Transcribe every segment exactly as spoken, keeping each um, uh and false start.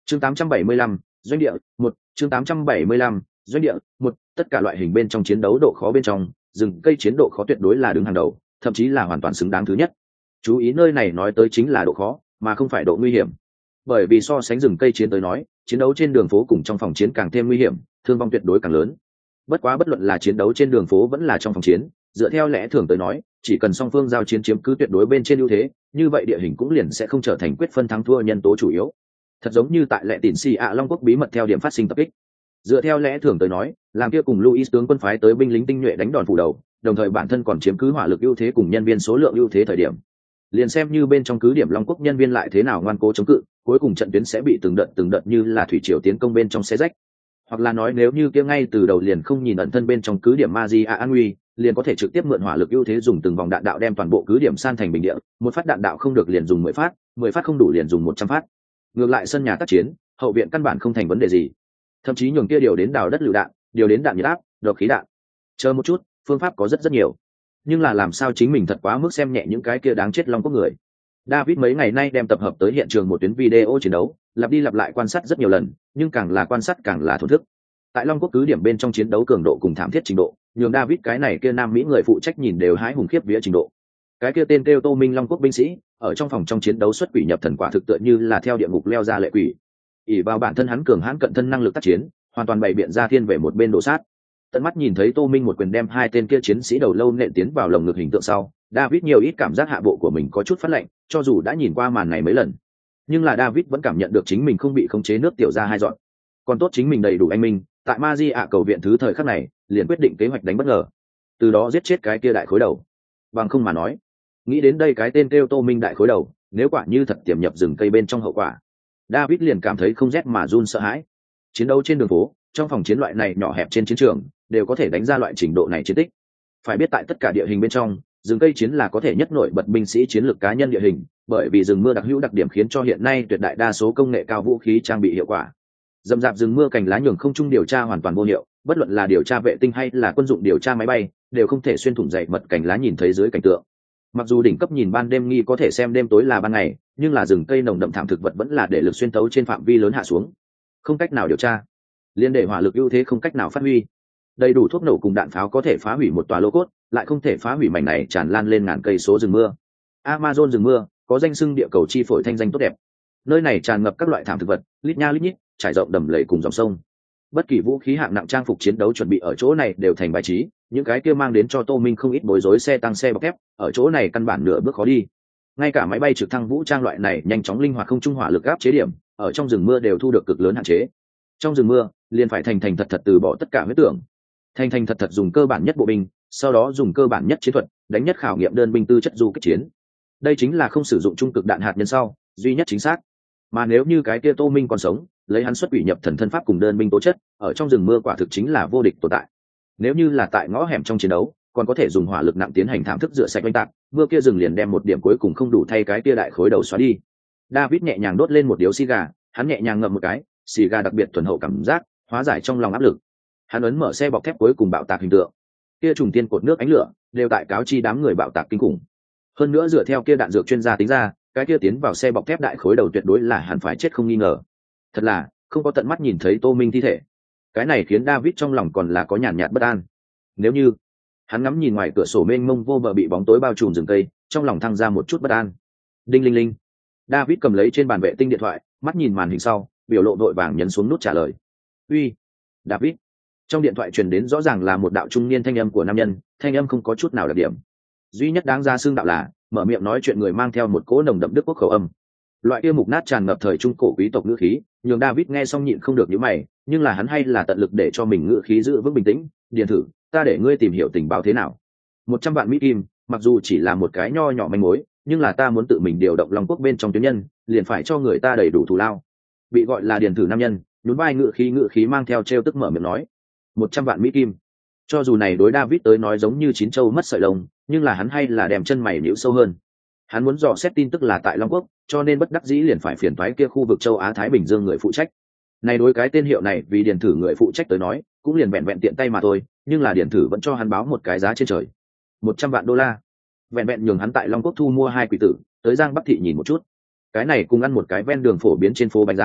chương tám trăm bảy mươi lăm, doanh địa một chương tám trăm bảy mươi lăm, doanh địa một tất cả loại hình bên trong chiến đấu độ khó bên trong rừng cây chiến độ khó tuyệt đối là đứng hàng đầu, thậm chí là hoàn toàn xứng đáng thứ nhất. Chú ý nơi này nói tới chính là độ khó mà không phải độ nguy hiểm, bởi vì so sánh rừng cây chiến tới nói, chiến đấu trên đường phố cùng trong phòng chiến càng thêm nguy hiểm, thương vong tuyệt đối càng lớn. Bất quá bất luận là chiến đấu trên đường phố vẫn là trong phòng chiến, dựa theo lẽ thường tới nói, chỉ cần song phương giao chiến chiếm cứ tuyệt đối bên trên ưu thế, như vậy địa hình cũng liền sẽ không trở thành quyết phân thắng thua nhân tố chủ yếu. Thật giống như tại lệ tịn xì ạ Long Quốc bí mật theo điểm phát sinh tập kích. Dựa theo lẽ thường tới nói, làm kia cùng Luis tướng quân phái tới binh lính tinh nhuệ đánh đòn phủ đầu, đồng thời bản thân còn chiếm cứ hỏa lực ưu thế cùng nhân viên số lượng ưu thế thời điểm. Liền xem như bên trong cứ điểm Long Quốc nhân viên lại thế nào ngoan cố chống cự, cuối cùng trận tuyến sẽ bị từng đợt từng đợt như là thủy triều tiến công bên trong xé rách. Hoặc là nói nếu như kia ngay từ đầu liền không nhìn ẩn thân bên trong cứ điểm Magia an nguy, liền có thể trực tiếp mượn hỏa lực ưu thế dùng từng vòng đạn đạo đem toàn bộ cứ điểm san thành bình địa, một phát đạn đạo không được liền dùng mười phát, mười phát không đủ liền dùng một trăm phát. Ngược lại sân nhà tác chiến, hậu viện căn bản không thành vấn đề gì. Thậm chí nhường kia điều đến đào đất lựu đạn, điều đến đạn nhiệt áp, độc khí đạn. Chờ một chút, phương pháp có rất rất nhiều. Nhưng là làm sao chính mình thật quá mức xem nhẹ những cái kia đáng chết Long Quốc người. David mấy ngày nay đem tập hợp tới hiện trường một tuyến video chiến đấu, lặp đi lặp lại quan sát rất nhiều lần, nhưng càng là quan sát càng là thổn thức. Tại Long Quốc cứ điểm bên trong chiến đấu cường độ cùng thảm thiết trình độ, nhường David cái này kia nam mỹ người phụ trách nhìn đều hái hùng khiếp vía trình độ. Cái kia tên kêu Tô Minh Long Quốc binh sĩ, ở trong phòng trong chiến đấu xuất quỷ nhập thần quả thực tựa như là theo địa ngục leo ra lệ quỷ. ỷ vào bản thân hắn cường hãn cận thân năng lực tác chiến, hoàn toàn bày biện ra thiên về một bên đổ sát. Tận mắt nhìn thấy Tô Minh một quyền đem hai tên kia chiến sĩ đầu lâu nện tiến vào lồng ngực hình tượng sau, David nhiều ít cảm giác hạ bộ của mình có chút phát lạnh, cho dù đã nhìn qua màn này mấy lần, nhưng là David vẫn cảm nhận được chính mình không bị khống chế nước tiểu ra hai dọn. Còn tốt chính mình đầy đủ anh minh, tại Magia cầu viện thứ thời khắc này, liền quyết định kế hoạch đánh bất ngờ, từ đó giết chết cái kia đại khối đầu. Bằng không mà nói, nghĩ đến đây cái tên kêu Tô Minh đại khối đầu, nếu quả như thật tiềm nhập rừng cây bên trong hậu quả, David liền cảm thấy không rét mà run sợ hãi. Chiến đấu trên đường phố, trong phòng chiến loại này nhỏ hẹp trên chiến trường, đều có thể đánh ra loại trình độ này chiến tích. Phải biết tại tất cả địa hình bên trong, rừng cây chiến là có thể nhất nổi bật binh sĩ chiến lược cá nhân địa hình, bởi vì rừng mưa đặc hữu đặc điểm khiến cho hiện nay tuyệt đại đa số công nghệ cao vũ khí trang bị hiệu quả. Dầm dạp rừng mưa cành lá nhường không trung điều tra hoàn toàn vô hiệu, bất luận là điều tra vệ tinh hay là quân dụng điều tra máy bay, đều không thể xuyên thủng dày mật cành lá nhìn thấy dưới cảnh tượng. Mặc dù đỉnh cấp nhìn ban đêm nghi có thể xem đêm tối là ban ngày, nhưng là rừng cây nồng đậm thảm thực vật vẫn là để lực xuyên tấu trên phạm vi lớn hạ xuống, không cách nào điều tra, liên để hỏa lực ưu thế không cách nào phát huy. Đầy đủ thuốc nổ cùng đạn pháo có thể phá hủy một tòa lô cốt, lại không thể phá hủy mảnh này tràn lan lên ngàn cây số rừng mưa. Amazon rừng mưa có danh xưng địa cầu chi phổi thanh danh tốt đẹp, nơi này tràn ngập các loại thảm thực vật, lít nha lít nhít, trải rộng đầm lầy cùng dòng sông. Bất kỳ vũ khí hạng nặng trang phục chiến đấu chuẩn bị ở chỗ này đều thành bài trí, những cái kia mang đến cho Tô Minh không ít bối rối xe tăng xe bọc thép, ở chỗ này căn bản nửa bước khó đi. Ngay cả máy bay trực thăng vũ trang loại này nhanh chóng linh hoạt không trung hỏa lực áp chế điểm, ở trong rừng mưa đều thu được cực lớn hạn chế. Trong rừng mưa, liền phải thành thành thật thật từ bỏ tất cả huyết tưởng, thành thành thật thật dùng cơ bản nhất bộ binh, sau đó dùng cơ bản nhất chiến thuật, đánh nhất khảo nghiệm đơn binh tư chất du kích chiến. Đây chính là không sử dụng trung cực đạn hạt nhân sau, duy nhất chính xác. Mà nếu như cái kia Tô Minh còn sống, lấy hắn xuất quỷ nhập thần thân pháp cùng đơn binh tố chất, ở trong rừng mưa quả thực chính là vô địch tồn tại. Nếu như là tại ngõ hẻm trong chiến đấu, còn có thể dùng hỏa lực nặng tiến hành thảm thức rửa sạch oanh tạc, mưa kia rừng liền đem một điểm cuối cùng không đủ thay cái kia đại khối đầu xóa đi. David nhẹ nhàng đốt lên một điếu xì gà, hắn nhẹ nhàng ngậm một cái, xì gà đặc biệt thuần hậu cảm giác, hóa giải trong lòng áp lực. Hắn ấn mở xe bọc thép cuối cùng bạo tạc hình tượng, kia trùng tiên cột nước ánh lửa đều tại cáo chi đám người bạo tạc kinh khủng. Hơn nữa dựa theo kia đạn dược chuyên gia tính ra, cái kia tiến vào xe bọc thép đại khối đầu tuyệt đối là hẳn phải chết không nghi ngờ. Thật là không có tận mắt nhìn thấy Tô Minh thi thể, cái này khiến David trong lòng còn là có nhàn nhạt bất an. Nếu như hắn ngắm nhìn ngoài cửa sổ mênh mông vô bờ bị bóng tối bao trùm rừng cây, trong lòng thăng ra một chút bất an. Đinh linh linh, David cầm lấy trên bàn vệ tinh điện thoại, mắt nhìn màn hình sau, biểu lộ vội vàng nhấn xuống nút trả lời. Uy, David. Trong điện thoại truyền đến rõ ràng là một đạo trung niên thanh âm của nam nhân, thanh âm không có chút nào đặc điểm. Duy nhất đáng ra xương đạo là mở miệng nói chuyện người mang theo một cỗ nồng đậm đức quốc khẩu âm. Loại kia mục nát tràn ngập thời trung cổ quý tộc ngữ khí, nhường David nghe xong nhịn không được nhíu mày, nhưng là hắn hay là tận lực để cho mình ngữ khí giữ vững bình tĩnh. Điền thử, ta để ngươi tìm hiểu tình báo thế nào. Một trăm vạn mỹ kim, mặc dù chỉ là một cái nho nhỏ manh mối, nhưng là ta muốn tự mình điều động Long Quốc bên trong tuyến nhân, liền phải cho người ta đầy đủ thù lao. Bị gọi là Điền thử nam nhân, nhún vai ngữ khí ngữ khí mang theo trêu tức mở miệng nói. Một trăm vạn mỹ kim. Cho dù này đối David tới nói giống như chín châu mất sợi lông, nhưng là hắn hay là đem chân mày nhíu sâu hơn. Hắn muốn dò xét tin tức là tại Long Quốc, cho nên bất đắc dĩ liền phải phiền toái kia khu vực châu Á Thái Bình Dương người phụ trách. Này đối cái tên hiệu này vì điền thử người phụ trách tới nói, cũng liền vẹn vẹn tiện tay mà thôi, nhưng là điền thử vẫn cho hắn báo một cái giá trên trời. Một trăm vạn đô la. Vẹn vẹn nhường hắn tại Long Quốc thu mua hai quỷ tử, tới Giang Bắc thị nhìn một chút. Cái này cùng ăn một cái ven đường phổ biến trên phố bánh rán,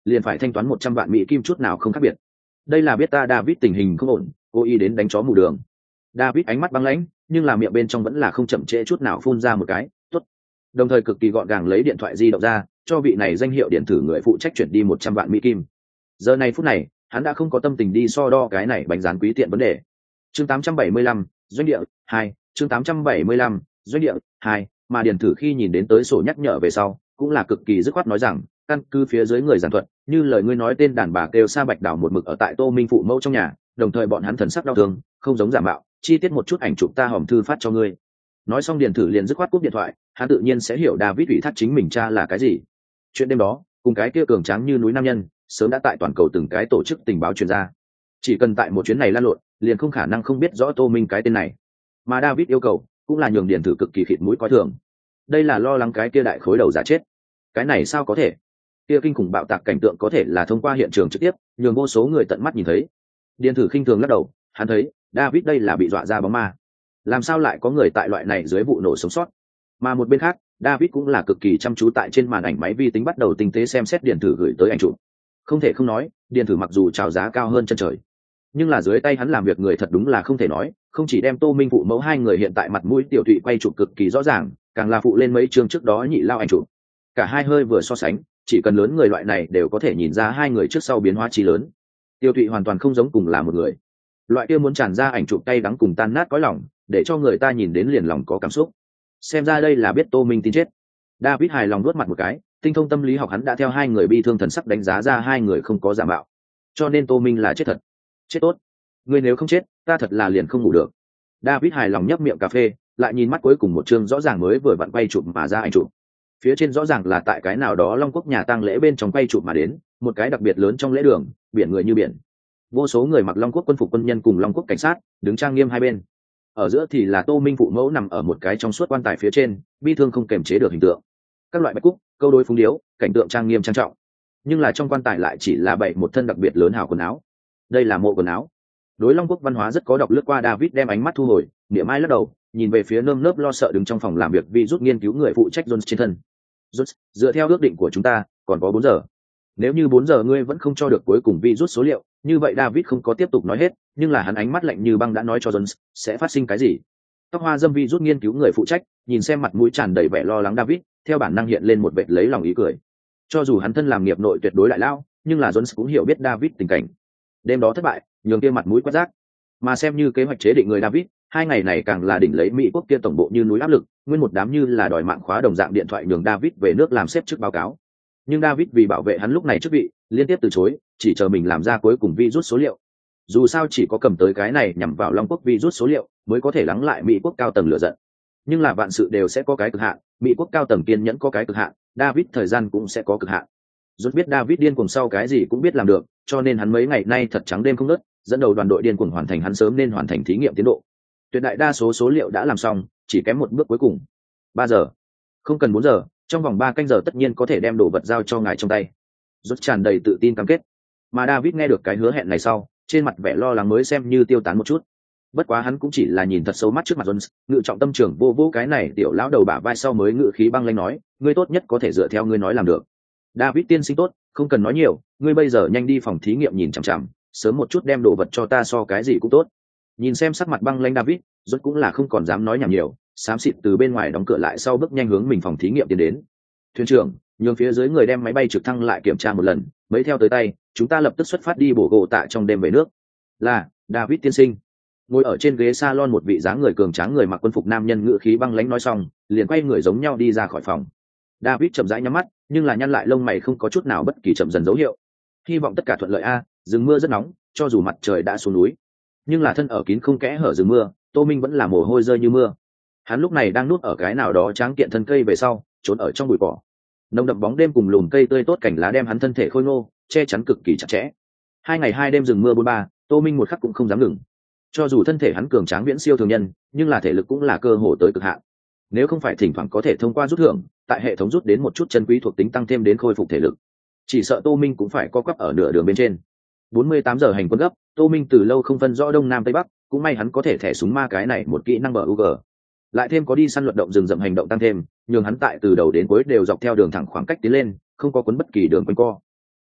liền phải thanh toán một trăm vạn mỹ kim, chút nào không khác biệt. Đây là biết ta David tình hình không ổn, cố ý đến đánh chó mù đường. David ánh mắt băng lãnh, nhưng là miệng bên trong vẫn là không chậm trễ chút nào phun ra một cái tốt, đồng thời cực kỳ gọn gàng lấy điện thoại di động ra cho vị này danh hiệu điện tử người phụ trách chuyển đi một trăm vạn mỹ kim. Giờ này phút này hắn đã không có tâm tình đi so đo cái này bánh rán quý tiện vấn đề. Chương tám trăm bảy mươi lăm, doanh địa hai. Chương tám trăm bảy mươi lăm, doanh địa hai. Mà điện tử khi nhìn đến tới sổ nhắc nhở về sau cũng là cực kỳ dứt khoát nói rằng căn cứ phía dưới người giảng thuật, như lời ngươi nói tên đàn bà kêu Sa Bạch Đào một mực ở tại Tô Minh phụ mẫu trong nhà, đồng thời bọn hắn thần sắc đau thương, không giống giả mạo, chi tiết một chút ảnh chụp ta hòm thư phát cho ngươi. Nói xong điện tử liền dứt khoát cúp điện thoại, hắn tự nhiên sẽ hiểu David ủy thác chính mình cha là cái gì. Chuyện đêm đó cùng cái kia cường tráng như núi nam nhân sớm đã tại toàn cầu từng cái tổ chức tình báo truyền ra, chỉ cần tại một chuyến này lan lộn liền không khả năng không biết rõ Tô Minh cái tên này. Mà David yêu cầu cũng là nhường điện tử cực kỳ khịt mũi coi thường, đây là lo lắng cái kia đại khối đầu giả chết. Cái này sao có thể? Kia kinh khủng bạo tạc cảnh tượng có thể là thông qua hiện trường trực tiếp, nhường vô số người tận mắt nhìn thấy. Điện tử khinh thường lắc đầu, hắn thấy David đây là bị dọa ra bóng ma, làm sao lại có người tại loại này dưới vụ nổ sống sót. Mà một bên khác David cũng là cực kỳ chăm chú tại trên màn ảnh máy vi tính bắt đầu tinh tế xem xét điện tử gửi tới ảnh chụp. Không thể không nói điện tử mặc dù chào giá cao hơn chân trời, nhưng là dưới tay hắn làm việc người thật đúng là không thể nói, không chỉ đem Tô Minh phụ mẫu hai người hiện tại mặt mũi tiểu thụy quay chụp cực kỳ rõ ràng, càng là phụ lên mấy chương trước đó nhị lao ảnh chụp. Cả hai hơi vừa so sánh, chỉ cần lớn người loại này đều có thể nhìn ra hai người trước sau biến hóa chi lớn. Tiêu thụy hoàn toàn không giống cùng là một người, loại kia muốn tràn ra ảnh chụp tay đắng cùng tan nát cõi lòng, để cho người ta nhìn đến liền lòng có cảm xúc. Xem ra đây là biết Tô Minh tin chết. David hài lòng nuốt mặt một cái, tinh thông tâm lý học hắn đã theo hai người bi thương thần sắc đánh giá ra hai người không có giả mạo, cho nên Tô Minh là chết thật. Chết tốt, ngươi nếu không chết ta thật là liền không ngủ được. David hài lòng nhấp miệng cà phê, lại nhìn mắt cuối cùng một chương rõ ràng mới vừa vặn quay chụp mà ra ảnh chụp. Phía trên rõ ràng là tại cái nào đó Long Quốc nhà tang lễ bên trong quay chụp mà đến, một cái đặc biệt lớn trong lễ đường, biển người như biển, vô số người mặc Long Quốc quân phục quân nhân cùng Long Quốc cảnh sát đứng trang nghiêm hai bên, ở giữa thì là Tô Minh phụ mẫu nằm ở một cái trong suốt quan tài phía trên, bi thương không kềm chế được hình tượng, các loại bạch cúc câu đối phúng điếu, cảnh tượng trang nghiêm trang trọng. Nhưng là trong quan tài lại chỉ là bày một thân đặc biệt lớn hào quần áo, đây là mộ quần áo. Đối Long Quốc văn hóa rất có đọc lướt qua, David đem ánh mắt thu hồi, niệm ai lắc đầu, nhìn về phía nơm nớp lo sợ đứng trong phòng làm việc vì rút nghiên cứu người phụ trách Jones trên thân. Jones, dựa theo ước định của chúng ta còn có bốn giờ, nếu như bốn giờ ngươi vẫn không cho được cuối cùng vi rút số liệu, như vậy David không có tiếp tục nói hết, nhưng là hắn ánh mắt lạnh như băng đã nói cho Jones sẽ phát sinh cái gì. Tóc hoa dâm vi rút nghiên cứu người phụ trách nhìn xem mặt mũi tràn đầy vẻ lo lắng David, theo bản năng hiện lên một vệt lấy lòng ý cười. Cho dù hắn thân làm nghiệp nội tuyệt đối đại lao, nhưng là Jones cũng hiểu biết David tình cảnh. Đêm đó thất bại, nhường kia mặt mũi quát rác, mà xem như kế hoạch chế định người David, hai ngày này càng là đỉnh lấy Mỹ quốc kia tổng bộ như núi áp lực, nguyên một đám như là đòi mạng khóa đồng dạng điện thoại nhường David về nước làm xếp trước báo cáo. Nhưng David vì bảo vệ hắn lúc này chức vị, liên tiếp từ chối, chỉ chờ mình làm ra cuối cùng virus số liệu. Dù sao chỉ có cầm tới cái này nhằm vào Long Quốc virus số liệu mới có thể lắng lại Mỹ quốc cao tầng lửa giận. Nhưng là vạn sự đều sẽ có cái cực hạn, Mỹ quốc cao tầng kiên nhẫn có cái cực hạn, David thời gian cũng sẽ có cực hạn. Rốt biết David điên cuồng sau cái gì cũng biết làm được, cho nên hắn mấy ngày nay thật trắng đêm không ngớt, dẫn đầu đoàn đội điên cuồng hoàn thành hắn sớm nên hoàn thành thí nghiệm tiến độ. Tuyệt đại đa số số liệu đã làm xong, chỉ kém một bước cuối cùng. ba giờ, không cần bốn giờ, trong vòng ba canh giờ tất nhiên có thể đem đồ vật giao cho ngài trong tay. Rốt tràn đầy tự tin cam kết. Mà David nghe được cái hứa hẹn này sau, trên mặt vẻ lo lắng mới xem như tiêu tán một chút. Bất quá hắn cũng chỉ là nhìn thật sâu mắt trước mặt Jones, ngự trọng tâm trường vô vô cái này tiểu lão đầu bả vai sau mới ngự khí băng lãnh nói, ngươi tốt nhất có thể dựa theo ngươi nói làm được. David tiên sinh tốt, không cần nói nhiều, ngươi bây giờ nhanh đi phòng thí nghiệm nhìn chằm chằm, sớm một chút đem đồ vật cho ta so cái gì cũng tốt. Nhìn xem sắc mặt băng lãnh David, Jones cũng là không còn dám nói nhảm nhiều, xám xịt từ bên ngoài đóng cửa lại sau bước nhanh hướng mình phòng thí nghiệm tiến đến. Thuyền trưởng, nhường phía dưới người đem máy bay trực thăng lại kiểm tra một lần, mới theo tới tay, chúng ta lập tức xuất phát đi bổ gỗ tạ trong đêm về nước. Là, David tiên sinh. Ngồi ở trên ghế salon một vị dáng người cường tráng người mặc quân phục nam nhân ngữ khí băng lãnh nói xong, liền quay người giống nhau đi ra khỏi phòng. David chậm rãi nhắm mắt, nhưng là nhăn lại lông mày không có chút nào bất kỳ chậm dần dấu hiệu. Hy vọng tất cả thuận lợi a, rừng mưa rất nóng, cho dù mặt trời đã xuống núi, nhưng là thân ở kín không kẽ hở rừng mưa, Tô Minh vẫn là mồ hôi rơi như mưa. Hắn lúc này đang núp ở cái nào đó tráng kiện thân cây về sau, trốn ở trong bụi cỏ. Nồng đậm bóng đêm cùng lùm cây tươi tốt cảnh lá đem hắn thân thể khôi ngô, che chắn cực kỳ chặt chẽ. Hai ngày hai đêm rừng mưa bốn ba, Tô Minh một khắc cũng không dám ngừng. Cho dù thân thể hắn cường tráng viễn siêu thường nhân, nhưng là thể lực cũng là cơ hồ tới cực hạn. Nếu không phải thỉnh thoảng có thể thông qua rút thưởng, tại hệ thống rút đến một chút chân quý thuộc tính tăng thêm đến khôi phục thể lực, chỉ sợ Tô Minh cũng phải co quắp ở nửa đường bên trên. bốn mươi tám giờ hành quân gấp, Tô Minh từ lâu không phân rõ đông nam tây bắc, cũng may hắn có thể thẻ súng ma cái này một kỹ năng bờ u giê. Lại thêm có đi săn luận động rừng rậm hành động tăng thêm, nhường hắn tại từ đầu đến cuối đều dọc theo đường thẳng khoảng cách tiến lên, không có cuốn bất kỳ đường quanh co.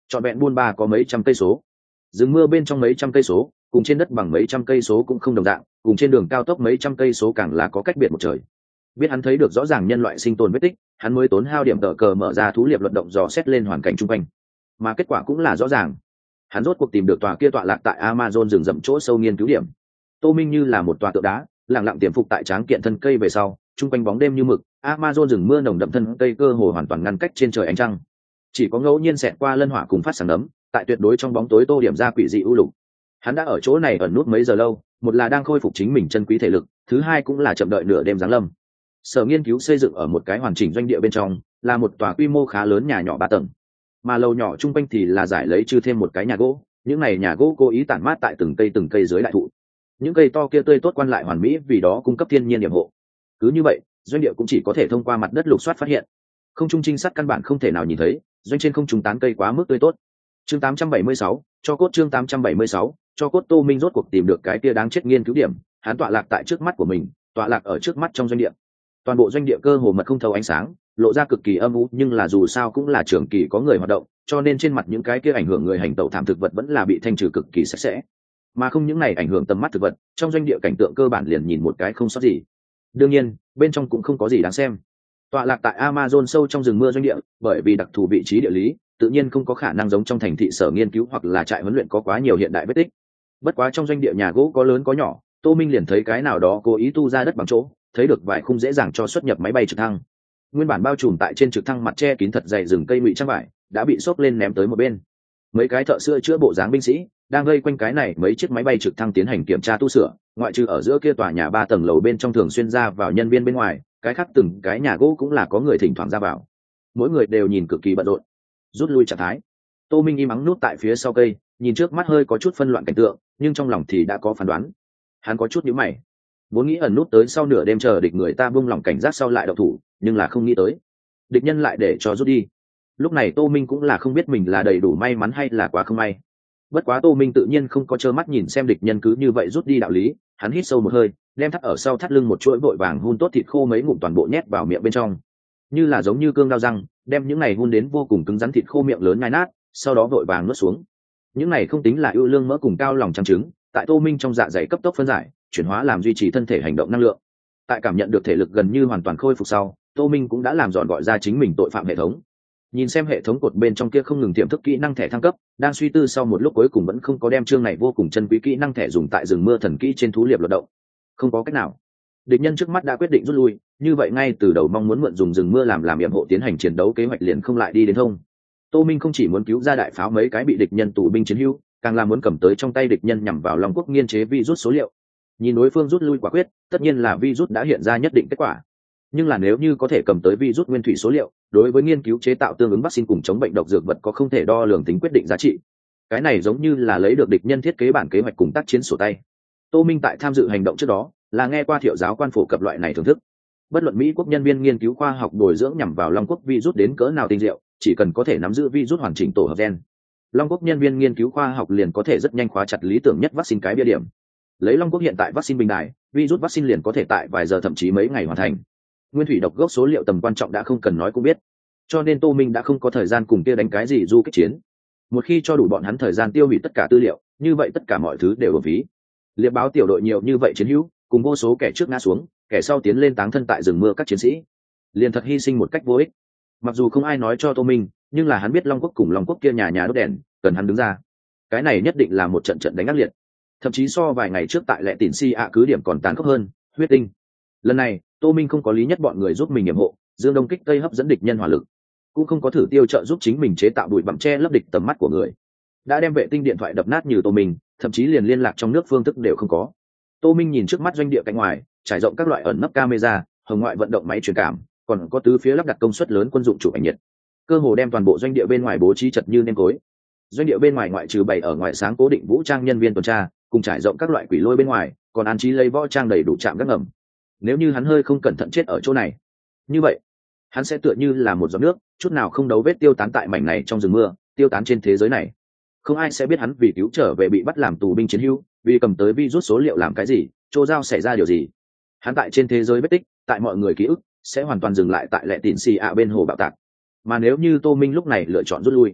trọn vẹn buôn ba có mấy trăm cây số. Rừng mưa bên trong mấy trăm cây số, cùng trên đất bằng mấy trăm cây số cũng không đồng dạng, cùng trên đường cao tốc mấy trăm cây số càng là có cách biệt một trời. Biết hắn thấy được rõ ràng nhân loại sinh tồn vết tích, hắn mới tốn hao điểm tờ cờ mở ra thú liệp luận động dò xét lên hoàn cảnh chung quanh, mà kết quả cũng là rõ ràng. Hắn rốt cuộc tìm được tòa kia tọa lạc tại Amazon rừng rậm chỗ sâu nghiên cứu điểm. Tô Minh như là một tòa tượng đá, lặng lặng tiềm phục tại tráng kiện thân cây về sau, chung quanh bóng đêm như mực, Amazon rừng mưa nồng đậm thân cây cơ hồ hoàn toàn ngăn cách trên trời ánh trăng. Chỉ có ngẫu nhiên xẹt qua lân hỏa cùng phát sáng nấm, tại tuyệt đối trong bóng tối tô điểm ra quỷ dị u lục. Hắn đã ở chỗ này ẩn nút mấy giờ lâu, một là đang khôi phục chính mình chân quý thể lực, thứ hai cũng là chậm đợi nửa đêm giáng lâm. Sở nghiên cứu xây dựng ở một cái hoàn chỉnh doanh địa bên trong, là một tòa quy mô khá lớn nhà nhỏ ba tầng, mà lầu nhỏ chung quanh thì là giải lấy trừ thêm một cái nhà gỗ. Những này nhà gỗ cố ý tản mát tại từng cây từng cây dưới đại thụ, những cây to kia tươi tốt quan lại hoàn mỹ vì đó cung cấp thiên nhiên điểm hộ. Cứ như vậy, doanh địa cũng chỉ có thể thông qua mặt đất lục soát phát hiện, không trung trinh sát căn bản không thể nào nhìn thấy doanh trên không trung tán cây quá mức tươi tốt. Chương tám trăm bảy mươi sáu, cho cốt. Chương tám trăm bảy mươi sáu, cho cốt. Tô Minh rốt cuộc tìm được cái kia đáng chết nghiên cứu điểm, hắn tọa lạc tại trước mắt của mình, tọa lạc ở trước mắt trong doanh địa. Toàn bộ doanh địa cơ hồ mật không thấu ánh sáng, lộ ra cực kỳ âm u, nhưng là dù sao cũng là trường kỳ có người hoạt động, cho nên trên mặt những cái kia ảnh hưởng người hành tẩu thảm thực vật vẫn là bị thanh trừ cực kỳ sạch sẽ. Mà không những này ảnh hưởng tầm mắt thực vật, trong doanh địa cảnh tượng cơ bản liền nhìn một cái không sót gì. Đương nhiên, bên trong cũng không có gì đáng xem. Tọa lạc tại Amazon sâu trong rừng mưa doanh địa, bởi vì đặc thù vị trí địa lý, tự nhiên không có khả năng giống trong thành thị sở nghiên cứu hoặc là trại huấn luyện có quá nhiều hiện đại vết tích. Bất quá trong doanh địa nhà gỗ có lớn có nhỏ, Tô Minh liền thấy cái nào đó cố ý tu ra đất bằng chỗ, thấy được vài khung dễ dàng cho xuất nhập máy bay trực thăng. Nguyên bản bao trùm tại trên trực thăng mặt che kín thật dày rừng cây ngụy trang vải, đã bị xốc lên ném tới một bên. Mấy cái thợ sửa chữa bộ dáng binh sĩ đang vây quanh cái này mấy chiếc máy bay trực thăng tiến hành kiểm tra tu sửa, ngoại trừ ở giữa kia tòa nhà ba tầng lầu bên trong thường xuyên ra vào nhân viên bên ngoài, cái khác từng cái nhà gỗ cũng là có người thỉnh thoảng ra vào. Mỗi người đều nhìn cực kỳ bận rộn. Rút lui trạng thái. Tô Minh im ắng nút tại phía sau cây, nhìn trước mắt hơi có chút phân loạn cảnh tượng, nhưng trong lòng thì đã có phán đoán. Hắn có chút nhíu mày, vốn nghĩ ẩn nút tới sau nửa đêm chờ địch người ta buông lỏng cảnh giác sau lại động thủ, nhưng là không nghĩ tới địch nhân lại để cho rút đi. Lúc này Tô Minh cũng là không biết mình là đầy đủ may mắn hay là quá không may. Bất quá Tô Minh tự nhiên không có trơ mắt nhìn xem địch nhân cứ như vậy rút đi đạo lý, hắn hít sâu một hơi, đem thắt ở sau thắt lưng một chuỗi vội vàng hun tốt thịt khô mấy ngụm toàn bộ nhét vào miệng bên trong, như là giống như cương đao răng, đem những này hun đến vô cùng cứng rắn thịt khô miệng lớn nhai nát, sau đó vội vàng nuốt xuống. Những này không tính là ưu lương mỡ cùng cao lòng trắng trứng, tại Tô Minh trong dạ dày cấp tốc phân giải, chuyển hóa làm duy trì thân thể hành động năng lượng. Tại cảm nhận được thể lực gần như hoàn toàn khôi phục sau, Tô Minh cũng đã làm dọn gọi ra chính mình tội phạm hệ thống. Nhìn xem hệ thống cột bên trong kia không ngừng tiềm thức kỹ năng thẻ thăng cấp, đang suy tư sau một lúc cuối cùng vẫn không có đem chương này vô cùng chân quý kỹ năng thẻ dùng tại rừng mưa thần kỹ trên thú liệp luật động. Không có cách nào, địch nhân trước mắt đã quyết định rút lui, như vậy ngay từ đầu mong muốn mượn dùng rừng mưa làm làm yểm hộ tiến hành chiến đấu kế hoạch liền không lại đi đến thông. Tô Minh không chỉ muốn cứu ra đại pháo mấy cái bị địch nhân tù binh chiến hữu, càng là muốn cầm tới trong tay địch nhân nhằm vào Long Quốc nghiên chế virus số liệu. Nhìn đối phương rút lui quả quyết, tất nhiên là virus đã hiện ra nhất định kết quả. Nhưng là nếu như có thể cầm tới virus nguyên thủy số liệu, đối với nghiên cứu chế tạo tương ứng vaccine cùng chống bệnh độc dược vật có không thể đo lường tính quyết định giá trị. Cái này giống như là lấy được địch nhân thiết kế bản kế hoạch cùng tác chiến sổ tay. Tô Minh tại tham dự hành động trước đó, là nghe qua Thiệu giáo quan phổ cập loại này thưởng thức. Bất luận Mỹ quốc nhân viên nghiên cứu khoa học bồi dưỡng nhằm vào Long Quốc virus đến cỡ nào tinh diệu, chỉ cần có thể nắm giữ virus hoàn chỉnh tổ hợp gen, Long Quốc nhân viên nghiên cứu khoa học liền có thể rất nhanh khóa chặt lý tưởng nhất vaccine cái bia điểm. Lấy Long Quốc hiện tại vaccine bình đại, virus vaccine liền có thể tại vài giờ thậm chí mấy ngày hoàn thành. Nguyên thủy độc gốc số liệu tầm quan trọng đã không cần nói cũng biết, cho nên Tô Minh đã không có thời gian cùng kia đánh cái gì du kích chiến. Một khi cho đủ bọn hắn thời gian tiêu hủy tất cả tư liệu, như vậy tất cả mọi thứ đều uổng phí. Liệp báo tiểu đội nhiều như vậy chiến hữu, cùng vô số kẻ trước ngã xuống, kẻ sau tiến lên táng thân tại rừng mưa các chiến sĩ, liền thật hy sinh một cách vô ích. Mặc dù không ai nói cho Tô Minh, nhưng là hắn biết Long Quốc cùng Long Quốc kia nhà nhà đốt đèn, cần hắn đứng ra. Cái này nhất định là một trận trận đánh ác liệt, thậm chí so vài ngày trước tại Lệ Tỉn Si ạ cứ điểm còn tàn khốc hơn, huyết tinh. Lần này Tô Minh không có lý nhất bọn người giúp mình nhiệm hộ, dương đông kích tây hấp dẫn địch nhân hỏa lực, cũng không có thử tiêu trợ giúp chính mình chế tạo bụi bặm che lấp địch tầm mắt của người, đã đem vệ tinh điện thoại đập nát như Tô Minh, thậm chí liền liên lạc trong nước phương thức đều không có. Tô Minh nhìn trước mắt doanh địa cạnh ngoài, trải rộng các loại ẩn nấp camera, hồng ngoại vận động máy truyền cảm, còn có tứ phía lắp đặt công suất lớn quân dụng chụp ảnh nhiệt, cơ hồ đem toàn bộ doanh địa bên ngoài bố trí chật như nêm tối. Doanh địa bên ngoài ngoại trừ bày ở ngoài sáng cố định vũ trang nhân viên tuần tra, cùng trải rộng các loại quỷ lôi bên ngoài, còn an trí lấy võ trang đầy đủ trạm gác ngầm. Nếu như hắn hơi không cẩn thận chết ở chỗ này, như vậy hắn sẽ tựa như là một giọt nước, chút nào không đấu vết tiêu tán tại mảnh này trong rừng mưa, tiêu tán trên thế giới này. Không ai sẽ biết hắn vì cứu trở về bị bắt làm tù binh chiến hữu, vì cầm tới virus số liệu làm cái gì, chỗ giao xảy ra điều gì. Hắn tại trên thế giới vết tích, tại mọi người ký ức, sẽ hoàn toàn dừng lại tại Lệ Tỉn Si ạ bên hồ bạo tạc. Mà nếu như Tô Minh lúc này lựa chọn rút lui,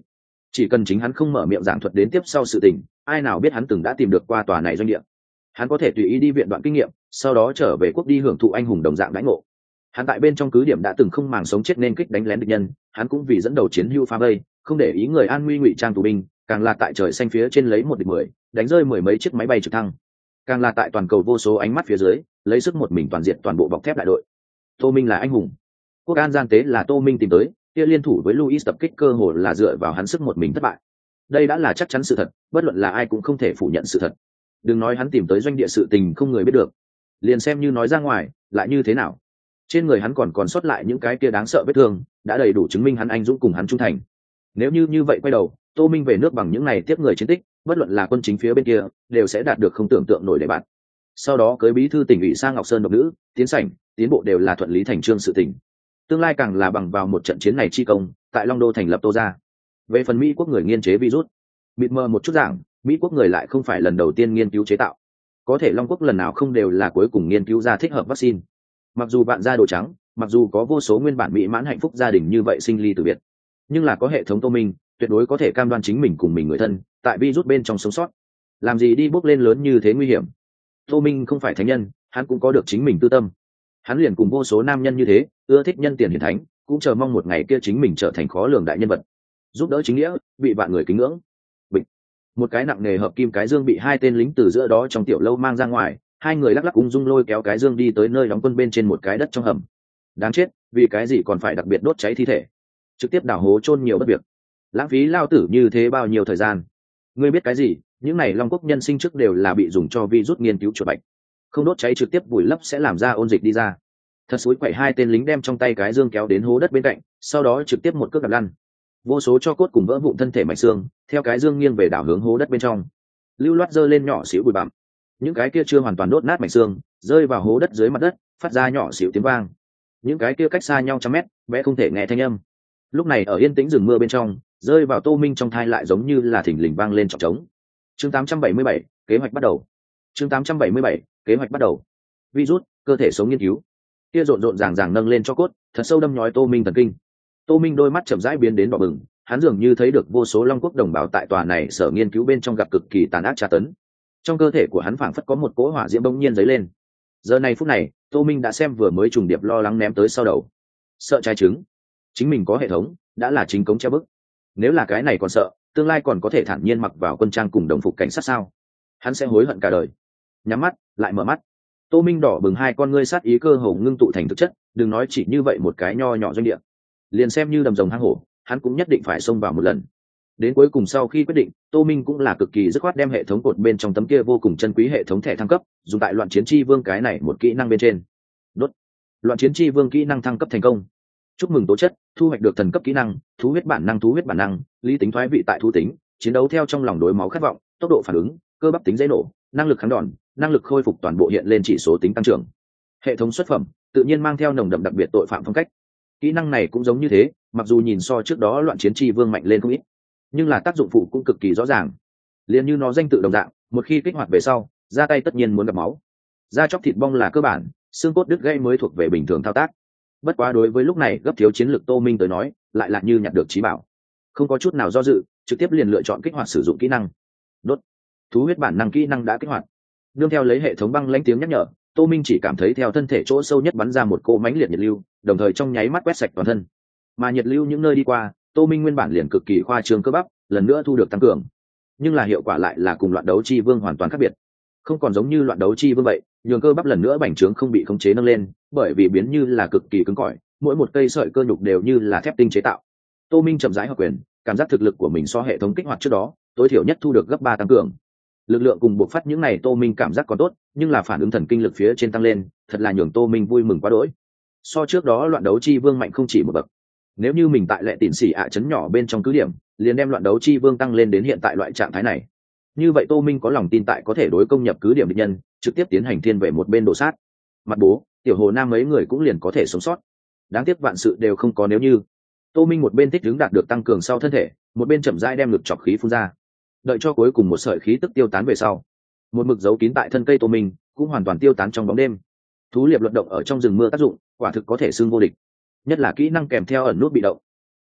chỉ cần chính hắn không mở miệng giảng thuật đến tiếp sau sự tình, ai nào biết hắn từng đã tìm được qua tòa này doanh địa. Hắn có thể tùy ý đi viện đoạn kinh nghiệm, sau đó trở về quốc đi hưởng thụ anh hùng đồng dạng đãi ngộ. Hắn tại bên trong cứ điểm đã từng không màng sống chết nên kích đánh lén địch nhân, hắn cũng vì dẫn đầu chiến hưu phá vây, không để ý người an nguy ngụy trang tù binh, càng là tại trời xanh phía trên lấy một địch mười, đánh rơi mười mấy chiếc máy bay trực thăng, càng là tại toàn cầu vô số ánh mắt phía dưới lấy sức một mình toàn diện toàn bộ bọc thép đại đội. Tô Minh là anh hùng, quốc an gian tế là Tô Minh tìm tới, kia liên thủ với Luis tập kích cơ hồ là dựa vào hắn sức một mình thất bại. Đây đã là chắc chắn sự thật, bất luận là ai cũng không thể phủ nhận sự thật. Đừng nói hắn tìm tới doanh địa sự tình không người biết được, liền xem như nói ra ngoài lại như thế nào, trên người hắn còn còn sót lại những cái kia đáng sợ vết thương đã đầy đủ chứng minh hắn anh dũng cùng hắn trung thành. Nếu như như vậy quay đầu Tô Minh về nước bằng những này tiếp người chiến tích, bất luận là quân chính phía bên kia đều sẽ đạt được không tưởng tượng nổi để bạn. Sau đó cưới bí thư tỉnh ủy sang Ngọc Sơn độc nữ tiến sảnh tiến bộ đều là thuận lý thành trương sự tình. Tương lai càng là bằng vào một trận chiến này chi công tại Long Đô thành lập Tô gia. Về phần Mỹ quốc người nghiên chế virus, mịt mờ một chút giảng, Mỹ quốc người lại không phải lần đầu tiên nghiên cứu chế tạo, có thể Long quốc lần nào không đều là cuối cùng nghiên cứu ra thích hợp vaccine. Mặc dù bạn da đồ trắng, mặc dù có vô số nguyên bản mỹ mãn hạnh phúc gia đình như vậy sinh ly từ biệt, nhưng là có hệ thống Tô Minh tuyệt đối có thể cam đoan chính mình cùng mình người thân tại virus bên trong sống sót. Làm gì đi bước lên lớn như thế nguy hiểm. Tô Minh không phải thánh nhân, hắn cũng có được chính mình tư tâm. Hắn liền cùng vô số nam nhân như thế, ưa thích nhân tiền hiển thánh, cũng chờ mong một ngày kia chính mình trở thành khó lường đại nhân vật, giúp đỡ chính nghĩa, bị vạn người kính ngưỡng. Bịch. Một cái nặng nề hợp kim cái dương bị hai tên lính từ giữa đó trong tiểu lâu mang ra ngoài, hai người lắc lắc ung dung lôi kéo cái dương đi tới nơi đóng quân bên trên một cái đất trong hầm. Đáng chết, vì cái gì còn phải đặc biệt đốt cháy thi thể, trực tiếp đào hố chôn nhiều bất việc, lãng phí lao tử như thế bao nhiêu thời gian. Ngươi biết cái gì, những này Long quốc nhân sinh trước đều là bị dùng cho virus nghiên cứu chuột bạch, không đốt cháy trực tiếp vùi lấp sẽ làm ra ôn dịch đi ra. Thật xúi quậy hai tên lính đem trong tay cái dương kéo đến hố đất bên cạnh, sau đó trực tiếp một cước đạp lăn, vô số cho cốt cùng vỡ vụn thân thể mạch xương theo cái dương nghiêng về đảo hướng hố đất bên trong, lưu loát rơi lên nhỏ xíu bụi bặm. Những cái kia chưa hoàn toàn đốt nát mạch xương rơi vào hố đất dưới mặt đất, phát ra nhỏ xíu tiếng vang. Những cái kia cách xa nhau trăm mét, bé không thể nghe thanh âm. Lúc này ở yên tĩnh rừng mưa bên trong, rơi vào Tô Minh trong thai lại giống như là thỉnh lình vang lên trọng trống. Chương tám trăm bảy mươi bảy, kế hoạch bắt đầu. Chương tám trăm bảy mươi bảy, kế hoạch bắt đầu. Virus, cơ thể sống nghiên cứu. Kia rộn rộn ràng ràng nâng lên cho cốt, thật sâu đâm nhói Tô Minh thần kinh. Tô Minh đôi mắt chậm rãi biến đến đỏ bừng, hắn dường như thấy được vô số Long quốc đồng bào tại tòa này sở nghiên cứu bên trong gặp cực kỳ tàn ác tra tấn. Trong cơ thể của hắn phảng phất có một cỗ hỏa diễm bỗng nhiên dấy lên. Giờ này phút này, Tô Minh đã xem vừa mới trùng điệp lo lắng ném tới sau đầu. Sợ trái trứng, chính mình có hệ thống, đã là chính cống treo bức. Nếu là cái này còn sợ, tương lai còn có thể thản nhiên mặc vào quân trang cùng đồng phục cảnh sát sao? Hắn sẽ hối hận cả đời. Nhắm mắt, lại mở mắt. Tô Minh đỏ bừng hai con ngươi sát ý cơ hồ ngưng tụ thành thực chất, đừng nói chỉ như vậy một cái nho nhỏ doanh địa, liền xem như đầm rồng hang hổ, hắn cũng nhất định phải xông vào một lần. Đến cuối cùng sau khi quyết định, Tô Minh cũng là cực kỳ dứt khoát đem hệ thống cột bên trong tấm kia vô cùng chân quý hệ thống thẻ thăng cấp, dùng tại loạn chiến chi vương cái này một kỹ năng bên trên. Đốt. Loạn chiến chi vương kỹ năng thăng cấp thành công. Chúc mừng tố chất, thu hoạch được thần cấp kỹ năng, thú huyết bản năng thú huyết bản năng, lý tính thoái vị tại thú tính, chiến đấu theo trong lòng đối máu khát vọng, tốc độ phản ứng, cơ bắp tính dễ nổ, năng lực kháng đòn, năng lực khôi phục toàn bộ hiện lên chỉ số tính tăng trưởng. Hệ thống xuất phẩm, tự nhiên mang theo nồng đậm đặc biệt tội phạm phong cách. Kỹ năng này cũng giống như thế, mặc dù nhìn so trước đó loạn chiến chi vương mạnh lên không ít, nhưng là tác dụng phụ cũng cực kỳ rõ ràng. Liền như nó danh tự đồng dạng, một khi kích hoạt về sau, ra tay tất nhiên muốn gặp máu. Da chóc thịt bong là cơ bản, xương cốt đứt gãy mới thuộc về bình thường thao tác. Bất quá đối với lúc này gấp thiếu chiến lược Tô Minh tới nói, lại là như nhặt được trí bảo, không có chút nào do dự, trực tiếp liền lựa chọn kích hoạt sử dụng kỹ năng. Đốt. Thú huyết bản năng kỹ năng đã kích hoạt. Nương theo lấy hệ thống băng lãnh tiếng nhắc nhở, Tô Minh chỉ cảm thấy theo thân thể chỗ sâu nhất bắn ra một cỗ mãnh liệt nhiệt lưu, đồng thời trong nháy mắt quét sạch toàn thân. Mà nhiệt lưu những nơi đi qua, Tô Minh nguyên bản liền cực kỳ khoa trương cơ bắp, lần nữa thu được tăng cường. Nhưng là hiệu quả lại là cùng loạn đấu chi vương hoàn toàn khác biệt. Không còn giống như loạn đấu chi vương vậy, nhường cơ bắp lần nữa bành trướng không bị khống chế nâng lên, bởi vì biến như là cực kỳ cứng cỏi, mỗi một cây sợi cơ nhục đều như là thép tinh chế tạo. Tô Minh chậm rãi hợp quyền, cảm giác thực lực của mình so hệ thống kích hoạt trước đó, tối thiểu nhất thu được gấp ba tăng cường. Lực lượng cùng buộc phát những này Tô Minh cảm giác còn tốt, nhưng là phản ứng thần kinh lực phía trên tăng lên, thật là nhường Tô Minh vui mừng quá đỗi. So trước đó loạn đấu chi vương mạnh không chỉ một bậc. Nếu như mình tại lệ tịn xỉ ạ chấn nhỏ bên trong cứ điểm, liền đem loạn đấu chi vương tăng lên đến hiện tại loại trạng thái này. Như vậy Tô Minh có lòng tin tại có thể đối công nhập cứ điểm địch nhân, trực tiếp tiến hành thiên về một bên đổ sát. Mặt bố, tiểu hồ nam mấy người cũng liền có thể sống sót. Đáng tiếc vạn sự đều không có nếu như. Tô Minh một bên thích đứng đạt được tăng cường sau thân thể, một bên chậm rãi đem lực chọc khí phun ra. Đợi cho cuối cùng một sợi khí tức tiêu tán về sau, một mực giấu kín tại thân cây Tô Minh cũng hoàn toàn tiêu tán trong bóng đêm. Thú liệp luận động ở trong rừng mưa tác dụng, quả thực có thể xưng vô địch. Nhất là kỹ năng kèm theo ẩn nút bị động.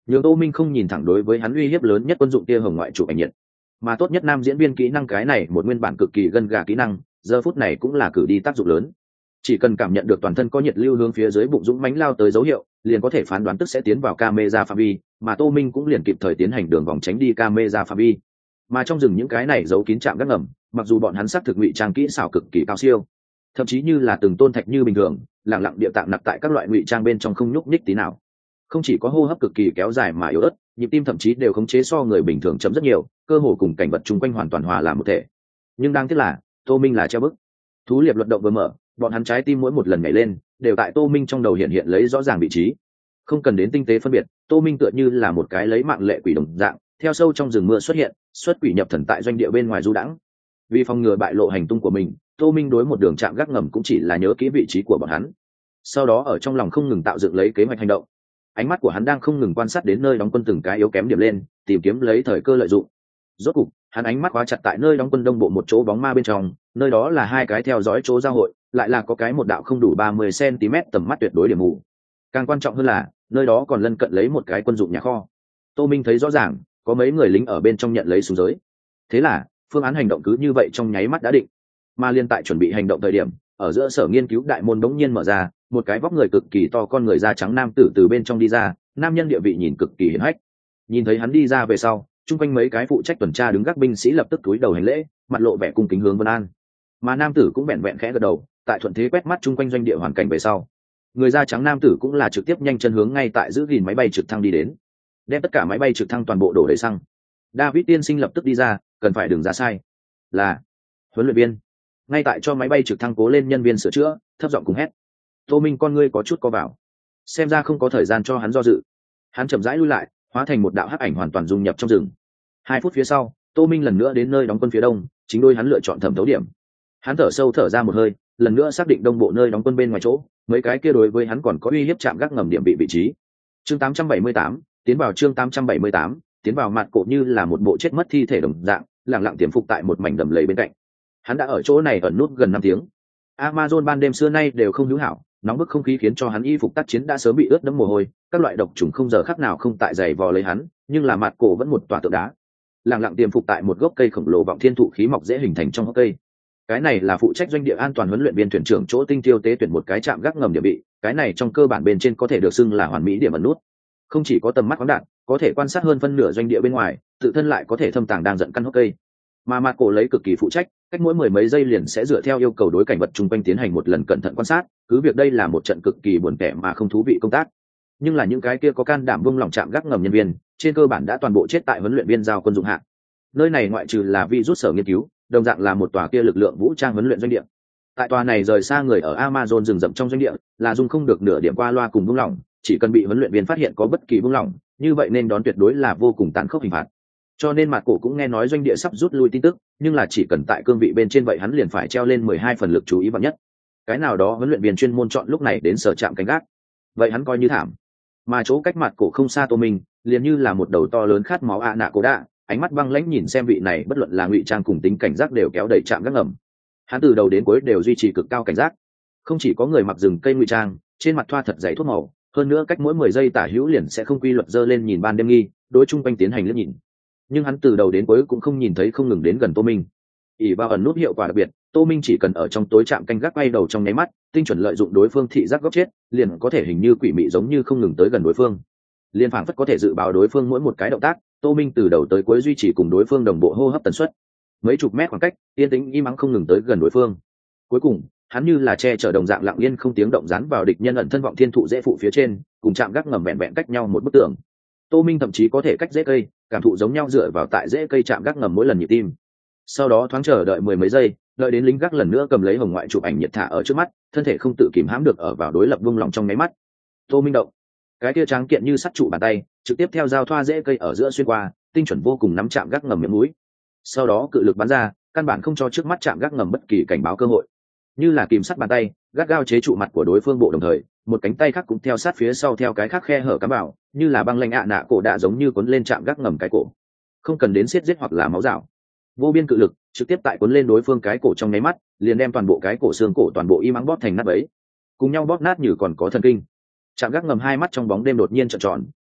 nhường Tô Minh không nhìn thẳng đối với hắn uy hiếp lớn nhất quân dụng tia hồng ngoại chụp ảnh nhiệt, mà tốt nhất nam diễn viên kỹ năng cái này một nguyên bản cực kỳ gân gà kỹ năng giờ phút này cũng là cử đi tác dụng lớn. Chỉ cần cảm nhận được toàn thân có nhiệt lưu hướng phía dưới bụng dũng mãnh lao tới dấu hiệu, liền có thể phán đoán tức sẽ tiến vào camera phạm vi, mà Tô Minh cũng liền kịp thời tiến hành đường vòng tránh đi camera phạm vi. Mà trong rừng những cái này giấu kín chạm gác ngầm, mặc dù bọn hắn xác thực ngụy trang kỹ xảo cực kỳ cao siêu, thậm chí như là từng tôn thạch như bình thường, lặng lặng địa tạng nặc tại các loại ngụy trang bên trong không nhúc nhích tí nào. Không chỉ có hô hấp cực kỳ kéo dài mà yếu ớt, nhịp tim thậm chí đều khống chế so người bình thường chậm rất nhiều, cơ hồ cùng cảnh vật chung quanh hoàn toàn hòa làm một thể. Nhưng đáng tiếc là Tô Minh là treo bức. Thú liệp luật động vừa mở, bọn hắn trái tim mỗi một lần nhảy lên đều tại Tô Minh trong đầu hiện hiện lấy rõ ràng vị trí, không cần đến tinh tế phân biệt. Tô Minh tựa như là một cái lấy mạng lệ quỷ đồng dạng theo sâu trong rừng mưa xuất hiện, xuất quỷ nhập thần tại doanh địa bên ngoài du đãng. Vì phòng ngừa bại lộ hành tung của mình, Tô Minh đối một đường chạm gác ngầm cũng chỉ là nhớ kỹ vị trí của bọn hắn, sau đó ở trong lòng không ngừng tạo dựng lấy kế hoạch hành động. Ánh mắt của hắn đang không ngừng quan sát đến nơi đóng quân từng cái yếu kém điểm lên, tìm kiếm lấy thời cơ lợi dụng. Rốt cục hắn ánh mắt khóa chặt tại nơi đóng quân đông bộ một chỗ bóng ma bên trong, nơi đó là hai cái theo dõi chỗ giao hội, lại là có cái một đạo không đủ ba mươi xăng-ti-mét tầm mắt tuyệt đối điểm mù. Càng quan trọng hơn là nơi đó còn lân cận lấy một cái quân dụng nhà kho. Tô Minh thấy rõ ràng có mấy người lính ở bên trong nhận lấy súng giới. Thế là phương án hành động cứ như vậy trong nháy mắt đã định. Mà liên tại chuẩn bị hành động thời điểm, ở giữa sở nghiên cứu đại môn đống nhiên mở ra, một cái vóc người cực kỳ to con người da trắng nam tử từ bên trong đi ra. Nam nhân địa vị nhìn cực kỳ hiển hách. Nhìn thấy hắn đi ra về sau, chung quanh mấy cái phụ trách tuần tra đứng gác binh sĩ lập tức cúi đầu hành lễ, mặt lộ vẻ cung kính hướng Vân An. Mà nam tử cũng vẹn vẹn khẽ gật đầu, tại thuận thế quét mắt chung quanh doanh địa hoàn cảnh về sau, người da trắng nam tử cũng là trực tiếp nhanh chân hướng ngay tại giữ gìn máy bay trực thăng đi đến, đem tất cả máy bay trực thăng toàn bộ đổ đầy xăng. David tiên sinh lập tức đi ra, cần phải đừng ra sai. Là huấn luyện viên. Ngay tại cho máy bay trực thăng cố lên nhân viên sửa chữa, thấp giọng cùng hét. Tô Minh con ngươi có chút co vào, xem ra không có thời gian cho hắn do dự. Hắn chậm rãi lui lại, hóa thành một đạo hắc ảnh hoàn toàn dung nhập trong rừng. Hai phút phía sau, Tô Minh lần nữa đến nơi đóng quân phía đông, chính đôi hắn lựa chọn thẩm thấu điểm. Hắn thở sâu thở ra một hơi, lần nữa xác định đông bộ nơi đóng quân bên ngoài chỗ, mấy cái kia đối với hắn còn có uy hiếp chạm gác ngầm điểm bị vị trí. Chương tám trăm bảy mươi tám, tiến vào chương tám trăm bảy mươi tám, tiến vào mặt cổ như là một bộ chết mất thi thể đồng dạng, lặng lặng tiềm phục tại một mảnh đầm lầy bên cạnh. Hắn đã ở chỗ này ẩn nút gần năm tiếng. Amazon ban đêm xưa nay đều không hữu hảo, nóng bức không khí khiến cho hắn y phục tác chiến đã sớm bị ướt đẫm mồ hôi, các loại độc trùng không giờ khắc nào không tại giày vò lấy hắn, nhưng là mặt cổ vẫn một tòa tượng đá, lặng lặng tiềm phục tại một gốc cây khổng lồ vọng thiên thụ khí mọc dễ hình thành trong hốc cây. Cái này là phụ trách doanh địa an toàn huấn luyện viên thuyền trưởng chỗ tinh tiêu tế tuyển một cái trạm gác ngầm địa bị, cái này trong cơ bản bên trên có thể được xưng là hoàn mỹ điểm ẩn nút. Không chỉ có tầm mắt khoáng đạt, có thể quan sát hơn phân nửa doanh địa bên ngoài, tự thân lại có thể thâm tàng đang giận căn hốc cây. Mà mặt cổ lấy cực kỳ phụ trách, cách mỗi mười mấy giây liền sẽ dựa theo yêu cầu đối cảnh vật chung quanh tiến hành một lần cẩn thận quan sát, cứ việc đây là một trận cực kỳ buồn tẻ mà không thú vị công tác. Nhưng là những cái kia có can đảm buông lỏng trạm gác ngầm nhân viên, trên cơ bản đã toàn bộ chết tại huấn luyện viên giao quân dụng hạng. Nơi này ngoại trừ là vi rút sở nghiên cứu, đồng dạng là một tòa kia lực lượng vũ trang huấn luyện doanh địa. Tại tòa này rời xa người ở Amazon rừng rậm trong doanh địa, là dung không được nửa điểm qua loa cùng buông lỏng, chỉ cần bị huấn luyện viên phát hiện có bất kỳ buông lỏng, như vậy nên đón tuyệt đối là vô cùng tàn khốc hình phạt. Cho nên mặt cổ cũng nghe nói doanh địa sắp rút lui tin tức, nhưng là chỉ cần tại cương vị bên trên vậy hắn liền phải treo lên mười hai phần lực chú ý vào nhất. Cái nào đó huấn luyện viên chuyên môn chọn lúc này đến sở trạm canh gác, vậy hắn coi như thảm. Mà chỗ cách mặt cổ không xa Tô Minh, liền như là một đầu to lớn khát máu ạ nạ cổ đạ, ánh mắt băng lãnh nhìn xem vị này bất luận là ngụy trang cùng tính cảnh giác đều kéo đầy chạm gác ngầm. Hắn từ đầu đến cuối đều duy trì cực cao cảnh giác, không chỉ có người mặc rừng cây ngụy trang, trên mặt thoa thật dày thuốc màu, hơn nữa cách mỗi mười giây tả hữu liền sẽ không quy luật dơ lên nhìn ban đêm nghi, đối chung quanh tiến hành liếc nhìn. Nhưng hắn từ đầu đến cuối cũng không nhìn thấy không ngừng đến gần Tô Minh. ỉ vào ẩn nút hiệu quả đặc biệt, Tô Minh chỉ cần ở trong tối trạm canh gác quay đầu trong nháy mắt, tinh chuẩn lợi dụng đối phương thị giác góc chết, liền có thể hình như quỷ mị giống như không ngừng tới gần đối phương. Liên phảng phất có thể dự báo đối phương mỗi một cái động tác, Tô Minh từ đầu tới cuối duy trì cùng đối phương đồng bộ hô hấp tần suất. Mấy chục mét khoảng cách, yên tĩnh im ắng không ngừng tới gần đối phương. Cuối cùng, hắn như là che chở đồng dạng lặng yên không tiếng động dán vào địch nhân ẩn thân vọng thiên thụ dễ phụ phía trên, cùng chạm gác ngầm vẹn vẹn cách nhau một bức tường. Tô Minh thậm chí có thể cách rễ cây, cảm thụ giống nhau dựa vào tại rễ cây chạm gác ngầm mỗi lần nhịp tim. Sau đó thoáng chờ đợi mười mấy giây, đợi đến lính gác lần nữa cầm lấy hồng ngoại chụp ảnh nhiệt thả ở trước mắt, thân thể không tự kìm hãm được ở vào đối lập vung lòng trong nháy mắt. Tô Minh động, cái kia tráng kiện như sắt trụ bàn tay, trực tiếp theo giao thoa rễ cây ở giữa xuyên qua, tinh chuẩn vô cùng nắm chạm gác ngầm miệng mũi. Sau đó cự lực bắn ra, căn bản không cho trước mắt chạm gác ngầm bất kỳ cảnh báo cơ hội. Như là kìm sắt bàn tay, gắt gao chế trụ mặt của đối phương bộ đồng thời, một cánh tay khác cũng theo sát phía sau theo cái khác khe hở cắm vào, như là băng lanh ạ nạ cổ đạ giống như cuốn lên chạm gác ngầm cái cổ. Không cần đến xiết giết hoặc là máu rạo, vô biên cự lực trực tiếp tại cuốn lên đối phương cái cổ trong nháy mắt, liền đem toàn bộ cái cổ xương cổ toàn bộ im ắng bóp thành nát bấy, cùng nhau bóp nát như còn có thần kinh. Chạm gác ngầm hai mắt trong bóng đêm đột nhiên trợn tròn,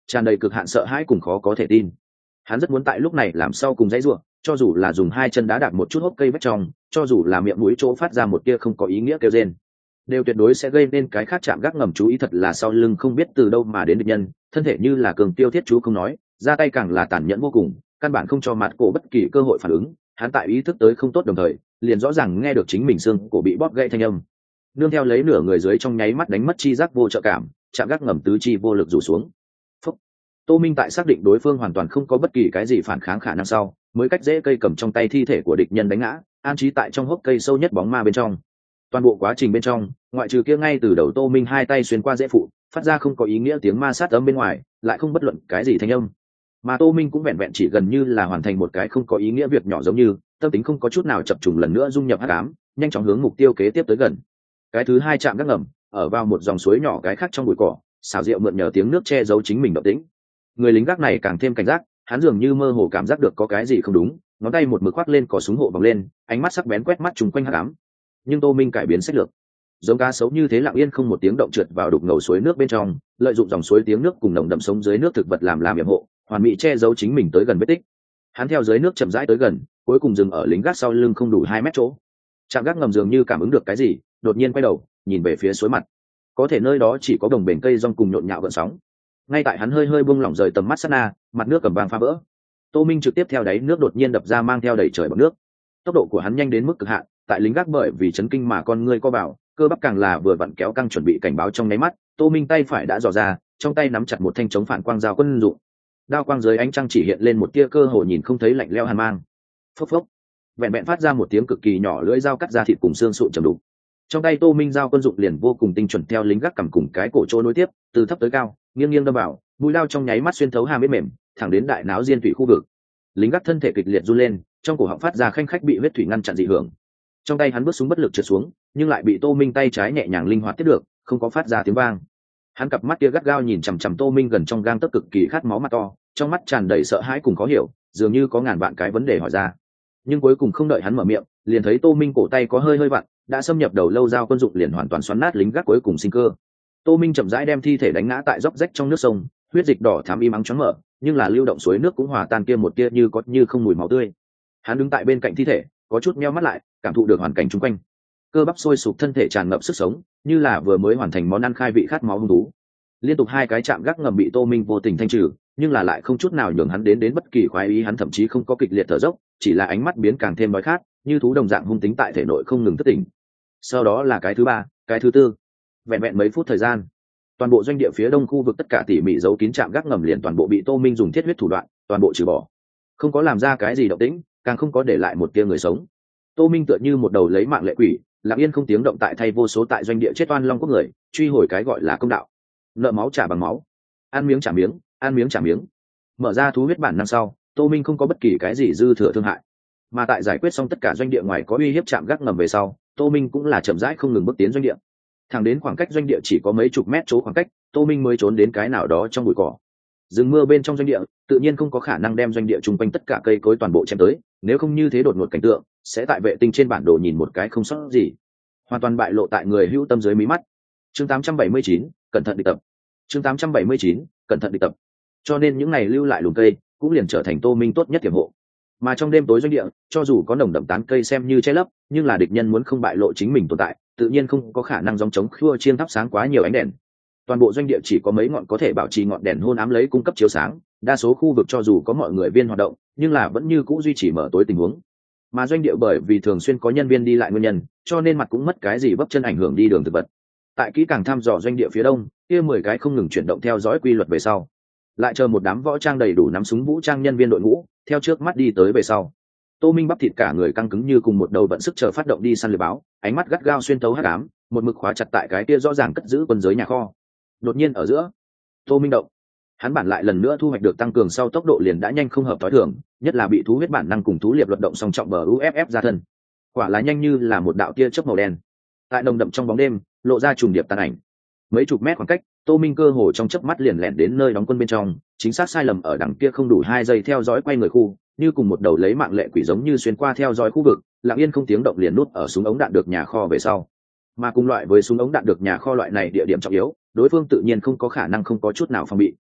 tràn đầy cực hạn sợ hãi cùng khó có thể tin. Hắn rất muốn tại lúc này làm sau cùng dãy ruộng, cho dù là dùng hai chân đá đạp một chút hốc cây vách trong, cho dù là miệng mũi chỗ phát ra một tia không có ý nghĩa kêu rên, đều tuyệt đối sẽ gây nên cái khác chạm gác ngầm chú ý. Thật là sau lưng không biết từ đâu mà đến địch nhân, thân thể như là cường tiêu thiết chú không nói, ra tay càng là tàn nhẫn vô cùng, căn bản không cho mặt cổ bất kỳ cơ hội phản ứng. Hắn tại ý thức tới không tốt đồng thời, liền rõ ràng nghe được chính mình xương cổ bị bóp gãy thanh âm, nương theo lấy nửa người dưới trong nháy mắt đánh mất chi giác vô trợ cảm, chạm gác ngầm tứ chi vô lực rủ xuống. Phúc. Tô Minh tại xác định đối phương hoàn toàn không có bất kỳ cái gì phản kháng khả năng sau, mới cách dễ cây cầm trong tay thi thể của địch nhân đánh ngã, an trí tại trong hốc cây sâu nhất bóng ma bên trong. Toàn bộ quá trình bên trong, ngoại trừ kia ngay từ đầu Tô Minh hai tay xuyên qua dễ phụ, phát ra không có ý nghĩa tiếng ma sát âm bên ngoài, lại không bất luận cái gì thanh âm. Mà Tô Minh cũng vẹn vẹn chỉ gần như là hoàn thành một cái không có ý nghĩa việc nhỏ, giống như tâm tính không có chút nào chập trùng lần nữa dung nhập hắc ám, nhanh chóng hướng mục tiêu kế tiếp tới gần. Cái thứ hai chạm gác ngầm ở vào một dòng suối nhỏ cái khác trong bụi cỏ, xảo diệu mượn nhờ tiếng nước che giấu chính mình động tĩnh. Người lính gác này càng thêm cảnh giác, hắn dường như mơ hồ cảm giác được có cái gì không đúng, ngón tay một mực khoác lên cò súng hộ vòng lên, ánh mắt sắc bén quét mắt trùng quanh hắc ám. Nhưng Tô Minh cải biến sách lược, giống cá sấu như thế lặng yên không một tiếng động trượt vào đục ngầu suối nước bên trong, lợi dụng dòng suối tiếng nước cùng nồng đậm sống dưới nước thực vật làm làm yểm hộ, hoàn mỹ che giấu chính mình tới gần vết tích. Hắn theo dưới nước chậm rãi tới gần, cuối cùng dừng ở lính gác sau lưng không đủ hai mét chỗ. Trạm gác ngầm dường như cảm ứng được cái gì, đột nhiên quay đầu nhìn về phía suối mặt, có thể nơi đó chỉ có đồng bền cây rong cùng nhộn nhạo gợn sóng. Ngay tại hắn hơi hơi buông lỏng rời tầm mắt sát na, mặt nước cầm vàng phá vỡ. Tô Minh trực tiếp theo đáy nước đột nhiên đập ra, mang theo đẩy trời bọt nước. Tốc độ của hắn nhanh đến mức cực hạn, tại lính gác bởi vì chấn kinh mà con ngươi co vào, cơ bắp càng là vừa vặn kéo căng chuẩn bị cảnh báo trong nháy mắt. Tô Minh tay phải đã dò ra, trong tay nắm chặt một thanh chống phản quang dao quân dụng. Đao quang dưới ánh trăng chỉ hiện lên một tia cơ hồ nhìn không thấy lạnh lẽo hàn mang. Phốc phốc, vẹn vẹn phát ra một tiếng cực kỳ nhỏ, lưỡi dao cắt ra thịt cùng xương sụn trầm đục. Trong tay Tô Minh dao quân dụng liền vô cùng tinh chuẩn theo lính gác cầm cùng cái cổ chỗ nối tiếp, từ thấp tới cao, nghiêng nghiêng đâm vào, mũi dao trong nháy mắt xuyên thấu hàm mềm, thẳng đến đại não diên thủy khu vực. Lính gác thân thể kịch liệt run lên, trong cổ họng phát ra khanh khách bị huyết thủy ngăn chặn dị hưởng. Trong tay hắn bước súng bất lực trượt xuống, nhưng lại bị Tô Minh tay trái nhẹ nhàng linh hoạt tiếp được, không có phát ra tiếng vang. Hắn cặp mắt kia gắt gao nhìn chằm chằm Tô Minh gần trong gang tấc cực kỳ khát máu mắt to, trong mắt tràn đầy sợ hãi cùng khó hiểu, dường như có ngàn vạn cái vấn đề hỏi ra. Nhưng cuối cùng không đợi hắn mở miệng, liền thấy Tô Minh cổ tay có hơi hơi vặn, đã xâm nhập đầu lâu dao quân dụng liền hoàn toàn xoắn nát lính gác cuối cùng sinh cơ. Tô Minh chậm rãi đem thi thể đánh ngã tại róc rách trong nước sông, huyết dịch đỏ thắm im ắng choáng mở, nhưng là lưu động suối nước cũng hòa tan kia một tia như có như không mùi máu tươi. Hắn đứng tại bên cạnh thi thể, có chút nheo mắt lại, cảm thụ được hoàn cảnh xung quanh. Cơ bắp sôi sục, thân thể tràn ngập sức sống, như là vừa mới hoàn thành món ăn khai vị khát máu hung thú. Liên tục hai cái chạm gác ngầm bị Tô Minh vô tình thanh trừ, nhưng là lại không chút nào nhường hắn đến đến bất kỳ khoái ý. Hắn thậm chí không có kịch liệt thở dốc, chỉ là ánh mắt biến càng thêm đói khát, như thú đồng dạng hung tính tại thể nội không ngừng thức tỉnh. Sau đó là cái thứ ba, cái thứ tư. Vẹn vẹn mấy phút thời gian, toàn bộ doanh địa phía đông khu vực tất cả tỉ mỉ giấu kín trạm gác ngầm liền toàn bộ bị Tô Minh dùng thiết huyết thủ đoạn toàn bộ trừ bỏ, không có làm ra cái gì động tĩnh, càng không có để lại một tia người sống. Tô Minh tựa như một đầu lấy mạng lệ quỷ, lặng yên không tiếng động tại thay vô số tại doanh địa chết oan long quốc người truy hồi cái gọi là công đạo. Nợ máu trả bằng máu, ăn miếng trả miếng, ăn miếng trả miếng. Mở ra thú huyết bản năm sau, Tô Minh không có bất kỳ cái gì dư thừa thương hại, mà tại giải quyết xong tất cả doanh địa ngoài có uy hiếp trạm gác ngầm về sau, Tô Minh cũng là chậm rãi không ngừng bước tiến doanh địa. Thẳng đến khoảng cách doanh địa chỉ có mấy chục mét chỗ khoảng cách, Tô Minh mới trốn đến cái nào đó trong bụi cỏ. Rừng mưa bên trong doanh địa tự nhiên không có khả năng đem doanh địa chung quanh tất cả cây cối toàn bộ chém tới, nếu không như thế đột ngột cảnh tượng sẽ tại vệ tinh trên bản đồ nhìn một cái không sót gì, hoàn toàn bại lộ tại người hữu tâm dưới mí mắt. Chương tám trăm bảy mươi chín, cẩn thận địch tập. Chương tám trăm bảy mươi chín, cẩn thận địch tập. Cho nên những ngày lưu lại lùm cây cũng liền trở thành Tô Minh tốt nhất tiềm hộ. Mà trong đêm tối doanh địa, cho dù có nồng đậm tán cây xem như che lấp, nhưng là địch nhân muốn không bại lộ chính mình tồn tại, tự nhiên không có khả năng gióng trống khua chiên thắp sáng quá nhiều ánh đèn. Toàn bộ doanh địa chỉ có mấy ngọn có thể bảo trì ngọn đèn hôn ám lấy cung cấp chiếu sáng, đa số khu vực cho dù có mọi người viên hoạt động, nhưng là vẫn như cũ duy trì mở tối tình huống. Mà doanh địa bởi vì thường xuyên có nhân viên đi lại nguyên nhân, cho nên mặt cũng mất cái gì bấp chân ảnh hưởng đi đường thực vật. Tại kỹ càng thăm dò doanh địa phía đông, kia mười cái không ngừng chuyển động theo dõi quy luật về sau, lại chờ một đám võ trang đầy đủ nắm súng vũ trang nhân viên đội ngũ theo trước mắt đi tới về sau. Tô Minh bắp thịt cả người căng cứng như cùng một đầu vận sức chờ phát động đi săn lưới báo, ánh mắt gắt gao xuyên thấu hắc ám, một mực khóa chặt tại cái kia rõ ràng cất giữ quân giới nhà kho. Đột nhiên ở giữa, Tô Minh động, hắn bản lại lần nữa thu hoạch được tăng cường sau tốc độ liền đã nhanh không hợp tối thường, nhất là bị thú huyết bản năng cùng thú liệp luật động song trọng bờ u ép ép ra thân, quả là nhanh như là một đạo tia chớp màu đen, tại nồng đậm trong bóng đêm lộ ra trùng điệp tàn ảnh. Mấy chục mét khoảng cách, Tô Minh cơ hồ trong chớp mắt liền lẻn đến nơi đóng quân bên trong, chính xác sai lầm ở đằng kia không đủ hai giây theo dõi quay người khu, như cùng một đầu lấy mạng lệ quỷ giống như xuyên qua theo dõi khu vực, lặng yên không tiếng động liền nút ở súng ống đạn được nhà kho về sau. Mà cùng loại với súng ống đạn được nhà kho loại này địa điểm trọng yếu, đối phương tự nhiên không có khả năng không có chút nào phòng bị.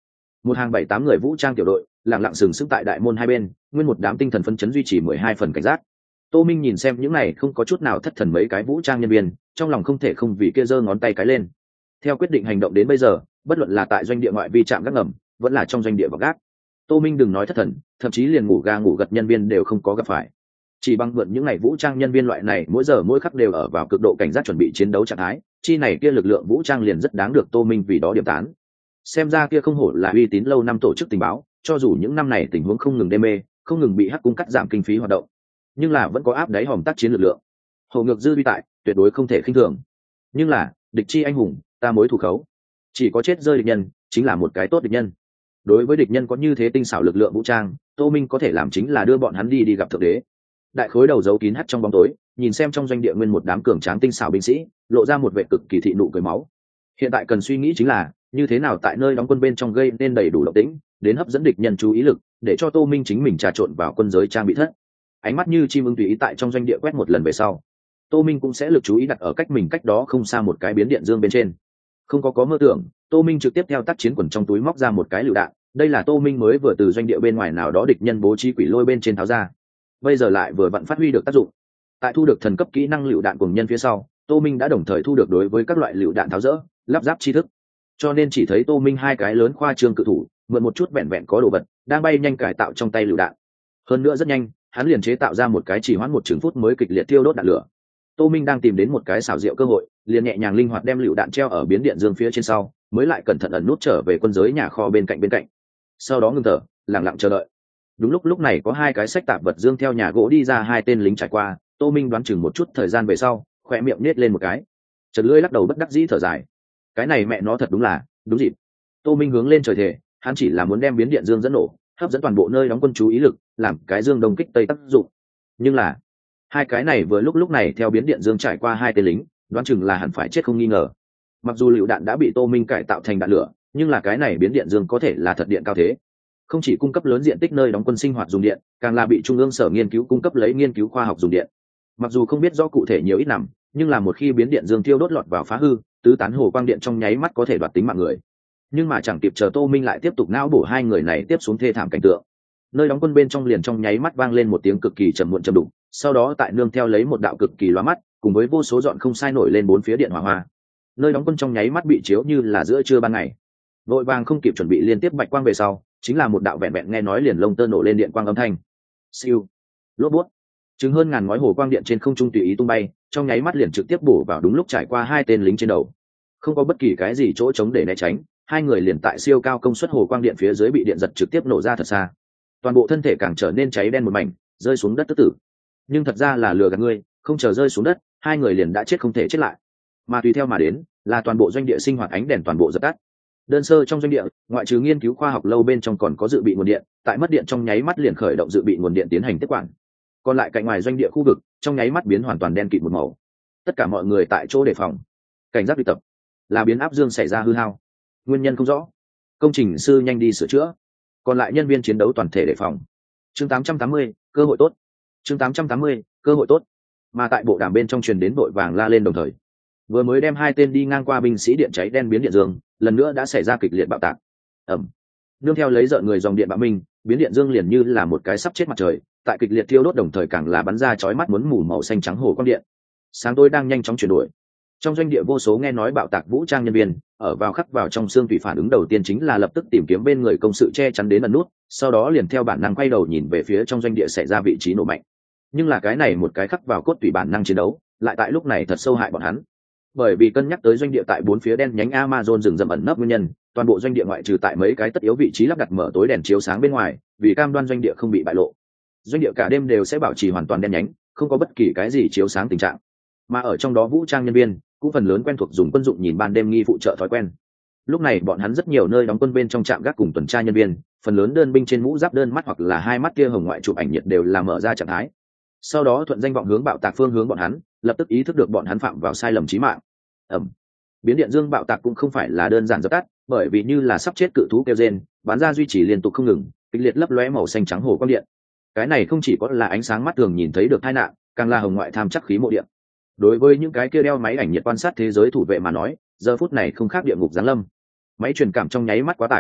một hàng bảy tám người vũ trang tiểu đội lặng lặng sừng sững tại đại môn hai bên, nguyên một đám tinh thần phấn chấn duy trì mười hai phần cảnh giác. Tô Minh nhìn xem những này không có chút nào thất thần mấy cái vũ trang nhân viên, trong lòng không thể không vì kia giơ ngón tay cái lên. Theo quyết định hành động đến bây giờ, bất luận là tại doanh địa ngoại vi trạm gác ngầm, vẫn là trong doanh địa vào gác, Tô Minh đừng nói thất thần, thậm chí liền ngủ ga ngủ gật nhân viên đều không có gặp phải. Chỉ bằng mượn những ngày vũ trang nhân viên loại này mỗi giờ mỗi khắc đều ở vào cực độ cảnh giác chuẩn bị chiến đấu trạng thái, chi này kia lực lượng vũ trang liền rất đáng được Tô Minh vì đó điểm tán. Xem ra kia không hổ là uy tín lâu năm tổ chức tình báo, cho dù những năm này tình huống không ngừng đê mê, không ngừng bị hắc cung cắt giảm kinh phí hoạt động, nhưng là vẫn có áp đáy hòm tác chiến lực lượng. Hồ ngược dư vi tại, tuyệt đối không thể khinh thường. Nhưng là, địch chi anh hùng, ta mối thủ khấu. Chỉ có chết rơi địch nhân, chính là một cái tốt địch nhân. Đối với địch nhân có như thế tinh xảo lực lượng vũ trang, Tô Minh có thể làm chính là đưa bọn hắn đi đi gặp thượng đế. Đại khối đầu giấu kín hắt trong bóng tối, nhìn xem trong doanh địa nguyên một đám cường tráng tinh xảo binh sĩ, lộ ra một vẻ cực kỳ thị nụ cười máu. Hiện tại cần suy nghĩ chính là như thế nào tại nơi đóng quân bên trong gây nên đầy đủ động tĩnh, đến hấp dẫn địch nhân chú ý lực, để cho Tô Minh chính mình trà trộn vào quân giới trang bị thất. Ánh mắt như chim ưng tùy ý tại trong doanh địa quét một lần về sau, Tô Minh cũng sẽ lực chú ý đặt ở cách mình cách đó không xa một cái biến điện dương bên trên. Không có có mơ tưởng, Tô Minh trực tiếp theo tác chiến quần trong túi móc ra một cái lựu đạn, đây là Tô Minh mới vừa từ doanh địa bên ngoài nào đó địch nhân bố trí quỷ lôi bên trên tháo ra, bây giờ lại vừa vặn phát huy được tác dụng. Tại thu được thần cấp kỹ năng lựu đạn cùng nhân phía sau, Tô Minh đã đồng thời thu được đối với các loại lựu đạn tháo rỡ, lắp ráp tri thức. Cho nên chỉ thấy Tô Minh hai cái lớn khoa trương cự thủ, mượn một chút vẹn vẹn có đồ vật, đang bay nhanh cải tạo trong tay lựu đạn. Hơn nữa rất nhanh, hắn liền chế tạo ra một cái chỉ hoãn một chừng phút mới kịch liệt thiêu đốt đạn lửa. Tô Minh đang tìm đến một cái xảo diệu cơ hội, liền nhẹ nhàng linh hoạt đem lựu đạn treo ở biến điện dương phía trên sau, mới lại cẩn thận ẩn nút trở về quân giới nhà kho bên cạnh bên cạnh. Sau đó ngừng thở, lặng lặng chờ đợi. Đúng lúc lúc này có hai cái xách tạp vật dương theo nhà gỗ đi ra, hai tên lính trải qua, Tô Minh đoán chừng một chút thời gian về sau, khỏe miệng nết lên một cái, chợt lưỡi lắc đầu bất đắc dĩ thở dài. Cái này mẹ nó thật đúng là đúng dịp. Tô Minh hướng lên trời thề, hắn chỉ là muốn đem biến điện dương dẫn nổ, hấp dẫn toàn bộ nơi đóng quân chú ý lực, làm cái dương đông kích tây tác dụng. Nhưng là hai cái này vừa lúc lúc này theo biến điện dương trải qua hai tên lính, đoán chừng là hẳn phải chết không nghi ngờ. Mặc dù lựu đạn đã bị Tô Minh cải tạo thành đạn lửa, nhưng là cái này biến điện dương có thể là thật điện cao thế, không chỉ cung cấp lớn diện tích nơi đóng quân sinh hoạt dùng điện, càng là bị trung ương sở nghiên cứu cung cấp lấy nghiên cứu khoa học dùng điện. Mặc dù không biết rõ cụ thể nhiều ít nằm, nhưng là một khi biến điện dương tiêu đốt lọt vào phá hư, tứ tán hồ quang điện trong nháy mắt có thể đoạt tính mạng người. Nhưng mà chẳng kịp chờ Tô Minh lại tiếp tục não bổ hai người này tiếp xuống thê thảm cảnh tượng, nơi đóng quân bên trong liền trong nháy mắt vang lên một tiếng cực kỳ trầm muộn trầm đục, sau đó tại nương theo lấy một đạo cực kỳ lóa mắt, cùng với vô số dọn không sai nổi lên bốn phía điện hỏa hoa. Nơi đóng quân trong nháy mắt bị chiếu như là giữa trưa ban ngày. Vội vàng không kịp chuẩn bị liên tiếp bạch quang về sau, chính là một đạo vẹn vẹn nghe nói liền lông tơ nổ lên điện quang âm thanh. Siêu, lốp bút, chứng hơn ngàn ngói hồ quang điện trên không trung tùy ý tung bay, trong nháy mắt liền trực tiếp bổ vào đúng lúc trải qua hai tên lính trên đầu. Không có bất kỳ cái gì chỗ trống để né tránh, hai người liền tại siêu cao công suất hồ quang điện phía dưới bị điện giật trực tiếp nổ ra thật xa. Toàn bộ thân thể càng trở nên cháy đen một mảnh, rơi xuống đất tức tử. Nhưng thật ra là lừa gạt ngươi, không chờ rơi xuống đất, hai người liền đã chết không thể chết lại. Mà tùy theo mà đến, là toàn bộ doanh địa sinh hoạt ánh đèn toàn bộ dập tắt. Đơn sơ trong doanh địa, ngoại trừ nghiên cứu khoa học lâu bên trong còn có dự bị nguồn điện, tại mất điện trong nháy mắt liền khởi động dự bị nguồn điện tiến hành tiếp quản. Còn lại cạnh ngoài doanh địa khu vực, trong nháy mắt biến hoàn toàn đen kịt một màu. Tất cả mọi người tại chỗ đề phòng, cảnh giác luyện tập. Là biến áp dương xảy ra hư hao, nguyên nhân không rõ, công trình sư nhanh đi sửa chữa. Còn lại nhân viên chiến đấu toàn thể đề phòng. Chương tám trăm tám mươi, cơ hội tốt. Chương tám trăm tám mươi, cơ hội tốt. Mà tại bộ đàm bên trong truyền đến vội vàng la lên đồng thời, vừa mới đem hai tên đi ngang qua binh sĩ điện cháy đen biến điện dương, lần nữa đã xảy ra kịch liệt bạo tạc. Ầm. Nương theo lấy rợn người dòng điện bạo minh, biến điện dương liền như là một cái sắp chết mặt trời, tại kịch liệt thiêu đốt đồng thời càng là bắn ra chói mắt muốn mù màu xanh trắng hồ quang điện. Sáng tối đang nhanh chóng chuyển đổi. Trong doanh địa vô số nghe nói bạo tạc vũ trang nhân viên, ở vào khắc vào trong xương tùy phản ứng đầu tiên chính là lập tức tìm kiếm bên người công sự che chắn đến ẩn nút, sau đó liền theo bản năng quay đầu nhìn về phía trong doanh địa xảy ra vị trí nổ mạnh. Nhưng là cái này một cái khắc vào cốt tùy bản năng chiến đấu, lại tại lúc này thật sâu hại bọn hắn. Bởi vì cân nhắc tới doanh địa tại bốn phía đen nhánh Amazon rừng rậm ẩn nấp nguyên nhân, toàn bộ doanh địa ngoại trừ tại mấy cái tất yếu vị trí lắp đặt mở tối đèn chiếu sáng bên ngoài, vì cam đoan doanh địa không bị bại lộ, doanh địa cả đêm đều sẽ bảo trì hoàn toàn đen nhánh, không có bất kỳ cái gì chiếu sáng tình trạng. Mà ở trong đó vũ trang nhân viên cũng phần lớn quen thuộc dùng quân dụng nhìn ban đêm nghi phụ trợ thói quen. Lúc này bọn hắn rất nhiều nơi đóng quân bên trong trạm gác cùng tuần tra nhân viên, phần lớn đơn binh trên mũ giáp đơn mắt hoặc là hai mắt kia hồng ngoại chụp ảnh nhiệt đều là mở ra trạng thái. Sau đó thuận danh vọng hướng bạo tạc phương hướng bọn hắn, lập tức ý thức được bọn hắn phạm vào sai lầm chí mạng. Ẩm. Biến điện dương bạo tạc cũng không phải là đơn giản dập tắt, bởi vì như là sắp chết cự thú kêu rên, bắn ra duy trì liên tục không ngừng, kịch liệt lấp lóe màu xanh trắng hồ quang điện. Cái này không chỉ có là ánh sáng mắt thường nhìn thấy được tai nạn, càng là hồng ngoại tham chắc khí mộ điện. Đối với những cái kia đeo máy ảnh nhiệt quan sát thế giới thủ vệ mà nói, giờ phút này không khác địa ngục giáng lâm. Máy truyền cảm trong nháy mắt quá tải,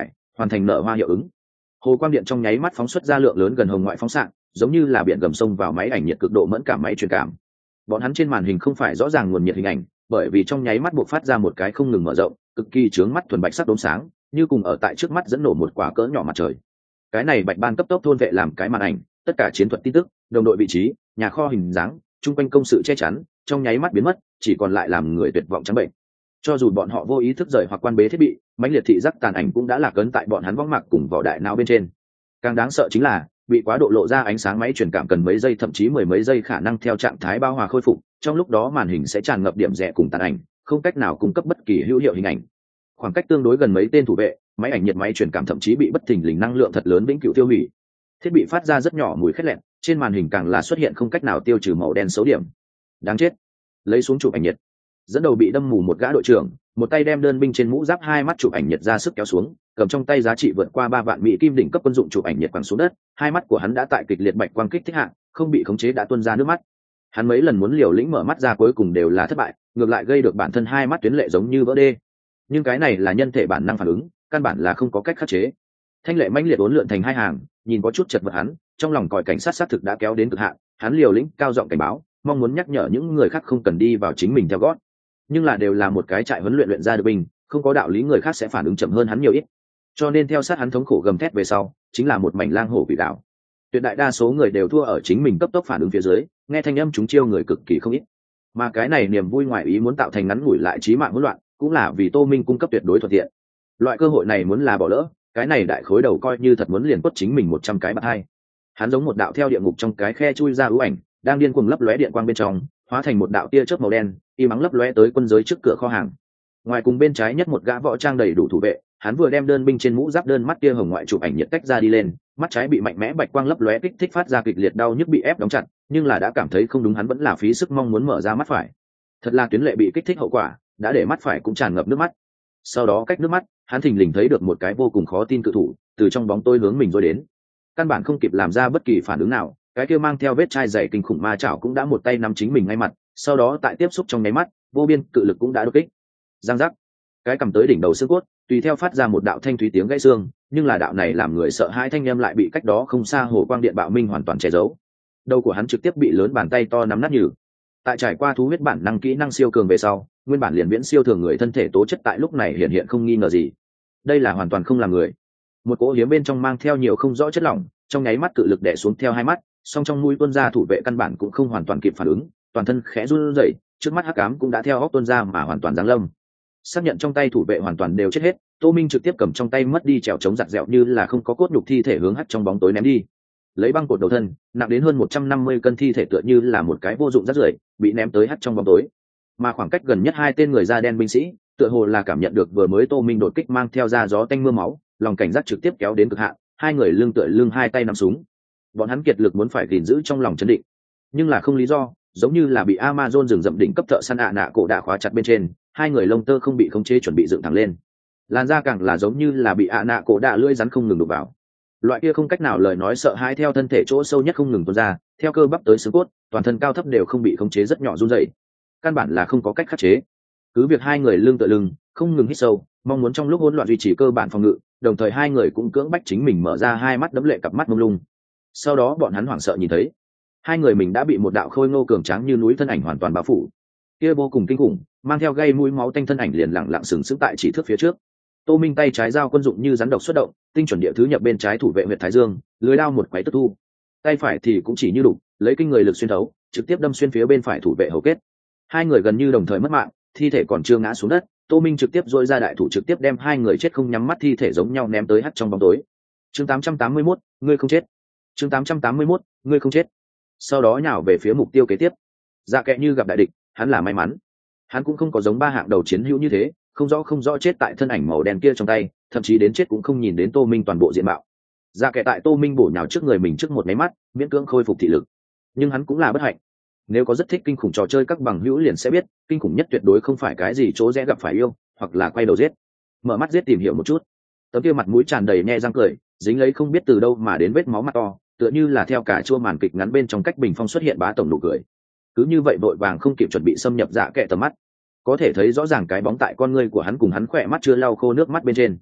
hoàn thành nở hoa hiệu ứng. Hồ quang điện trong nháy mắt phóng xuất ra lượng lớn gần hồng ngoại phóng xạ, giống như là biển gầm sông vào máy ảnh nhiệt cực độ mẫn cảm máy truyền cảm. Bọn hắn trên màn hình không phải rõ ràng nguồn nhiệt hình ảnh, bởi vì trong nháy mắt buộc phát ra một cái không ngừng mở rộng, cực kỳ chướng mắt thuần bạch sắc đốm sáng, như cùng ở tại trước mắt dẫn nổ một quả cỡ nhỏ mặt trời. Cái này bạch ban cấp tốc thôn vệ làm cái màn ảnh, tất cả chiến thuật tin tức, đồng đội vị trí, nhà kho hình dáng, trung quanh công sự che chắn, trong nháy mắt biến mất, chỉ còn lại làm người tuyệt vọng trắng bệnh. Cho dù bọn họ vô ý thức rời hoặc quan bế thiết bị, mãnh liệt thị giác tàn ảnh cũng đã lạc ấn tại bọn hắn võng mạc cùng vỏ đại não bên trên. Càng đáng sợ chính là bị quá độ lộ ra ánh sáng máy truyền cảm cần mấy giây thậm chí mười mấy giây khả năng theo trạng thái bao hòa khôi phục, trong lúc đó màn hình sẽ tràn ngập điểm rẽ cùng tàn ảnh, không cách nào cung cấp bất kỳ hữu hiệu hình ảnh. Khoảng cách tương đối gần mấy tên thủ vệ, máy ảnh nhiệt máy truyền cảm thậm chí bị bất thình lình năng lượng thật lớn vĩnh cửu tiêu hủy. Thiết bị phát ra rất nhỏ mùi khét lẹn, trên màn hình càng là xuất hiện không cách nào tiêu trừ màu đen xấu điểm. Đáng chết. Lấy xuống chụp ảnh nhiệt. Dẫn đầu bị đâm mù một gã đội trưởng, một tay đem đơn binh trên mũ giáp hai mắt chụp ảnh nhiệt ra sức kéo xuống, cầm trong tay giá trị vượt qua ba vạn mỹ kim đỉnh cấp quân dụng chụp ảnh nhiệt quẳng xuống đất, hai mắt của hắn đã tại kịch liệt bạch quang kích thích hạ, không bị khống chế đã tuôn ra nước mắt. Hắn mấy lần muốn liều lĩnh mở mắt ra cuối cùng đều là thất bại, ngược lại gây được bản thân hai mắt tuyến lệ giống như vỡ đê. Nhưng cái này là nhân thể bản năng phản ứng, căn bản là không có cách khắc chế. Thanh lệ mãnh liệt uốn lượn thành hai hàng, nhìn có chút chật vật hắn, trong lòng còi cảnh sát xác thực đã kéo đến cực hạn, hắn liều lĩnh cao giọng cảnh báo, mong muốn nhắc nhở những người khác không cần đi vào chính mình theo gót. Nhưng là đều là một cái trại huấn luyện luyện ra được binh, không có đạo lý người khác sẽ phản ứng chậm hơn hắn nhiều ít. Cho nên theo sát hắn thống khổ gầm thét về sau, chính là một mảnh lang hổ quỷ đảo. Tuyệt đại đa số người đều thua ở chính mình cấp tốc phản ứng phía dưới, nghe thanh âm chúng chiêu người cực kỳ không ít. Mà cái này niềm vui ngoại ý muốn tạo thành ngắn ngủi lại chí mạng hỗn loạn, cũng là vì Tô Minh cung cấp tuyệt đối thuận tiện. Loại cơ hội này muốn là bỏ lỡ, cái này đại khối đầu coi như thật muốn liền quất chính mình một trăm cái bạt hai. Hắn giống một đạo theo địa ngục trong cái khe chui ra ưu ảnh, đang điên cuồng lấp lóe điện quang bên trong, hóa thành một đạo tia chớp màu đen, y mắng lấp lóe tới quân giới trước cửa kho hàng. Ngoài cùng bên trái nhất một gã võ trang đầy đủ thủ vệ, hắn vừa đem đơn binh trên mũ giáp đơn mắt tia hồng ngoại chụp ảnh nhiệt tách ra đi lên, mắt trái bị mạnh mẽ bạch quang lấp lóe kích thích phát ra kịch liệt đau nhức bị ép đóng chặt, nhưng là đã cảm thấy không đúng hắn vẫn là phí sức mong muốn mở ra mắt phải. Thật là tuyến lệ bị kích thích hậu quả, đã để mắt phải cũng tràn ngập nước mắt. Sau đó cách nước mắt, hắn thình lình thấy được một cái vô cùng khó tin cự thủ từ trong bóng tối hướng mình rồi đến. Căn bản không kịp làm ra bất kỳ phản ứng nào, cái kia mang theo vết chai dày kinh khủng ma chảo cũng đã một tay nắm chính mình ngay mặt, sau đó tại tiếp xúc trong nháy mắt, vô biên cự lực cũng đã đột kích. Giang giác, cái cầm tới đỉnh đầu xương cốt, tùy theo phát ra một đạo thanh thúy tiếng gãy xương, nhưng là đạo này làm người sợ hãi thanh âm lại bị cách đó không xa hồ quang điện bạo minh hoàn toàn che giấu. Đầu của hắn trực tiếp bị lớn bàn tay to nắm nát nhừ. Tại trải qua thú huyết bản năng kỹ năng siêu cường về sau, nguyên bản liền viễn siêu thường người thân thể tố chất tại lúc này hiện hiện không nghi ngờ gì. Đây là hoàn toàn không làm người. Một cỗ hiếm bên trong mang theo nhiều không rõ chất lỏng, trong nháy mắt cự lực đè xuống theo hai mắt, song trong mũi tuôn ra thủ vệ căn bản cũng không hoàn toàn kịp phản ứng, toàn thân khẽ run rẩy, trước mắt hắc ám cũng đã theo óc tuôn ra mà hoàn toàn giáng lâm. Xác nhận trong tay thủ vệ hoàn toàn đều chết hết, Tô Minh trực tiếp cầm trong tay mất đi trèo chống giặt dẹo như là không có cốt nhục thi thể hướng hắt trong bóng tối ném đi. Lấy băng cột đầu thân, nặng đến hơn một trăm năm mươi cân thi thể tựa như là một cái vô dụng rác rưởi, bị ném tới hắt trong bóng tối. Mà khoảng cách gần nhất hai tên người da đen binh sĩ, tựa hồ là cảm nhận được vừa mới Tô Minh đột kích mang theo ra gió tanh mưa máu, lòng cảnh giác trực tiếp kéo đến cực hạn, hai người lưng tựa lưng hai tay nắm súng. Bọn hắn kiệt lực muốn phải gìn giữ trong lòng trấn định, nhưng là không lý do, giống như là bị Amazon rừng rậm đỉnh cấp thợ săn ạ nạ cổ đạ khóa chặt bên trên, hai người lông tơ không bị khống chế chuẩn bị dựng thẳng lên, làn da càng là giống như là bị ạ nạ cổ đạ lưỡi rắn không ngừng đục vào. Loại kia không cách nào lời nói sợ hãi theo thân thể chỗ sâu nhất không ngừng tuôn ra, theo cơ bắp tới xương cốt, toàn thân cao thấp đều không bị khống chế rất nhỏ run rẩy, căn bản là không có cách khắc chế. Cứ việc hai người lưng tựa lưng, không ngừng hít sâu, mong muốn trong lúc hỗn loạn duy trì cơ bản phòng ngự, đồng thời hai người cũng cưỡng bách chính mình mở ra hai mắt đẫm lệ cặp mắt mông lung. Sau đó bọn hắn hoảng sợ nhìn thấy, hai người mình đã bị một đạo khôi ngô cường tráng như núi thân ảnh hoàn toàn bao phủ. Kia vô cùng kinh khủng, mang theo gây mũi máu tanh thân ảnh liền lặng lặng sừng sững tại chỉ thước phía trước. Tô Minh tay trái dao quân dụng như rắn độc xuất động, tinh chuẩn địa thứ nhập bên trái thủ vệ huyệt thái dương, lưới đao một quấy tức thu. Tay phải thì cũng chỉ như đục, lấy kinh người lực xuyên thấu, trực tiếp đâm xuyên phía bên phải thủ vệ hầu kết. Hai người gần như đồng thời mất mạng, thi thể còn chưa ngã xuống đất, Tô Minh trực tiếp dội ra đại thủ trực tiếp đem hai người chết không nhắm mắt thi thể giống nhau ném tới hắt trong bóng tối. Chương tám trăm tám mươi mốt, ngươi không chết. Chương tám trăm tám mươi mốt, ngươi không chết. Sau đó nhào về phía mục tiêu kế tiếp. Dạ kệ như gặp đại địch, hắn là may mắn. Hắn cũng không có giống ba hạng đầu chiến hữu như thế, không rõ không rõ chết tại thân ảnh màu đen kia trong tay, thậm chí đến chết cũng không nhìn đến Tô Minh toàn bộ diện mạo. Dạ kệ tại Tô Minh bổ nhào trước người mình trước một máy mắt, miễn cưỡng khôi phục thị lực. Nhưng hắn cũng là bất hạnh. Nếu có rất thích kinh khủng trò chơi các bằng hữu liền sẽ biết, kinh khủng nhất tuyệt đối không phải cái gì chỗ rẽ gặp phải yêu, hoặc là quay đầu giết. Mở mắt giết tìm hiểu một chút. Tấm kia mặt mũi tràn đầy nhe răng cười, dính lấy không biết từ đâu mà đến vết máu mặt to, tựa như là theo cả chua màn kịch ngắn bên trong cách bình phong xuất hiện bá tổng nụ cười. Cứ như vậy vội vàng không kịp chuẩn bị xâm nhập dạ kệ tầm mắt, có thể thấy rõ ràng cái bóng tại con ngươi của hắn cùng hắn khỏe mắt chưa lau khô nước mắt bên trên.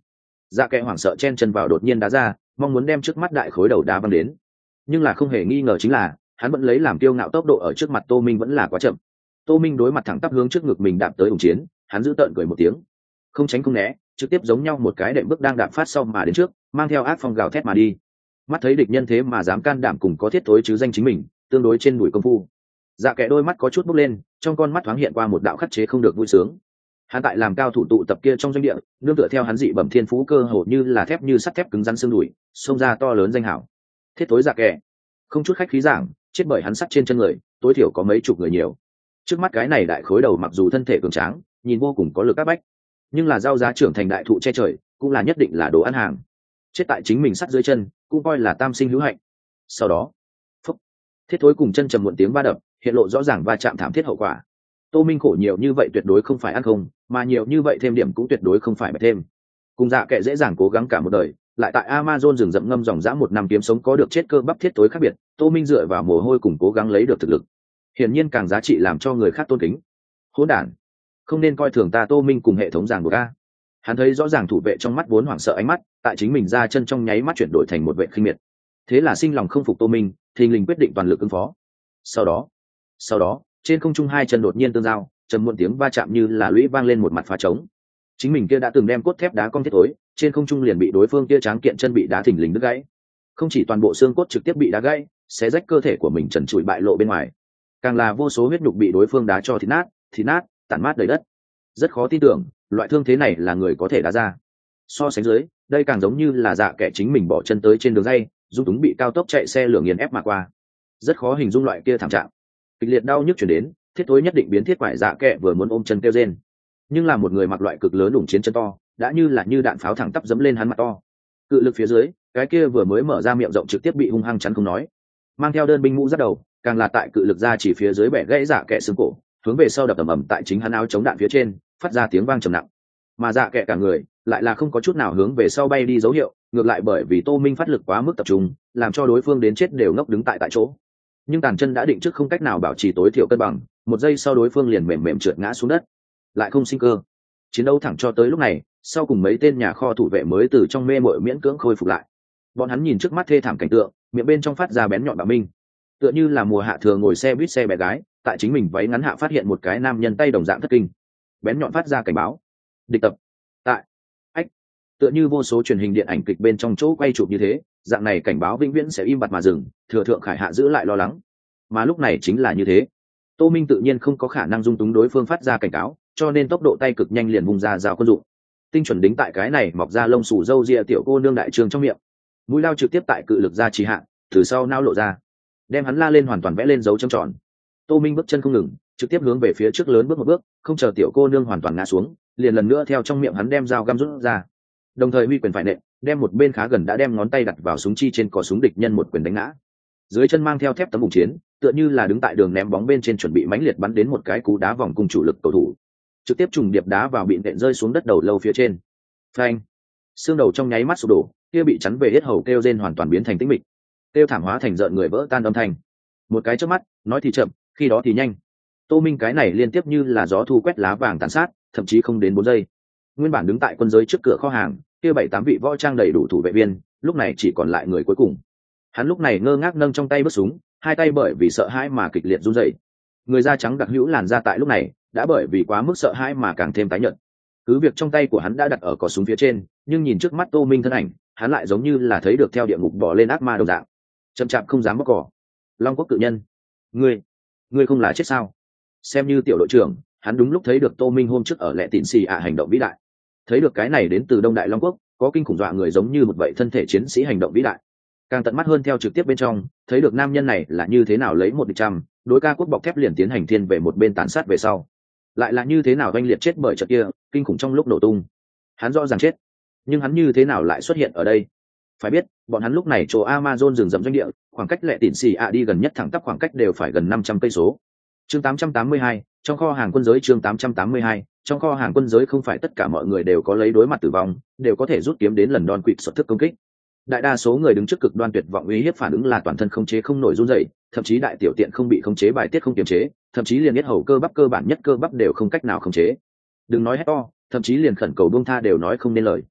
Dạ kệ hoảng sợ chen chân vào đột nhiên đá ra, mong muốn đem trước mắt đại khối đầu đá văng đến, nhưng là không hề nghi ngờ chính là hắn vẫn lấy làm kiêu ngạo tốc độ ở trước mặt Tô Minh vẫn là quá chậm. Tô Minh đối mặt thẳng tắp hướng trước ngực mình đạp tới ủng chiến, hắn giữ tợn cười một tiếng, không tránh không né, trực tiếp giống nhau một cái đệm bước đang đạp phát sau mà đến trước, mang theo ác phong gào thét mà đi. Mắt thấy địch nhân thế mà dám can đảm cùng có thiết tối chứ danh chính mình, tương đối trên đùi công phu. Dạ kệ đôi mắt có chút bốc lên, trong con mắt thoáng hiện qua một đạo khắc chế không được vui sướng. Hắn tại làm cao thủ tụ tập kia trong doanh địa, nương tựa theo hắn dị bẩm thiên phú cơ hồ như là thép như sắt thép cứng rắn xương đùi, xông ra to lớn danh hảo. Thiết tối dạ kệ, không chút khách khí giảng, chết bởi hắn sắt trên chân người, tối thiểu có mấy chục người nhiều. Trước mắt cái này đại khối đầu mặc dù thân thể cường tráng, nhìn vô cùng có lực áp bách, nhưng là giao giá trưởng thành đại thụ che trời, cũng là nhất định là đồ ăn hàng. Chết tại chính mình sắt dưới chân, cũng coi là tam sinh hữu hạnh. Sau đó, phúc, thiết thối cùng chân trầm muộn tiếng va đập, hiện lộ rõ ràng va chạm thảm thiết hậu quả. Tô Minh khổ nhiều như vậy tuyệt đối không phải ăn không, mà nhiều như vậy thêm điểm cũng tuyệt đối không phải bạch thêm. Cùng dạ kệ dễ dàng cố gắng cả một đời, lại tại Amazon rừng rậm ngâm dòng dã một năm kiếm sống có được chết cơ bắp thiết tối khác biệt, Tô Minh dựa vào mồ hôi cùng cố gắng lấy được thực lực, hiển nhiên càng giá trị làm cho người khác tôn kính. Hỗn đản, không nên coi thường ta Tô Minh cùng hệ thống ràng buộc a. Hắn thấy rõ ràng thủ vệ trong mắt vốn hoảng sợ ánh mắt, tại chính mình ra chân trong nháy mắt chuyển đổi thành một vệ khinh miệt. Thế là sinh lòng không phục Tô Minh, thình lình quyết định toàn lực ứng phó. Sau đó, sau đó, trên không trung hai chân đột nhiên tương giao, trầm muộn tiếng va chạm như là lũy vang lên một mặt phá trống. Chính mình kia đã từng đem cốt thép đá cong thiết tối, trên không trung liền bị đối phương kia tráng kiện chân bị đá thình lình đứt gãy. Không chỉ toàn bộ xương cốt trực tiếp bị đá gãy, xé rách cơ thể của mình trần trụi bại lộ bên ngoài, càng là vô số huyết nhục bị đối phương đá cho thít nát, thít nát, tản mát đầy đất. Rất khó tin tưởng, loại thương thế này là người có thể đá ra. So sánh dưới, đây càng giống như là dạ kẻ chính mình bỏ chân tới trên đường dây, dung túng bị cao tốc chạy xe lửa nghiền ép mà qua. Rất khó hình dung loại kia thảm trạng. Kịch liệt đau nhức chuyển đến, thiết tối nhất định biến thiết quải dạ kẹ vừa muốn ôm chân kêu rên, nhưng là một người mặc loại cực lớn đủng chiến chân to, đã như là như đạn pháo thẳng tắp dẫm lên hắn mặt to. Cự lực phía dưới, cái kia vừa mới mở ra miệng rộng trực tiếp bị hung hăng chắn không nói, mang theo đơn binh mũ giáp đầu, càng là tại cự lực ra chỉ phía dưới bẻ gãy dạ kẹ xương cổ, hướng về sau đập ầm ầm tại chính hắn áo chống đạn phía trên, phát ra tiếng vang trầm nặng. Mà dạ kẹ cả người lại là không có chút nào hướng về sau bay đi dấu hiệu, ngược lại bởi vì Tô Minh phát lực quá mức tập trung, làm cho đối phương đến chết đều ngốc đứng tại tại chỗ. Nhưng tàn chân đã định trước không cách nào bảo trì tối thiểu cân bằng, một giây sau đối phương liền mềm mềm trượt ngã xuống đất, lại không sinh cơ. Chiến đấu thẳng cho tới lúc này, sau cùng mấy tên nhà kho thủ vệ mới từ trong mê mội miễn cưỡng khôi phục lại. Bọn hắn nhìn trước mắt thê thảm cảnh tượng, miệng bên trong phát ra bén nhọn bạo minh, tựa như là mùa hạ thường ngồi xe buýt xe bé gái, tại chính mình váy ngắn hạ phát hiện một cái nam nhân tay đồng dạng thất kinh, bén nhọn phát ra cảnh báo. Địch tập tại ách, tựa như vô số truyền hình điện ảnh kịch bên trong chỗ quay chụp như thế, dạng này cảnh báo vĩnh viễn sẽ im bặt mà dừng, thừa thượng khải hạ giữ lại lo lắng. Mà lúc này chính là như thế, Tô Minh tự nhiên không có khả năng dung túng đối phương phát ra cảnh cáo, cho nên tốc độ tay cực nhanh liền vung ra dao quân dụng, tinh chuẩn đính tại cái này mọc ra lông xù râu ria tiểu cô nương đại trường trong miệng. Mũi lao trực tiếp tại cự lực ra trì hạ, từ sau nao lộ ra, đem hắn la lên hoàn toàn vẽ lên dấu châm tròn. Tô Minh bước chân không ngừng, trực tiếp hướng về phía trước lớn bước một bước, không chờ tiểu cô nương hoàn toàn ngã xuống, liền lần nữa theo trong miệng hắn đem dao găm rút ra, đồng thời huy quyền phải nện, đem một bên khá gần đã đem ngón tay đặt vào súng chi trên cò súng địch nhân một quyền đánh ngã. Dưới chân mang theo thép tấm vùng chiến, tựa như là đứng tại đường ném bóng bên trên chuẩn bị mãnh liệt bắn đến một cái cú đá vòng cùng chủ lực cầu thủ, trực tiếp trùng điệp đá vào bị nện rơi xuống đất đầu lâu phía trên. Phanh! Xương đầu trong nháy mắt sụp đổ, kia bị chắn về hết hầu kêu rên hoàn toàn biến thành tĩnh mịch, kêu thảm hóa thành rợn người vỡ tan âm thanh. Một cái chớp mắt, nói thì chậm, khi đó thì nhanh. Tô Minh cái này liên tiếp như là gió thu quét lá vàng tàn sát, thậm chí không đến bốn giây. Nguyên bản đứng tại quân giới trước cửa kho hàng, kia bảy tám vị võ trang đầy đủ thủ vệ viên, lúc này chỉ còn lại người cuối cùng. Hắn lúc này ngơ ngác nâng trong tay bức súng, hai tay bởi vì sợ hãi mà kịch liệt run rẩy. Người da trắng đặc hữu làn da tại lúc này đã bởi vì quá mức sợ hãi mà càng thêm tái nhợt. Cứ việc trong tay của hắn đã đặt ở cò súng phía trên, nhưng nhìn trước mắt Tô Minh thân ảnh, hắn lại giống như là thấy được theo địa ngục bỏ lên ác ma đồng dạng, chậm chạp không dám bóc cỏ. Long Quốc cự nhân, ngươi, ngươi không là chết sao? Xem như tiểu đội trưởng, hắn đúng lúc thấy được Tô Minh hôm trước ở lệ tịn xì ạ hành động vĩ đại, thấy được cái này đến từ Đông Đại Long Quốc, có kinh khủng dọa người giống như một vậy thân thể chiến sĩ hành động vĩ đại, càng tận mắt hơn theo trực tiếp bên trong, thấy được nam nhân này là như thế nào lấy một địch trăm, đối ca quốc bọc thép liền tiến hành thiên về một bên tàn sát về sau, lại là như thế nào oanh liệt chết bởi trận kia kinh khủng trong lúc nổ tung. Hắn rõ ràng chết, nhưng hắn như thế nào lại xuất hiện ở đây? Phải biết, bọn hắn lúc này chỗ Amazon rừng rậm doanh địa, khoảng cách lệ tịn xì ạ đi gần nhất thẳng tắp khoảng cách đều phải gần năm trăm cây số. Chương tám trăm tám mươi hai, trong kho hàng quân giới. Chương tám trăm tám mươi hai, trong kho hàng quân giới. Không phải tất cả mọi người đều có lấy đối mặt tử vong, đều có thể rút kiếm đến lần đòn quỵt xuất thức công kích. Đại đa số người đứng trước cực đoan tuyệt vọng uy hiếp phản ứng là toàn thân không chế không nổi run rẩy, thậm chí đại tiểu tiện không bị khống chế bài tiết không kiềm chế, thậm chí liền biết hầu cơ bắp cơ bản nhất cơ bắp đều không cách nào khống chế. Đừng nói hét to, thậm chí liền khẩn cầu buông tha đều nói không nên lời.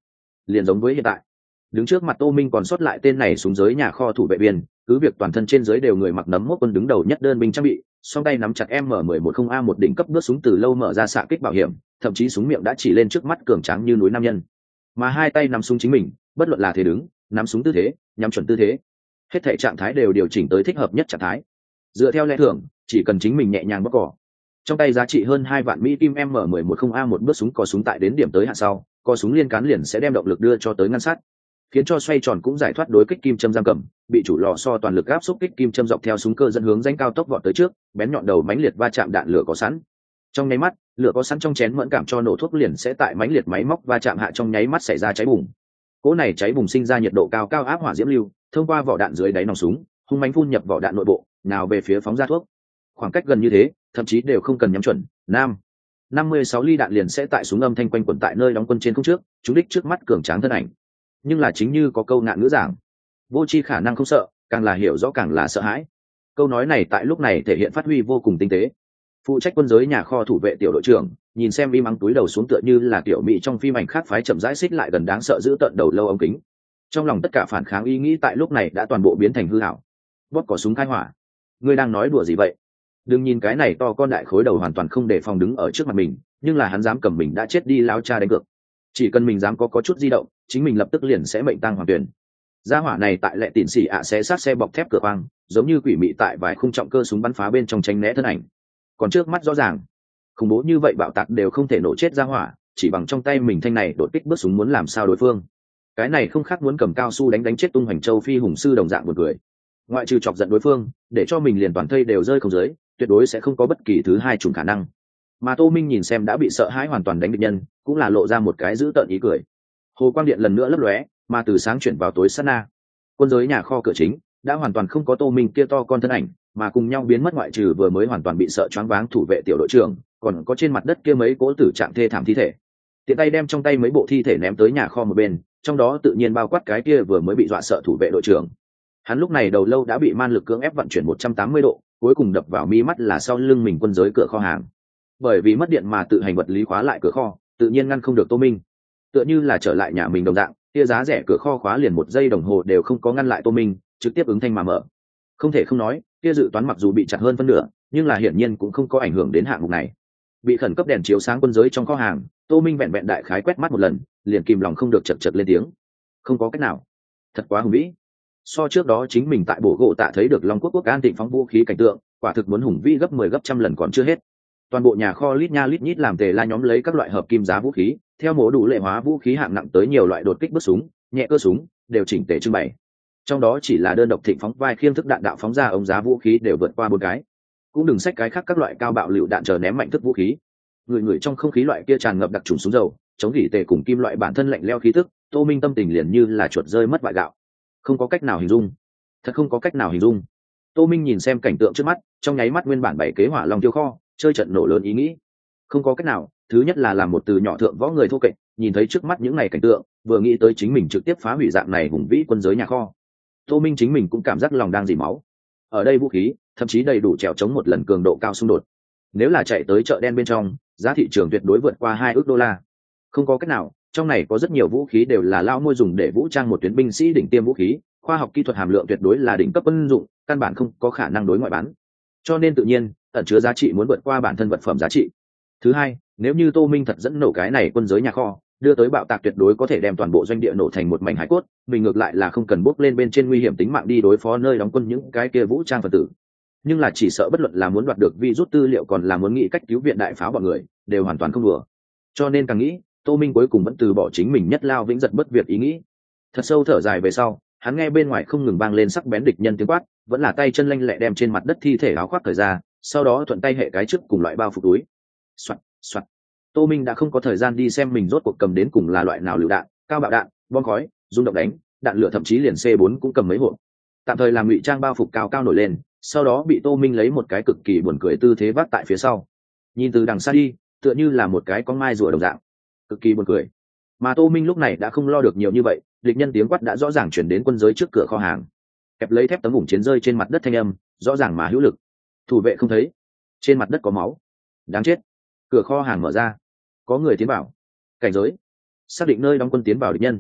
liền giống với hiện tại. Đứng trước mặt Tô Minh còn sót lại tên này xuống giới nhà kho thủ vệ viên, cứ việc toàn thân trên dưới đều người mặc nấm mốc quân đứng đầu nhất đơn binh trang bị, song tay nắm chặt M mười một không A một đỉnh cấp bước súng từ lâu mở ra xạ kích bảo hiểm, thậm chí súng miệng đã chỉ lên trước mắt cường tráng như núi nam nhân. Mà hai tay nắm súng chính mình, bất luận là thế đứng, nắm súng tư thế, nhắm chuẩn tư thế, hết thảy trạng thái đều điều chỉnh tới thích hợp nhất trạng thái. Dựa theo lẽ thường, chỉ cần chính mình nhẹ nhàng bóp cò, trong tay giá trị hơn hai vạn mỹ kim M mười một không A một bước súng có súng tại đến điểm tới hạn sau, có súng liên cán liền sẽ đem động lực đưa cho tới ngăn sát, khiến cho xoay tròn cũng giải thoát đối kích kim châm giam cầm, bị chủ lò xo toàn lực áp xúc kích kim châm dọc theo súng cơ dẫn hướng danh cao tốc vọt tới trước, bén nhọn đầu mãnh liệt va chạm đạn lửa có sẵn. Trong nháy mắt, lửa có sẵn trong chén mẫn cảm cho nổ thuốc liền sẽ tại mãnh liệt máy móc va chạm hạ trong nháy mắt xảy ra cháy bùng. Cỗ này cháy bùng sinh ra nhiệt độ cao cao áp hỏa diễm lưu, thông qua vỏ đạn dưới đáy nòng súng, hung mãnh phun nhập vỏ đạn nội bộ, nào về phía phóng ra thuốc. Khoảng cách gần như thế, thậm chí đều không cần nhắm chuẩn. Nam năm mươi sáu ly đạn liền sẽ tại súng âm thanh quanh quẩn tại nơi đóng quân trên không trước, trúng đích trước mắt cường tráng thân ảnh. Nhưng là chính như có câu nạn ngữ giảng, vô tri khả năng không sợ, càng là hiểu rõ càng là sợ hãi. Câu nói này tại lúc này thể hiện phát huy vô cùng tinh tế. Phụ trách quân giới nhà kho thủ vệ tiểu đội trưởng nhìn xem im ắng túi đầu xuống tựa như là tiểu mỹ trong phim ảnh khác phái chậm rãi xích lại gần đáng sợ giữ tận đầu lâu ống kính. Trong lòng tất cả phản kháng ý nghĩ tại lúc này đã toàn bộ biến thành hư ảo. Bóp cò súng khai hỏa. Ngươi đang nói đùa gì vậy? Đừng nhìn cái này to con đại khối đầu hoàn toàn không để phòng đứng ở trước mặt mình, nhưng là hắn dám cầm mình đã chết đi láo cha đánh cược. Chỉ cần mình dám có có chút di động, chính mình lập tức liền sẽ mệnh tăng hoàng tuyển. Gia hỏa này tại lệ tịn xỉ ạ sẽ sát xe bọc thép cửa quang, giống như quỷ mị tại vài khung trọng cơ súng bắn phá bên trong tránh né thân ảnh. Còn trước mắt rõ ràng, khủng bố như vậy bạo tạc đều không thể nổ chết gia hỏa, chỉ bằng trong tay mình thanh này đột kích bước súng muốn làm sao đối phương. Cái này không khác muốn cầm cao su đánh đánh chết tung hoành châu phi hùng sư đồng dạng một người. Ngoại trừ chọc giận đối phương, để cho mình liền toàn thây đều rơi không dưới, tuyệt đối sẽ không có bất kỳ thứ hai chủng khả năng. Mà Tô Minh nhìn xem đã bị sợ hãi hoàn toàn đánh địch nhân, cũng là lộ ra một cái dữ tợn ý cười. Hồ quang điện lần nữa lấp lóe, mà từ sáng chuyển vào tối sát na, quân giới nhà kho cửa chính đã hoàn toàn không có Tô Minh kia to con thân ảnh, mà cùng nhau biến mất ngoại trừ vừa mới hoàn toàn bị sợ choáng váng thủ vệ tiểu đội trưởng, còn có trên mặt đất kia mấy cỗ tử trạng thê thảm thi thể. Tiện tay đem trong tay mấy bộ thi thể ném tới nhà kho một bên, trong đó tự nhiên bao quát cái kia vừa mới bị dọa sợ thủ vệ đội trưởng. Hắn lúc này đầu lâu đã bị man lực cưỡng ép vận chuyển một trăm tám mươi độ, cuối cùng đập vào mi mắt là sau lưng mình quân giới cửa kho hàng. Bởi vì mất điện mà tự hành vật lý khóa lại cửa kho, tự nhiên ngăn không được Tô Minh. Tựa như là trở lại nhà mình đồng dạng, kia giá rẻ cửa kho khóa liền một giây đồng hồ đều không có ngăn lại Tô Minh, trực tiếp ứng thanh mà mở. Không thể không nói, kia dự toán mặc dù bị chặt hơn phân nửa, nhưng là hiển nhiên cũng không có ảnh hưởng đến hạng mục này. Bị khẩn cấp đèn chiếu sáng quân giới trong kho hàng, Tô Minh vẹn vẹn đại khái quét mắt một lần, liền kìm lòng không được chật chật lên tiếng. Không có cách nào, thật quá hùng vĩ. So trước đó chính mình tại bổ gỗ tạ thấy được Long Quốc quốc an thịnh phóng vũ khí cảnh tượng, quả thực muốn hùng vĩ gấp mười gấp trăm lần còn chưa hết. Toàn bộ nhà kho lít nha lít nhít làm tề la nhóm lấy các loại hợp kim giá vũ khí, theo mổ đủ lệ hóa vũ khí hạng nặng tới nhiều loại đột kích bước súng, nhẹ cơ súng, đều chỉnh tề trưng bày. Trong đó chỉ là đơn độc thịnh phóng vai khiêng thức đạn đạo phóng ra ống giá vũ khí đều vượt qua bốn cái. Cũng đừng xách cái khác các loại cao bạo lựu đạn chờ ném mạnh thức vũ khí. Người người trong không khí loại kia tràn ngập đặc trùng súng dầu, chống gỉ tề cùng kim loại bản thân lạnh leo khí tức, Tô Minh tâm tình liền như là chuột rơi mất vại gạo. Không có cách nào hình dung, thật không có cách nào hình dung. Tô Minh nhìn xem cảnh tượng trước mắt, trong nháy mắt nguyên bản bảy kế hỏa long tiêu kho, chơi trận nổ lớn ý nghĩ. Không có cách nào, thứ nhất là làm một từ nhỏ thượng võ người thô kệch, nhìn thấy trước mắt những ngày cảnh tượng, vừa nghĩ tới chính mình trực tiếp phá hủy dạng này hùng vĩ quân giới nhà kho. Tô Minh chính mình cũng cảm giác lòng đang dỉ máu. Ở đây vũ khí, thậm chí đầy đủ trèo chống một lần cường độ cao xung đột. Nếu là chạy tới chợ đen bên trong, giá thị trường tuyệt đối vượt qua hai ức đô la. Không có cách nào, trong này có rất nhiều vũ khí đều là lao môi dùng để vũ trang một tuyến binh sĩ đỉnh tiêm vũ khí, khoa học kỹ thuật hàm lượng tuyệt đối là đỉnh cấp quân dụng, căn bản không có khả năng đối ngoại bán. Cho nên tự nhiên, ẩn chứa giá trị muốn vượt qua bản thân vật phẩm giá trị. Thứ hai, nếu như Tô Minh thật dẫn nổ cái này quân giới nhà kho, đưa tới bạo tạc tuyệt đối có thể đem toàn bộ doanh địa nổ thành một mảnh hải cốt, mình ngược lại là không cần bước lên bên trên nguy hiểm tính mạng đi đối phó nơi đóng quân những cái kia vũ trang phần tử. Nhưng là chỉ sợ bất luận là muốn đoạt được vi rút tư liệu còn là muốn nghĩ cách cứu viện đại pháo bọn người, đều hoàn toàn không đùa. Cho nên càng nghĩ, Tô Minh cuối cùng vẫn từ bỏ chính mình nhất lao vĩnh giật bất việc ý nghĩ. Thật sâu thở dài về sau, hắn nghe bên ngoài không ngừng vang lên sắc bén địch nhân tiếng quát, vẫn là tay chân lanh lẹ đem trên mặt đất thi thể áo khoác thời ra, sau đó thuận tay hệ cái trước cùng loại bao phục túi. Soạt, soạt. Tô Minh đã không có thời gian đi xem mình rốt cuộc cầm đến cùng là loại nào lựu đạn, cao bạo đạn, bom khói, rung động đánh, đạn lửa thậm chí liền C bốn cũng cầm mấy hộp. Tạm thời làm ngụy trang bao phục cao cao nổi lên, sau đó bị Tô Minh lấy một cái cực kỳ buồn cười tư thế vác tại phía sau. Nhìn từ đằng xa đi, tựa như là một cái con mai rùa đồng dạng, cực kỳ buồn cười. Mà Tô Minh lúc này đã không lo được nhiều như vậy, địch nhân tiếng quát đã rõ ràng chuyển đến quân giới trước cửa kho hàng. Kẹp lấy thép tấm vùng chiến rơi trên mặt đất thanh âm, rõ ràng mà hữu lực. Thủ vệ không thấy, trên mặt đất có máu. Đáng chết. Cửa kho hàng mở ra, có người tiến vào. Cảnh giới, xác định nơi đóng quân tiến vào địch nhân.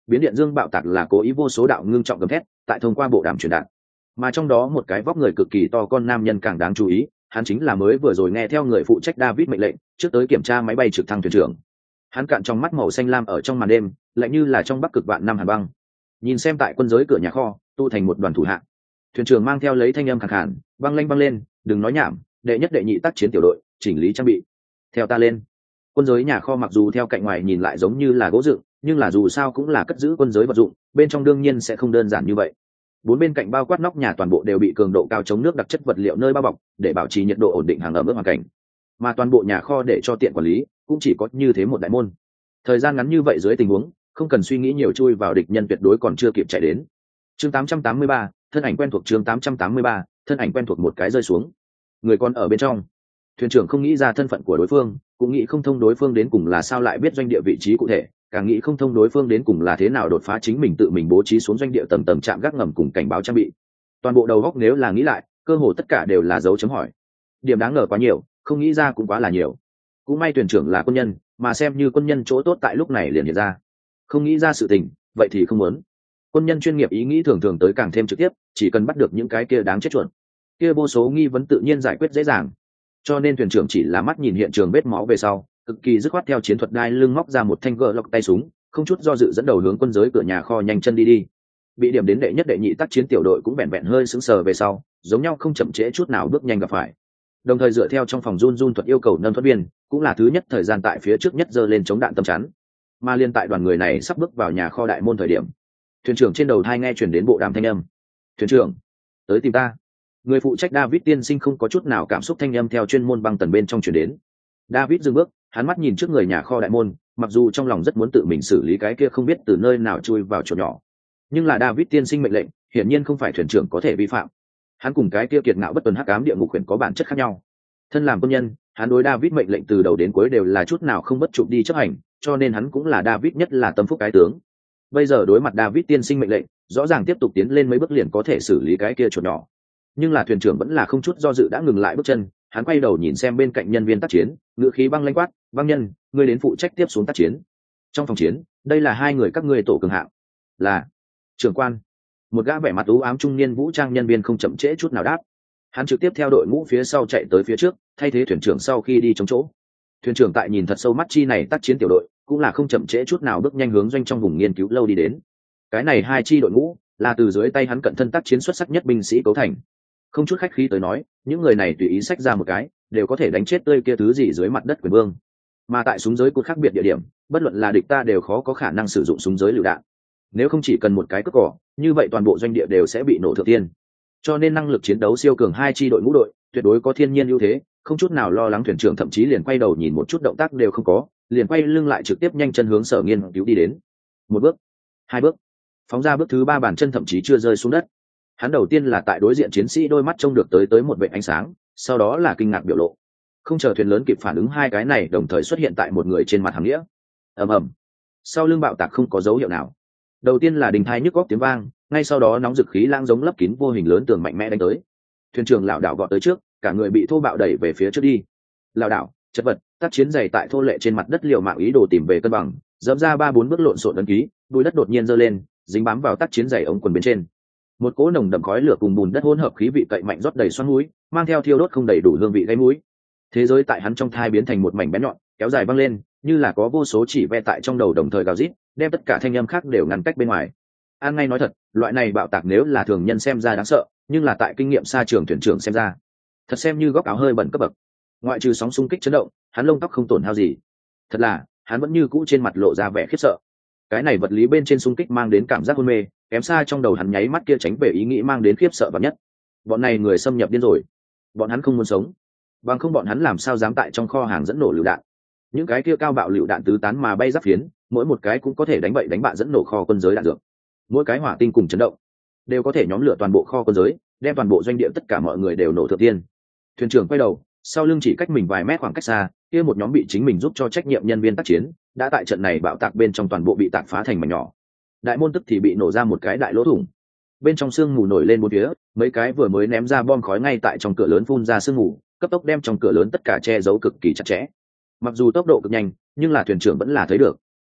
Biến điện dương bạo tạc là cố ý vô số đạo ngưng trọng gầm thét tại thông qua bộ đàm truyền đạt, mà trong đó một cái vóc người cực kỳ to con nam nhân càng đáng chú ý, hắn chính là mới vừa rồi nghe theo người phụ trách David mệnh lệnh trước tới kiểm tra máy bay trực thăng thuyền trưởng. Hắn cạn trong mắt màu xanh lam ở trong màn đêm lạnh như là trong bắc cực vạn năm hàn băng, nhìn xem tại quân giới cửa nhà kho tu thành một đoàn thủ hạ. Thuyền trưởng mang theo lấy thanh âm khàn khàn băng lanh băng lên, đừng nói nhảm, đệ nhất đệ nhị tác chiến tiểu đội chỉnh lý trang bị, theo ta lên. Quân giới nhà kho mặc dù theo cạnh ngoài nhìn lại giống như là gỗ dựng, nhưng là dù sao cũng là cất giữ quân giới vật dụng, bên trong đương nhiên sẽ không đơn giản như vậy. Bốn bên cạnh bao quát nóc nhà toàn bộ đều bị cường độ cao chống nước đặc chất vật liệu nơi bao bọc để bảo trì nhiệt độ ổn định hàng ẩm ướt hoàn cảnh, mà toàn bộ nhà kho để cho tiện quản lý cũng chỉ có như thế một đại môn. Thời gian ngắn như vậy dưới tình huống không cần suy nghĩ nhiều, chui vào địch nhân tuyệt đối còn chưa kịp chạy đến. Chương tám trăm tám mươi ba, thân ảnh quen thuộc. Chương tám trăm tám mươi ba, thân ảnh quen thuộc. Một cái rơi xuống, người còn ở bên trong. Thuyền trưởng không nghĩ ra thân phận của đối phương, cũng nghĩ không thông đối phương đến cùng là sao lại biết doanh địa vị trí cụ thể, càng nghĩ không thông đối phương đến cùng là thế nào đột phá chính mình tự mình bố trí xuống doanh địa tầm tầm chạm gác ngầm cùng cảnh báo trang bị. Toàn bộ đầu góc nếu là nghĩ lại, cơ hồ tất cả đều là dấu chấm hỏi. Điểm đáng ngờ quá nhiều, không nghĩ ra cũng quá là nhiều. Cũng may thuyền trưởng là quân nhân, mà xem như quân nhân chỗ tốt tại lúc này liền hiện ra. Không nghĩ ra sự tình, vậy thì không muốn. Quân nhân chuyên nghiệp ý nghĩ thường thường tới càng thêm trực tiếp, chỉ cần bắt được những cái kia đáng chết chuẩn, kia vô số nghi vấn tự nhiên giải quyết dễ dàng. Cho nên thuyền trưởng chỉ là mắt nhìn hiện trường vết máu về sau, cực kỳ dứt khoát theo chiến thuật đai lưng móc ra một thanh gỡ lọc tay súng, không chút do dự dẫn đầu hướng quân giới cửa nhà kho nhanh chân đi đi. Bị điểm đến đệ nhất đệ nhị tác chiến tiểu đội cũng bèn bèn hơi sững sờ về sau, giống nhau không chậm trễ chút nào bước nhanh gặp phải. Đồng thời dựa theo trong phòng run run thuật yêu cầu nâng thuật viên, cũng là thứ nhất thời gian tại phía trước nhất giơ lên chống đạn tâm chắn. Mà liên tại đoàn người này sắp bước vào nhà kho đại môn thời điểm, thuyền trưởng trên đầu thai nghe chuyển đến bộ đàm thanh âm. Thuyền trưởng, tới tìm ta. Người phụ trách David tiên sinh không có chút nào cảm xúc thanh âm theo chuyên môn băng tần bên trong chuyển đến. David dừng bước, hắn mắt nhìn trước người nhà kho đại môn, mặc dù trong lòng rất muốn tự mình xử lý cái kia không biết từ nơi nào chui vào chỗ nhỏ, nhưng là David tiên sinh mệnh lệnh, hiển nhiên không phải thuyền trưởng có thể vi phạm. Hắn cùng cái kia kiệt ngạo bất tuần hắc ám địa ngục huyền có bản chất khác nhau. Thân làm quân nhân, hắn đối David mệnh lệnh từ đầu đến cuối đều là chút nào không bất chụp đi chấp hành, cho nên hắn cũng là David nhất là tâm phúc cái tướng. Bây giờ đối mặt David tiên sinh mệnh lệnh, rõ ràng tiếp tục tiến lên mấy bước liền có thể xử lý cái kia chuột nhỏ. Nhưng là thuyền trưởng vẫn là không chút do dự đã ngừng lại bước chân, hắn quay đầu nhìn xem bên cạnh nhân viên tác chiến, ngữ khí băng lãnh quát, "Băng nhân, ngươi đến phụ trách tiếp xuống tác chiến." Trong phòng chiến, đây là hai người các ngươi tổ cường hạng. Là trưởng quan. Một gã vẻ mặt u ám trung niên vũ trang nhân viên không chậm trễ chút nào đáp. Hắn trực tiếp theo đội ngũ phía sau chạy tới phía trước, thay thế thuyền trưởng sau khi đi chống chỗ. Thuyền trưởng tại nhìn thật sâu mắt chi này tác chiến tiểu đội, cũng là không chậm trễ chút nào bước nhanh hướng doanh trong vùng nghiên cứu lâu đi đến. Cái này hai chi đội ngũ là từ dưới tay hắn cận thân tác chiến xuất sắc nhất binh sĩ cấu thành. Không chút khách khí tới nói, những người này tùy ý xách ra một cái, đều có thể đánh chết tươi kia thứ gì dưới mặt đất quyền vương. Mà tại súng giới cột khác biệt địa điểm, bất luận là địch ta đều khó có khả năng sử dụng súng giới lựu đạn. Nếu không chỉ cần một cái cất cỏ, như vậy toàn bộ doanh địa đều sẽ bị nổ thượng tiên. Cho nên năng lực chiến đấu siêu cường hai chi đội ngũ đội, tuyệt đối có thiên nhiên ưu thế, không chút nào lo lắng. Thuyền trưởng thậm chí liền quay đầu nhìn một chút động tác đều không có, liền quay lưng lại trực tiếp nhanh chân hướng Sở Nghiên cứu đi đến. Một bước, hai bước, phóng ra bước thứ ba, bàn chân thậm chí chưa rơi xuống đất. Hắn đầu tiên là tại đối diện chiến sĩ đôi mắt trông được tới tới một vệt ánh sáng, sau đó là kinh ngạc biểu lộ. Không chờ thuyền lớn kịp phản ứng, hai cái này đồng thời xuất hiện tại một người trên mặt hàng nghĩa. Ầm ầm. Sau lưng bạo tạc không có dấu hiệu nào. Đầu tiên là đình thai nhức góc tiếng vang, ngay sau đó nóng dực khí lãng giống lấp kín vô hình lớn tường mạnh mẽ đánh tới. Thuyền trưởng lảo đảo vọt tới trước, cả người bị thô bạo đẩy về phía trước đi. Lảo đảo, chật vật, tác chiến dày tại thô lệ trên mặt đất liều mạng ý đồ tìm về cân bằng, dẫm ra ba bốn bước lộn xộn ấn ký, bụi đất đột nhiên giơ lên, dính bám vào tác chiến dày ống quần bên trên. Một cỗ nồng đậm khói lửa cùng bùn đất hỗn hợp khí vị cậy mạnh rót đầy xoắn mũi, mang theo thiêu đốt không đầy đủ hương vị gây mũi. Thế giới tại hắn trong thai biến thành một mảnh bén nhọn, kéo dài văng lên, như là có vô số chỉ ve tại trong đầu đồng thời gào rít, đem tất cả thanh âm khác đều ngăn cách bên ngoài. An ngay nói thật, loại này bạo tạc nếu là thường nhân xem ra đáng sợ, nhưng là tại kinh nghiệm xa trường thuyền trưởng xem ra, thật xem như góc áo hơi bẩn cấp bậc. Ngoại trừ sóng xung kích chấn động, hắn lông tóc không tổn hao gì. Thật là, hắn vẫn như cũ trên mặt lộ ra vẻ khiếp sợ. Cái này vật lý bên trên xung kích mang đến cảm giác hôn mê, kém xa trong đầu hắn nháy mắt kia tránh về ý nghĩ mang đến khiếp sợ và nhất. Bọn này người xâm nhập điên rồi, bọn hắn không muốn sống, bằng không bọn hắn làm sao dám tại trong kho hàng dẫn nổ lựu đạn. Những cái kia cao bạo lựu đạn tứ tán mà bay giáp phiến, mỗi một cái cũng có thể đánh bậy đánh bạ dẫn nổ kho quân giới đạn dược. Mỗi cái hỏa tinh cùng chấn động đều có thể nhóm lửa toàn bộ kho quân giới, đem toàn bộ doanh địa tất cả mọi người đều nổ thượng tiên. Thuyền trưởng quay đầu, sau lưng chỉ cách mình vài mét khoảng cách xa, kia một nhóm bị chính mình giúp cho trách nhiệm nhân viên tác chiến, đã tại trận này bạo tạc bên trong toàn bộ bị tạc phá thành mảnh nhỏ. Đại môn tức thì bị nổ ra một cái đại lỗ thủng, bên trong sương mù nổi lên bốn phía, mấy cái vừa mới ném ra bom khói ngay tại trong cửa lớn phun ra sương mù, cấp tốc đem trong cửa lớn tất cả che giấu cực kỳ chặt chẽ. Mặc dù tốc độ cực nhanh, nhưng là thuyền trưởng vẫn là thấy được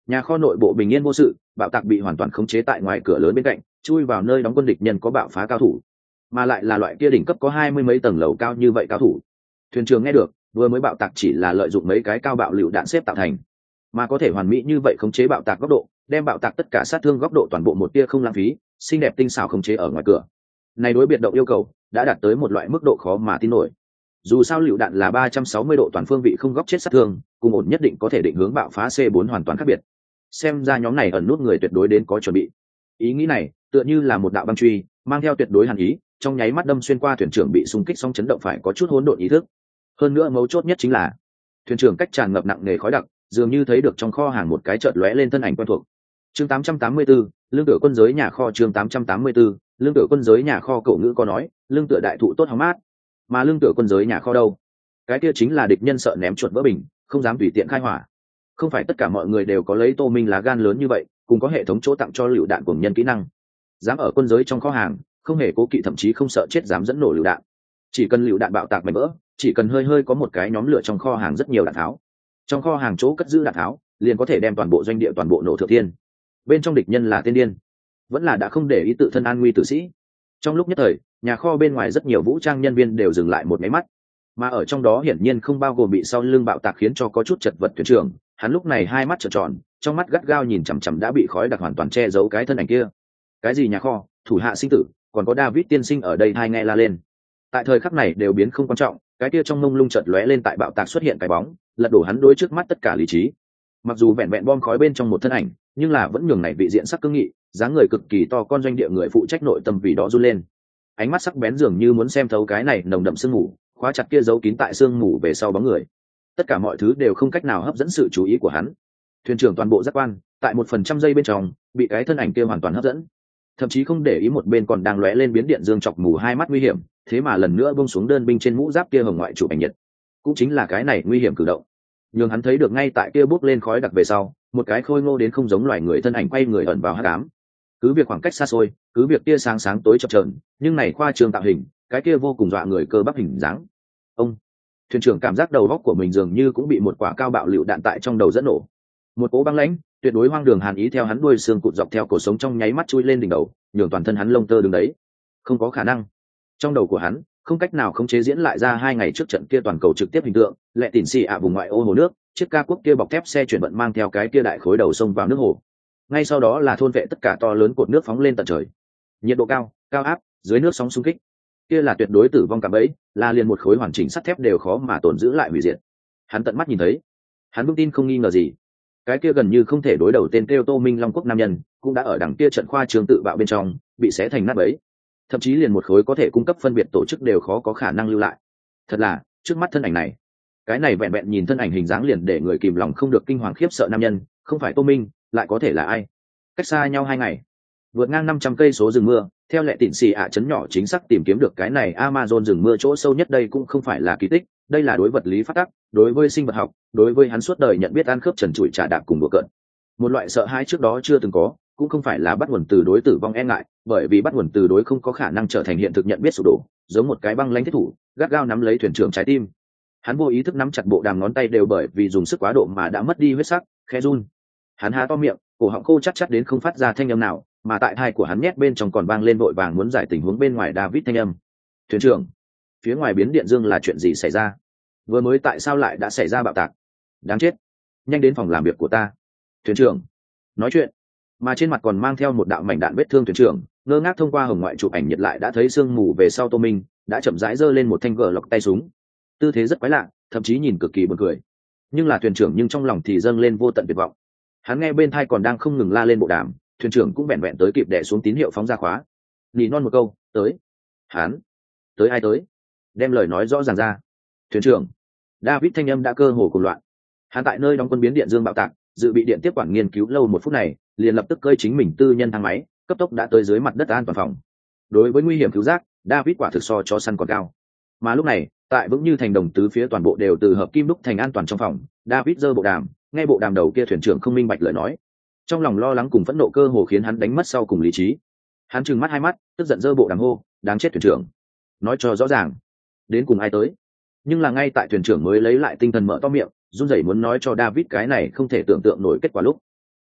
Nhà kho nội bộ bình yên vô sự, bạo tạc bị hoàn toàn khống chế tại ngoài cửa lớn bên cạnh, chui vào nơi đóng quân địch nhân có bạo phá cao thủ, mà lại là loại kia đỉnh cấp có hai mươi mấy tầng lầu cao như vậy cao thủ. Thuyền trưởng nghe được, vừa mới bạo tạc chỉ là lợi dụng mấy cái cao bạo lựu đạn xếp tạo thành, mà có thể hoàn mỹ như vậy khống chế bạo tạc góc độ, đem bạo tạc tất cả sát thương góc độ toàn bộ một tia không lãng phí, xinh đẹp tinh xảo khống chế ở ngoài cửa. Này đối biệt động yêu cầu đã đạt tới một loại mức độ khó mà tin nổi. Dù sao lựu đạn là ba trăm sáu mươi độ toàn phương vị không góc chết sát thương, cùng ổn nhất định có thể định hướng bạo phá C bốn hoàn toàn khác biệt. Xem ra nhóm này ẩn nút người tuyệt đối đến có chuẩn bị. Ý nghĩ này tựa như là một đạo băng truy, mang theo tuyệt đối hàn ý, trong nháy mắt đâm xuyên qua thuyền trưởng bị xung kích xong chấn động phải có chút hỗn độn ý thức. Hơn nữa mấu chốt nhất chính là thuyền trưởng cách tràn ngập nặng nề khói đặc, dường như thấy được trong kho hàng một cái chợt lóe lên thân ảnh quen thuộc. Chương tám trăm tám mươi tư, lương tựa quân giới nhà kho. Chương tám trăm tám mươi tư, lương tựa quân giới nhà kho. Cậu ngữ có nói, lương tựa đại thụ tốt hóng mát, mà lương tựa quân giới nhà kho đâu? Cái kia chính là địch nhân sợ ném chuột vỡ bình, không dám tùy tiện khai hỏa. Không phải tất cả mọi người đều có lấy Tô Minh lá gan lớn như vậy, cùng có hệ thống chỗ tặng cho lựu đạn cùng nhân kỹ năng, dám ở quân giới trong kho hàng không hề cố kỵ, thậm chí không sợ chết dám dẫn nổ lựu đạn. Chỉ cần lựu đạn bạo tạc mảnh vỡ, chỉ cần hơi hơi có một cái nhóm lửa trong kho hàng rất nhiều đạn tháo, trong kho hàng chỗ cất giữ đạn tháo liền có thể đem toàn bộ doanh địa toàn bộ nổ thượng thiên. Bên trong địch nhân là tiên điên, vẫn là đã không để ý tự thân an nguy tử sĩ. Trong lúc nhất thời, nhà kho bên ngoài rất nhiều vũ trang nhân viên đều dừng lại một máy mắt, mà ở trong đó hiển nhiên không bao gồm bị sau lưng bạo tạc khiến cho có chút chật vật thuyền trưởng. Hắn lúc này hai mắt trợn tròn, trong mắt gắt gao nhìn chằm chằm đã bị khói đặc hoàn toàn che giấu cái thân ảnh kia. Cái gì nhà kho, thủ hạ sinh tử, còn có David tiên sinh ở đây hai nghe la lên. Tại thời khắc này đều biến không quan trọng, cái kia trong mông lung chợt lóe lên tại bạo tạc xuất hiện cái bóng, lật đổ hắn đối trước mắt tất cả lý trí. Mặc dù vẹn vẹn bom khói bên trong một thân ảnh, nhưng là vẫn nhường này vị diện sắc cương nghị, dáng người cực kỳ to con doanh địa người phụ trách nội tâm vì đó run lên. Ánh mắt sắc bén dường như muốn xem thấu cái này nồng đậm sương mù, khóa chặt kia giấu kín tại sương mù về sau bóng người. Tất cả mọi thứ đều không cách nào hấp dẫn sự chú ý của hắn. Thuyền trưởng toàn bộ giác quan tại một phần trăm giây bên trong bị cái thân ảnh kia hoàn toàn hấp dẫn, thậm chí không để ý một bên còn đang lóe lên biến điện dương chọc mù hai mắt nguy hiểm, thế mà lần nữa buông xuống đơn binh trên mũ giáp kia hồng ngoại chụp ảnh nhiệt. Cũng chính là cái này nguy hiểm cử động, nhưng hắn thấy được ngay tại kia bốc lên khói đặc về sau, một cái khôi ngô đến không giống loài người thân ảnh quay người ẩn vào hắc ám. Cứ việc khoảng cách xa xôi, cứ việc tia sáng sáng tối chập chờn, nhưng này khoa trương tạo hình, cái kia vô cùng dọa người cơ bắp hình dáng. Ông thuyền trưởng cảm giác đầu óc của mình dường như cũng bị một quả cao bạo lựu đạn tại trong đầu dẫn nổ. Một cỗ băng lãnh, tuyệt đối hoang đường hàn ý theo hắn đuôi xương cụt dọc theo cổ sống trong nháy mắt chui lên đỉnh đầu, nhường toàn thân hắn lông tơ đứng đấy. Không có khả năng. Trong đầu của hắn không cách nào khống chế diễn lại ra hai ngày trước trận kia toàn cầu trực tiếp hình tượng, lẹ tỉn xì ạ vùng ngoại ô hồ nước, chiếc ca quốc kia bọc thép xe chuyển vận mang theo cái kia đại khối đầu sông vào nước hồ. Ngay sau đó là thôn vệ tất cả to lớn cột nước phóng lên tận trời. Nhiệt độ cao, cao áp, dưới nước sóng xung kích. Kia là tuyệt đối tử vong cảm ấy, là liền một khối hoàn chỉnh sắt thép đều khó mà tồn giữ lại hủy diệt. Hắn tận mắt nhìn thấy, hắn vững tin không nghi ngờ gì. Cái kia gần như không thể đối đầu tên kêu Tô Minh Long quốc nam nhân, cũng đã ở đằng kia trận khoa trường tự bạo bên trong, bị xé thành nát bấy. Thậm chí liền một khối có thể cung cấp phân biệt tổ chức đều khó có khả năng lưu lại. Thật là, trước mắt thân ảnh này, cái này vẹn vẹn nhìn thân ảnh hình dáng liền để người kìm lòng không được kinh hoàng khiếp sợ nam nhân, không phải Tô Minh, lại có thể là ai? Cách xa nhau hai ngày, vượt ngang năm trăm cây số rừng mưa, theo lệ tịnh xì ạ chấn nhỏ chính xác tìm kiếm được cái này Amazon rừng mưa chỗ sâu nhất, đây cũng không phải là kỳ tích, đây là đối vật lý phát tắc, đối với sinh vật học, đối với hắn suốt đời nhận biết ăn khớp trần trụi trả đạp cùng đùa cợt. Một loại sợ hãi trước đó chưa từng có, cũng không phải là bắt nguồn từ đối tử vong e ngại, bởi vì bắt nguồn từ đối không có khả năng trở thành hiện thực nhận biết sụp đổ, giống một cái băng lãnh thiết thủ, gắt gao nắm lấy thuyền trưởng trái tim. Hắn vô ý thức nắm chặt bộ đàm ngón tay đều bởi vì dùng sức quá độ mà đã mất đi huyết sắc, khẽ run. Hắn há to miệng, cổ họng khô chắc chắc đến không phát ra thanh âm nào, mà tại tai của hắn nhét bên trong còn vang lên vội vàng muốn giải tình huống bên ngoài David thanh âm. Thuyền trưởng, phía ngoài biến điện dương là chuyện gì xảy ra? Vừa mới tại sao lại đã xảy ra bạo tạc? Đáng chết, nhanh đến phòng làm việc của ta. Thuyền trưởng nói chuyện, mà trên mặt còn mang theo một đạo mảnh đạn vết thương. Thuyền trưởng ngơ ngác thông qua hồng ngoại chụp ảnh nhiệt lại đã thấy sương mù về sau Tô Minh đã chậm rãi giơ lên một thanh gờ lọc tay súng, tư thế rất quái lạ, thậm chí nhìn cực kỳ buồn cười. Nhưng là thuyền trưởng nhưng trong lòng thì dâng lên vô tận tuyệt vọng. Hắn nghe bên tai còn đang không ngừng la lên bộ đàm, thuyền trưởng cũng vẹn vẹn tới kịp đè xuống tín hiệu phóng ra khóa, nỉ non một câu, tới. Hắn tới ai tới? Đem lời nói rõ ràng ra. Thuyền trưởng David thanh âm đã cơ hồ cuồng loạn. Hắn tại nơi đóng quân biến điện dương bạo tạc, dự bị điện tiếp quản nghiên cứu lâu một phút này, liền lập tức cơi chính mình tư nhân thang máy, cấp tốc đã tới dưới mặt đất an toàn phòng. Đối với nguy hiểm cứu giác, David quả thực so chó săn còn cao. Mà lúc này, tại vững như thành đồng tứ phía toàn bộ đều từ hợp kim đúc thành an toàn trong phòng, David giơ bộ đàm, nghe bộ đàm đầu kia thuyền trưởng không minh bạch lời nói. Trong lòng lo lắng cùng phẫn nộ cơ hồ khiến hắn đánh mất sau cùng lý trí. Hắn trừng mắt hai mắt, tức giận giơ bộ đàm hô, đáng chết thuyền trưởng, nói cho rõ ràng, đến cùng ai tới? Nhưng là ngay tại thuyền trưởng mới lấy lại tinh thần mở to miệng, run rẩy muốn nói cho David cái này không thể tưởng tượng nổi kết quả lúc,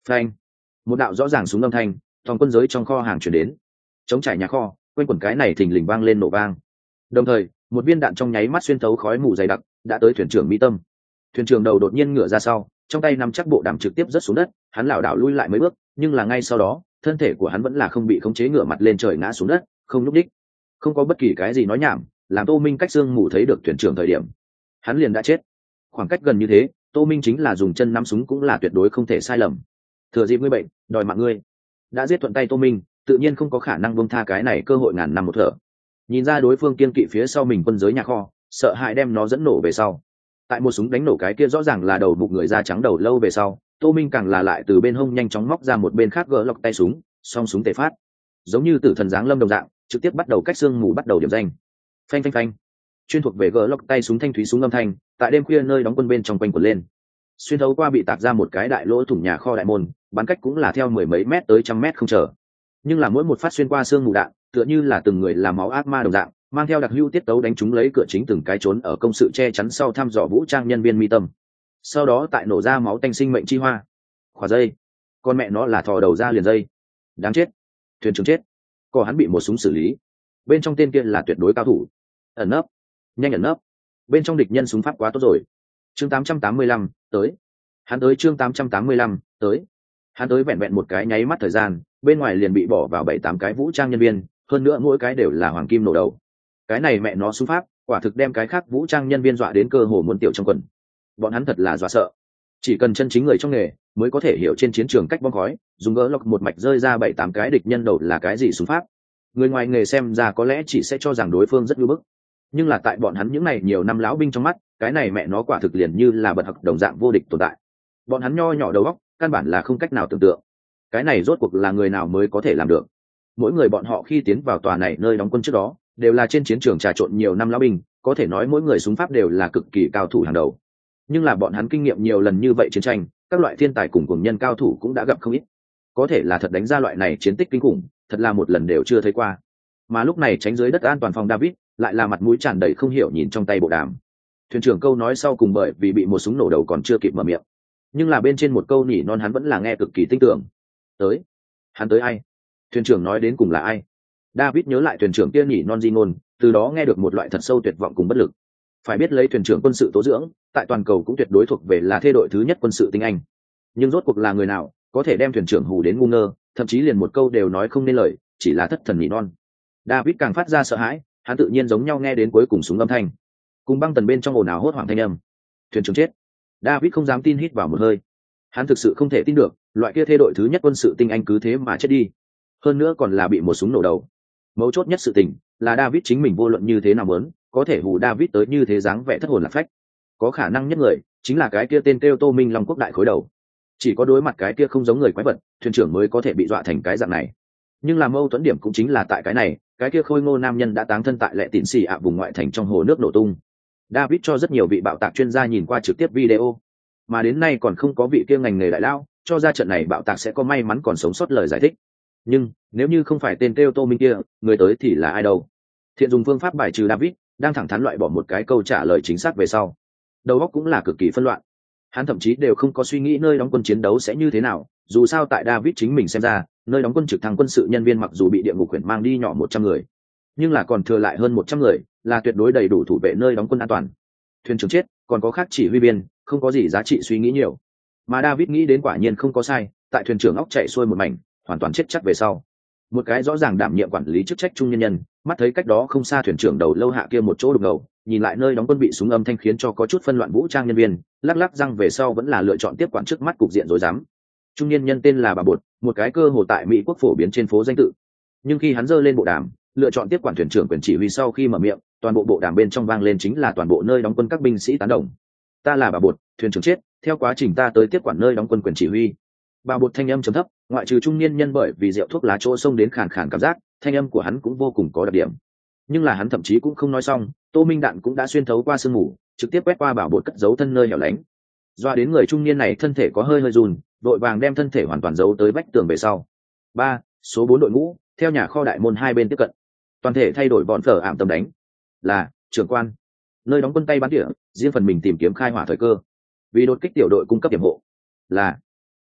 Phanh, một đạo rõ ràng súng âm thanh toàn quân giới trong kho hàng chuyển đến, chống trải nhà kho quanh quẩn cái này thình lình vang lên nổ vang, đồng thời một viên đạn trong nháy mắt xuyên thấu khói mù dày đặc đã tới thuyền trưởng mỹ tâm. Thuyền trưởng đầu đột nhiên ngửa ra sau, trong tay nắm chắc bộ đàm trực tiếp rớt xuống đất, hắn lảo đảo lui lại mấy bước, nhưng là ngay sau đó thân thể của hắn vẫn là không bị khống chế ngửa mặt lên trời ngã xuống đất, không nhúc đích. Không có bất kỳ cái gì nói nhảm, làm Tô Minh cách xương mù thấy được thuyền trưởng thời điểm hắn liền đã chết. Khoảng cách gần như thế, Tô Minh chính là dùng chân nắm súng cũng là tuyệt đối không thể sai lầm. Thừa dịp ngươi bệnh đòi mạng ngươi, đã giết thuận tay Tô Minh, tự nhiên không có khả năng buông tha cái này cơ hội ngàn năm một thở. Nhìn ra đối phương kiên kỵ phía sau mình quân giới nhà kho, sợ hãi đem nó dẫn nổ về sau, tại một súng đánh nổ cái kia rõ ràng là đầu bục người da trắng đầu lâu về sau, Tô Minh càng là lại từ bên hông nhanh chóng móc ra một bên khác gỡ lọc tay súng, song súng tề phát, giống như tử thần giáng lâm đồng dạng, trực tiếp bắt đầu cách xương mù bắt đầu điểm danh. Phanh phanh phanh, chuyên thuộc về gỡ lọc tay súng thanh thúy súng âm thanh tại đêm khuya nơi đóng quân bên trong quanh quẩn lên, xuyên thấu qua bị tạc ra một cái đại lỗ thủng nhà kho đại môn, bắn cách cũng là theo mười mấy mét tới trăm mét không chờ. Nhưng là mỗi một phát xuyên qua xương mù đạn, tựa như là từng người làm máu ác ma đồng dạng, mang theo đặc hữu tiết tấu đánh trúng lấy cửa chính từng cái trốn ở công sự che chắn sau thăm dò vũ trang nhân viên mi tâm. Sau đó tại nổ ra máu tanh sinh mệnh chi hoa. Khỏa dây, con mẹ nó là thò đầu ra liền dây. Đáng chết, thuyền trưởng chết. Có hắn bị một súng xử lý. Bên trong tên kia là tuyệt đối cao thủ. Ẩn nấp, nhanh ẩn nấp. Bên trong địch nhân súng pháp quá tốt rồi. Chương tám trăm tám mươi lăm tới. Hắn tới chương tám trăm tám mươi lăm tới. Hắn tới vẹn vẹn một cái nháy mắt thời gian, bên ngoài liền bị bỏ vào bảy tám cái vũ trang nhân viên, hơn nữa mỗi cái đều là hoàng kim nổ đầu. Cái này mẹ nó súng pháp, quả thực đem cái khác vũ trang nhân viên dọa đến cơ hồ muôn tiểu trong quần. Bọn hắn thật là dọa sợ. Chỉ cần chân chính người trong nghề mới có thể hiểu trên chiến trường cách bom khói, dùng gỡ lọc một mạch rơi ra bảy tám cái địch nhân đầu là cái gì súng pháp. Người ngoài nghề xem ra có lẽ chỉ sẽ cho rằng đối phương rất nhu bức, nhưng là tại bọn hắn những này nhiều năm lão binh trong mắt, cái này mẹ nó quả thực liền như là bật học đồng dạng vô địch tồn tại. Bọn hắn nho nhỏ đầu óc, căn bản là không cách nào tưởng tượng cái này rốt cuộc là người nào mới có thể làm được. Mỗi người bọn họ khi tiến vào tòa này nơi đóng quân trước đó đều là trên chiến trường trà trộn nhiều năm lão binh, có thể nói mỗi người súng pháp đều là cực kỳ cao thủ hàng đầu. Nhưng là bọn hắn kinh nghiệm nhiều lần như vậy chiến tranh, các loại thiên tài cùng cùng nhân cao thủ cũng đã gặp không ít, có thể là thật đánh ra loại này chiến tích kinh khủng, thật là một lần đều chưa thấy qua. Mà lúc này tránh dưới đất an toàn phòng David lại là mặt mũi tràn đầy không hiểu nhìn trong tay bộ đàm. Thuyền trưởng câu nói sau cùng bởi vì bị một súng nổ đầu còn chưa kịp mở miệng, nhưng là bên trên một câu nỉ non hắn vẫn là nghe cực kỳ tinh tưởng. Tới, hắn tới ai? Thuyền trưởng nói đến cùng là ai? David nhớ lại thuyền trưởng kia nỉ non di ngôn, từ đó nghe được một loại thật sâu tuyệt vọng cùng bất lực. Phải biết lấy thuyền trưởng quân sự tố dưỡng, tại toàn cầu cũng tuyệt đối thuộc về là thê đội thứ nhất quân sự tinh anh. Nhưng rốt cuộc là người nào có thể đem thuyền trưởng hù đến ngu ngơ, thậm chí liền một câu đều nói không nên lời, chỉ là thất thần nỉ non. David càng phát ra sợ hãi, hắn tự nhiên giống nhau nghe đến cuối cùng súng âm thanh, cùng băng tần bên trong ồn ào hốt hoảng thanh âm. Thuyền trưởng chết. David không dám tin, hít vào một hơi. Hắn thực sự không thể tin được, loại kia thê đội thứ nhất quân sự tinh anh cứ thế mà chết đi, hơn nữa còn là bị một súng nổ đầu. Mấu chốt nhất sự tình là David chính mình vô luận như thế nào muốn, có thể hù David tới như thế dáng vẻ thất hồn lạc phách. Có khả năng nhất người chính là cái kia tên kêu Tô Minh Long quốc đại khối đầu. Chỉ có đối mặt cái kia không giống người quái vật, thuyền trưởng mới có thể bị dọa thành cái dạng này. Nhưng là mâu thuẫn điểm cũng chính là tại cái này, cái kia khôi ngô nam nhân đã táng thân tại lệ tịn xì ạ vùng ngoại thành trong hồ nước nổ tung. David cho rất nhiều vị bạo tạc chuyên gia nhìn qua trực tiếp video, mà đến nay còn không có vị kia ngành nghề đại lao cho ra trận này bạo tạc sẽ có may mắn còn sống sót lời giải thích. Nhưng nếu như không phải tên kêu Tô Minh kia, người tới thì là ai đâu? Thiện dùng phương pháp bài trừ David, đang thẳng thắn loại bỏ một cái câu trả lời chính xác về sau, đầu óc cũng là cực kỳ phân loạn. Hắn thậm chí đều không có suy nghĩ nơi đóng quân chiến đấu sẽ như thế nào, dù sao tại David chính mình xem ra, nơi đóng quân trực thăng quân sự nhân viên mặc dù bị địa ngục quyển mang đi nhỏ một trăm người, nhưng là còn thừa lại hơn một trăm người, là tuyệt đối đầy đủ thủ vệ nơi đóng quân an toàn. Thuyền trưởng chết, còn có khác chỉ huy viên, không có gì giá trị suy nghĩ nhiều. Mà David nghĩ đến quả nhiên không có sai, tại thuyền trưởng óc chạy xuôi một mảnh, hoàn toàn chết chắc về sau, một cái rõ ràng đảm nhiệm quản lý chức trách trung nhân nhân, mắt thấy cách đó không xa thuyền trưởng đầu lâu hạ kia một chỗ đục ngầu, nhìn lại nơi đóng quân bị súng âm thanh khiến cho có chút phân loạn vũ trang nhân viên, lắc lắc răng về sau vẫn là lựa chọn tiếp quản trước mắt cục diện rối rắm. Trung niên nhân tên là bà Bột, một cái cơ hồ tại Mỹ quốc phổ biến trên phố danh tự. Nhưng khi hắn giơ lên bộ đàm, lựa chọn tiếp quản thuyền trưởng quyền chỉ huy sau khi mở miệng, toàn bộ bộ đàm bên trong vang lên chính là toàn bộ nơi đóng quân các binh sĩ tán đồng. Ta là bà Bột, thuyền trưởng chết, theo quá trình ta tới tiếp quản nơi đóng quân quyền chỉ huy. Bà Bột thanh âm trầm thấp, ngoại trừ trung niên nhân bởi vì rượu thuốc lá chỗ xông đến khàn khàn cảm giác, thanh âm của hắn cũng vô cùng có đặc điểm. Nhưng là hắn thậm chí cũng không nói xong, Tô Minh đạn cũng đã xuyên thấu qua sương mù, trực tiếp quét qua Bà Bột cất giấu thân nơi hẻo lánh. Doa đến người trung niên này thân thể có hơi hơi run, đội vàng đem thân thể hoàn toàn giấu tới vách tường về sau. Ba, số bốn đội ngũ, theo nhà kho đại môn hai bên tiếp cận. Toàn thể thay đổi bọn phở ảm tầm đánh. Là, trưởng quan. Nơi đóng quân tay bắn tỉa, riêng phần mình tìm kiếm khai hỏa thời cơ. Vì đột kích tiểu đội cung cấp điểm hộ. Là.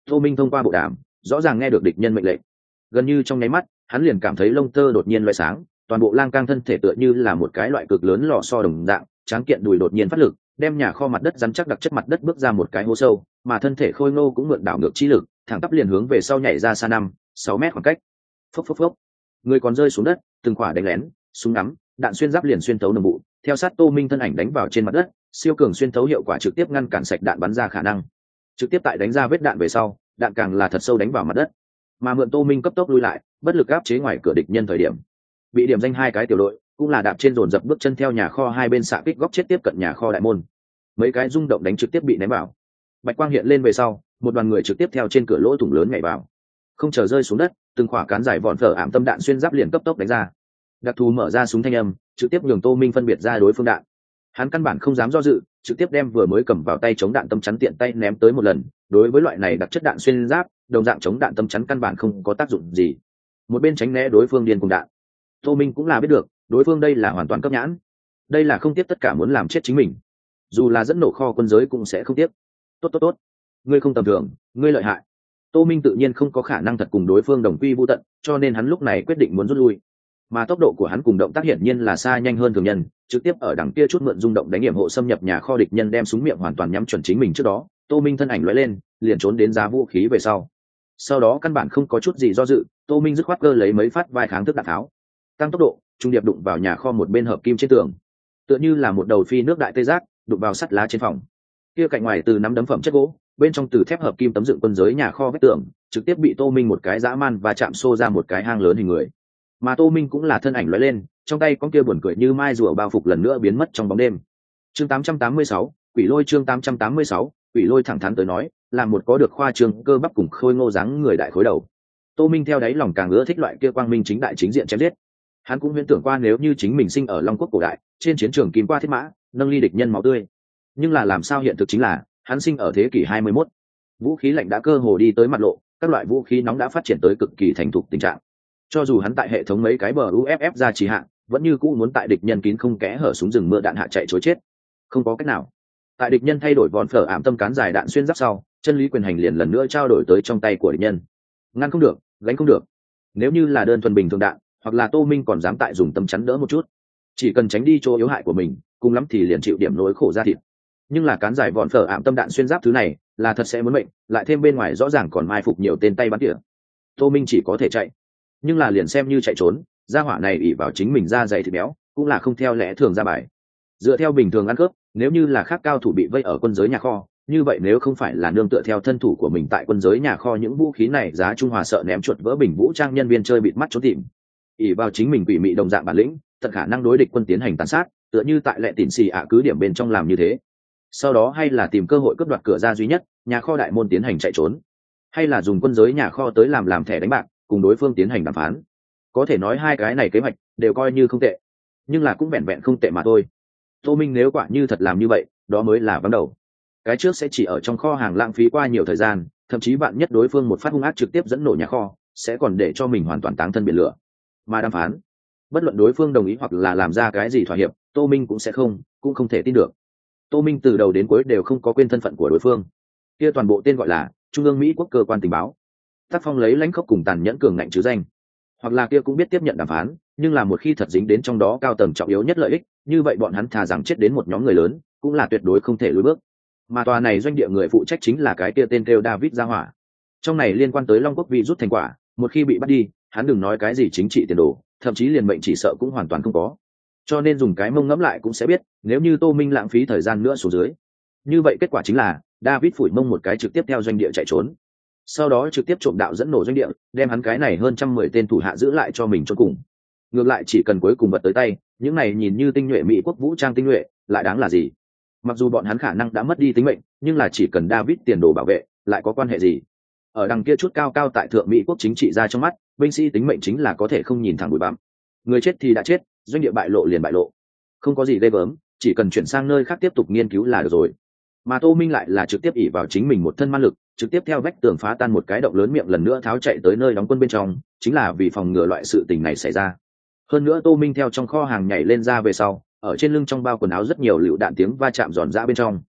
Tô Minh thông qua bộ đàm rõ ràng nghe được địch nhân mệnh lệnh. Gần như trong nháy mắt hắn liền cảm thấy lông tơ đột nhiên loại sáng, toàn bộ lang cang thân thể tựa như là một cái loại cực lớn lò xo đồng dạng, tráng kiện đùi đột nhiên phát lực, đem nhà kho mặt đất rắn chắc đặc chất mặt đất bước ra một cái hố sâu, mà thân thể khôi ngô cũng mượn đảo ngược chi lực, thẳng tắp liền hướng về sau nhảy ra xa năm sáu mét khoảng cách. Phốc phốc phốc, người còn rơi xuống đất, từng quả đánh lén, súng ngắm, đạn xuyên giáp liền xuyên thấu nồng bụ, theo sát Tô Minh thân ảnh đánh vào trên mặt đất, siêu cường xuyên thấu hiệu quả trực tiếp ngăn cản sạch đạn bắn ra khả năng. Trực tiếp tại đánh ra vết đạn về sau, đạn càng là thật sâu đánh vào mặt đất, mà mượn Tô Minh cấp tốc lui lại, bất lực áp chế ngoài cửa địch nhân thời điểm, bị điểm danh hai cái tiểu đội cũng là đạp trên dồn dập bước chân theo nhà kho hai bên xạ kích góc chết tiếp cận nhà kho đại môn, mấy cái rung động đánh trực tiếp bị ném vào. Bạch quang hiện lên về sau, một đoàn người trực tiếp theo trên cửa lỗ thủng lớn nhảy vào, không chờ rơi xuống đất, từng khỏa cán dài vòn phở ảm tâm đạn xuyên giáp liền cấp tốc đánh ra. Đặc thù mở ra súng thanh âm, trực tiếp nhường Tô Minh phân biệt ra đối phương đạn. Hắn căn bản không dám do dự, trực tiếp đem vừa mới cầm vào tay chống đạn tâm chắn tiện tay ném tới một lần. Đối với loại này đặc chất đạn xuyên giáp, đồng dạng chống đạn tâm chắn căn bản không có tác dụng gì. Một bên tránh né đối phương điên cùng đạn. Tô Minh cũng là biết được, đối phương đây là hoàn toàn cấp nhãn. Đây là không tiếc tất cả muốn làm chết chính mình. Dù là dẫn nổ kho quân giới cũng sẽ không tiếc. Tốt tốt tốt, ngươi không tầm thường, ngươi lợi hại. Tô Minh tự nhiên không có khả năng thật cùng đối phương đồng quy vu tận, cho nên hắn lúc này quyết định muốn rút lui. Mà tốc độ của hắn cùng động tác hiển nhiên là xa nhanh hơn thường nhân, trực tiếp ở đằng kia chút mượn rung động đánh hiểm hộ xâm nhập nhà kho địch nhân, đem súng miệng hoàn toàn nhắm chuẩn chính mình trước đó. Tô Minh thân ảnh lóe lên, liền trốn đến giá vũ khí về sau. Sau đó căn bản không có chút gì do dự, Tô Minh dứt khoát cơ lấy mấy phát vai kháng thức đạn tháo, tăng tốc độ, trung điệp đụng vào nhà kho một bên hợp kim trên tường, tựa như là một đầu phi nước đại tê giác đụng vào sắt lá trên phòng. Kia cạnh ngoài từ nắm đấm phẩm chất gỗ, bên trong từ thép hợp kim tấm dựng quân giới nhà kho vách tường, trực tiếp bị Tô Minh một cái dã man và chạm xô ra một cái hang lớn hình người. Mà Tô Minh cũng là thân ảnh lóe lên, trong tay con kia buồn cười như mai rùa bao phục lần nữa biến mất trong bóng đêm. Chương tám trăm tám mươi sáu, Quỷ Lôi. Chương tám trăm tám mươi sáu, Quỷ Lôi thẳng thắn tới nói, là một có được khoa trương cơ bắp cùng khôi ngô dáng người đại khối đầu. Tô Minh theo đáy lòng càng ưa thích loại kia quang minh chính đại chính diện chém giết. Hắn cũng huyễn tưởng qua nếu như chính mình sinh ở Long Quốc cổ đại, trên chiến trường kim qua thiết mã, nâng ly địch nhân máu tươi. Nhưng là làm sao hiện thực chính là, hắn sinh ở thế kỷ hai mươi mốt. Vũ khí lạnh đã cơ hồ đi tới mặt lộ, các loại vũ khí nóng đã phát triển tới cực kỳ thành thục tình trạng. Cho dù hắn tại hệ thống mấy cái bờ u ép ép ra trì hạn, vẫn như cũ muốn tại địch nhân kín không kẽ hở súng rừng mưa đạn hạ chạy trối chết. Không có cách nào. Tại địch nhân thay đổi vòn phở ảm tâm cán dài đạn xuyên giáp sau, chân lý quyền hành liền lần nữa trao đổi tới trong tay của địch nhân. Ngăn không được, gánh không được. Nếu như là đơn thuần bình thường đạn, hoặc là Tô Minh còn dám tại dùng tấm chắn đỡ một chút, chỉ cần tránh đi chỗ yếu hại của mình, cùng lắm thì liền chịu điểm nỗi khổ ra thịt. Nhưng là cán dài vòn phở ảm tâm đạn xuyên giáp thứ này, là thật sẽ muốn mệnh, lại thêm bên ngoài rõ ràng còn mai phục nhiều tên tay bắn tỉa. Tô Minh chỉ có thể chạy, nhưng là liền xem như chạy trốn, gia hỏa này ỷ vào chính mình da dày thịt béo, cũng là không theo lẽ thường ra bài. Dựa theo bình thường ăn cướp, nếu như là khác cao thủ bị vây ở quân giới nhà kho, như vậy nếu không phải là nương tựa theo thân thủ của mình tại quân giới nhà kho, những vũ khí này giá trung hòa sợ ném chuột vỡ bình vũ trang nhân viên chơi bịt mắt trốn tìm. ỷ vào chính mình quỷ mị đồng dạng bản lĩnh, tận khả năng đối địch quân tiến hành tàn sát, tựa như tại lệ tỉn xì ạ cứ điểm bên trong làm như thế. Sau đó hay là tìm cơ hội cướp đoạt cửa ra duy nhất, nhà kho đại môn tiến hành chạy trốn, hay là dùng quân giới nhà kho tới làm làm thẻ đánh bạc, cùng đối phương tiến hành đàm phán. Có thể nói hai cái này kế hoạch đều coi như không tệ, nhưng là cũng vẹn vẹn không tệ mà thôi. Tô Minh nếu quả như thật làm như vậy, đó mới là vắng đầu. Cái trước sẽ chỉ ở trong kho hàng lãng phí qua nhiều thời gian, thậm chí bạn nhất đối phương một phát hung ác trực tiếp dẫn nổ nhà kho, sẽ còn để cho mình hoàn toàn táng thân biển lửa. Mà đàm phán, bất luận đối phương đồng ý hoặc là làm ra cái gì thỏa hiệp, Tô Minh cũng sẽ không, cũng không thể tin được. Tô Minh từ đầu đến cuối đều không có quên thân phận của đối phương. Kia toàn bộ tên gọi là Trung ương Mỹ quốc cơ quan tình báo. Tác phong lấy lãnh khốc cùng tàn nhẫn cường ngạnh chứ danh. Hoặc là kia cũng biết tiếp nhận đàm phán, nhưng là một khi thật dính đến trong đó cao tầng trọng yếu nhất lợi ích, như vậy bọn hắn thà rằng chết đến một nhóm người lớn, cũng là tuyệt đối không thể lùi bước. Mà tòa này doanh địa người phụ trách chính là cái kia tên kêu David Gia Hỏa. Trong này liên quan tới Long Quốc vi rút thành quả, một khi bị bắt đi, hắn đừng nói cái gì chính trị tiền đồ, thậm chí liền mệnh chỉ sợ cũng hoàn toàn không có. Cho nên dùng cái mông ngẫm lại cũng sẽ biết, nếu như Tô Minh lãng phí thời gian nữa xuống dưới, như vậy kết quả chính là David phủi mông một cái trực tiếp theo doanh địa chạy trốn, sau đó trực tiếp trộm đạo dẫn nổ doanh địa, đem hắn cái này hơn trăm mười tên thủ hạ giữ lại cho mình cho cùng. Ngược lại chỉ cần cuối cùng vật tới tay, những này nhìn như tinh nhuệ Mỹ quốc vũ trang tinh nhuệ, lại đáng là gì? Mặc dù bọn hắn khả năng đã mất đi tính mệnh, nhưng là chỉ cần David tiền đồ bảo vệ, lại có quan hệ gì? Ở đằng kia chút cao cao tại thượng Mỹ quốc chính trị ra trong mắt, binh sĩ tính mệnh chính là có thể không nhìn thẳng bụi bặm. Người chết thì đã chết, doanh địa bại lộ liền bại lộ, không có gì ghê gớm, chỉ cần chuyển sang nơi khác tiếp tục nghiên cứu là được rồi. Mà Tô Minh lại là trực tiếp ỷ vào chính mình một thân man lực, trực tiếp theo vách tường phá tan một cái động lớn miệng, lần nữa tháo chạy tới nơi đóng quân bên trong, chính là vì phòng ngừa loại sự tình này xảy ra. Hơn nữa Tô Minh theo trong kho hàng nhảy lên ra về sau, ở trên lưng trong bao quần áo rất nhiều lựu đạn tiếng va chạm giòn giã bên trong.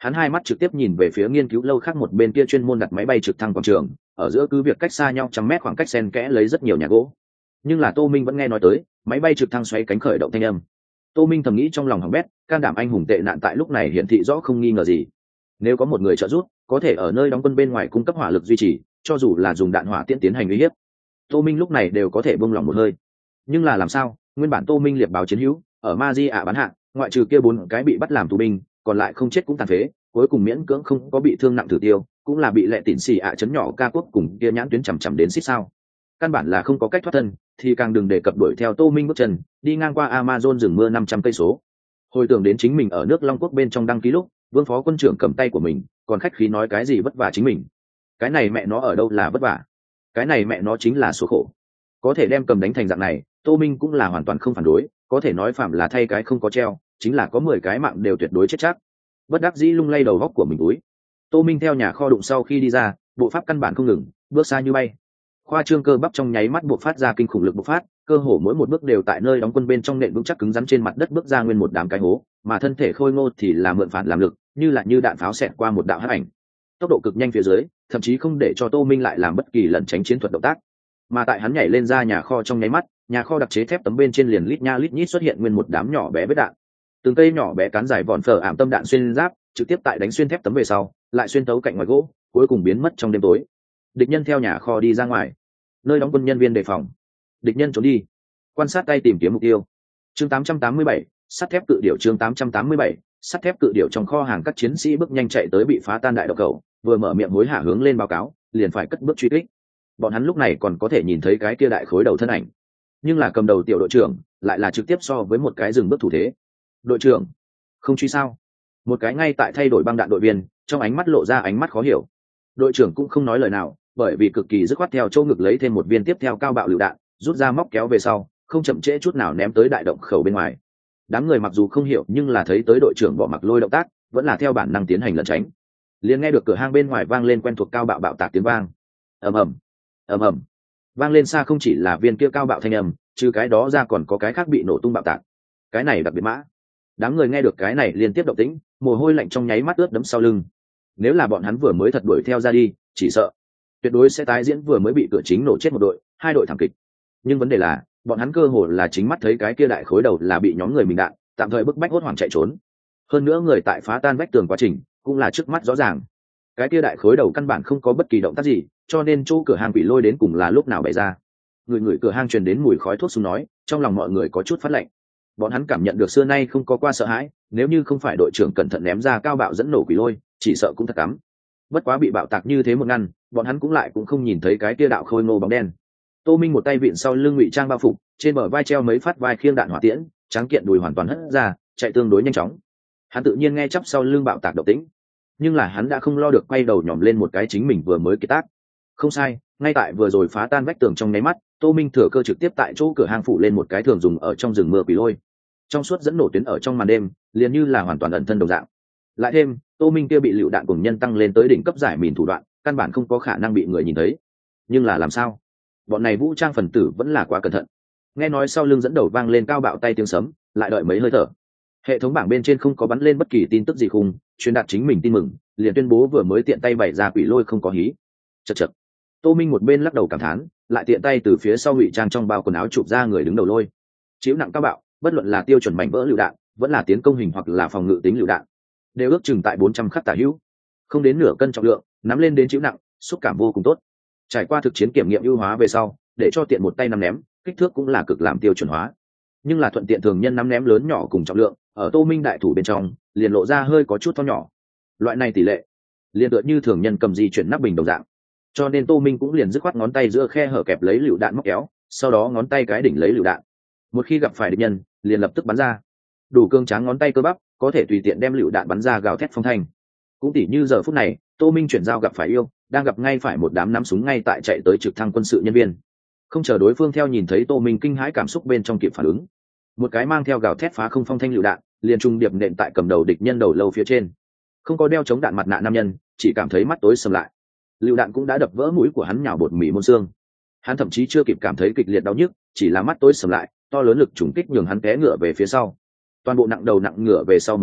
Hắn hai mắt trực tiếp nhìn về phía nghiên cứu lâu khác một bên kia chuyên môn đặt máy bay trực thăng quảng trường, ở giữa cứ việc cách xa nhau trăm mét khoảng cách xen kẽ lấy rất nhiều nhà gỗ. Nhưng là Tô Minh vẫn nghe nói tới máy bay trực thăng xoay cánh khởi động thanh âm. Tô Minh thầm nghĩ trong lòng hỏng bét, can đảm anh hùng tệ nạn tại lúc này hiển thị rõ không nghi ngờ gì. Nếu có một người trợ giúp, có thể ở nơi đóng quân bên ngoài cung cấp hỏa lực duy trì, cho dù là dùng đạn hỏa tiễn tiến hành uy hiếp, Tô Minh lúc này đều có thể buông lòng một hơi. Nhưng là làm sao? Nguyên bản Tô Minh liệt báo chiến hữu, ở Ma Di ạ bán hạ, ngoại trừ kia bốn cái bị bắt làm tù binh, còn lại không chết cũng tàn phế, cuối cùng miễn cưỡng không có bị thương nặng thử tiêu, cũng là bị lệ tịn xì ạ chấn nhỏ ca quốc cùng kia nhãn tuyến chằm chằm đến xít sao. Căn bản là không có cách thoát thân, thì càng đừng đề cập đuổi theo Tô Minh bước chân, đi ngang qua Amazon rừng mưa năm trăm cây số. Hồi tưởng đến chính mình ở nước Long Quốc bên trong đăng ký lúc, Vương phó quân trưởng cầm tay của mình, còn khách khí nói cái gì vất vả chính mình. Cái này mẹ nó ở đâu là vất vả? Cái này mẹ nó chính là số khổ. Có thể đem cầm đánh thành dạng này, Tô Minh cũng là hoàn toàn không phản đối, có thể nói phạm là thay cái không có treo, chính là có mười cái mạng đều tuyệt đối chết chắc. Bất đắc dĩ lung lay đầu góc của mình túi. Tô Minh theo nhà kho đụng sau khi đi ra, bộ pháp căn bản không ngừng, bước xa như bay. Khoa trương cơ bắp trong nháy mắt buộc phát ra kinh khủng lực bộc phát, cơ hồ mỗi một bước đều tại nơi đóng quân bên trong nền vững chắc cứng rắn trên mặt đất bước ra nguyên một đám cái hố, mà thân thể khôi ngô thì là mượn phản làm lực, như là như đạn pháo xẹt qua một đạo hắc ảnh. Tốc độ cực nhanh phía dưới, thậm chí không để cho Tô Minh lại làm bất kỳ lẩn tránh chiến thuật động tác. Mà tại hắn nhảy lên ra nhà kho trong nháy mắt, nhà kho đặc chế thép tấm bên trên liền lít nha lít nhít xuất hiện nguyên một đám nhỏ bé vết đạn. Từng cây nhỏ bé cán dài vòn phở ảm tâm đạn xuyên giáp, trực tiếp tại đánh xuyên thép tấm về sau, lại xuyên tấu cạnh ngoài gỗ, cuối cùng biến mất trong đêm tối. Địch nhân theo nhà kho đi ra ngoài, nơi đóng quân nhân viên đề phòng. Địch nhân trốn đi, quan sát tay tìm kiếm mục tiêu. Chương tám trăm tám mươi bảy, sắt thép cự điểu. Chương tám trăm tám mươi bảy, sắt thép cự điểu. Trong kho hàng các chiến sĩ bước nhanh chạy tới bị phá tan đại độc cầu, vừa mở miệng hối hả hướng lên báo cáo, liền phải cất bước truy kích. Bọn hắn lúc này còn có thể nhìn thấy cái kia đại khối đầu thân ảnh, nhưng là cầm đầu tiểu đội trưởng lại là trực tiếp so với một cái dừng bước thủ thế. Đội trưởng, không truy sao? Một cái ngay tại thay đổi băng đạn đội viên, trong ánh mắt lộ ra ánh mắt khó hiểu. Đội trưởng cũng không nói lời nào, bởi vì cực kỳ dứt khoát theo châu ngực lấy thêm một viên tiếp theo cao bạo lựu đạn, rút ra móc kéo về sau, không chậm trễ chút nào ném tới đại động khẩu bên ngoài. Đám người mặc dù không hiểu nhưng là thấy tới đội trưởng bỏ mặc lôi động tác, vẫn là theo bản năng tiến hành lẩn tránh. Liền nghe được cửa hang bên ngoài vang lên quen thuộc cao bạo bạo tạc tiếng vang. Ầm ầm, ầm ầm. Vang lên xa không chỉ là viên kia cao bạo thanh âm, trừ cái đó ra còn có cái khác bị nổ tung bạo tạc. Cái này đặc biệt mã. Đám người nghe được cái này liên tiếp động tĩnh, mồ hôi lạnh trong nháy mắt ướt đẫm sau lưng. Nếu là bọn hắn vừa mới thật đuổi theo ra đi, chỉ sợ tuyệt đối sẽ tái diễn vừa mới bị cửa chính nổ chết một đội, hai đội thảm kịch. Nhưng vấn đề là, bọn hắn cơ hồ là chính mắt thấy cái kia đại khối đầu là bị nhóm người mình đạn, tạm thời bức bách hốt hoảng chạy trốn. Hơn nữa người tại phá tan vách tường quá trình, cũng là trước mắt rõ ràng. Cái kia đại khối đầu căn bản không có bất kỳ động tác gì, cho nên chỗ cửa hàng bị lôi đến cùng là lúc nào bày ra. Người người cửa hàng truyền đến mùi khói thuốc súng nói, trong lòng mọi người có chút phát lạnh. Bọn hắn cảm nhận được xưa nay không có qua sợ hãi, nếu như không phải đội trưởng cẩn thận ném ra cao bạo dẫn nổ quỷ lôi, chỉ sợ cũng thật cắm. Bất quá bị bạo tạc như thế một ngăn, bọn hắn cũng lại cũng không nhìn thấy cái kia đạo khôi ngô bóng đen. Tô Minh một tay vịn sau lưng ngụy trang bao phục, trên bờ vai treo mấy phát vai khiêng đạn hỏa tiễn, tráng kiện đùi hoàn toàn hất ra, chạy tương đối nhanh chóng. Hắn tự nhiên nghe chắp sau lưng bạo tạc động tĩnh, nhưng là hắn đã không lo được quay đầu nhòm lên một cái chính mình vừa mới kết tác. Không sai, ngay tại vừa rồi phá tan vách tường trong nháy mắt, Tô Minh thừa cơ trực tiếp tại chỗ cửa hang phủ lên một cái thường dùng ở trong rừng mưa quỷ lôi. Trong suốt dẫn nổ tuyến ở trong màn đêm, liền như là hoàn toàn ẩn thân đồng dạng. Lại thêm, Tô Minh kia bị lựu đạn cùng nhân tăng lên tới đỉnh cấp giải mìn thủ đoạn, căn bản không có khả năng bị người nhìn thấy. Nhưng là làm sao? Bọn này vũ trang phần tử vẫn là quá cẩn thận. Nghe nói sau lưng dẫn đầu vang lên cao bạo tay tiếng sấm, lại đợi mấy hơi thở. Hệ thống bảng bên trên không có bắn lên bất kỳ tin tức gì khung, truyền đạt chính mình tin mừng, liền tuyên bố vừa mới tiện tay bày ra quỷ lôi không có hí. Chậc chậc. Tô Minh một bên lắc đầu cảm thán, lại tiện tay từ phía sau ngụy trang trong bao quần áo chụp ra người đứng đầu lôi. Chịu nặng cao bạo, bất luận là tiêu chuẩn mảnh vỡ lựu đạn, vẫn là tiến công hình hoặc là phòng ngự tính lựu đạn, đều ước chừng tại bốn trăm khắc tả hữu, không đến nửa cân trọng lượng, nắm lên đến chịu nặng, xúc cảm vô cùng tốt. Trải qua thực chiến kiểm nghiệm ưu hóa về sau, để cho tiện một tay nắm ném, kích thước cũng là cực làm tiêu chuẩn hóa. Nhưng là thuận tiện thường nhân nắm ném lớn nhỏ cùng trọng lượng, ở Tô Minh đại thủ bên trong, liền lộ ra hơi có chút to nhỏ. Loại này tỷ lệ, liền tựa như thường nhân cầm di chuyển nắp bình đồng dạng. Cho nên Tô Minh cũng liền dứt khoát ngón tay giữa khe hở kẹp lấy lựu đạn móc kéo, sau đó ngón tay cái đỉnh lấy lựu đạn. Một khi gặp phải địch nhân, liền lập tức bắn ra. Đủ cương tráng ngón tay cơ bắp, có thể tùy tiện đem lựu đạn bắn ra gào thét phong thanh. Cũng tỉ như giờ phút này, Tô Minh chuyển giao gặp phải yêu, đang gặp ngay phải một đám nắm súng ngay tại chạy tới trực thăng quân sự nhân viên. Không chờ đối phương theo nhìn thấy Tô Minh kinh hãi cảm xúc bên trong kịp phản ứng, một cái mang theo gào thét phá không phong thanh lựu đạn, liền trung điệp nện tại cầm đầu địch nhân đầu lâu phía trên. Không có đeo chống đạn mặt nạ nam nhân, chỉ cảm thấy mắt tối sầm lại. Lựu đạn cũng đã đập vỡ mũi của hắn nhào bột mì môn xương. Hắn thậm chí chưa kịp cảm thấy kịch liệt đau nhức, chỉ là mắt tối sầm lại, to lớn lực trùng kích nhường hắn té ngựa về phía sau. Toàn bộ nặng đầu nặng ngựa về sau một cái,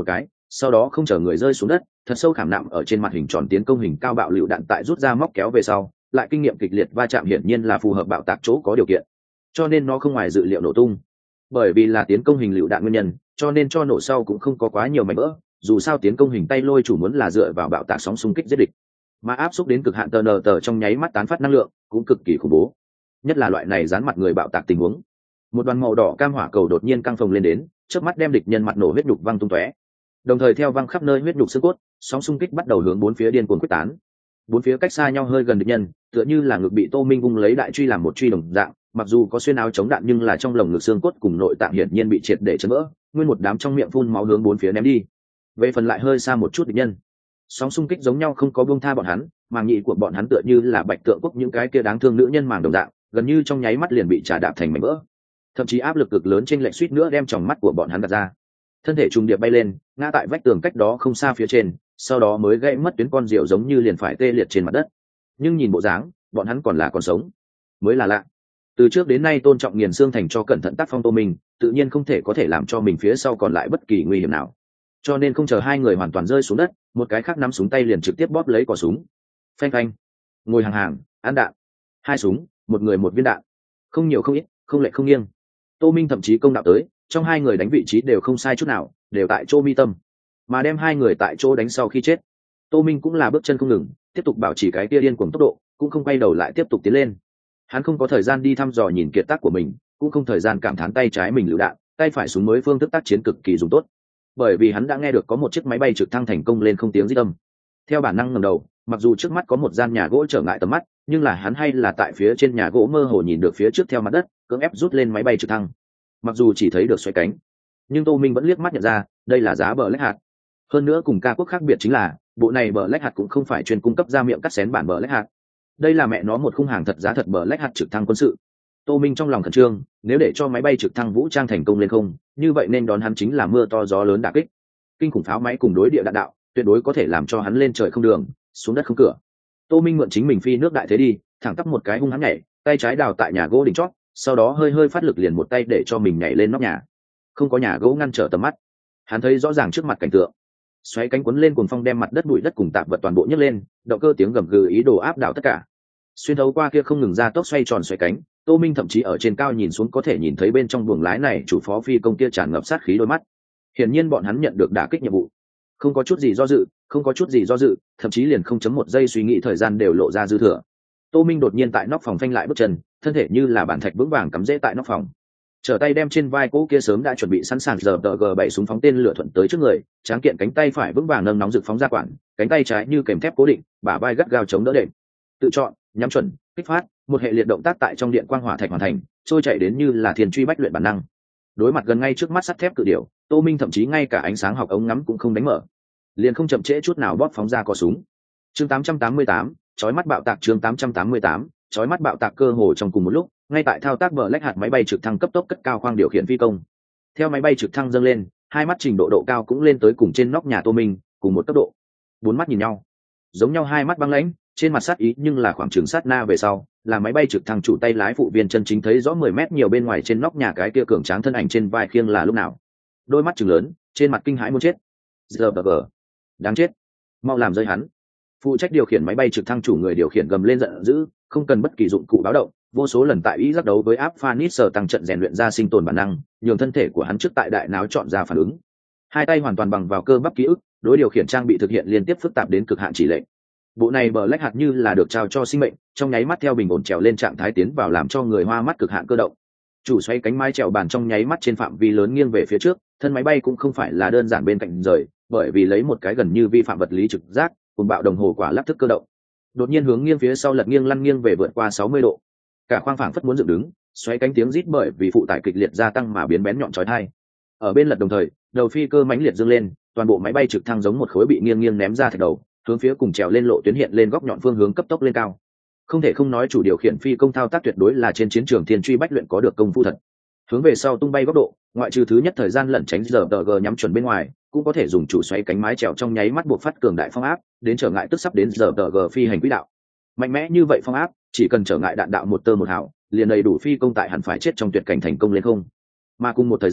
sau đó không chờ người rơi xuống đất, thật sâu khảm nạm ở trên mặt hình tròn tiến công hình cao bạo lựu đạn tại rút ra móc kéo về sau, lại kinh nghiệm kịch liệt va chạm hiển nhiên là phù hợp bạo tạc chỗ có điều kiện, cho nên nó không ngoài dự liệu nổ tung. Bởi vì là tiến công hình lựu đạn nguyên nhân, cho nên cho nổ sau cũng không có quá nhiều mảnh vỡ, dù sao tiến công hình tay lôi chủ muốn là dựa vào bạo tạc sóng xung kích giết địch, mà áp xúc đến cực hạn tờ nờ tờ trong nháy mắt tán phát năng lượng cũng cực kỳ khủng bố, nhất là loại này dán mặt người bạo tạc tình huống. Một đoàn màu đỏ cam hỏa cầu đột nhiên căng phồng lên đến, chớp mắt đem địch nhân mặt nổ huyết nhục văng tung tóe, đồng thời theo văng khắp nơi huyết nhục xương cốt, sóng xung kích bắt đầu hướng bốn phía điên cuồng quyết tán. Bốn phía cách xa nhau hơi gần địch nhân, tựa như là ngực bị Tô Minh vung lấy đại truy làm một truy đồng dạng, mặc dù có xuyên áo chống đạn nhưng là trong lồng ngực xương cốt cùng nội tạng hiển nhiên bị triệt để chấn vỡ, nguyên một đám trong miệng phun máu hướng bốn phía ném đi. Về phần lại hơi xa một chút địch nhân, sóng xung kích giống nhau không có buông tha bọn hắn, màng nhị của bọn hắn tựa như là bạch tượng quốc những cái kia đáng thương nữ nhân màng đồng dạng, gần như trong nháy mắt liền bị trả đạp thành mảnh vỡ. Thậm chí áp lực cực lớn trên lệnh suýt nữa đem tròng mắt của bọn hắn đặt ra. Thân thể trùng điệp bay lên, ngã tại vách tường cách đó không xa phía trên, sau đó mới gãy mất tuyến con rượu giống như liền phải tê liệt trên mặt đất. Nhưng nhìn bộ dáng, bọn hắn còn là còn sống, mới là lạ. Từ trước đến nay tôn trọng nghiền xương thành cho cẩn thận tác phong Tô Minh, tự nhiên không thể có thể làm cho mình phía sau còn lại bất kỳ nguy hiểm nào. Cho nên không chờ hai người hoàn toàn rơi xuống đất, một cái khác nắm súng tay liền trực tiếp bóp lấy cò súng. Phanh phanh, ngồi hàng hàng, ăn đạn. Hai súng, một người một viên đạn. Không nhiều không ít, không lệch không nghiêng. Tô Minh thậm chí công đạo tới, trong hai người đánh vị trí đều không sai chút nào, đều tại chỗ mi tâm, mà đem hai người tại chỗ đánh sau khi chết. Tô Minh cũng là bước chân không ngừng, tiếp tục bảo trì cái kia điên cuồng tốc độ, cũng không quay đầu lại tiếp tục tiến lên. Hắn không có thời gian đi thăm dò nhìn kiệt tác của mình, cũng không thời gian cảm thán tay trái mình lựu đạn, tay phải súng mới phương thức tác chiến cực kỳ dùng tốt, bởi vì hắn đã nghe được có một chiếc máy bay trực thăng thành công lên không tiếng rít âm. Theo bản năng ngẩng đầu, mặc dù trước mắt có một gian nhà gỗ trở ngại tầm mắt, nhưng là hắn hay là tại phía trên nhà gỗ mơ hồ nhìn được phía trước theo mặt đất, cưỡng ép rút lên máy bay trực thăng. Mặc dù chỉ thấy được xoay cánh, nhưng Tô Minh vẫn liếc mắt nhận ra đây là giá bờ lách hạt. Hơn nữa cùng ca quốc khác biệt chính là bộ này bờ lách hạt cũng không phải chuyên cung cấp ra miệng cắt xén bản bờ lách hạt, đây là mẹ nó một khung hàng thật giá thật bờ lách hạt trực thăng quân sự. Tô Minh trong lòng khẩn trương, nếu để cho máy bay trực thăng vũ trang thành công lên không, như vậy nên đón hắn chính là mưa to gió lớn đả kích, kinh khủng pháo máy cùng đối địa đạn đạo, tuyệt đối có thể làm cho hắn lên trời không đường, xuống đất không cửa. Tô Minh mượn chính mình phi nước đại thế đi, thẳng tắp một cái hung hắn nhảy, tay trái đào tại nhà gỗ đỉnh chót, sau đó hơi hơi phát lực liền một tay để cho mình nhảy lên nóc nhà. Không có nhà gỗ ngăn trở tầm mắt, hắn thấy rõ ràng trước mặt cảnh tượng. Xoáy cánh cuốn lên cuồng phong đem mặt đất bụi đất cùng tạp vật toàn bộ nhấc lên, động cơ tiếng gầm gừ ý đồ áp đảo tất cả. Xuyên thấu qua kia không ngừng ra tốc xoay tròn xoáy cánh, Tô Minh thậm chí ở trên cao nhìn xuống có thể nhìn thấy bên trong buồng lái này chủ phó phi công kia tràn ngập sát khí đôi mắt. Hiển nhiên bọn hắn nhận được đả kích nhiệm vụ, không có chút gì do dự, không có chút gì do dự, thậm chí liền không chấm một giây suy nghĩ thời gian đều lộ ra dư thừa. Tô Minh đột nhiên tại nóc phòng phanh lại bước chân, thân thể như là bản thạch vững vàng cắm rễ tại nóc phòng. Trở tay đem trên vai cỗ kia sớm đã chuẩn bị sẵn sàng giờ tờ g bảy súng phóng tên lửa thuận tới trước người, tráng kiện cánh tay phải vững vàng nâng nóng rực phóng ra quản, cánh tay trái như kèm thép cố định, bả vai gắt gao chống đỡ đệm. Tự chọn, nhắm chuẩn, kích phát, một hệ liệt động tác tại trong điện quang hỏa thạch hoàn thành, trôi chạy đến như là thiền truy bách luyện bản năng. Đối mặt gần ngay trước mắt sắt thép cự điểu, Tô Minh thậm chí ngay cả ánh sáng học ống ngắm cũng không đánh mở, liền không chậm trễ chút nào bóp phóng ra cò súng. Chương tám trăm tám mươi tám, chói mắt bạo tạc. Chương tám trăm tám mươi tám, chói mắt bạo tạc. Cơ hồ trong cùng một lúc, ngay tại thao tác bờ lách hạt máy bay trực thăng cấp tốc cất cao khoang điều khiển phi công. Theo máy bay trực thăng dâng lên, hai mắt trình độ độ cao cũng lên tới cùng trên nóc nhà Tô Minh, cùng một cấp độ. Bốn mắt nhìn nhau, giống nhau hai mắt băng lãnh, trên mặt sát ý nhưng là khoảng trường sát na về sau, là máy bay trực thăng chủ tay lái phụ viên chân chính thấy rõ mười mét nhiều bên ngoài trên nóc nhà cái kia cường tráng thân ảnh trên vai khiêng là lúc nào. Đôi mắt trừng lớn, trên mặt kinh hãi muốn chết. Giờ bờ gờ, đáng chết, mau làm rơi hắn. Phụ trách điều khiển máy bay trực thăng chủ người điều khiển gầm lên giận dữ, không cần bất kỳ dụng cụ báo động, vô số lần tại ý giác đấu với áp Phanis tăng trận rèn luyện ra sinh tồn bản năng, nhường thân thể của hắn trước tại đại não chọn ra phản ứng. Hai tay hoàn toàn bằng vào cơ bắp ký ức, đối điều khiển trang bị thực hiện liên tiếp phức tạp đến cực hạn chỉ lệnh. Bộ này bờ lách hạt như là được trao cho sinh mệnh, trong nháy mắt theo bình ổn trèo lên trạng thái tiến vào làm cho người hoa mắt cực hạn cơ động. Chủ xoay cánh mái trèo bàn trong nháy mắt trên phạm vi lớn nghiêng về phía trước, thân máy bay cũng không phải là đơn giản bên cạnh rời, bởi vì lấy một cái gần như vi phạm vật lý trực giác, cùng bạo đồng hồ quả lắp thức cơ động. Đột nhiên hướng nghiêng phía sau lật nghiêng lăn nghiêng về vượt qua sáu mươi độ. Cả khoang phảng phất muốn dựng đứng, xoáy cánh tiếng rít bởi vì phụ tải kịch liệt gia tăng mà biến bén nhọn chói tai. Ở bên lật đồng thời, đầu phi cơ mãnh liệt dương lên, toàn bộ máy bay trực thăng giống một khối bị nghiêng nghiêng ném ra thạch đầu, hướng phía cùng trèo lên lộ tuyến hiện lên góc nhọn phương hướng cấp tốc lên cao. Không thể không nói chủ điều khiển phi công thao tác tuyệt đối là trên chiến trường thiên truy bách luyện có được công phu thật. Hướng về sau tung bay góc độ, ngoại trừ thứ nhất thời gian lẩn tránh giờ tờ g nhắm chuẩn bên ngoài, cũng có thể dùng chủ xoáy cánh mái trèo trong nháy mắt buộc phát cường đại phong áp, đến trở ngại tức sắp đến giờ tờ g phi hành quỹ đạo. Mạnh mẽ như vậy phong áp, chỉ cần trở ngại đạn đạo một tơ một hào, liền đầy đủ phi công tại hẳn phải chết trong tuyệt cảnh thành công lên không. Mà cùng một thời gian,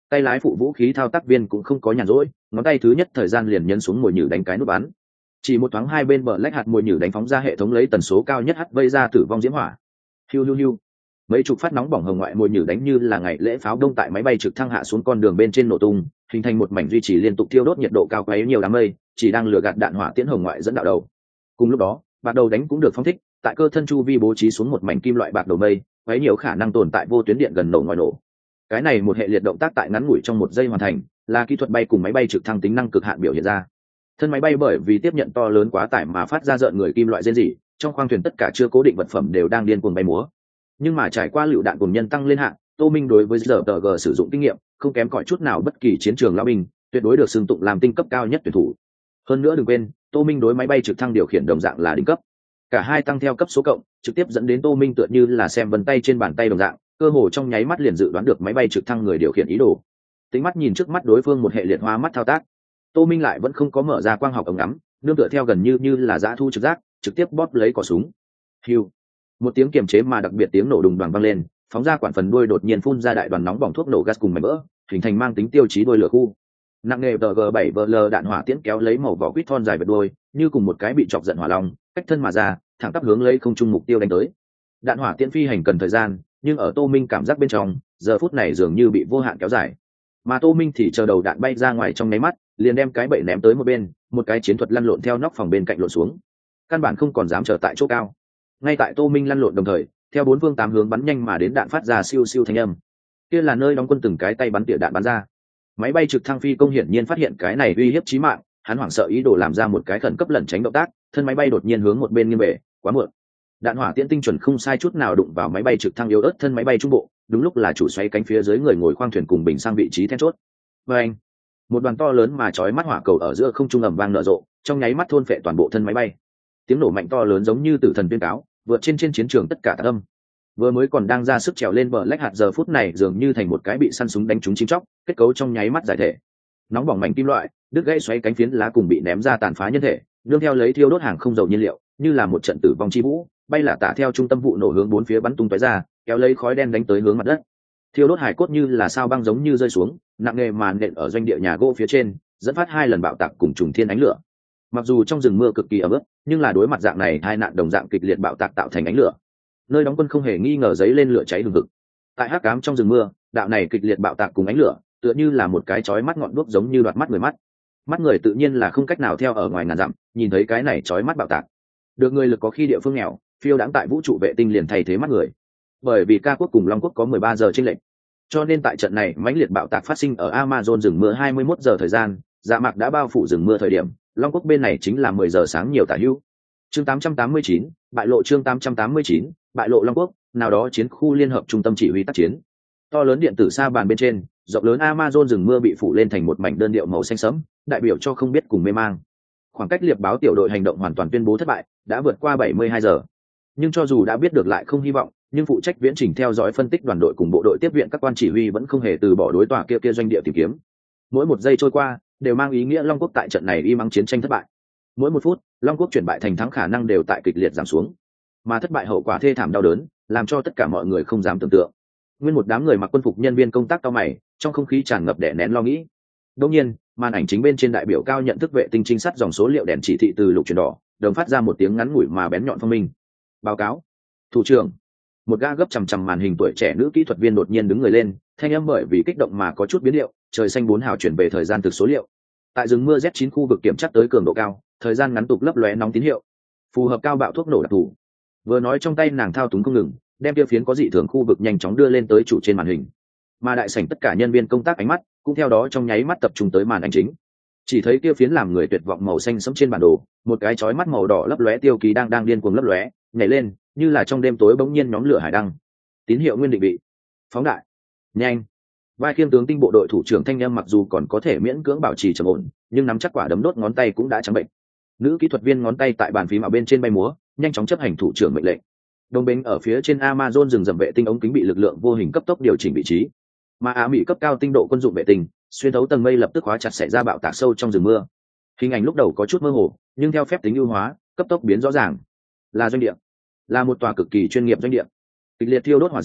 tay lái phụ vũ khí thao tác viên cũng không có nhàn rỗi, ngón tay thứ nhất thời gian liền nhấn xuống mồi nhử đánh cái nút bắn. Chỉ một thoáng hai bên bờ lách hạt mồi nhử đánh phóng ra hệ thống lấy tần số cao nhất hắt vây ra tử vong diễm hỏa. Hiu hiu hiu. Mấy chục phát nóng bỏng hồng ngoại mồi nhử đánh như là ngày lễ pháo đông tại máy bay trực thăng hạ xuống con đường bên trên nổ tung, hình thành một mảnh duy trì liên tục thiêu đốt nhiệt độ cao quấy nhiều đám mây, chỉ đang lừa gạt đạn hỏa tiễn hồng ngoại dẫn đạo đầu. Cùng lúc đó, bạc đầu đánh cũng được phóng thích, tại cơ thân chu vi bố trí xuống một mảnh kim loại bạc đầu mây, quấy nhiều khả năng tồn tại vô tuyến điện gần nổ ngoài nổ. Cái này một hệ liệt động tác tại ngắn ngủi trong một giây hoàn thành, là kỹ thuật bay cùng máy bay trực thăng tính năng cực hạn biểu hiện ra. Thân máy bay bởi vì tiếp nhận to lớn quá tải mà phát ra rợn người kim loại rên rỉ, trong khoang thuyền tất cả chưa cố định vật phẩm đều đang điên cuồng bay múa. Nhưng mà trải qua lựu đạn cùng nhân tăng lên hạng, Tô Minh đối với giờ tờ gờ sử dụng kinh nghiệm không kém cỏi chút nào bất kỳ chiến trường lão binh, tuyệt đối được xưng tụng làm tinh cấp cao nhất tuyển thủ. Hơn nữa đừng quên, Tô Minh đối máy bay trực thăng điều khiển đồng dạng là đỉnh cấp. Cả hai tăng theo cấp số cộng, trực tiếp dẫn đến Tô Minh tựa như là xem vân tay trên bàn tay đồng dạng, cơ hồ trong nháy mắt liền dự đoán được máy bay trực thăng người điều khiển ý đồ. Tính mắt nhìn trước mắt đối phương một hệ liệt hoa mắt thao tác, Tô Minh lại vẫn không có mở ra quang học ống ngắm, nương tựa theo gần như như là dã thu trực giác, trực tiếp bóp lấy cò súng. Hiu, một tiếng kiềm chế mà đặc biệt tiếng nổ đùng đoàng vang lên, phóng ra quản phần đuôi đột nhiên phun ra đại đoàn nóng bỏng thuốc nổ gas cùng mảnh vỡ, hình thành mang tính tiêu chí đuôi lửa khu. Nặng nghề tê giê bảy vê lờ đạn hỏa tiễn kéo lấy màu vỏ quýt thon dài vệt đuôi, như cùng một cái bị chọc giận hỏa long, cách thân mà ra, thẳng tắp hướng lấy không trung mục tiêu đánh tới. Đạn hỏa tiễn phi hành cần thời gian, nhưng ở Tô Minh cảm giác bên trong, giờ phút này dường như bị vô hạn kéo dài. Mà Tô Minh thì chờ đầu đạn bay ra ngoài trong nháy mắt, liền đem cái bậy ném tới một bên, một cái chiến thuật lăn lộn theo nóc phòng bên cạnh lộn xuống. Căn bản không còn dám chờ tại chỗ cao. Ngay tại Tô Minh lăn lộn đồng thời, theo bốn phương tám hướng bắn nhanh mà đến đạn phát ra siêu siêu thanh âm. Kia là nơi đóng quân từng cái tay bắn tỉa đạn bắn ra. Máy bay trực thăng phi công hiển nhiên phát hiện cái này uy hiếp chí mạng, hắn hoảng sợ ý đồ làm ra một cái khẩn cấp lẩn tránh động tác, thân máy bay đột nhiên hướng một bên nghiêng bể, quá muộn. Đạn hỏa tiễn tinh chuẩn không sai chút nào đụng vào máy bay trực thăng yếu ớt thân máy bay trung bộ, đúng lúc là chủ xoay cánh phía dưới người ngồi khoang thuyền cùng bình sang vị trí then chốt. Và anh, một đoàn to lớn mà chói mắt hỏa cầu ở giữa không trung ầm vang nở rộ, trong nháy mắt thôn phệ toàn bộ thân máy bay. Tiếng nổ mạnh to lớn giống như tử thần tuyên cáo, vượt trên trên chiến trường tất cả tạc âm. Vừa mới còn đang ra sức trèo lên bờ lách hạt giờ phút này dường như thành một cái bị săn súng đánh trúng chim chóc, kết cấu trong nháy mắt giải thể. Nóng bỏng mảnh kim loại, đứt gãy xoáy cánh phiến lá cùng bị ném ra tàn phá nhân thể, đương theo lấy thiêu đốt hàng không dầu nhiên liệu, như là một trận tử vong chi vũ, bay là tả theo trung tâm vụ nổ hướng bốn phía bắn tung tóe ra, kéo lấy khói đen đánh tới hướng mặt đất. Thiêu đốt hải cốt như là sao băng giống như rơi xuống, nặng nề màn nện ở doanh địa nhà gỗ phía trên, dẫn phát hai lần bạo tạc cùng trùng thiên ánh lửa. Mặc dù trong rừng mưa cực kỳ ẩm ướt, nhưng là đối mặt dạng này hai nạn đồng dạng kịch liệt bạo tạc tạo thành ánh lửa. Nơi đóng quân không hề nghi ngờ giấy lên lửa cháy hừng hực. Tại hắc ám trong rừng mưa, đạo này kịch liệt bạo tạc cùng ánh lửa, tựa như là một cái chói mắt ngọn đuốc giống như đoạt mắt người mắt. Mắt người tự nhiên là không cách nào theo ở ngoài ngàn dặm, nhìn thấy cái này chói mắt bạo tạc. Được người lực có khi địa phương nghèo, phiêu đãng tại vũ trụ vệ tinh liền thay thế mắt người. Bởi vì ca quốc cùng long quốc có mười ba giờ chênh lệch, cho nên tại trận này mãnh liệt bạo tạc phát sinh ở Amazon rừng mưa hai mươi mốt giờ thời gian, dạ mạc đã bao phủ rừng mưa thời điểm, long quốc bên này chính là mười giờ sáng nhiều tả hữu. Chương tám trăm tám mươi chín, bại lộ chương tám trăm tám mươi chín, bại lộ long quốc, nào đó chiến khu liên hợp trung tâm chỉ huy tác chiến. To lớn điện tử sa bàn bên trên, rộng lớn Amazon rừng mưa bị phủ lên thành một mảnh đơn điệu màu xanh sẫm, đại biểu cho không biết cùng mê mang. Khoảng cách liệp báo tiểu đội hành động hoàn toàn tuyên bố thất bại, đã vượt qua bảy mươi hai giờ. Nhưng cho dù đã biết được lại không hy vọng, nhưng phụ trách viễn trình theo dõi phân tích đoàn đội cùng bộ đội tiếp viện các quan chỉ huy vẫn không hề từ bỏ đối tòa kia kia doanh địa tìm kiếm. Mỗi một giây trôi qua, đều mang ý nghĩa Long quốc tại trận này y mắng chiến tranh thất bại. Mỗi một phút, Long quốc chuyển bại thành thắng khả năng đều tại kịch liệt giảm xuống. Mà thất bại hậu quả thê thảm đau đớn, làm cho tất cả mọi người không dám tưởng tượng. Nguyên một đám người mặc quân phục nhân viên công tác cao mày, trong không khí tràn ngập đè nén lo nghĩ. Đương nhiên, màn ảnh chính bên trên đại biểu cao nhận thức vệ tinh trinh sát dòng số liệu đèn chỉ thị từ lục chuyển đỏ, đồng phát ra một tiếng ngắn ngủi mà bén nhọn phong minh. Báo cáo, thủ trưởng. Một gã gấp chằm chằm màn hình tuổi trẻ nữ kỹ thuật viên đột nhiên đứng người lên, thanh âm bởi vì kích động mà có chút biến điệu, trời xanh bốn hào chuyển về thời gian thực số liệu. Tại rừng mưa Z chín khu vực kiểm tra tới cường độ cao, thời gian ngắn tục lấp lóe nóng tín hiệu, phù hợp cao bạo thuốc nổ đặc thù. Vừa nói trong tay nàng thao túng không ngừng, đem tiêu phiến có dị thường khu vực nhanh chóng đưa lên tới chủ trên màn hình. Mà đại sảnh tất cả nhân viên công tác ánh mắt cũng theo đó trong nháy mắt tập trung tới màn ảnh chính. Chỉ thấy tiêu phiến làm người tuyệt vọng màu xanh sẫm trên bản đồ, một cái chói mắt màu đỏ lấp lóe tiêu ký đang đang điên cuồng lấp lóe, nhảy lên, như là trong đêm tối bỗng nhiên nhóm lửa hải đăng. Tín hiệu nguyên định vị. Phóng đại. Nhanh. Vai khiêm tướng tinh bộ đội thủ trưởng thanh âm mặc dù còn có thể miễn cưỡng bảo trì trầm ổn, nhưng nắm chắc quả đấm đốt ngón tay cũng đã trắng bệnh. Nữ kỹ thuật viên ngón tay tại bàn phím ở bên trên bay múa, nhanh chóng chấp hành thủ trưởng mệnh lệnh. Đồng bến ở phía trên Amazon rừng rậm vệ tinh ống kính bị lực lượng vô hình cấp tốc điều chỉnh vị trí. Mà Á Mỹ cấp cao tinh độ quân dụng vệ tinh, xuyên thấu tầng mây lập tức hóa chặt xảy ra bạo tạc sâu trong rừng mưa. Hình ảnh lúc đầu có chút mơ hồ, nhưng theo phép tính ưu hóa, cấp tốc biến rõ ràng. Là doanh địa, là một tòa cực kỳ chuyên nghiệp doanh địa. Kịch liệt thiêu đốt hỏa diễm,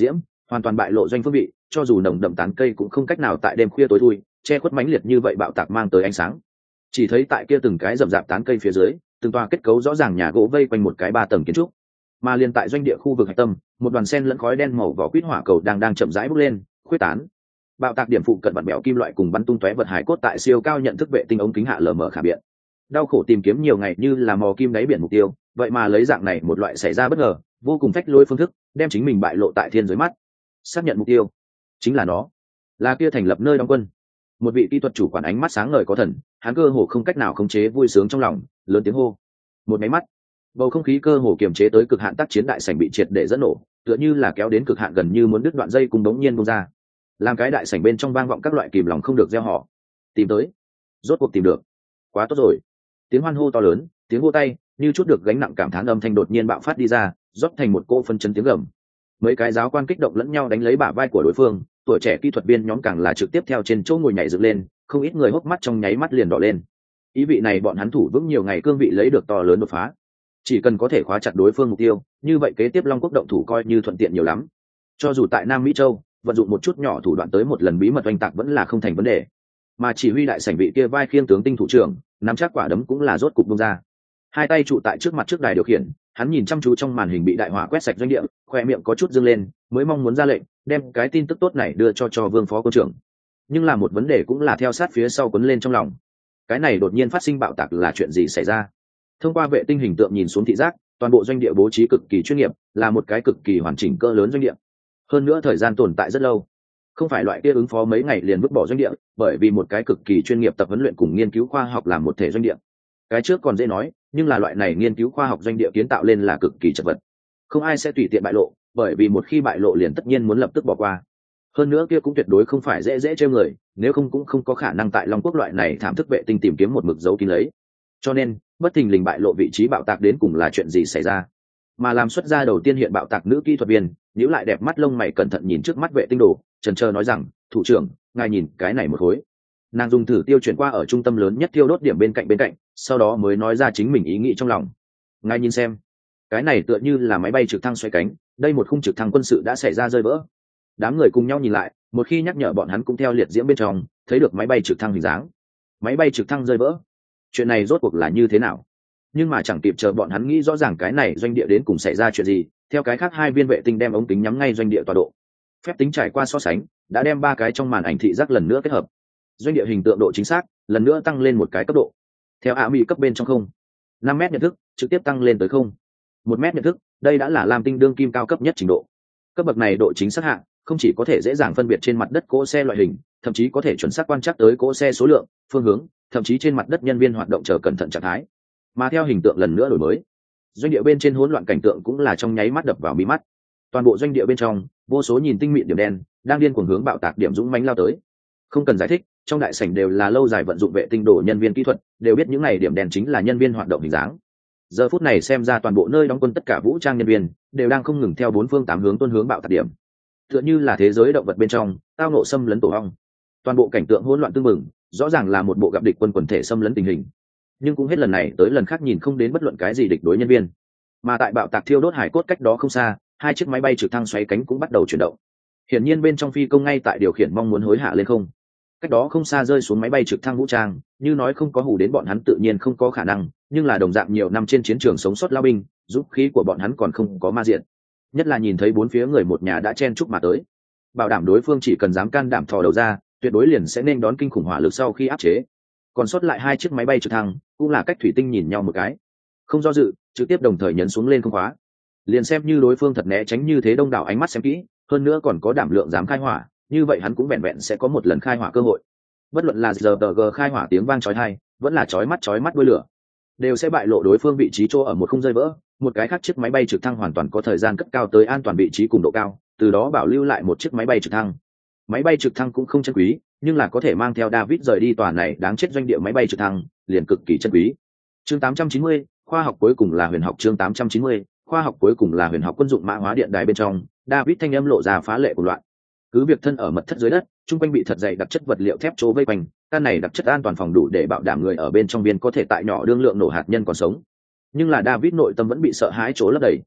hoàn toàn bại lộ doanh phương vị, cho dù nồng đậm tán cây cũng không cách nào tại đêm khuya tối thui che khuất mãnh liệt như vậy bạo tạc mang tới ánh sáng. Chỉ thấy tại kia từng cái rậm rạp tán cây phía dưới, từng tòa kết cấu rõ ràng nhà gỗ vây quanh một cái ba tầng kiến trúc, mà liền tại doanh địa khu vực hạch tâm, một đoàn sen lẫn khói đen màu vỏ quýt hỏa cầu đang đang chậm rãi bốc lên, khuyết tán. Bạo tạc điểm phụ cận vặn bẹo kim loại cùng bắn tung tóe vật hải cốt tại siêu cao nhận thức vệ tinh ống kính hạ lờ mờ khả biện. Đau khổ tìm kiếm nhiều ngày như là mò kim đáy biển mục tiêu, vậy mà lấy dạng này một loại xảy ra bất ngờ, vô cùng phách lối phương thức, đem chính mình bại lộ tại thiên giới mắt. Xác nhận mục tiêu, chính là nó, là kia thành lập nơi đóng quân. Một vị kỹ thuật chủ quản ánh mắt sáng ngời có thần, hắn cơ hồ không cách nào khống chế vui sướng trong lòng, lớn tiếng hô. Một máy mắt, bầu không khí cơ hồ kiềm chế tới cực hạn, tác chiến đại sảnh bị triệt để dẫn nổ, tựa như là kéo đến cực hạn gần như muốn đứt đoạn dây cùng đống nhiên bung ra. Làm cái đại sảnh bên trong vang vọng các loại kìm lòng không được gieo họ. Tìm tới, rốt cuộc tìm được, quá tốt rồi. Tiếng hoan hô to lớn, tiếng vỗ tay, như chút được gánh nặng cảm thán âm thanh đột nhiên bạo phát đi ra, rót thành một cỗ phân chấn tiếng gầm. Mấy cái giáo quan kích động lẫn nhau đánh lấy bả vai của đối phương, tuổi trẻ kỹ thuật viên nhóm càng là trực tiếp theo trên chỗ ngồi nhảy dựng lên, không ít người hốc mắt trong nháy mắt liền đỏ lên. Ý vị này bọn hắn thủ vững nhiều ngày cương vị lấy được to lớn đột phá. Chỉ cần có thể khóa chặt đối phương mục tiêu, như vậy kế tiếp Long Quốc động thủ coi như thuận tiện nhiều lắm. Cho dù tại Nam Mỹ Châu, vận dụng một chút nhỏ thủ đoạn tới một lần bí mật oanh tạc vẫn là không thành vấn đề. Mà chỉ huy đại sảnh vị kia vai khiêng tướng tinh thủ trưởng, nắm chắc quả đấm cũng là rốt cục bung ra. Hai tay trụ tại trước mặt trước đài điều khiển, hắn nhìn chăm chú trong màn hình bị đại hỏa quét sạch doanh địa, khoe miệng có chút dương lên, mới mong muốn ra lệnh đem cái tin tức tốt này đưa cho cho Vương phó quân trưởng. Nhưng là một vấn đề cũng là theo sát phía sau quấn lên trong lòng. Cái này đột nhiên phát sinh bạo tạc là chuyện gì xảy ra? Thông qua vệ tinh hình tượng nhìn xuống thị giác, toàn bộ doanh địa bố trí cực kỳ chuyên nghiệp, là một cái cực kỳ hoàn chỉnh cỡ lớn doanh địa. Hơn nữa thời gian tồn tại rất lâu, không phải loại kia ứng phó mấy ngày liền vứt bỏ doanh địa, bởi vì một cái cực kỳ chuyên nghiệp tập huấn luyện cùng nghiên cứu khoa học làm một thể doanh địa. Cái trước còn dễ nói, nhưng là loại này nghiên cứu khoa học doanh địa kiến tạo lên là cực kỳ chật vật, không ai sẽ tùy tiện bại lộ, bởi vì một khi bại lộ liền tất nhiên muốn lập tức bỏ qua. Hơn nữa kia cũng tuyệt đối không phải dễ dễ trêu người, nếu không cũng không có khả năng tại Long Quốc loại này thảm thức vệ tinh tìm kiếm một mực dấu kín lấy. Cho nên bất thình lình bại lộ vị trí bạo tạc đến cùng là chuyện gì xảy ra. Mà làm xuất ra đầu tiên hiện bạo tạc nữ kỹ thuật viên nhíu lại đẹp mắt lông mày cẩn thận nhìn trước mắt vệ tinh đồ, chần chờ nói rằng, thủ trưởng, ngài nhìn cái này một khối. Nàng dùng thử tiêu chuyển qua ở trung tâm lớn nhất tiêu đốt điểm bên cạnh bên cạnh, sau đó mới nói ra chính mình ý nghĩ trong lòng. Ngài nhìn xem, cái này tựa như là máy bay trực thăng xoay cánh, đây một khung trực thăng quân sự đã xảy ra rơi vỡ. Đám người cùng nhau nhìn lại, một khi nhắc nhở bọn hắn cũng theo liệt diễm bên trong thấy được máy bay trực thăng hình dáng. Máy bay trực thăng rơi vỡ, chuyện này rốt cuộc là như thế nào? Nhưng mà chẳng kịp chờ bọn hắn nghĩ rõ ràng cái này doanh địa đến cùng xảy ra chuyện gì, theo cái khác hai viên vệ tinh đem ống kính nhắm ngay doanh địa tọa độ. Phép tính trải qua so sánh, đã đem ba cái trong màn ảnh thị giác lần nữa kết hợp. Doanh địa hình tượng độ chính xác lần nữa tăng lên một cái cấp độ. Theo a mỹ cấp bên trong không năm mét nhận thức trực tiếp tăng lên tới không một mét nhận thức, đây đã là lam tinh đương kim cao cấp nhất trình độ. Cấp bậc này độ chính xác hạng không chỉ có thể dễ dàng phân biệt trên mặt đất cỗ xe loại hình, thậm chí có thể chuẩn xác quan trắc tới cỗ xe số lượng, phương hướng, thậm chí trên mặt đất nhân viên hoạt động chờ cẩn thận trạng thái. Mà theo hình tượng lần nữa đổi mới, doanh địa bên trên hỗn loạn cảnh tượng cũng là trong nháy mắt đập vào mí mắt. Toàn bộ doanh địa bên trong, vô số nhìn tinh mịn điểm đen đang điên cuồng hướng bạo tạc điểm dũng mãnh lao tới. Không cần giải thích, trong đại sảnh đều là lâu dài vận dụng vệ tinh đồ nhân viên kỹ thuật, đều biết những này điểm đen chính là nhân viên hoạt động hình dáng. Giờ phút này xem ra toàn bộ nơi đóng quân tất cả vũ trang nhân viên đều đang không ngừng theo bốn phương tám hướng tuôn hướng bạo tạc điểm. Tựa như là thế giới động vật bên trong tao nộ xâm lấn tổ ong. Toàn bộ cảnh tượng hỗn loạn tương mừng, rõ ràng là một bộ gặp địch quân quần thể xâm lấn tình hình. Nhưng cũng hết lần này tới lần khác nhìn không đến bất luận cái gì địch đối nhân viên. Mà tại bạo tạc thiêu đốt hải cốt cách đó không xa, hai chiếc máy bay trực thăng xoáy cánh cũng bắt đầu chuyển động. Hiển nhiên bên trong phi công ngay tại điều khiển mong muốn hối hạ lên không. Cách đó không xa rơi xuống máy bay trực thăng vũ trang, như nói không có hù đến bọn hắn tự nhiên không có khả năng, nhưng là đồng dạng nhiều năm trên chiến trường sống sót lao binh, giúp khí của bọn hắn còn không có ma diện. Nhất là nhìn thấy bốn phía người một nhà đã chen chúc mà tới, bảo đảm đối phương chỉ cần dám can đảm thò đầu ra, tuyệt đối liền sẽ nên đón kinh khủng hỏa lực sau khi áp chế. Còn sót lại hai chiếc máy bay trực thăng cũng là cách thủy tinh nhìn nhau một cái, không do dự, trực tiếp đồng thời nhấn xuống lên không khóa. Liền xem như đối phương thật né tránh như thế đông đảo ánh mắt xem kỹ, hơn nữa còn có đảm lượng dám khai hỏa, như vậy hắn cũng vẹn vẹn sẽ có một lần khai hỏa cơ hội. Bất luận là giờ tờ gờ khai hỏa tiếng vang chói tai, vẫn là chói mắt chói mắt đuôi lửa, đều sẽ bại lộ đối phương vị trí chỗ ở một khung rơi vỡ. Một cái khác chiếc máy bay trực thăng hoàn toàn có thời gian cất cao tới an toàn vị trí cùng độ cao, từ đó bảo lưu lại một chiếc máy bay trực thăng. Máy bay trực thăng cũng không chân quý, nhưng là có thể mang theo David rời đi tòa này đáng chết doanh địa máy bay trực thăng, liền cực kỳ chân quý. Chương tám trăm chín mươi, khoa học cuối cùng là huyền học. Chương tám trăm chín mươi, khoa học cuối cùng là huyền học. Quân dụng mã hóa điện đài bên trong, David thanh âm lộ ra phá lệ của loạn. Cứ việc thân ở mật thất dưới đất, trung quanh bị thật dày đặc chất vật liệu thép chỗ vây quanh, căn này đặc chất an toàn phòng đủ để bảo đảm người ở bên trong viên có thể tại nhỏ đương lượng nổ hạt nhân còn sống. Nhưng là David nội tâm vẫn bị sợ hãi chỗ lấp đầy.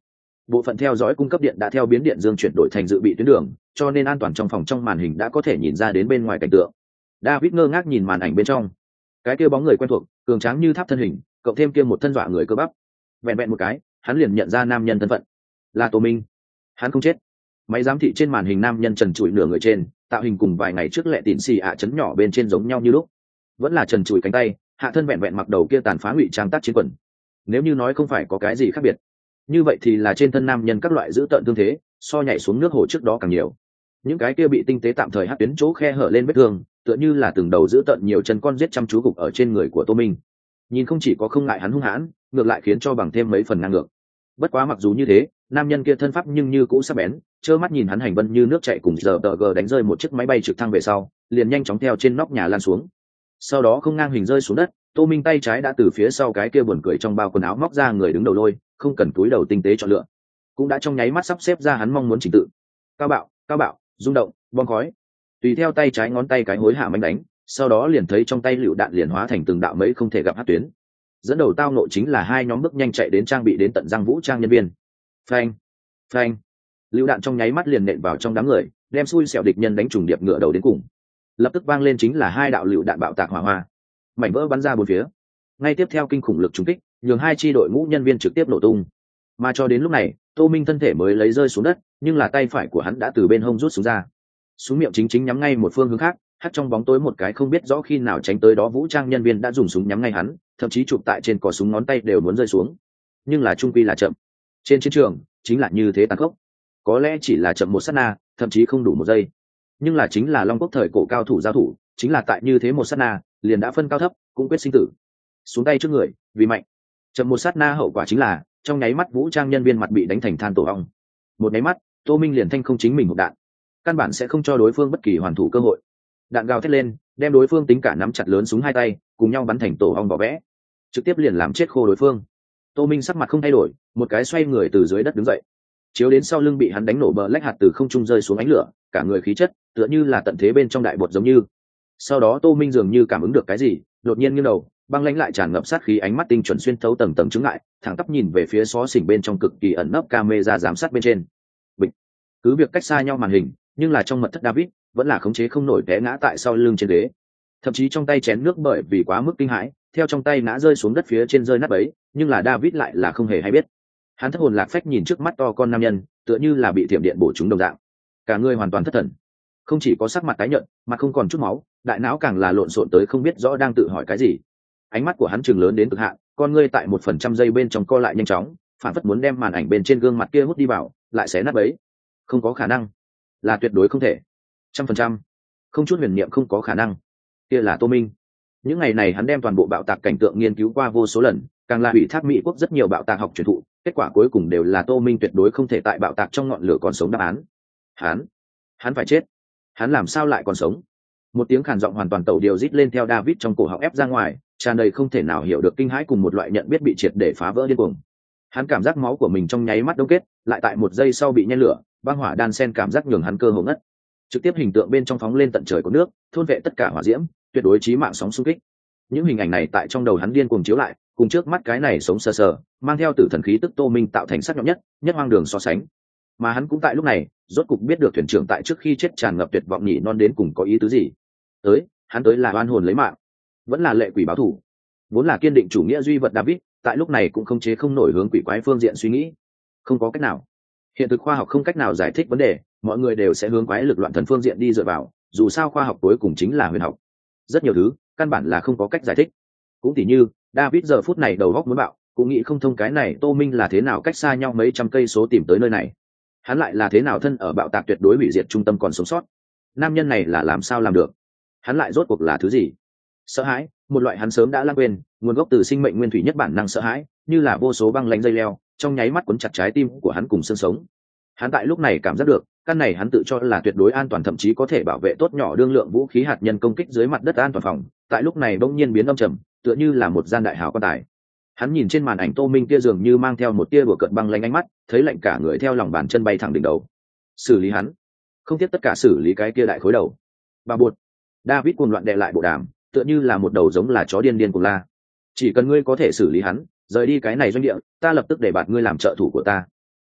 bộ phận theo dõi cung cấp điện đã theo biến điện dương chuyển đổi thành dự bị tuyến đường, cho nên an toàn trong phòng trong màn hình đã có thể nhìn ra đến bên ngoài cảnh tượng. David ngơ ngác nhìn màn ảnh bên trong, cái kia bóng người quen thuộc, cường tráng như tháp thân hình, cộng thêm kia một thân dọa người cơ bắp, vẹn vẹn một cái, hắn liền nhận ra nam nhân thân phận, là Tô Minh. Hắn không chết. Máy giám thị trên màn hình nam nhân trần trụi nửa người trên, tạo hình cùng vài ngày trước lệ tịn xì ạ chấn nhỏ bên trên giống nhau như lúc, vẫn là trần trụi cánh tay, hạ thân vẹn vẹn mặc đầu kia tàn phá ngụy trang tác chiến quần. Nếu như nói không phải có cái gì khác biệt, như vậy thì là trên thân nam nhân các loại dữ tợn tương thế, so nhảy xuống nước hồ trước đó càng nhiều. Những cái kia bị tinh tế tạm thời hất tuyến chỗ khe hở lên vết thương, tựa như là từng đầu dữ tợn nhiều chân con giết chăm chú gục ở trên người của Tô Minh. Nhìn không chỉ có không ngại hắn hung hãn, ngược lại khiến cho bằng thêm mấy phần năng lượng. Bất quá mặc dù như thế, nam nhân kia thân pháp nhưng như cũ sắc bén, trơ mắt nhìn hắn hành vân như nước chảy cùng giờ tờ gờ đánh rơi một chiếc máy bay trực thăng về sau, liền nhanh chóng theo trên nóc nhà lan xuống. Sau đó không ngang hình rơi xuống đất, Tô Minh tay trái đã từ phía sau cái kia buồn cười trong bao quần áo móc ra người đứng đầu lôi, không cần túi đầu tinh tế chọn lựa, cũng đã trong nháy mắt sắp xếp ra hắn mong muốn chỉnh tự. Cao bạo, cao bạo, rung động, bom khói. Tùy theo tay trái ngón tay cái hối hạ mạnh đánh, sau đó liền thấy trong tay lựu đạn liền hóa thành từng đạo mấy không thể gặp hắc tuyến. Dẫn đầu tao nộ chính là hai nhóm bước nhanh chạy đến trang bị đến tận răng vũ trang nhân viên. Phanh, phanh. Lựu đạn trong nháy mắt liền nện vào trong đám người, đem xui xẻo địch nhân đánh trùng điệp ngựa đầu đến cùng. Lập tức vang lên chính là hai đạo lựu đạn bạo tạc hỏa hoa, mảnh vỡ bắn ra bốn phía. Ngay tiếp theo kinh khủng lực trúng kích, nhường hai chi đội ngũ nhân viên trực tiếp nổ tung. Mà cho đến lúc này, Tô Minh thân thể mới lấy rơi xuống đất, nhưng là tay phải của hắn đã từ bên hông rút xuống ra. Súng miệng chính chính nhắm ngay một phương hướng khác, hắt trong bóng tối một cái không biết rõ khi nào tránh tới đó vũ trang nhân viên đã dùng súng nhắm ngay hắn, thậm chí chụp tại trên cò súng ngón tay đều muốn rơi xuống. Nhưng là trung quy là chậm. Trên chiến trường, chính là như thế tàn khốc. Có lẽ chỉ là chậm một sát na, thậm chí không đủ một giây. Nhưng là chính là Long Quốc thời cổ cao thủ giao thủ, chính là tại như thế một sát na, liền đã phân cao thấp, cũng quyết sinh tử. Xuống tay trước người, vì mạnh. Chậm một sát na hậu quả chính là, trong nháy mắt vũ trang nhân viên mặt bị đánh thành than tổ ong. Một nháy mắt, Tô Minh liền thanh không chính mình hộp đạn, căn bản sẽ không cho đối phương bất kỳ hoàn thủ cơ hội. Đạn gào thét lên, đem đối phương tính cả nắm chặt lớn súng hai tay, cùng nhau bắn thành tổ ong vỏ vẽ, trực tiếp liền làm chết khô đối phương. Tô Minh sắc mặt không thay đổi, một cái xoay người từ dưới đất đứng dậy, chiếu đến sau lưng bị hắn đánh nổ bờ lách hạt từ không trung rơi xuống ánh lửa, cả người khí chất tựa như là tận thế bên trong đại bột giống như. Sau đó Tô Minh dường như cảm ứng được cái gì, đột nhiên nghiêng đầu, băng lãnh lại tràn ngập sát khí ánh mắt tinh chuẩn xuyên thấu tầng tầng chứng ngại, thẳng tắp nhìn về phía xó xỉnh bên trong cực kỳ ẩn nấp camera giám sát bên trên. Bịch. Cứ việc cách xa nhau màn hình, nhưng là trong mật thất David vẫn là khống chế không nổi té ngã tại sau lưng trên ghế, thậm chí trong tay chén nước bởi vì quá mức kinh hãi, theo trong tay ngã rơi xuống đất phía trên rơi nát bấy, nhưng là David lại là không hề hay biết. Hắn thất hồn lạc phách nhìn trước mắt to con nam nhân, tựa như là bị thiểm điện bổ trúng đồng dạng, cả người hoàn toàn thất thần, không chỉ có sắc mặt tái nhợt, mà không còn chút máu, đại não càng là lộn xộn tới không biết rõ đang tự hỏi cái gì. Ánh mắt của hắn trừng lớn đến cực hạn, con ngươi tại một phần trăm giây bên trong co lại nhanh chóng, phản phất muốn đem màn ảnh bên trên gương mặt kia hút đi vào, lại xé nát bấy. Không có khả năng, là tuyệt đối không thể, trăm phần trăm, không chút huyền niệm không có khả năng. Kia là Tô Minh. Những ngày này hắn đem toàn bộ bạo tạc cảnh tượng nghiên cứu qua vô số lần, càng là ủy thác Mỹ quốc rất nhiều bạo tạc học truyền thụ, kết quả cuối cùng đều là Tô Minh tuyệt đối không thể tại bạo tạc trong ngọn lửa còn sống đáp án. Hắn, hắn phải chết. Hắn làm sao lại còn sống? Một tiếng khàn giọng hoàn toàn tẩu điều rít lên theo David trong cổ họng ép ra ngoài, tràn đầy không thể nào hiểu được kinh hãi cùng một loại nhận biết bị triệt để phá vỡ điên cuồng. Hắn cảm giác máu của mình trong nháy mắt đông kết, lại tại một giây sau bị nhen lửa, băng hỏa đan sen cảm giác nhường hắn cơ hồ ngất. Trực tiếp hình tượng bên trong phóng lên tận trời có nước, thôn vệ tất cả hỏa diễm, tuyệt đối chí mạng sóng xung kích. Những hình ảnh này tại trong đầu hắn điên cuồng chiếu lại, cùng trước mắt cái này sống sờ sờ, mang theo tử thần khí tức Tô Minh tạo thành sắc nhọn nhất, nhất hoang đường so sánh. Mà hắn cũng tại lúc này, rốt cục biết được thuyền trưởng tại trước khi chết tràn ngập tuyệt vọng nhỉ non đến cùng có ý tứ gì. Tới, hắn tới là oan hồn lấy mạng, vẫn là lệ quỷ báo thù. Vốn là kiên định chủ nghĩa duy vật David, tại lúc này cũng không chế không nổi hướng quỷ quái phương diện suy nghĩ. Không có cách nào, hiện thực khoa học không cách nào giải thích vấn đề, mọi người đều sẽ hướng quái lực loạn thần phương diện đi dựa vào, dù sao khoa học cuối cùng chính là huyền học. Rất nhiều thứ căn bản là không có cách giải thích. Cũng tỉ như David giờ phút này đầu óc muốn bạo, cũng nghĩ không thông cái này Tô Minh là thế nào cách xa nhau mấy trăm cây số tìm tới nơi này, hắn lại là thế nào thân ở bạo tạc tuyệt đối hủy diệt trung tâm còn sống sót. Nam nhân này là làm sao làm được? Hắn lại rốt cuộc là thứ gì? Sợ hãi, một loại hắn sớm đã lãng quên, nguồn gốc từ sinh mệnh nguyên thủy nhất bản năng sợ hãi, như là vô số băng lãnh dây leo, trong nháy mắt cuốn chặt trái tim của hắn cùng xương sống. Hắn tại lúc này cảm giác được, căn này hắn tự cho là tuyệt đối an toàn, thậm chí có thể bảo vệ tốt nhỏ đương lượng vũ khí hạt nhân công kích dưới mặt đất an toàn phòng, tại lúc này bỗng nhiên biến âm trầm, tựa như là một gian đại hào quan tài. Hắn nhìn trên màn ảnh Tô Minh kia dường như mang theo một tia bừa cợt băng lãnh ánh mắt, thấy lạnh cả người theo lòng bàn chân bay thẳng đỉnh đầu. Xử lý hắn, không tiếc tất cả xử lý cái kia đại khối đầu. Bà bột. David cuồng loạn đè lại bộ đàm, tựa như là một đầu giống là chó điên điên cùng la. Chỉ cần ngươi có thể xử lý hắn, rời đi cái này doanh địa, ta lập tức để bạt ngươi làm trợ thủ của ta.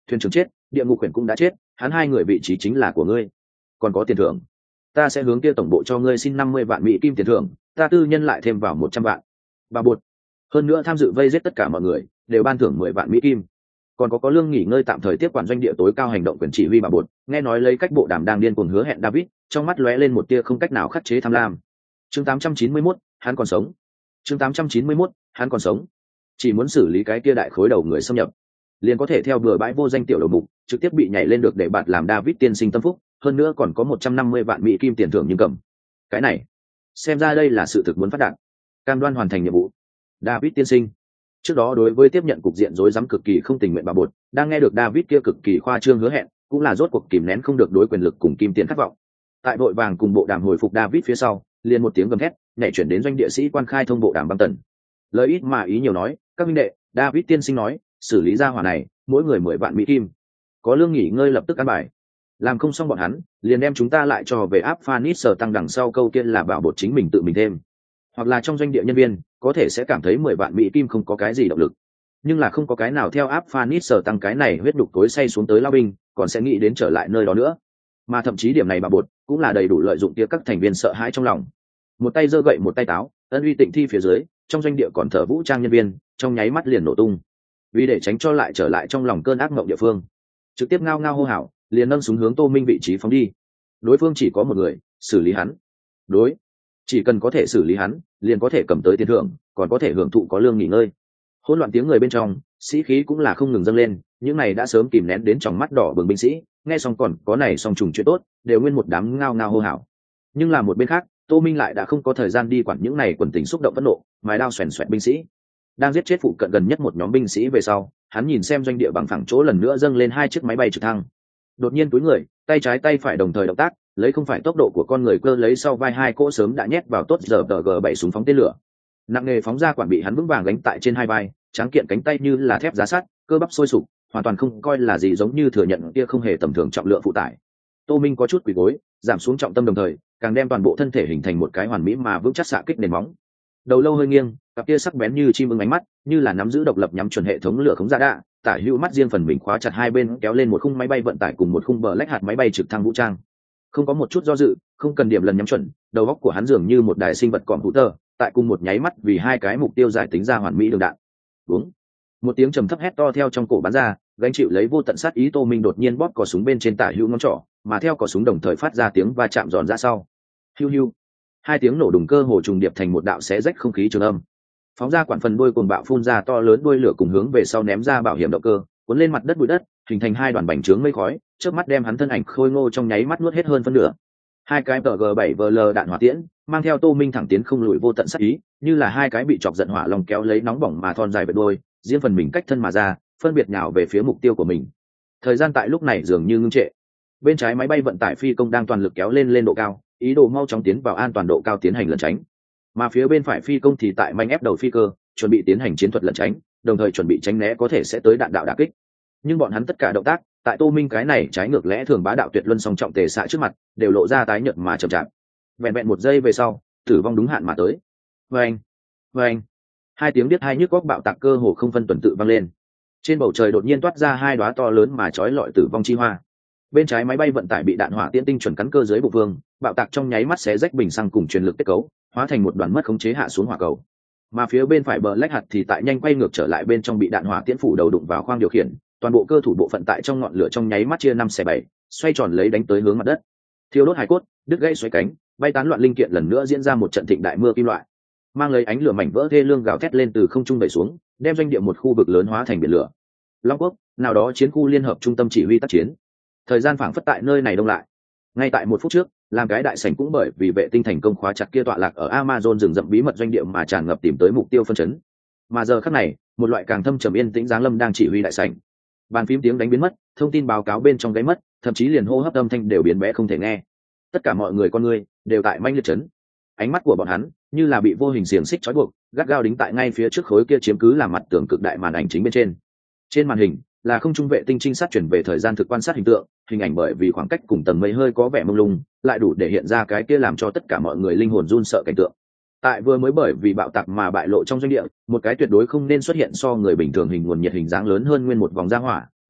thuyền trưởng chết, địa ngục quyển cũng đã chết, hắn hai người vị trí chính là của ngươi. Còn có tiền thưởng, ta sẽ hướng kia tổng bộ cho ngươi xin năm mươi vạn mỹ kim tiền thưởng, ta tư nhân lại thêm vào một trăm vạn. Bà bột, hơn nữa tham dự vây giết tất cả mọi người đều ban thưởng mười vạn mỹ kim. Còn có có lương nghỉ ngơi tạm thời tiếp quản doanh địa tối cao hành động quyền chỉ huy bà bột, nghe nói lấy cách bộ đàm đang điên cuồng hứa hẹn David, trong mắt lóe lên một tia không cách nào khắc chế tham lam. Chương tám trăm chín mươi mốt, hắn còn sống. Chương tám trăm chín mươi mốt, hắn còn sống. Chỉ muốn xử lý cái kia đại khối đầu người xâm nhập, liền có thể theo bừa bãi vô danh tiểu đầu mục, trực tiếp bị nhảy lên được để bạt làm David tiên sinh tâm phúc, hơn nữa còn có một trăm năm mươi vạn mỹ kim tiền thưởng nhưng cầm. Cái này, xem ra đây là sự thực muốn phát đạt. Cam đoan hoàn thành nhiệm vụ. David tiên sinh. Trước đó đối với tiếp nhận cục diện rối rắm cực kỳ không tình nguyện bà bột, đang nghe được David kia cực kỳ khoa trương hứa hẹn, cũng là rốt cuộc kìm nén không được đối quyền lực cùng kim tiền khát vọng. Tại vội vàng cùng bộ đàm hồi phục David phía sau, liền một tiếng gầm thét, nhảy chuyển đến doanh địa sĩ quan khai thông bộ đàm băng tần. Lời ít mà ý nhiều nói, các minh đệ, David tiên sinh nói, xử lý ra hỏa này, mỗi người mười vạn mỹ kim. Có lương nghỉ ngơi lập tức ăn bài. Làm không xong bọn hắn, liền đem chúng ta lại cho về áp Phanis sở tăng đằng sau câu kia là bảo bột chính mình tự mình thêm. Hoặc là trong doanh địa nhân viên, có thể sẽ cảm thấy mười vạn mỹ kim không có cái gì động lực. Nhưng là không có cái nào theo áp Phanis sở tăng cái này huyết đục tối say xuống tới lao binh, còn sẽ nghĩ đến trở lại nơi đó nữa. Mà thậm chí điểm này bảo bột, cũng là đầy đủ lợi dụng kia các thành viên sợ hãi trong lòng. Một tay giơ gậy một tay táo, ân uy tịnh thi phía dưới, trong doanh địa còn thở vũ trang nhân viên, trong nháy mắt liền nổ tung. Vì để tránh cho lại trở lại trong lòng cơn ác mộng địa phương, trực tiếp ngao ngao hô hào, liền nâng súng hướng Tô Minh vị trí phóng đi. Đối phương chỉ có một người, xử lý hắn. Đối, chỉ cần có thể xử lý hắn, liền có thể cầm tới tiền thưởng, còn có thể hưởng thụ có lương nghỉ ngơi. Hỗn loạn tiếng người bên trong, sĩ khí cũng là không ngừng dâng lên, những này đã sớm kìm nén đến trong mắt đỏ bừng binh sĩ, nghe xong còn có này xong trùng chuyện tốt, đều nguyên một đám ngao ngao hô hào. Nhưng là một bên khác, Tô Minh lại đã không có thời gian đi quản những này quần tình xúc động phẫn nộ, mài đao xoèn xoẹt binh sĩ. Đang giết chết phụ cận gần nhất một nhóm binh sĩ về sau, hắn nhìn xem doanh địa bằng phẳng chỗ lần nữa dâng lên hai chiếc máy bay trực thăng. Đột nhiên túi người, tay trái tay phải đồng thời động tác, lấy không phải tốc độ của con người cơ lấy sau vai hai cỗ sớm đã nhét vào tốt giờ tờ g bảy súng phóng tên lửa. Nặng nghề phóng ra quản bị hắn vững vàng gánh tại trên hai vai, tráng kiện cánh tay như là thép giá sắt, cơ bắp sôi sục, hoàn toàn không coi là gì, giống như thừa nhận kia không hề tầm thường trọng lượng phụ tải. Tô Minh có chút quỳ gối, giảm xuống trọng tâm đồng thời, càng đem toàn bộ thân thể hình thành một cái hoàn mỹ mà vững chắc xạ kích nền móng. Đầu lâu hơi nghiêng, cặp kia sắc bén như chim ưng ánh mắt, như là nắm giữ độc lập nhắm chuẩn hệ thống lửa khống ra đạ, tả hữu mắt riêng phần mình khóa chặt hai bên, kéo lên một khung máy bay vận tải cùng một khung bờ lách hạt máy bay trực thăng vũ trang. Không có một chút do dự, không cần điểm lần nhắm chuẩn, đầu óc của hắn dường như một đài sinh vật computer, tại cùng một nháy mắt vì hai cái mục tiêu giải tính ra hoàn mỹ đường đạn. Đúng. Một tiếng trầm thấp hét to theo trong cổ bắn ra, gánh chịu lấy vô tận sát ý. Tô Minh đột nhiên bóp cò súng bên trên tả hữu ngón trỏ, mà theo cò súng đồng thời phát ra tiếng va chạm giòn ra sau. Hiu hiu. Hai tiếng nổ đùng cơ hồ trùng điệp thành một đạo xé rách không khí trường âm. Phóng ra quản phần đuôi cuồng bạo phun ra to lớn đuôi lửa cùng hướng về sau ném ra bảo hiểm động cơ, cuốn lên mặt đất bụi đất, hình thành hai đoàn bành trướng mây khói, chớp mắt đem hắn thân ảnh khôi ngô trong nháy mắt nuốt hết hơn phân nửa. Hai cái tờ G bảy vê lờ đạn hỏa tiễn, mang theo Tô Minh thẳng tiến không lùi vô tận sát ý, như là hai cái bị chọc giận hỏa long kéo lấy nóng bỏng mà thon dài vệt đôi, riêng phần mình cách thân mà ra, phân biệt nhào về phía mục tiêu của mình. Thời gian tại lúc này dường như ngưng trệ. Bên trái máy bay vận tải phi công đang toàn lực kéo lên lên độ cao, ý đồ mau chóng tiến vào an toàn độ cao tiến hành lẩn tránh. Mà phía bên phải phi công thì tại manh ép đầu phi cơ, chuẩn bị tiến hành chiến thuật lẩn tránh, đồng thời chuẩn bị tránh né có thể sẽ tới đạn đạo đả kích. Nhưng bọn hắn tất cả động tác, tại Tô Minh cái này trái ngược lẽ thường bá đạo tuyệt luân song trọng tề xạ trước mặt, đều lộ ra tái nhợt mà chậm chạp. Vẹn vẹn một giây về sau, tử vong đúng hạn mà tới. Vâng, vâng. Hai tiếng biết hai nhức góc bạo tạc cơ hồ không phân tuần tự vang lên. Trên bầu trời đột nhiên toát ra hai đóa to lớn mà chói lọi tử vong chi hoa. Bên trái máy bay vận tải bị đạn hỏa tiễn tinh chuẩn cắn cơ dưới bụng vương, bạo tạc trong nháy mắt xé rách bình xăng cùng truyền lực kết cấu, hóa thành một đoàn mất khống chế hạ xuống hỏa cầu. Mà phía bên phải bờ lách hạt thì tại nhanh quay ngược trở lại bên trong bị đạn hỏa tiễn phủ đầu đụng vào khoang điều khiển, toàn bộ cơ thủ bộ phận tại trong ngọn lửa trong nháy mắt chia năm xẻ bảy, xoay tròn lấy đánh tới hướng mặt đất. Thiêu đốt hải cốt, đứt gãy xoay cánh, bay tán loạn linh kiện lần nữa diễn ra một trận thịnh đại mưa kim loại. Mang lấy ánh lửa mảnh vỡ thê lương gào thét lên từ không trung đẩy xuống, đem doanh địa một khu vực lớn hóa thành biển lửa. Long Quốc, nào đó chiến khu liên hợp trung tâm chỉ huy tác chiến. Thời gian phảng phất tại nơi này đông lại. Ngay tại một phút trước, làm cái đại sảnh cũng bởi vì vệ tinh thành công khóa chặt kia tọa lạc ở Amazon rừng rậm bí mật doanh địa mà tràn ngập tìm tới mục tiêu phân chấn. Mà giờ khắc này, một loại càng thâm trầm yên tĩnh giáng lâm đang chỉ huy đại sảnh. Bàn phím tiếng đánh biến mất, thông tin báo cáo bên trong gáy mất, thậm chí liền hô hấp âm thanh đều biến bé không thể nghe. Tất cả mọi người con người đều tại manh liệt chấn. Ánh mắt của bọn hắn như là bị vô hình xiềng xích trói buộc, gắt gao đính tại ngay phía trước khối kia chiếm cứ làm mặt tường cực đại màn ảnh chính bên trên. Trên màn hình là không trung vệ tinh trinh sát chuyển về thời gian thực quan sát hình tượng, hình ảnh bởi vì khoảng cách cùng tầng mây hơi có vẻ mông lung, lại đủ để hiện ra cái kia làm cho tất cả mọi người linh hồn run sợ cảnh tượng. Tại vừa mới bởi vì bạo tạc mà bại lộ trong doanh địa, một cái tuyệt đối không nên xuất hiện so người bình thường hình nguồn nhiệt hình dáng lớn hơn nguyên một vòng ra hỏa,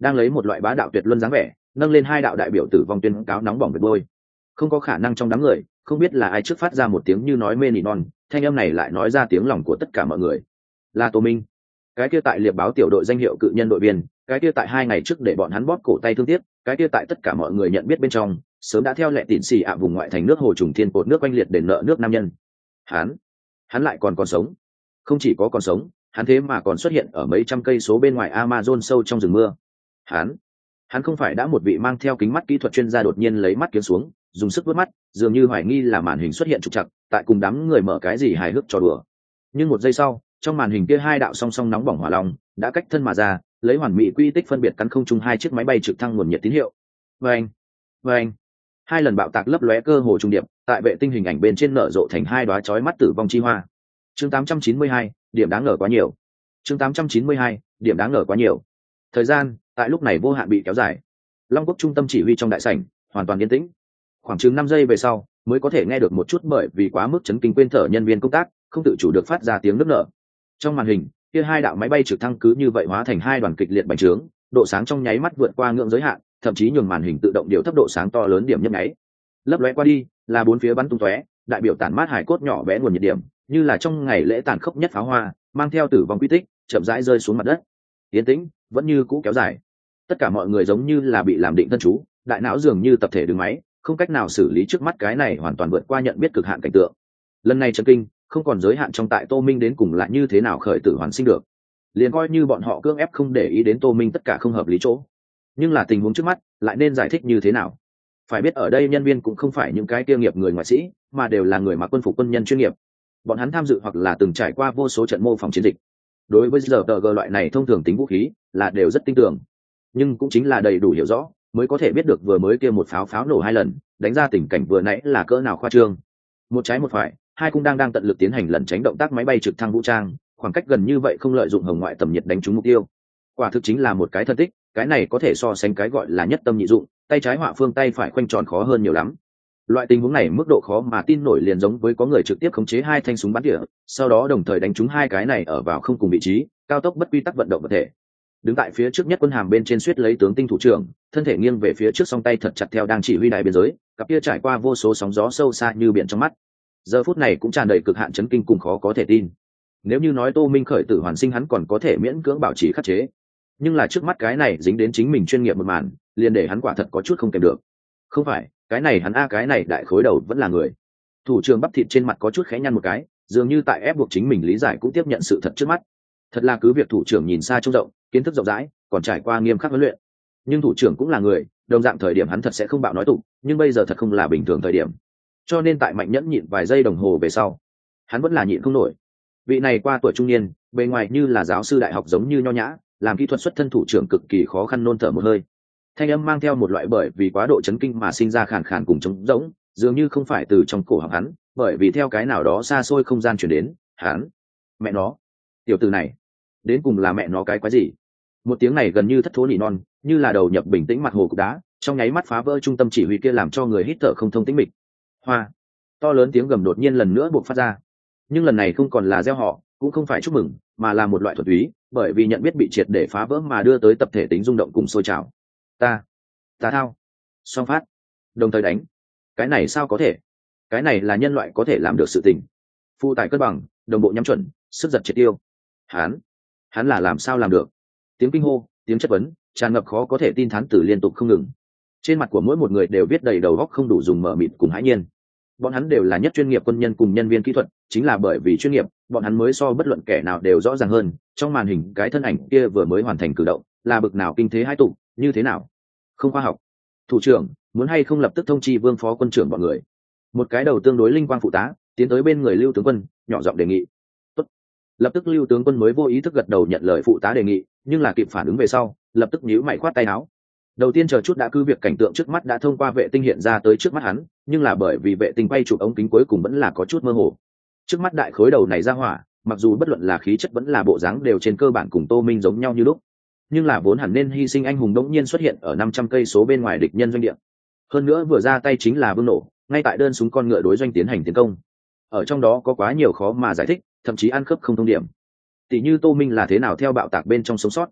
đang lấy một loại bá đạo tuyệt luân dáng vẻ nâng lên hai đạo đại biểu tử vong tuyên cáo nóng bỏng vệt đôi. Không có khả năng trong đám người không biết là ai trước phát ra một tiếng như nói mê nỉ non, thanh âm này lại nói ra tiếng lòng của tất cả mọi người. Là Tô Minh, cái kia tại liệp báo tiểu đội danh hiệu cự nhân đội viên, cái kia tại hai ngày trước để bọn hắn bóp cổ tay thương tiếc, cái kia tại tất cả mọi người nhận biết bên trong sớm đã theo lệ tịn xì ạ vùng ngoại thành nước hồ trùng thiên cột nước oanh liệt để nợ nước nam nhân. Hắn, hắn lại còn còn sống. Không chỉ có còn sống, hắn thế mà còn xuất hiện ở mấy trăm cây số bên ngoài Amazon sâu trong rừng mưa. Hắn, hắn không phải đã một vị mang theo kính mắt kỹ thuật chuyên gia đột nhiên lấy mắt kiếm xuống, dùng sức vớt mắt, dường như hoài nghi là màn hình xuất hiện trục trặc, tại cùng đám người mở cái gì hài hước trò đùa. Nhưng một giây sau, trong màn hình kia hai đạo song song nóng bỏng hỏa long đã cách thân mà ra, lấy hoàn mỹ quy tích phân biệt cắn không trung hai chiếc máy bay trực thăng nguồn nhiệt tín hiệu. Vâng, vâng, hai lần bạo tạc lấp lóe cơ hồ trung điệp, tại vệ tinh hình ảnh bên trên nở rộ thành hai đóa chói mắt tử vong chi hoa. Chương tám trăm chín mươi hai, điểm đáng ngờ quá nhiều. Chương tám trăm chín mươi hai, điểm đáng ngờ quá nhiều. Thời gian tại lúc này vô hạn bị kéo dài. Long Quốc trung tâm chỉ huy trong đại sảnh hoàn toàn yên tĩnh. Khoảng chừng năm giây về sau, mới có thể nghe được một chút bởi vì quá mức chấn kinh quên thở nhân viên công tác không tự chủ được phát ra tiếng nức nở. Trong màn hình, kia hai đạo máy bay trực thăng cứ như vậy hóa thành hai đoàn kịch liệt bành trướng, độ sáng trong nháy mắt vượt qua ngưỡng giới hạn, thậm chí nhường màn hình tự động điều thấp độ sáng to lớn điểm nhấp nháy. Lấp lóe qua đi, là bốn phía bắn tung tóe, đại biểu tản mát hải cốt nhỏ bé nguồn nhiệt điểm, như là trong ngày lễ tàn khốc nhất pháo hoa, mang theo tử vong quy tích, chậm rãi rơi xuống mặt đất. Yên tĩnh vẫn như cũ kéo dài. Tất cả mọi người giống như là bị làm định thân chú, đại não dường như tập thể đứng máy, không cách nào xử lý trước mắt cái này hoàn toàn vượt qua nhận biết cực hạn cảnh tượng. Lần này chấn kinh không còn giới hạn trong tại Tô Minh đến cùng lại như thế nào khởi tử hoàn sinh được, liền coi như bọn họ cưỡng ép không để ý đến Tô Minh tất cả không hợp lý chỗ, nhưng là tình huống trước mắt lại nên giải thích như thế nào? Phải biết ở đây nhân viên cũng không phải những cái tiêu nghiệp người ngoại sĩ, mà đều là người mặc quân phục quân nhân chuyên nghiệp. Bọn hắn tham dự hoặc là từng trải qua vô số trận mô phỏng chiến dịch, đối với giờ tờ gờ loại này thông thường tính vũ khí là đều rất tin tưởng, nhưng cũng chính là đầy đủ hiểu rõ mới có thể biết được vừa mới kia một pháo pháo nổ hai lần đánh ra tình cảnh vừa nãy là cỡ nào khoa trương. Một trái một phải, hai cung đang đang tận lực tiến hành lẩn tránh động tác máy bay trực thăng vũ trang, khoảng cách gần như vậy không lợi dụng hồng ngoại tầm nhiệt đánh trúng mục tiêu, quả thực chính là một cái thân tích. Cái này có thể so sánh cái gọi là nhất tâm nhị dụng, tay trái họa phương tay phải khoanh tròn khó hơn nhiều lắm. Loại tình huống này mức độ khó mà tin nổi liền giống với có người trực tiếp khống chế hai thanh súng bắn tỉa, sau đó đồng thời đánh trúng hai cái này ở vào không cùng vị trí, cao tốc bất quy tắc vận động vật thể. Đứng tại phía trước nhất quân hàm bên trên suýt lấy tướng tinh thủ trưởng, thân thể nghiêng về phía trước song tay thật chặt theo đang chỉ huy đài biên giới, cặp kia trải qua vô số sóng gió sâu xa như biển trong mắt. Giờ phút này cũng tràn đầy cực hạn chấn kinh cùng khó có thể tin. Nếu như nói Tô Minh khởi tử hoàn sinh hắn còn có thể miễn cưỡng bảo trì khắc chế, nhưng là trước mắt cái này dính đến chính mình chuyên nghiệp một màn, liền để hắn quả thật có chút không kèm được. Không phải, cái này hắn a cái này đại khối đầu vẫn là người. Thủ trưởng bắp thịt trên mặt có chút khẽ nhăn một cái, dường như tại ép buộc chính mình lý giải cũng tiếp nhận sự thật trước mắt. Thật là cứ việc thủ trưởng nhìn xa trông rộng, kiến thức rộng rãi, còn trải qua nghiêm khắc huấn luyện, nhưng thủ trưởng cũng là người, đồng dạng thời điểm hắn thật sẽ không bạo nói tục, nhưng bây giờ thật không là bình thường thời điểm. Cho nên tại mạnh nhẫn nhịn vài giây đồng hồ về sau, hắn vẫn là nhịn không nổi. Vị này qua tuổi trung niên, bề ngoài như là giáo sư đại học giống như nho nhã, làm kỹ thuật xuất thân thủ trưởng cực kỳ khó khăn nôn thở một hơi. Thanh âm mang theo một loại bởi vì quá độ chấn kinh mà sinh ra khàn khàn cùng trống rỗng, dường như không phải từ trong cổ họng hắn, bởi vì theo cái nào đó xa xôi không gian truyền đến, hắn, mẹ nó, tiểu tử này, đến cùng là mẹ nó cái quái gì? Một tiếng này gần như thất thố nỉ non, như là đầu nhập bình tĩnh mặt hồ cục đá, trong nháy mắt phá vỡ trung tâm chỉ huy kia làm cho người hít thở không thông tĩnh mịch. Hoa, to lớn tiếng gầm đột nhiên lần nữa buộc phát ra, nhưng lần này không còn là gieo họ, cũng không phải chúc mừng, mà là một loại thuật túy, bởi vì nhận biết bị triệt để phá vỡ mà đưa tới tập thể tính rung động cùng sôi trào. Ta, ta thao, song phát, đồng thời đánh, cái này sao có thể? Cái này là nhân loại có thể làm được sự tình. Phụ tải cân bằng, đồng bộ nhắm chuẩn, sức giật triệt tiêu. Hắn, hắn là làm sao làm được? Tiếng kinh hô, tiếng chất vấn, tràn ngập khó có thể tin thán tử liên tục không ngừng. Trên mặt của mỗi một người đều viết đầy đầu óc không đủ dùng mở mịt cùng hãi nhiên. Bọn hắn đều là nhất chuyên nghiệp quân nhân cùng nhân viên kỹ thuật, chính là bởi vì chuyên nghiệp, bọn hắn mới so bất luận kẻ nào đều rõ ràng hơn. Trong màn hình cái thân ảnh kia vừa mới hoàn thành cử động, là bực nào kinh thế hai tụ, như thế nào? Không khoa học. Thủ trưởng, muốn hay không lập tức thông chi Vương phó quân trưởng bọn người. Một cái đầu tương đối linh quang phụ tá tiến tới bên người Lưu tướng quân, nhỏ giọng đề nghị. Tốt. Lập tức Lưu tướng quân mới vô ý thức gật đầu nhận lời phụ tá đề nghị, nhưng là kịp phản ứng về sau, lập tức nhíu mày khoát tay áo. Đầu tiên chờ chút đã cứ việc cảnh tượng trước mắt đã thông qua vệ tinh hiện ra tới trước mắt hắn, nhưng là bởi vì vệ tinh quay chụp ống kính cuối cùng vẫn là có chút mơ hồ. Trước mắt đại khối đầu này ra hỏa, mặc dù bất luận là khí chất vẫn là bộ dáng đều trên cơ bản cùng Tô Minh giống nhau như lúc, nhưng là vốn hẳn nên hy sinh anh hùng đống nhiên xuất hiện ở năm trăm cây số bên ngoài địch nhân doanh địa. Hơn nữa vừa ra tay chính là bưng nổ, ngay tại đơn súng con ngựa đối doanh tiến hành tiến công. Ở trong đó có quá nhiều khó mà giải thích, thậm chí ăn khớp không thông điểm. Tỷ như Tô Minh là thế nào theo bạo tạc bên trong sống sót,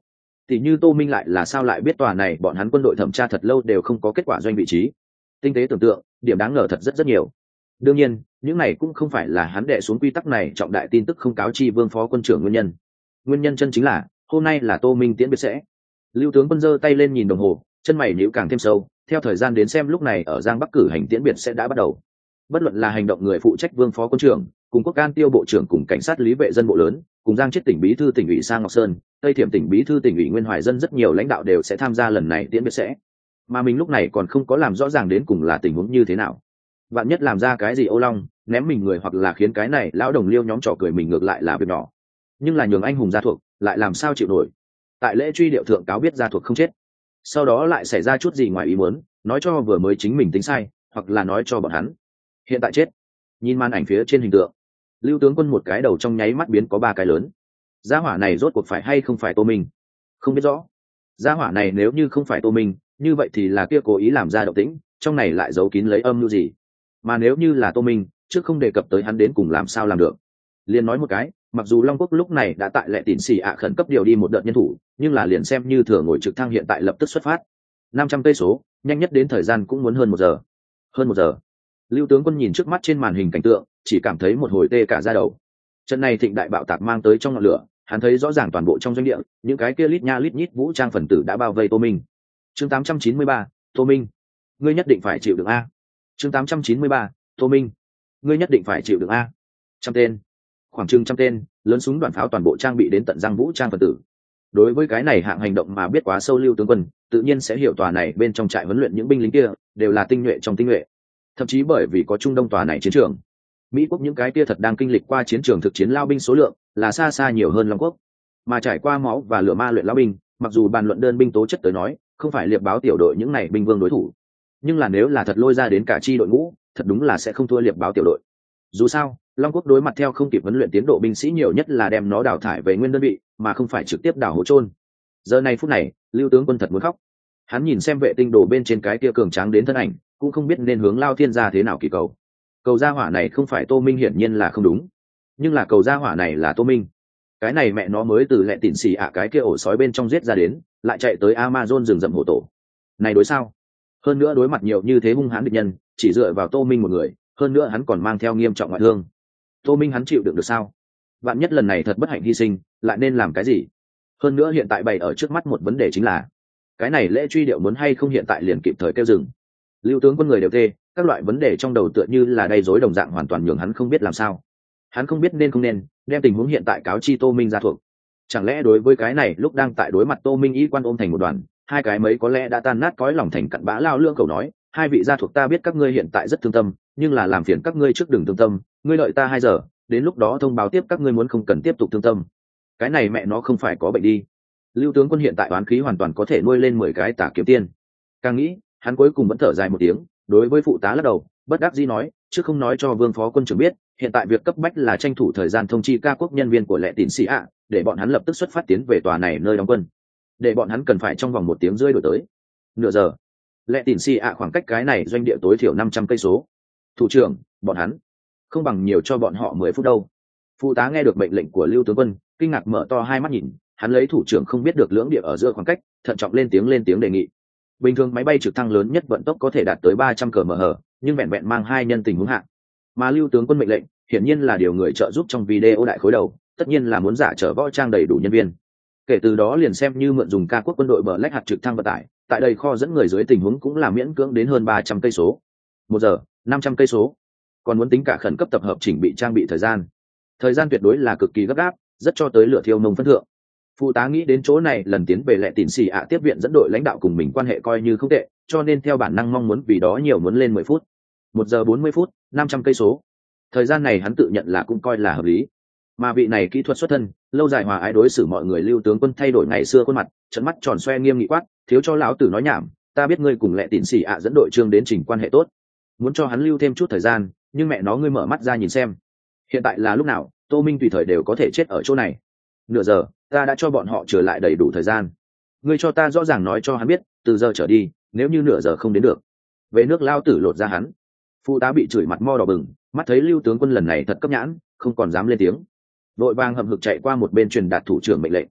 thì như Tô Minh lại là sao lại biết tòa này bọn hắn quân đội thẩm tra thật lâu đều không có kết quả doanh vị trí. Tinh tế tưởng tượng, điểm đáng ngờ thật rất rất nhiều. Đương nhiên, những này cũng không phải là hắn đệ xuống quy tắc này trọng đại tin tức không cáo chi vương phó quân trưởng nguyên nhân. Nguyên nhân chân chính là hôm nay là Tô Minh tiễn biệt sẽ. Lưu tướng quân giơ tay lên nhìn đồng hồ, chân mày nhíu càng thêm sâu, theo thời gian đến xem lúc này ở Giang Bắc cử hành tiễn biệt sẽ đã bắt đầu. Bất luận là hành động người phụ trách vương phó quân trưởng, cùng quốc can tiêu bộ trưởng cùng cảnh sát lý vệ dân bộ lớn, cùng Giang Chiết tỉnh bí thư tỉnh ủy Sang Ngọc Sơn, Tây Thiểm tỉnh bí thư tỉnh ủy Nguyên Hoài Dân rất nhiều lãnh đạo đều sẽ tham gia lần này tiễn biệt sẽ. Mà mình lúc này còn không có làm rõ ràng đến cùng là tình huống như thế nào. Vạn nhất làm ra cái gì ô long, ném mình người hoặc là khiến cái này lão đồng liêu nhóm trò cười mình ngược lại là việc nhỏ. Nhưng là nhường anh hùng gia thuộc, lại làm sao chịu nổi. Tại lễ truy điệu thượng cáo biết gia thuộc không chết, sau đó lại xảy ra chút gì ngoài ý muốn, nói cho vừa mới chính mình tính sai, hoặc là nói cho bọn hắn hiện tại chết. Nhìn màn ảnh phía trên hình tượng, Lưu tướng quân một cái đầu trong nháy mắt biến có ba cái lớn. Gia hỏa này rốt cuộc phải hay không phải Tô Minh, không biết rõ. Gia hỏa này nếu như không phải Tô Minh, như vậy thì là kia cố ý làm ra động tĩnh, trong này lại giấu kín lấy âm mưu gì. Mà nếu như là Tô Minh, trước không đề cập tới hắn đến cùng làm sao làm được. Liền nói một cái, mặc dù Long Quốc lúc này đã tại Lệ Tịnh Xì ạ khẩn cấp điều đi một đợt nhân thủ, nhưng là liền xem như thừa ngồi trực thăng hiện tại lập tức xuất phát. năm trăm cây số, nhanh nhất đến thời gian cũng muốn hơn một giờ. Hơn một giờ. Lưu tướng quân nhìn trước mắt trên màn hình cảnh tượng, chỉ cảm thấy một hồi tê cả da đầu. Trận này thịnh đại bạo tạc mang tới trong ngọn lửa, hắn thấy rõ ràng toàn bộ trong doanh địa, những cái kia lít nha lít nhít vũ trang phần tử đã bao vây Tô Minh. Chương tám trăm chín mươi ba, Tô Minh, ngươi nhất định phải chịu đựng a. Chương tám trăm chín mươi ba, Tô Minh, ngươi nhất định phải chịu đựng a. Trăm tên, khoảng chừng trăm tên, lớn súng đoàn pháo toàn bộ trang bị đến tận răng vũ trang phần tử. Đối với cái này hạng hành động mà biết quá sâu Lưu tướng quân, tự nhiên sẽ hiểu tòa này bên trong trại huấn luyện những binh lính kia đều là tinh nhuệ trong tinh nhuệ. Thậm chí bởi vì có Trung Đông tòa này chiến trường, Mỹ quốc những cái kia thật đang kinh lịch qua chiến trường thực chiến lao binh số lượng là xa xa nhiều hơn Long Quốc. Mà trải qua máu và lửa ma luyện lao binh, mặc dù bàn luận đơn binh tố chất tới nói, không phải liệp báo tiểu đội những này binh vương đối thủ, nhưng là nếu là thật lôi ra đến cả chi đội ngũ, thật đúng là sẽ không thua liệp báo tiểu đội. Dù sao, Long Quốc đối mặt theo không kịp huấn luyện tiến độ binh sĩ nhiều nhất là đem nó đào thải về nguyên đơn vị, mà không phải trực tiếp đào hố chôn. Giờ này phút này, Lưu tướng quân thật muốn khóc. Hắn nhìn xem vệ tinh đồ bên trên cái kia cường tráng đến thân ảnh, cũng không biết nên hướng Lao Thiên gia thế nào kỳ cầu. Cầu gia hỏa này không phải Tô Minh hiển nhiên là không đúng, nhưng là cầu gia hỏa này là Tô Minh. Cái này mẹ nó mới từ Lệ Tịnh Xì ạ cái kia ổ sói bên trong giết ra đến, lại chạy tới Amazon rừng rậm hổ tổ. Này đối sao? Hơn nữa đối mặt nhiều như thế hung hãn địch nhân, chỉ dựa vào Tô Minh một người, hơn nữa hắn còn mang theo nghiêm trọng ngoại thương. Tô Minh hắn chịu đựng được sao? Vạn nhất lần này thật bất hạnh hy sinh, lại nên làm cái gì? Hơn nữa hiện tại bày ở trước mắt một vấn đề chính là, cái này lễ truy điệu muốn hay không hiện tại liền kịp thời kêu dừng. Lưu tướng quân người đều tê, các loại vấn đề trong đầu tựa như là đầy rối đồng dạng hoàn toàn nhường hắn không biết làm sao. Hắn không biết nên không nên đem tình huống hiện tại cáo chi Tô Minh ra thuộc. Chẳng lẽ đối với cái này lúc đang tại đối mặt Tô Minh y quan ôm thành một đoàn, hai cái mấy có lẽ đã tan nát cõi lòng thành cặn bã lao lương cầu nói, hai vị gia thuộc ta biết các ngươi hiện tại rất thương tâm, nhưng là làm phiền các ngươi trước đừng thương tâm, ngươi đợi ta hai giờ, đến lúc đó thông báo tiếp các ngươi muốn không cần tiếp tục thương tâm. Cái này mẹ nó không phải có bệnh đi. Lưu tướng quân hiện tại oán khí hoàn toàn có thể nuôi lên mười cái tả kiếm tiên. Càng nghĩ, hắn cuối cùng vẫn thở dài một tiếng, đối với phụ tá lắc đầu, bất đắc dĩ nói, chứ không nói cho vương phó quân trưởng biết, hiện tại việc cấp bách là tranh thủ thời gian thông chi ca quốc nhân viên của Lệ Tịnh Xì ạ, để bọn hắn lập tức xuất phát tiến về tòa này nơi đóng quân. Để bọn hắn cần phải trong vòng một tiếng rưỡi đổi tới. Nửa giờ. Lệ Tịnh Xì ạ khoảng cách cái này doanh địa tối thiểu năm trăm cây số. Thủ trưởng, bọn hắn không bằng nhiều cho bọn họ mười phút đâu. Phụ tá nghe được mệnh lệnh của Lưu tướng quân, kinh ngạc mở to hai mắt nhìn, hắn lấy thủ trưởng không biết được lưỡng địa ở giữa khoảng cách, thận trọng lên tiếng lên tiếng đề nghị. Bình thường máy bay trực thăng lớn nhất vận tốc có thể đạt tới ba trăm km/h, nhưng vẹn vẹn mang hai nhân tình huống hạng. Mà Lưu tướng quân mệnh lệnh, hiển nhiên là điều người trợ giúp trong video đại khối đầu, tất nhiên là muốn giả trở võ trang đầy đủ nhân viên. Kể từ đó liền xem như mượn dùng ca quốc quân đội Black hạt trực thăng vận tải, tại đây kho dẫn người dưới tình huống cũng là miễn cưỡng đến hơn ba trăm cây số. Một giờ, năm trăm cây số. Còn muốn tính cả khẩn cấp tập hợp chỉnh bị trang bị thời gian. Thời gian tuyệt đối là cực kỳ gấp gáp, rất cho tới lửa thiêu nông phân thượng. Phụ tá nghĩ đến chỗ này lần tiến về Lệ Tịnh Xì ạ tiếp viện dẫn đội lãnh đạo cùng mình quan hệ coi như không tệ, cho nên theo bản năng mong muốn vì đó nhiều muốn lên mười phút. Một giờ bốn mươi phút, năm trăm cây số. Thời gian này hắn tự nhận là cũng coi là hợp lý. Mà vị này kỹ thuật xuất thân, lâu dài hòa ái đối xử mọi người Lưu tướng quân thay đổi ngày xưa khuôn mặt, trận mắt tròn xoe nghiêm nghị quát, thiếu cho lão tử nói nhảm, ta biết ngươi cùng Lệ Tịnh Xì ạ dẫn đội trương đến chỉnh quan hệ tốt, muốn cho hắn lưu thêm chút thời gian, nhưng mẹ nó ngươi mở mắt ra nhìn xem, hiện tại là lúc nào, Tô Minh tùy thời đều có thể chết ở chỗ này. Nửa giờ, ta đã cho bọn họ trở lại đầy đủ thời gian, ngươi cho ta rõ ràng nói cho hắn biết, từ giờ trở đi, nếu như nửa giờ không đến được, về nước lao tử lột ra hắn. Phụ tá bị chửi mặt mo đỏ bừng, mắt thấy Lưu tướng quân lần này thật cấp nhãn, không còn dám lên tiếng, vội vàng hậm hực chạy qua một bên truyền đạt thủ trưởng mệnh lệnh.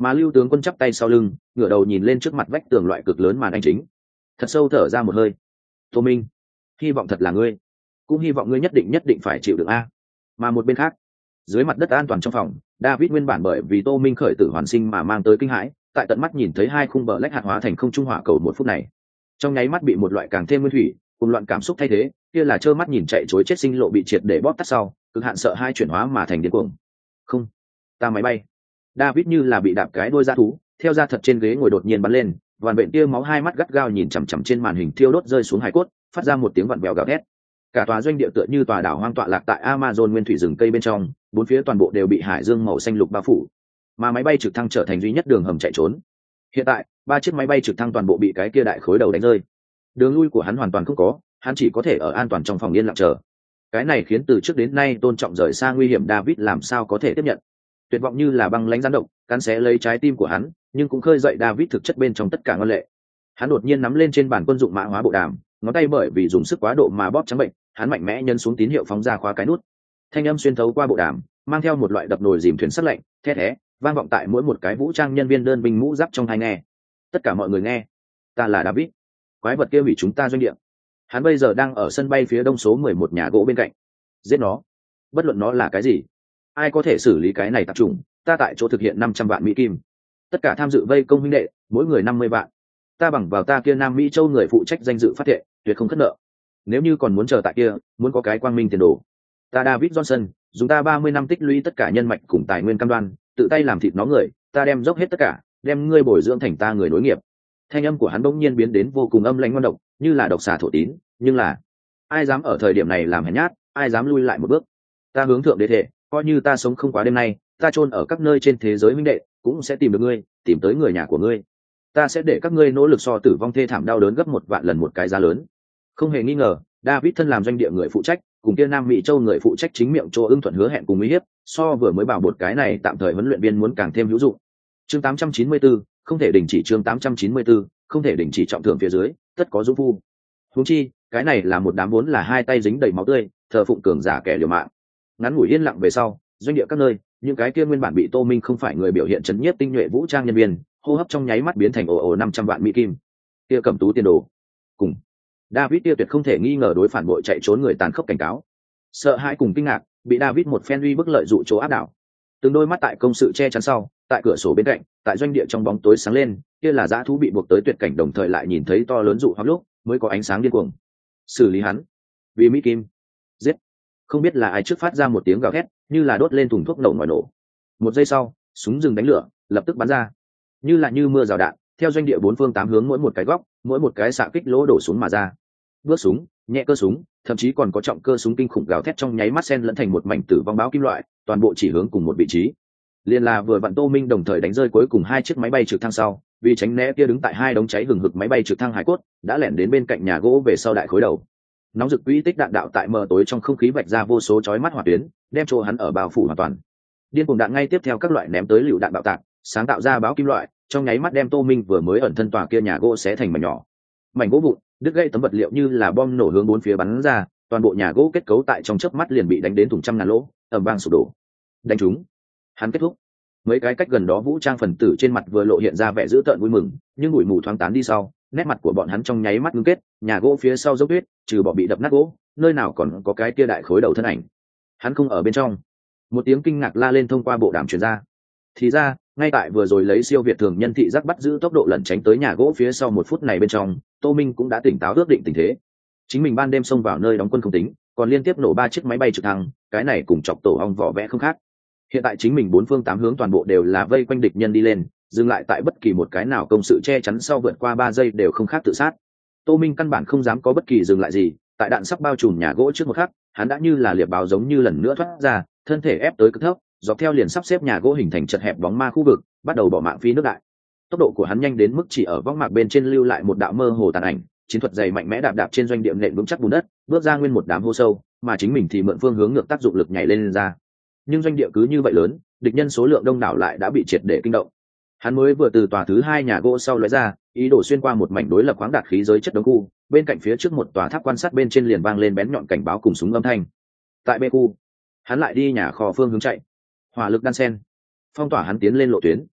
Mà Lưu tướng quân chắp tay sau lưng, ngửa đầu nhìn lên trước mặt vách tường loại cực lớn màn anh chính, thật sâu thở ra một hơi. Tô Minh, hy vọng thật là ngươi, cũng hy vọng ngươi nhất định nhất định phải chịu được a. Mà một bên khác, dưới mặt đất an toàn trong phòng, David nguyên bản bởi vì Tô Minh khởi tử hoàn sinh mà mang tới kinh hãi, tại tận mắt nhìn thấy hai khung bờ lách hạt hóa thành không trung hỏa cầu một phút này, trong nháy mắt bị một loại càng thêm nguyên thủy cùng loạn cảm xúc thay thế, kia là trơ mắt nhìn chạy trối chết sinh lộ bị triệt để bóp tắt sau, cực hạn sợ hai chuyển hóa mà thành điên cuồng. Không, ta máy bay. David như là bị đạp cái đuôi dã thú, theo ra thật trên ghế ngồi đột nhiên bắn lên, vằn vện tia máu hai mắt gắt gao nhìn chằm chằm trên màn hình thiêu đốt rơi xuống hải cốt, phát ra một tiếng vặn vẹo gào thét. Cả tòa doanh địa tựa như tòa đảo hoang tọa lạc tại Amazon nguyên thủy rừng cây bên trong, bốn phía toàn bộ đều bị hải dương màu xanh lục bao phủ, mà máy bay trực thăng trở thành duy nhất đường hầm chạy trốn. Hiện tại, ba chiếc máy bay trực thăng toàn bộ bị cái kia đại khối đầu đánh rơi. Đường lui của hắn hoàn toàn không có, hắn chỉ có thể ở an toàn trong phòng yên lặng chờ. Cái này khiến từ trước đến nay tôn trọng rời xa nguy hiểm David làm sao có thể tiếp nhận. Tuyệt vọng như là băng lãnh gián độc, cắn xé lấy trái tim của hắn, nhưng cũng khơi dậy David thực chất bên trong tất cả ngân lệ. Hắn đột nhiên nắm lên trên bàn quân dụng mã hóa bộ đàm, ngón tay bởi vì dùng sức quá độ mà bóp trắng bệnh, hắn mạnh mẽ nhấn xuống tín hiệu phóng ra khóa cái nút. Thanh âm xuyên thấu qua bộ đàm, mang theo một loại đập nồi dìm thuyền sắc lạnh, thét thé, vang vọng tại mỗi một cái vũ trang nhân viên đơn binh mũ giáp trong tai nghe. Tất cả mọi người nghe, ta là David, quái vật kia hủy chúng ta doanh địa. Hắn bây giờ đang ở sân bay phía đông số mười một nhà gỗ bên cạnh. Giết nó, bất luận nó là cái gì, ai có thể xử lý cái này tập trung, ta tại chỗ thực hiện năm trăm vạn mỹ kim. Tất cả tham dự vây công huynh đệ, mỗi người năm mươi vạn. Ta bằng vào ta kia Nam Mỹ châu người phụ trách danh dự phát thệ, tuyệt không khất nợ. Nếu như còn muốn chờ tại kia, muốn có cái quang minh tiền đồ, ta David Johnson dùng ta ba mươi năm tích lũy tất cả nhân mạch cùng tài nguyên cam đoan, tự tay làm thịt nó người, ta đem dốc hết tất cả, đem ngươi bồi dưỡng thành ta người nối nghiệp. Thanh âm của hắn bỗng nhiên biến đến vô cùng âm lãnh ngoan độc, như là độc xà thổ tín, nhưng là ai dám ở thời điểm này làm hèn nhát, ai dám lui lại một bước. Ta hướng thượng đế thể, coi như ta sống không quá đêm nay, ta chôn ở các nơi trên thế giới minh đệ, cũng sẽ tìm được ngươi, tìm tới người nhà của ngươi. Ta sẽ để các ngươi nỗ lực so tử vong thê thảm đau đớn gấp một vạn lần một cái giá lớn. Không hề nghi ngờ, David thân làm doanh địa người phụ trách, cùng kia Nam Mỹ châu người phụ trách chính miệng cho ưng thuận hứa hẹn cùng uy hiếp, so vừa mới bảo bột cái này tạm thời huấn luyện viên muốn càng thêm hữu dụng. Chương tám trăm chín mươi tư, không thể đình chỉ chương tám trăm chín mươi tư, không thể đình chỉ trọng thưởng phía dưới, tất có dũng phu. Huống chi, cái này là một đám vốn là hai tay dính đầy máu tươi, thờ phụng cường giả kẻ liều mạng. Ngắn ngủi yên lặng về sau, doanh địa các nơi, những cái kia nguyên bản bị Tô Minh không phải người biểu hiện chấn nhiếp tinh nhuệ vũ trang nhân viên, hô hấp trong nháy mắt biến thành ồ ồ năm trăm vạn mỹ kim. Kia cầm tú tiền đồ. Cùng David kia tuyệt không thể nghi ngờ đối phản bội chạy trốn người tàn khốc cảnh cáo. Sợ hãi cùng kinh ngạc, bị David một phen uy bức lợi dụ chỗ áp đảo. Từng đôi mắt tại công sự che chắn sau, tại cửa sổ bên cạnh, tại doanh địa trong bóng tối sáng lên, kia là dã thú bị buộc tới tuyệt cảnh đồng thời lại nhìn thấy to lớn dụ hoặc lúc, mới có ánh sáng điên cuồng. Xử lý hắn. Vì mỹ kim. Giết. Không biết là ai trước phát ra một tiếng gào thét, như là đốt lên thùng thuốc nổ ngoài nổ. Một giây sau, súng dừng đánh lửa, lập tức bắn ra. Như là như mưa rào đạn, theo doanh địa bốn phương tám hướng mỗi một cái góc, mỗi một cái xạ kích lỗ đổ súng mà ra. Bước súng, nhẹ cơ súng, thậm chí còn có trọng cơ súng kinh khủng gào thét trong nháy mắt xen lẫn thành một mảnh tử vong báo kim loại, toàn bộ chỉ hướng cùng một vị trí. Liên là vừa vặn Tô Minh đồng thời đánh rơi cuối cùng hai chiếc máy bay trực thăng sau, vì tránh né kia đứng tại hai đống cháy hừng hực máy bay trực thăng hải cốt, đã lẻn đến bên cạnh nhà gỗ về sau đại khối đầu. Nóng rực quỹ tích đạn đạo tại mờ tối trong không khí vạch ra vô số chói mắt hỏa tuyến, đem chỗ hắn ở bao phủ hoàn toàn. Điên cuồng đạn ngay tiếp theo các loại ném tới lựu đạn bạo tạc, sáng tạo ra báo kim loại, trong nháy mắt đem Tô Minh vừa mới ẩn thân tòa kia nhà gỗ xé thành mảnh nhỏ. Mảnh gỗ vụn, đứt gãy tấm vật liệu như là bom nổ hướng bốn phía bắn ra, toàn bộ nhà gỗ kết cấu tại trong chớp mắt liền bị đánh đến thủng trăm ngàn lỗ, ầm vang sụp đổ. Đánh trúng. Hắn kết thúc. Mấy cái cách gần đó vũ trang phần tử trên mặt vừa lộ hiện ra vẻ dữ tợn vui mừng, nhưng bụi mù thoáng tán đi sau, nét mặt của bọn hắn trong nháy mắt ngưng kết, nhà gỗ phía sau dốc tuyết, trừ bỏ bị đập nát gỗ, nơi nào còn có cái kia đại khối đầu thân ảnh. Hắn không ở bên trong. Một tiếng kinh ngạc la lên thông qua bộ đàm truyền ra. Thì ra, ngay tại vừa rồi lấy siêu việt thường nhân thị giác bắt giữ tốc độ lẩn tránh tới nhà gỗ phía sau một phút này bên trong, Tô Minh cũng đã tỉnh táo ước định tình thế. Chính mình ban đêm xông vào nơi đóng quân không tính, còn liên tiếp nổ ba chiếc máy bay trực thăng, cái này cùng chọc tổ ong vỏ vẽ không khác. Hiện tại chính mình bốn phương tám hướng toàn bộ đều là vây quanh địch nhân đi lên, dừng lại tại bất kỳ một cái nào công sự che chắn sau vượt qua ba giây đều không khác tự sát. Tô Minh căn bản không dám có bất kỳ dừng lại gì, tại đạn sắp bao trùm nhà gỗ trước một khắc, hắn đã như là liệp báo giống như lần nữa thoát ra, thân thể ép tới cực thấp, dọc theo liền sắp xếp nhà gỗ hình thành chật hẹp bóng ma khu vực, bắt đầu bỏ mạng phi nước đại. Tốc độ của hắn nhanh đến mức chỉ ở võng mạc bên trên lưu lại một đạo mơ hồ tàn ảnh, chiến thuật dày mạnh mẽ đạp đạp trên doanh địa nện vững chắc bùn đất, bước ra nguyên một đám hô sâu, mà chính mình thì mượn phương hướng ngược tác dụng lực nhảy lên, lên ra. Nhưng doanh địa cứ như vậy lớn, địch nhân số lượng đông đảo lại đã bị triệt để kinh động. Hắn mới vừa từ tòa thứ hai nhà gỗ sau lóe ra, ý đồ xuyên qua một mảnh đối lập khoáng đạt khí giới chất đống khu, bên cạnh phía trước một tòa tháp quan sát bên trên liền vang lên bén nhọn cảnh báo cùng súng âm thanh. Tại B khu, hắn lại đi nhà kho phương hướng chạy, hỏa lực đan sen, phong tỏa hắn tiến lên lộ tuyến.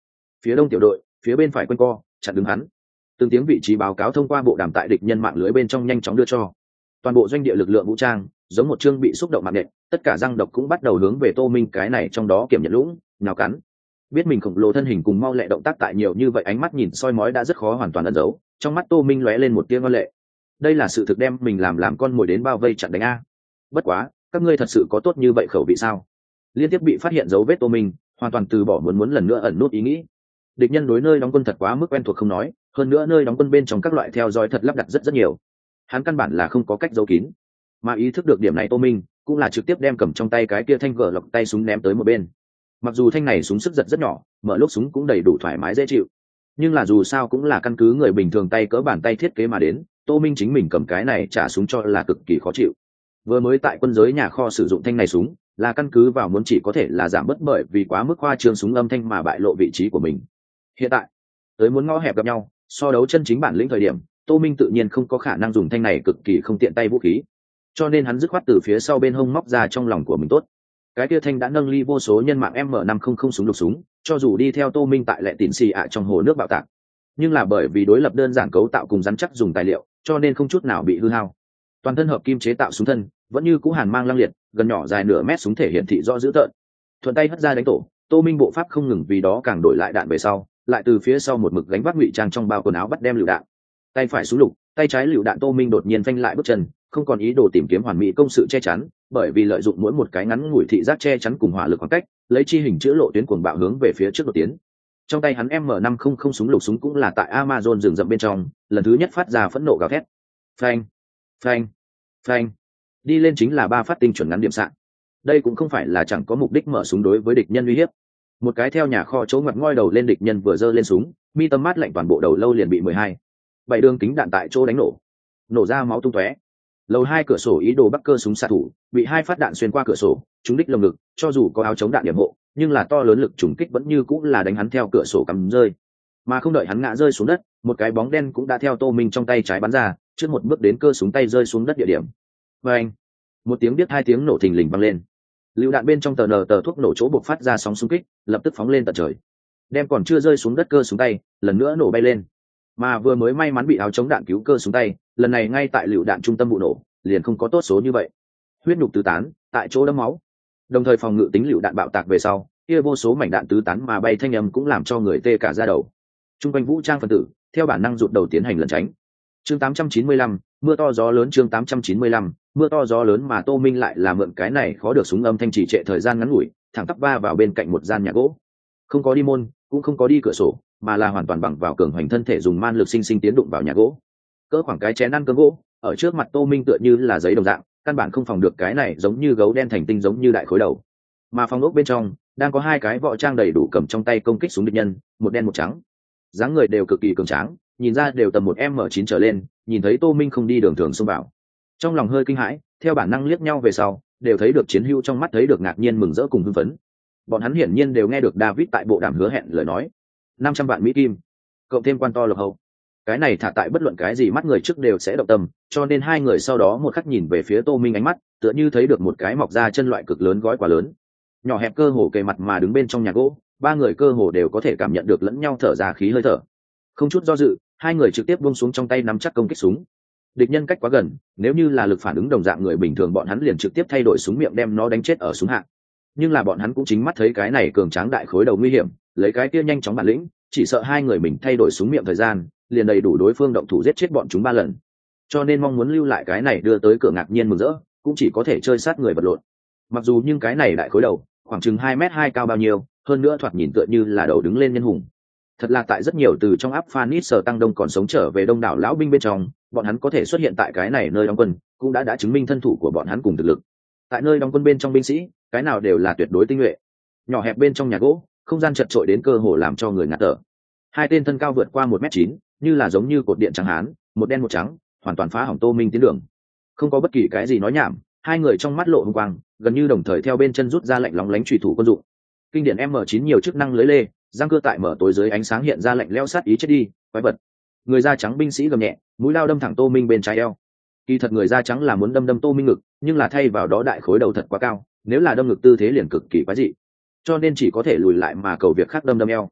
Phía đông tiểu đội phía bên phải quanh co chặn đứng hắn. Từng tiếng vị trí báo cáo thông qua bộ đàm tại địch nhân mạng lưới bên trong nhanh chóng đưa cho toàn bộ doanh địa lực lượng vũ trang, giống một chương bị xúc động mạng nện, tất cả răng độc cũng bắt đầu hướng về Tô Minh cái này trong đó kiểm nhận lũng nhào cắn. Biết mình khổng lồ thân hình cùng mau lẹ động tác tại nhiều như vậy ánh mắt nhìn soi mói đã rất khó hoàn toàn ẩn giấu, trong mắt Tô Minh lóe lên một tia ngoan lệ. Đây là sự thực đem mình làm làm con mồi đến bao vây chặn đánh a. Bất quá, các ngươi thật sự có tốt như vậy khẩu vị sao? Liên tiếp bị phát hiện dấu vết Tô Minh, hoàn toàn từ bỏ muốn muốn lần nữa ẩn nút ý nghĩ. Địch nhân đối nơi đóng quân thật quá mức quen thuộc không nói, hơn nữa nơi đóng quân bên trong các loại theo dõi thật lắp đặt rất rất nhiều. Hắn căn bản là không có cách giấu kín. Mà ý thức được điểm này Tô Minh cũng là trực tiếp đem cầm trong tay cái kia thanh gờ lọc tay súng ném tới một bên. Mặc dù thanh này súng sức giật rất nhỏ, mở lúc súng cũng đầy đủ thoải mái dễ chịu, nhưng là dù sao cũng là căn cứ người bình thường tay cỡ bàn tay thiết kế mà đến, Tô Minh chính mình cầm cái này trả súng cho là cực kỳ khó chịu. Vừa mới tại quân giới nhà kho sử dụng thanh này súng là căn cứ vào muốn chỉ có thể là giảm bớt bởi vì quá mức khoa trương súng âm thanh mà bại lộ vị trí của mình. Hiện tại tới muốn ngõ hẹp gặp nhau so đấu chân chính bản lĩnh thời điểm, Tô Minh tự nhiên không có khả năng dùng thanh này cực kỳ không tiện tay vũ khí, cho nên hắn dứt khoát từ phía sau bên hông móc ra trong lòng của mình tốt cái kia thanh đã nâng ly vô số nhân mạng M năm trăm súng lục súng, cho dù đi theo Tô Minh tại lệ tỉn xì ạ trong hồ nước bạo tạc, nhưng là bởi vì đối lập đơn giản cấu tạo cùng rắn chắc dùng tài liệu, cho nên không chút nào bị hư hao. Toàn thân hợp kim chế tạo súng thân, vẫn như cũ hàn mang lăng liệt, gần nhỏ dài nửa mét súng thể hiện thị rõ dữ tợn. Thuận tay hất ra đánh tổ, Tô Minh bộ pháp không ngừng vì đó càng đổi lại đạn về sau, lại từ phía sau một mực gánh vác ngụy trang trong bao quần áo bắt đem lựu đạn. Tay phải súng lục, tay trái lựu đạn, Tô Minh đột nhiên phanh lại bước chân, không còn ý đồ tìm kiếm hoàn mỹ công sự che chắn, bởi vì lợi dụng mỗi một cái ngắn ngủi thị giác che chắn cùng hỏa lực khoảng cách, lấy chi hình chữ lộ tuyến cuồng bạo hướng về phía trước đột tiến. Trong tay hắn M năm trăm súng lục súng cũng là tại Amazon rừng rậm bên trong, lần thứ nhất phát ra phẫn nộ gào thét. Phanh, phanh, phanh. Đi lên chính là ba phát tinh chuẩn ngắn điểm xạ. Đây cũng không phải là chẳng có mục đích mở súng đối với địch nhân uy hiếp. Một cái theo nhà kho chỗ ngoặt ngoi đầu lên địch nhân vừa giơ lên súng, mi tâm mát lạnh toàn bộ đầu lâu liền bị mười hai, bảy đường kính đạn tại chỗ đánh nổ, nổ ra máu tung tóe. Lầu hai cửa sổ ý đồ bắt cơ súng xạ thủ, bị hai phát đạn xuyên qua cửa sổ, trúng đích lồng ngực, cho dù có áo chống đạn điểm hộ, nhưng là to lớn lực trùng kích vẫn như cũng là đánh hắn theo cửa sổ cắm rơi. Mà không đợi hắn ngã rơi xuống đất, một cái bóng đen cũng đã theo Tô Minh trong tay trái bắn ra, trước một bước đến cơ súng tay rơi xuống đất địa điểm. Oeng! Một tiếng biết hai tiếng nổ thình lình vang lên. Lưu đạn bên trong tờ nờ tờ thuốc nổ chỗ bộc phát ra sóng xung kích, lập tức phóng lên tận trời. Đem còn chưa rơi xuống đất cơ súng tay, lần nữa nổ bay lên. Mà vừa mới may mắn bị áo chống đạn cứu cơ súng tay, lần này ngay tại lựu đạn trung tâm vụ nổ, liền không có tốt số như vậy. Huyết nhục tứ tán, tại chỗ đẫm máu. Đồng thời phòng ngự tính lựu đạn bạo tạc về sau, kia vô số mảnh đạn tứ tán mà bay thanh âm cũng làm cho người tê cả da đầu. Trung quanh vũ trang phân tử, theo bản năng rụt đầu tiến hành lẩn tránh. Chương tám trăm chín mươi lăm, mưa to gió lớn. Chương tám trăm chín mươi lăm, mưa to gió lớn. Mà Tô Minh lại là mượn cái này khó được súng âm thanh trì trệ thời gian ngắn ngủi, thẳng tắp va vào bên cạnh một gian nhà gỗ. Không có đi môn, cũng không có đi cửa sổ, mà là hoàn toàn bằng vào cường hoành thân thể dùng man lực sinh sinh tiến đụng vào nhà gỗ. Cỡ khoảng cái chén ăn cơm gỗ, ở trước mặt Tô Minh tựa như là giấy đồng dạng, căn bản không phòng được cái này giống như gấu đen thành tinh giống như đại khối đầu. Mà phòng ốc bên trong đang có hai cái võ trang đầy đủ cầm trong tay công kích súng địch nhân, một đen một trắng. Dáng người đều cực kỳ cường tráng, nhìn ra đều tầm một M chín trở lên, nhìn thấy Tô Minh không đi đường thường xông vào, trong lòng hơi kinh hãi, theo bản năng liếc nhau về sau, đều thấy được chiến hữu trong mắt thấy được ngạc nhiên mừng rỡ cùng hưng phấn. Bọn hắn hiển nhiên đều nghe được David tại bộ đàm hứa hẹn lời nói, năm trăm vạn mỹ kim, cộng thêm quan to lộc hậu. Cái này thả tại bất luận cái gì mắt người trước đều sẽ động tâm, cho nên hai người sau đó một khắc nhìn về phía Tô Minh, ánh mắt tựa như thấy được một cái mọc ra chân loại cực lớn gói quá lớn. Nhỏ hẹp cơ hồ kề mặt mà đứng bên trong nhà gỗ, ba người cơ hồ đều có thể cảm nhận được lẫn nhau thở ra khí hơi thở. Không chút do dự, hai người trực tiếp buông xuống trong tay nắm chắc công kích súng. Địch nhân cách quá gần, nếu như là lực phản ứng đồng dạng người bình thường, bọn hắn liền trực tiếp thay đổi súng miệng đem nó đánh chết ở súng hạ. Nhưng là bọn hắn cũng chính mắt thấy cái này cường tráng đại khối đầu nguy hiểm, lấy cái kia nhanh chóng bản lĩnh, chỉ sợ hai người mình thay đổi súng miệng thời gian, liền đầy đủ đối phương động thủ giết chết bọn chúng ba lần. Cho nên mong muốn lưu lại cái này đưa tới cửa ngạc nhiên mừng rỡ, cũng chỉ có thể chơi sát người vật lộn. Mặc dù nhưng cái này đại khối đầu, khoảng chừng hai mét hai cao bao nhiêu, hơn nữa thoạt nhìn tựa như là đầu đứng lên nhân hùng. Thật là tại rất nhiều từ trong áp Phanis sở tăng đông còn sống trở về đông đảo lão binh bên trong, bọn hắn có thể xuất hiện tại cái này nơi đóng quân, cũng đã đã chứng minh thân thủ của bọn hắn cùng thực lực. Tại nơi đóng quân bên trong binh sĩ, cái nào đều là tuyệt đối tinh nhuệ. Nhỏ hẹp bên trong nhà gỗ, không gian chật trội đến cơ hồ làm cho người ngạt thở. Hai tên thân cao vượt qua một mét chín, như là giống như cột điện trắng hán, một đen một trắng, hoàn toàn phá hỏng Tô Minh tiến đường. Không có bất kỳ cái gì nói nhảm, hai người trong mắt lộ hung quang, gần như đồng thời theo bên chân rút ra lạnh lóng lánh chủy thủ quân dụng. Kinh điển M chín nhiều chức năng lưới lê, răng cưa tại mở tối dưới ánh sáng hiện ra lạnh lẽo sát ý chết đi, quái vật. Người da trắng binh sĩ gầm nhẹ, mũi lao đâm thẳng Tô Minh bên trái eo. Kỳ thật người da trắng là muốn đâm đâm Tô Minh ngực, nhưng là thay vào đó đại khối đầu thật quá cao, nếu là đâm ngực tư thế liền cực kỳ quái dị, cho nên chỉ có thể lùi lại mà cầu việc khác đâm đâm eo.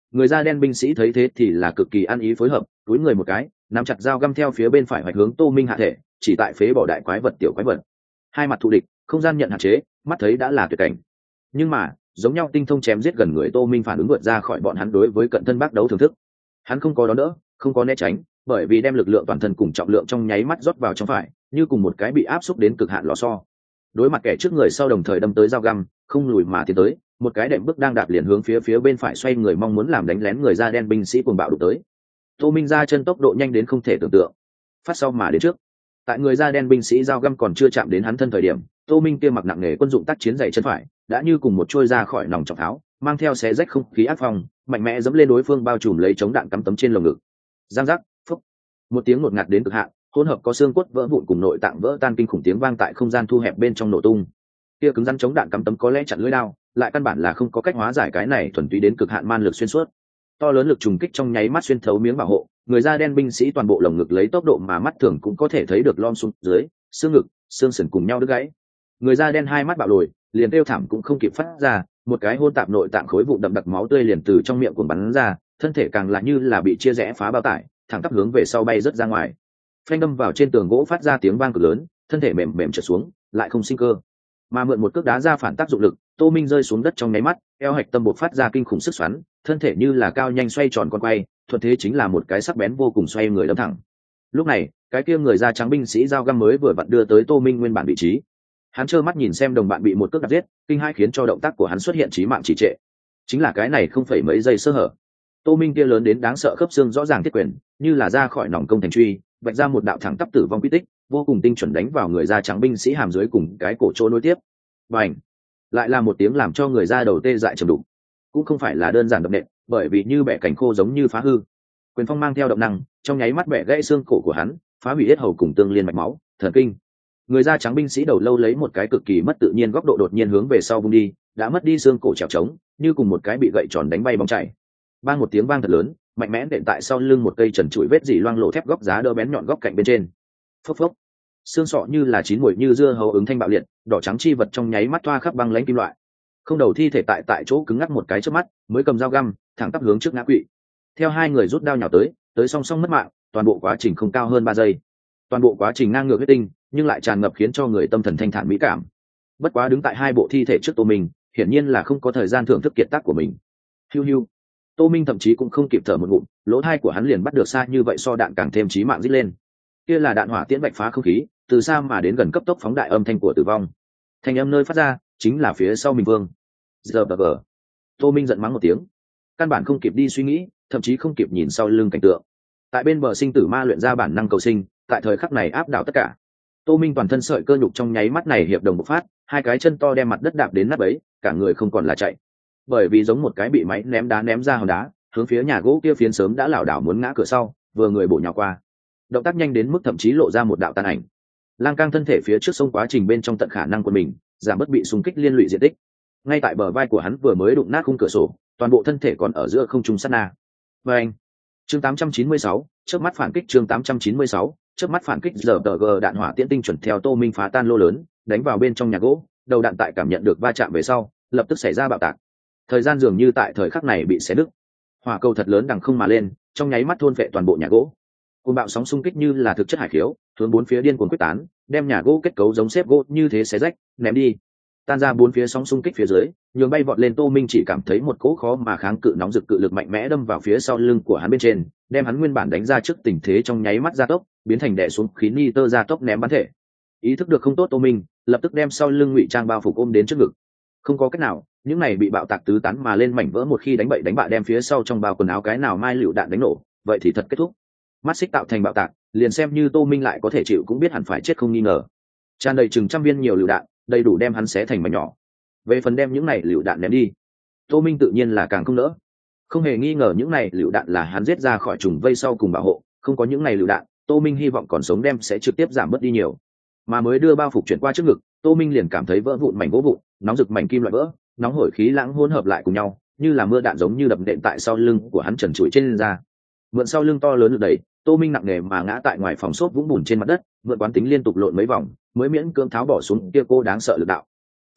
Người da đen binh sĩ thấy thế thì là cực kỳ ăn ý phối hợp, túi người một cái, nắm chặt dao găm theo phía bên phải hoạch hướng Tô Minh hạ thể, chỉ tại phế bỏ đại quái vật tiểu quái vật. Hai mặt thù địch, không gian nhận hạn chế, mắt thấy đã là tuyệt cảnh. Nhưng mà, giống nhau tinh thông chém giết gần người Tô Minh phản ứng vượt ra khỏi bọn hắn đối với cận thân bác đấu thưởng thức. Hắn không có đón đỡ, không có né tránh, bởi vì đem lực lượng toàn thân cùng trọng lượng trong nháy mắt rót vào trong phải, như cùng một cái bị áp xúc đến cực hạn lò xo. Đối mặt kẻ trước người sau đồng thời đâm tới dao găm, không lùi mà tiến tới, một cái đệm bước đang đạp liền hướng phía phía bên phải xoay người mong muốn làm đánh lén người da đen binh sĩ cuồng bạo đụng tới. Tô Minh ra chân tốc độ nhanh đến không thể tưởng tượng, phát sau mà đến trước. Tại người da đen binh sĩ dao găm còn chưa chạm đến hắn thân thời điểm, Tô Minh kia mặc nặng nghề quân dụng tác chiến dày chân phải, đã như cùng một trôi ra khỏi nòng trọng tháo, mang theo xé rách không khí ác phong, mạnh mẽ giẫm lên đối phương bao trùm lấy chống đạn cắm tấm trên lồng ngực. Giang giác, phúc. Một tiếng ngột ngạt đến cực hạn, hỗn hợp có xương cốt vỡ vụn cùng nội tạng vỡ tan kinh khủng tiếng vang tại không gian thu hẹp bên trong nổ tung. Kia cứng rắn chống đạn cắm tấm có lẽ chặn lưỡi đao, lại căn bản là không có cách hóa giải cái này thuần túy đến cực hạn man lực xuyên suốt. To lớn lực trùng kích trong nháy mắt xuyên thấu miếng bảo hộ, người da đen binh sĩ toàn bộ lồng ngực lấy tốc độ mà mắt thường cũng có thể thấy được lom xuống dưới, xương ngực, xương sườn cùng nhau đứt gãy. Người da đen hai mắt bạo lồi, liền kêu thảm cũng không kịp phát ra, một cái hôn tạp nội tạng khối vụn đậm đặc máu tươi liền từ trong miệng cuồng bắn ra, thân thể càng là như là bị chia rẽ phá bao tải, thẳng tắp hướng về sau bay rớt ra ngoài. Phanh đâm vào trên tường gỗ phát ra tiếng vang cực lớn, thân thể mềm mềm trượt xuống, lại không sinh cơ. Mà mượn một cước đá ra phản tác dụng lực, Tô Minh rơi xuống đất trong nháy mắt, eo hạch tâm bộc phát ra kinh khủng sức xoắn, thân thể như là cao nhanh xoay tròn con quay, thuận thế chính là một cái sắc bén vô cùng xoay người đâm thẳng. Lúc này, cái kia người da trắng binh sĩ dao găm mới vừa vặn đưa tới Tô Minh nguyên bản vị trí. Hắn trơ mắt nhìn xem đồng bạn bị một cước đạp giết, kinh hãi khiến cho động tác của hắn xuất hiện chí mạng trì trệ. Chính là cái này không phải mấy giây sơ hở. Tô Minh kia lớn đến đáng sợ khớp xương rõ ràng thiết quyền, như là ra khỏi nòng công thành truy, vạch ra một đạo thẳng tắp tử vong quy tích, vô cùng tinh chuẩn đánh vào người da trắng binh sĩ hàm dưới cùng cái cổ chỗ nối tiếp. Bành! Lại là một tiếng làm cho người da đầu tê dại trầm đục. Cũng không phải là đơn giản đập nện, bởi vì như bẻ cành khô giống như phá hư. Quyền phong mang theo động năng, trong nháy mắt bẻ gãy xương cổ của hắn, phá hủy yết hầu cùng tương liên mạch máu, thần kinh. Người da trắng binh sĩ đầu lâu lấy một cái cực kỳ mất tự nhiên góc độ đột nhiên hướng về sau vung đi, đã mất đi xương cổ trèo trống, như cùng một cái bị gậy tròn đánh bay bóng chảy. Bang một tiếng vang thật lớn, mạnh mẽ đệm tại sau lưng một cây trần trụi vết dỉ loang lộ thép góc giá đỡ bén nhọn góc cạnh bên trên. Phốc phốc. Xương sọ như là chín muồi như dưa hấu ứng thanh bạo liệt, đỏ trắng chi vật trong nháy mắt toa khắp băng lãnh kim loại. Không đầu thi thể tại tại chỗ cứng ngắc một cái trước mắt, mới cầm dao găm, thẳng tắp hướng trước ngã quỵ. Theo hai người rút đao nhào tới, tới song song mất mạng, toàn bộ quá trình không cao hơn ba giây. Toàn bộ quá trình ngang ngược huyết tinh, nhưng lại tràn ngập khiến cho người tâm thần thanh thản mỹ cảm. Bất quá đứng tại hai bộ thi thể trước Tô Minh, hiển nhiên là không có thời gian thưởng thức kiệt tác của mình. Hiu hiu. Tô Minh thậm chí cũng không kịp thở một ngụm, lỗ tai của hắn liền bắt được xa như vậy so đạn càng thêm chí mạng rít lên. Kia là đạn hỏa tiễn bạch phá không khí, từ xa mà đến gần cấp tốc phóng đại âm thanh của tử vong. Thanh âm nơi phát ra chính là phía sau mình vương. Giờ bờ bờ. Tô Minh giận mắng một tiếng, căn bản không kịp đi suy nghĩ, thậm chí không kịp nhìn sau lưng cảnh tượng. Tại bên bờ sinh tử ma luyện ra bản năng cầu sinh, tại thời khắc này áp đảo tất cả. Tô Minh toàn thân sợi cơ nhục trong nháy mắt này hiệp đồng bộc phát, hai cái chân to đem mặt đất đạp đến nát bấy, cả người không còn là chạy. Bởi vì giống một cái bị máy ném đá ném ra hòn đá, hướng phía nhà gỗ kia phiến sớm đã lảo đảo muốn ngã cửa sau, vừa người bổ nhào qua. Động tác nhanh đến mức thậm chí lộ ra một đạo tàn ảnh. Lang cang thân thể phía trước sông quá trình bên trong tận khả năng của mình, giảm bớt bị xung kích liên lụy diện tích. Ngay tại bờ vai của hắn vừa mới đụng nát khung cửa sổ, toàn bộ thân thể còn ở giữa không trung sát na. Và anh, chương tám trăm chín mươi sáu, chớp mắt phản kích chương tám trăm chín mươi sáu, chớp mắt phản kích giờ tờ gờ đạn hỏa tiễn tinh chuẩn theo Tô Minh phá tan lô lớn, đánh vào bên trong nhà gỗ, đầu đạn tại cảm nhận được va chạm về sau, lập tức xảy ra bạo tạc. Thời gian dường như tại thời khắc này bị xé nứt. Hỏa cầu thật lớn đằng không mà lên, trong nháy mắt thôn phệ toàn bộ nhà gỗ. Cơn bạo sóng xung kích như là thực chất hải khiếu, hướng bốn phía điên cuồng quyết tán, đem nhà gỗ kết cấu giống xếp gỗ như thế xé rách, ném đi. Tan ra bốn phía sóng xung kích phía dưới, nhường bay vọt lên Tô Minh chỉ cảm thấy một cỗ khó mà kháng cự nóng rực cự lực mạnh mẽ đâm vào phía sau lưng của hắn bên trên, đem hắn nguyên bản đánh ra trước tình thế trong nháy mắt gia tốc, biến thành đè xuống khí nitơ gia tốc ném bắn thể. Ý thức được không tốt Tô Minh, lập tức đem sau lưng ngụy trang bao phục ôm đến trước ngực. Không có cách nào, những này bị bạo tạc tứ tán mà lên mảnh vỡ một khi đánh bậy đánh bạ đem phía sau trong bao quần áo cái nào mai lựu đạn đánh nổ, vậy thì thật kết thúc. Mắt xích tạo thành bạo tạc, liền xem như Tô Minh lại có thể chịu cũng biết hẳn phải chết không nghi ngờ. Tràn đầy chừng trăm viên nhiều lựu đạn, đầy đủ đem hắn xé thành mảnh nhỏ. Về phần đem những này lựu đạn ném đi, Tô Minh tự nhiên là càng không nỡ. Không hề nghi ngờ những này lựu đạn là hắn giết ra khỏi trùng vây sau cùng bảo hộ, không có những này lựu đạn, Tô Minh hy vọng còn sống đem sẽ trực tiếp giảm bớt đi nhiều. Mà mới đưa bao phục chuyển qua trước ngực, Tô Minh liền cảm thấy vỡ vụn mảnh gỗ vụn, nóng rực mảnh kim loại vỡ, nóng hổi khí lãng hỗn hợp lại cùng nhau, như là mưa đạn giống như đập nện tại sau lưng của hắn trần trụi trên da. Mượn sau lưng to lớn lực đẩy, Tô Minh nặng nề mà ngã tại ngoài phòng xốp vũng bùn trên mặt đất, mượn quán tính liên tục lộn mấy vòng, mới miễn cưỡng tháo bỏ xuống kia cô đáng sợ lực đạo.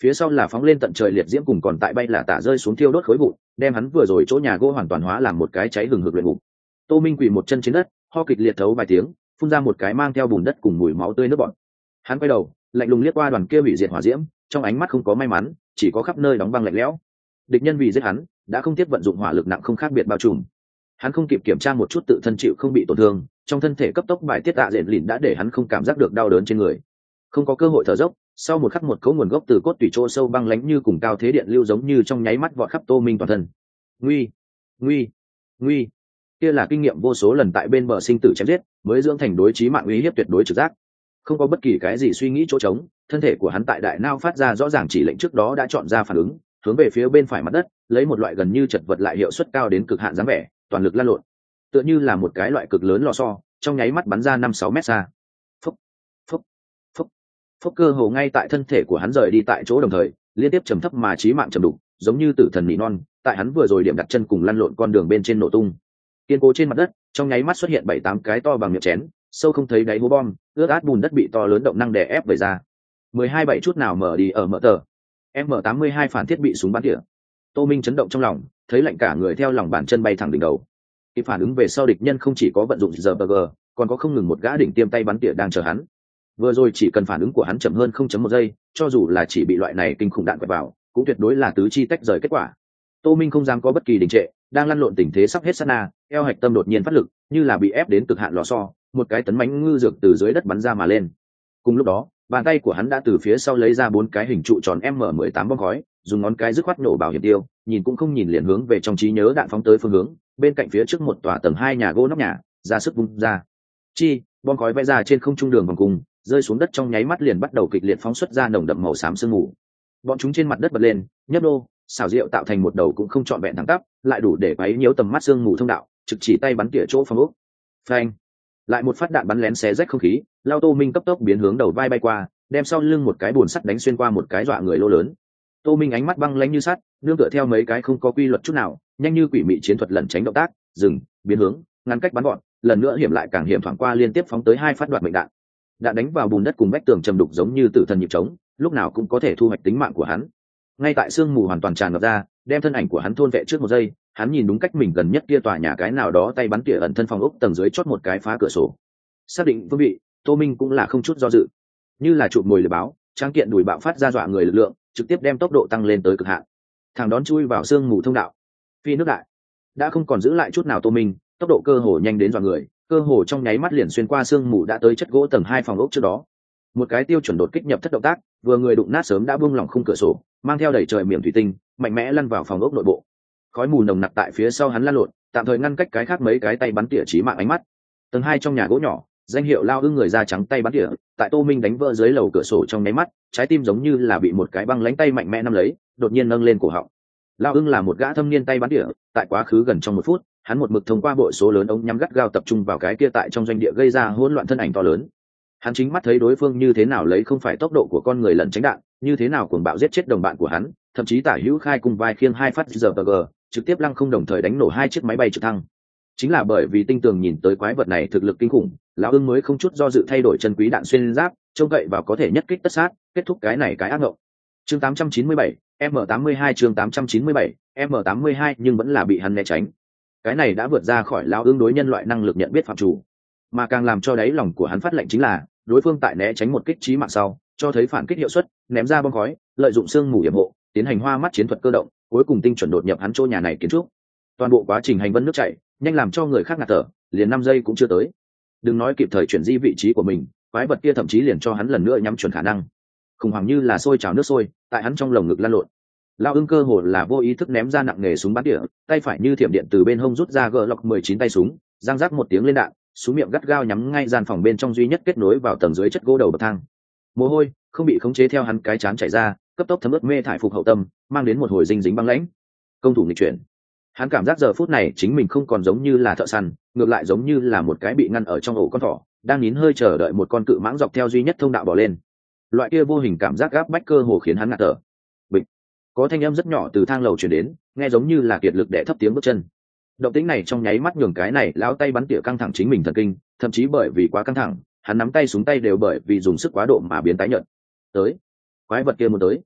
phía sau là phóng lên tận trời liệt diễm cùng còn tại bay là tả rơi xuống thiêu đốt khối vụn, đem hắn vừa rồi chỗ nhà gỗ hoàn toàn hóa làm một cái cháy hừng hực luyện ngục. Tô Minh quỳ một chân trên đất, ho kịch liệt thấu vài tiếng, phun ra một cái mang theo bùn đất cùng mùi máu tươi nước bọt. Hắn quay đầu, lạnh lùng liếc qua đoàn kia hủy diệt hỏa diễm, trong ánh mắt không có may mắn, chỉ có khắp nơi đóng băng lạnh lẽo. Địch nhân vì giết hắn, đã không tiếc vận dụng hỏa lực nặng không khác biệt bao trùm. Hắn không kịp kiểm tra một chút tự thân chịu không bị tổn thương, trong thân thể cấp tốc bài tiết tạ diện lìn đã để hắn không cảm giác được đau đớn trên người. Không có cơ hội thở dốc, sau một khắc một cấu nguồn gốc từ cốt tủy chỗ sâu băng lãnh như cùng cao thế điện lưu giống như trong nháy mắt vọt khắp Tô Minh toàn thân. Nguy, nguy, nguy. Kia là kinh nghiệm vô số lần tại bên bờ sinh tử chém giết, mới dưỡng thành đối chí mạng uy hiếp tuyệt đối trực giác. Không có bất kỳ cái gì suy nghĩ chỗ trống, thân thể của hắn tại đại não phát ra rõ ràng chỉ lệnh trước đó đã chọn ra phản ứng, hướng về phía bên phải mặt đất, lấy một loại gần như chật vật lại hiệu suất cao đến cực hạn dáng vẻ, toàn lực lăn lộn. Tựa như là một cái loại cực lớn lò xo, trong nháy mắt bắn ra năm sáu mét xa. Phốc, phốc, phốc. Phốc cơ hồ ngay tại thân thể của hắn rời đi tại chỗ đồng thời, liên tiếp trầm thấp mà chí mạng trầm đục, giống như tử thần nỉ non, tại hắn vừa rồi điểm đặt chân cùng lăn lộn con đường bên trên nổ tung. Kiên cố trên mặt đất, trong nháy mắt xuất hiện bảy tám cái to bằng miệng chén, sâu không thấy đáy hố bom, ướt át bùn đất bị to lớn động năng đè ép về ra. mười hai bảy chút nào mở đi ở mở tờ. M tám mươi hai phản thiết bị súng bắn tỉa. Tô Minh chấn động trong lòng, thấy lạnh cả người theo lòng bàn chân bay thẳng đỉnh đầu. Khi phản ứng về sau địch nhân không chỉ có vận dụng giờ bờ, còn có không ngừng một gã đỉnh tiêm tay bắn tỉa đang chờ hắn. Vừa rồi chỉ cần phản ứng của hắn chậm hơn không chấm một giây, cho dù là chỉ bị loại này kinh khủng đạn quẹt vào, cũng tuyệt đối là tứ chi tách rời kết quả. Tô Minh không dám có bất kỳ đình trệ, đang lăn lộn tình thế sắp hết sát na, eo hạch tâm đột nhiên phát lực, như là bị ép đến cực hạn lò xo, một cái tấn mãnh ngư dược từ dưới đất bắn ra mà lên. Cùng lúc đó, bàn tay của hắn đã từ phía sau lấy ra bốn cái hình trụ tròn M mười tám bom khói, dùng ngón cái dứt khoát nổ bảo hiểm tiêu, nhìn cũng không nhìn liền hướng về trong trí nhớ đạn phóng tới phương hướng, bên cạnh phía trước một tòa tầng hai nhà gỗ nóc nhà, ra sức vung ra. Chi, bom khói vẽ ra trên không trung đường vòng cung, rơi xuống đất trong nháy mắt liền bắt đầu kịch liệt phóng xuất ra nồng đậm màu xám sương mù. Bọn chúng trên mặt đất bật lên, nhấp đô, xảo diệu tạo thành một đầu cũng không trọn vẹn thẳng tắp, lại đủ để quấy nhiễu tầm mắt sương mù thông đạo, trực chỉ tay bắn tỉa chỗ phòng ốc. Phanh! Lại một phát đạn bắn lén xé rách không khí, lao Tô Minh cấp tốc biến hướng đầu vai bay qua, đem sau lưng một cái bồn sắt đánh xuyên qua một cái dọa người lô lớn. Tô Minh ánh mắt băng lãnh như sắt, nương tựa theo mấy cái không có quy luật chút nào, nhanh như quỷ mị chiến thuật lẩn tránh động tác, dừng, biến hướng, ngăn cách bắn gọn, lần nữa hiểm lại càng hiểm thoảng qua liên tiếp phóng tới hai phát đoạt mệnh đạn. Đạn đánh vào bùn đất cùng vách tường trầm đục giống như tử thần nhịp trống, lúc nào cũng có thể thu hoạch tính mạng của hắn. Ngay tại sương mù hoàn toàn tràn ngập ra, đem thân ảnh của hắn thôn vệ trước một giây, hắn nhìn đúng cách mình gần nhất kia tòa nhà cái nào đó tay bắn tỉa ẩn thân phòng ốc tầng dưới chốt một cái phá cửa sổ. Xác định phương vị, Tô Minh cũng là không chút do dự, như là chụp mồi lửa báo, trang kiện đùi bạo phát ra dọa người lực lượng, trực tiếp đem tốc độ tăng lên tới cực hạn. Thằng đón chui vào sương mù thông đạo, phi nước đại, đã không còn giữ lại chút nào. Tô Minh tốc độ cơ hồ nhanh đến dọa người, cơ hồ trong nháy mắt liền xuyên qua sương mù đã tới chất gỗ tầng hai phòng ốc trước đó. Một cái tiêu chuẩn đột kích nhập thất động tác, vừa người đụng nát sớm đã buông lỏng khung cửa sổ, mang theo đầy trời miệng thủy tinh, mạnh mẽ lăn vào phòng ốc nội bộ. Khói mù nồng nặc tại phía sau hắn lăn lộn, tạm thời ngăn cách cái khác mấy cái tay bắn tỉa chí mạng ánh mắt. Tầng hai trong nhà gỗ nhỏ, danh hiệu lao ưng người da trắng tay bắn tỉa, tại Tô Minh đánh vỡ dưới lầu cửa sổ trong nháy mắt, trái tim giống như là bị một cái băng lãnh tay mạnh mẽ nắm lấy, đột nhiên nâng lên cổ họng. Lao ưng là một gã thâm niên tay bắn tỉa, tại quá khứ gần trong một phút, hắn một mực thông qua bội số lớn ống nhắm gắt gao tập trung vào cái kia tại trong doanh địa gây ra hỗn loạn thân ảnh to lớn. Hắn chính mắt thấy đối phương như thế nào lấy không phải tốc độ của con người lẩn tránh đạn, như thế nào cuồng bạo giết chết đồng bạn của hắn, thậm chí tả hữu khai cùng vai khiêng hai phát giờ bờ gờ, trực tiếp lăng không đồng thời đánh nổ hai chiếc máy bay trực thăng. Chính là bởi vì tinh tường nhìn tới quái vật này thực lực kinh khủng, lão ưng mới không chút do dự thay đổi chân quý đạn xuyên giáp, trông cậy vào có thể nhất kích tất sát, kết thúc cái này cái ác ngộng. Chương tám trăm chín mươi bảy, M tám mươi hai chương tám trăm chín mươi bảy, M tám mươi hai nhưng vẫn là bị hắn né tránh. Cái này đã vượt ra khỏi lão ưng đối nhân loại năng lực nhận biết phạm chủ, mà càng làm cho đáy lòng của hắn phát lệnh chính là đối phương tại né tránh một kích chí mạng sau, cho thấy phản kích hiệu suất, ném ra bom khói, lợi dụng sương mù yểm hộ, tiến hành hoa mắt chiến thuật cơ động, cuối cùng tinh chuẩn đột nhập hắn chỗ nhà này kiến trúc. Toàn bộ quá trình hành vân nước chảy, nhanh làm cho người khác ngạt thở, liền năm giây cũng chưa tới. Đừng nói kịp thời chuyển di vị trí của mình, quái vật kia thậm chí liền cho hắn lần nữa nhắm chuẩn khả năng. Khủng hoảng như là sôi trào nước sôi, tại hắn trong lồng ngực lan lộn. Lão ưng cơ hồ là vô ý thức ném ra nặng nghề súng bắn tỉa, tay phải như thiểm điện từ bên hông rút ra gờ lọc mười chín tay súng, giang rác một tiếng lên đạn, súng miệng gắt gao nhắm ngay gian phòng bên trong duy nhất kết nối vào tầng dưới chất gỗ đầu bậc thang. Mồ hôi không bị khống chế theo hắn cái chán chảy ra, cấp tốc thấm ướt mê thải phục hậu tâm, mang đến một hồi dinh dính băng lãnh. Công thủ nghịch chuyển. Hắn cảm giác giờ phút này chính mình không còn giống như là thợ săn, ngược lại giống như là một cái bị ngăn ở trong ổ con thỏ, đang nín hơi chờ đợi một con cự mãng dọc theo duy nhất thông đạo bỏ lên. Loại kia vô hình cảm giác gáp bách cơ hồ khiến hắn ngạt thở. Bịch. Có thanh âm rất nhỏ từ thang lầu truyền đến, nghe giống như là kiệt lực đè thấp tiếng bước chân. Động tĩnh này trong nháy mắt nhường cái này lão tay bắn tỉa căng thẳng chính mình thần kinh, thậm chí bởi vì quá căng thẳng, hắn nắm tay súng tay đều bởi vì dùng sức quá độ mà biến tái nhợt. Tới, quái vật kia muốn tới.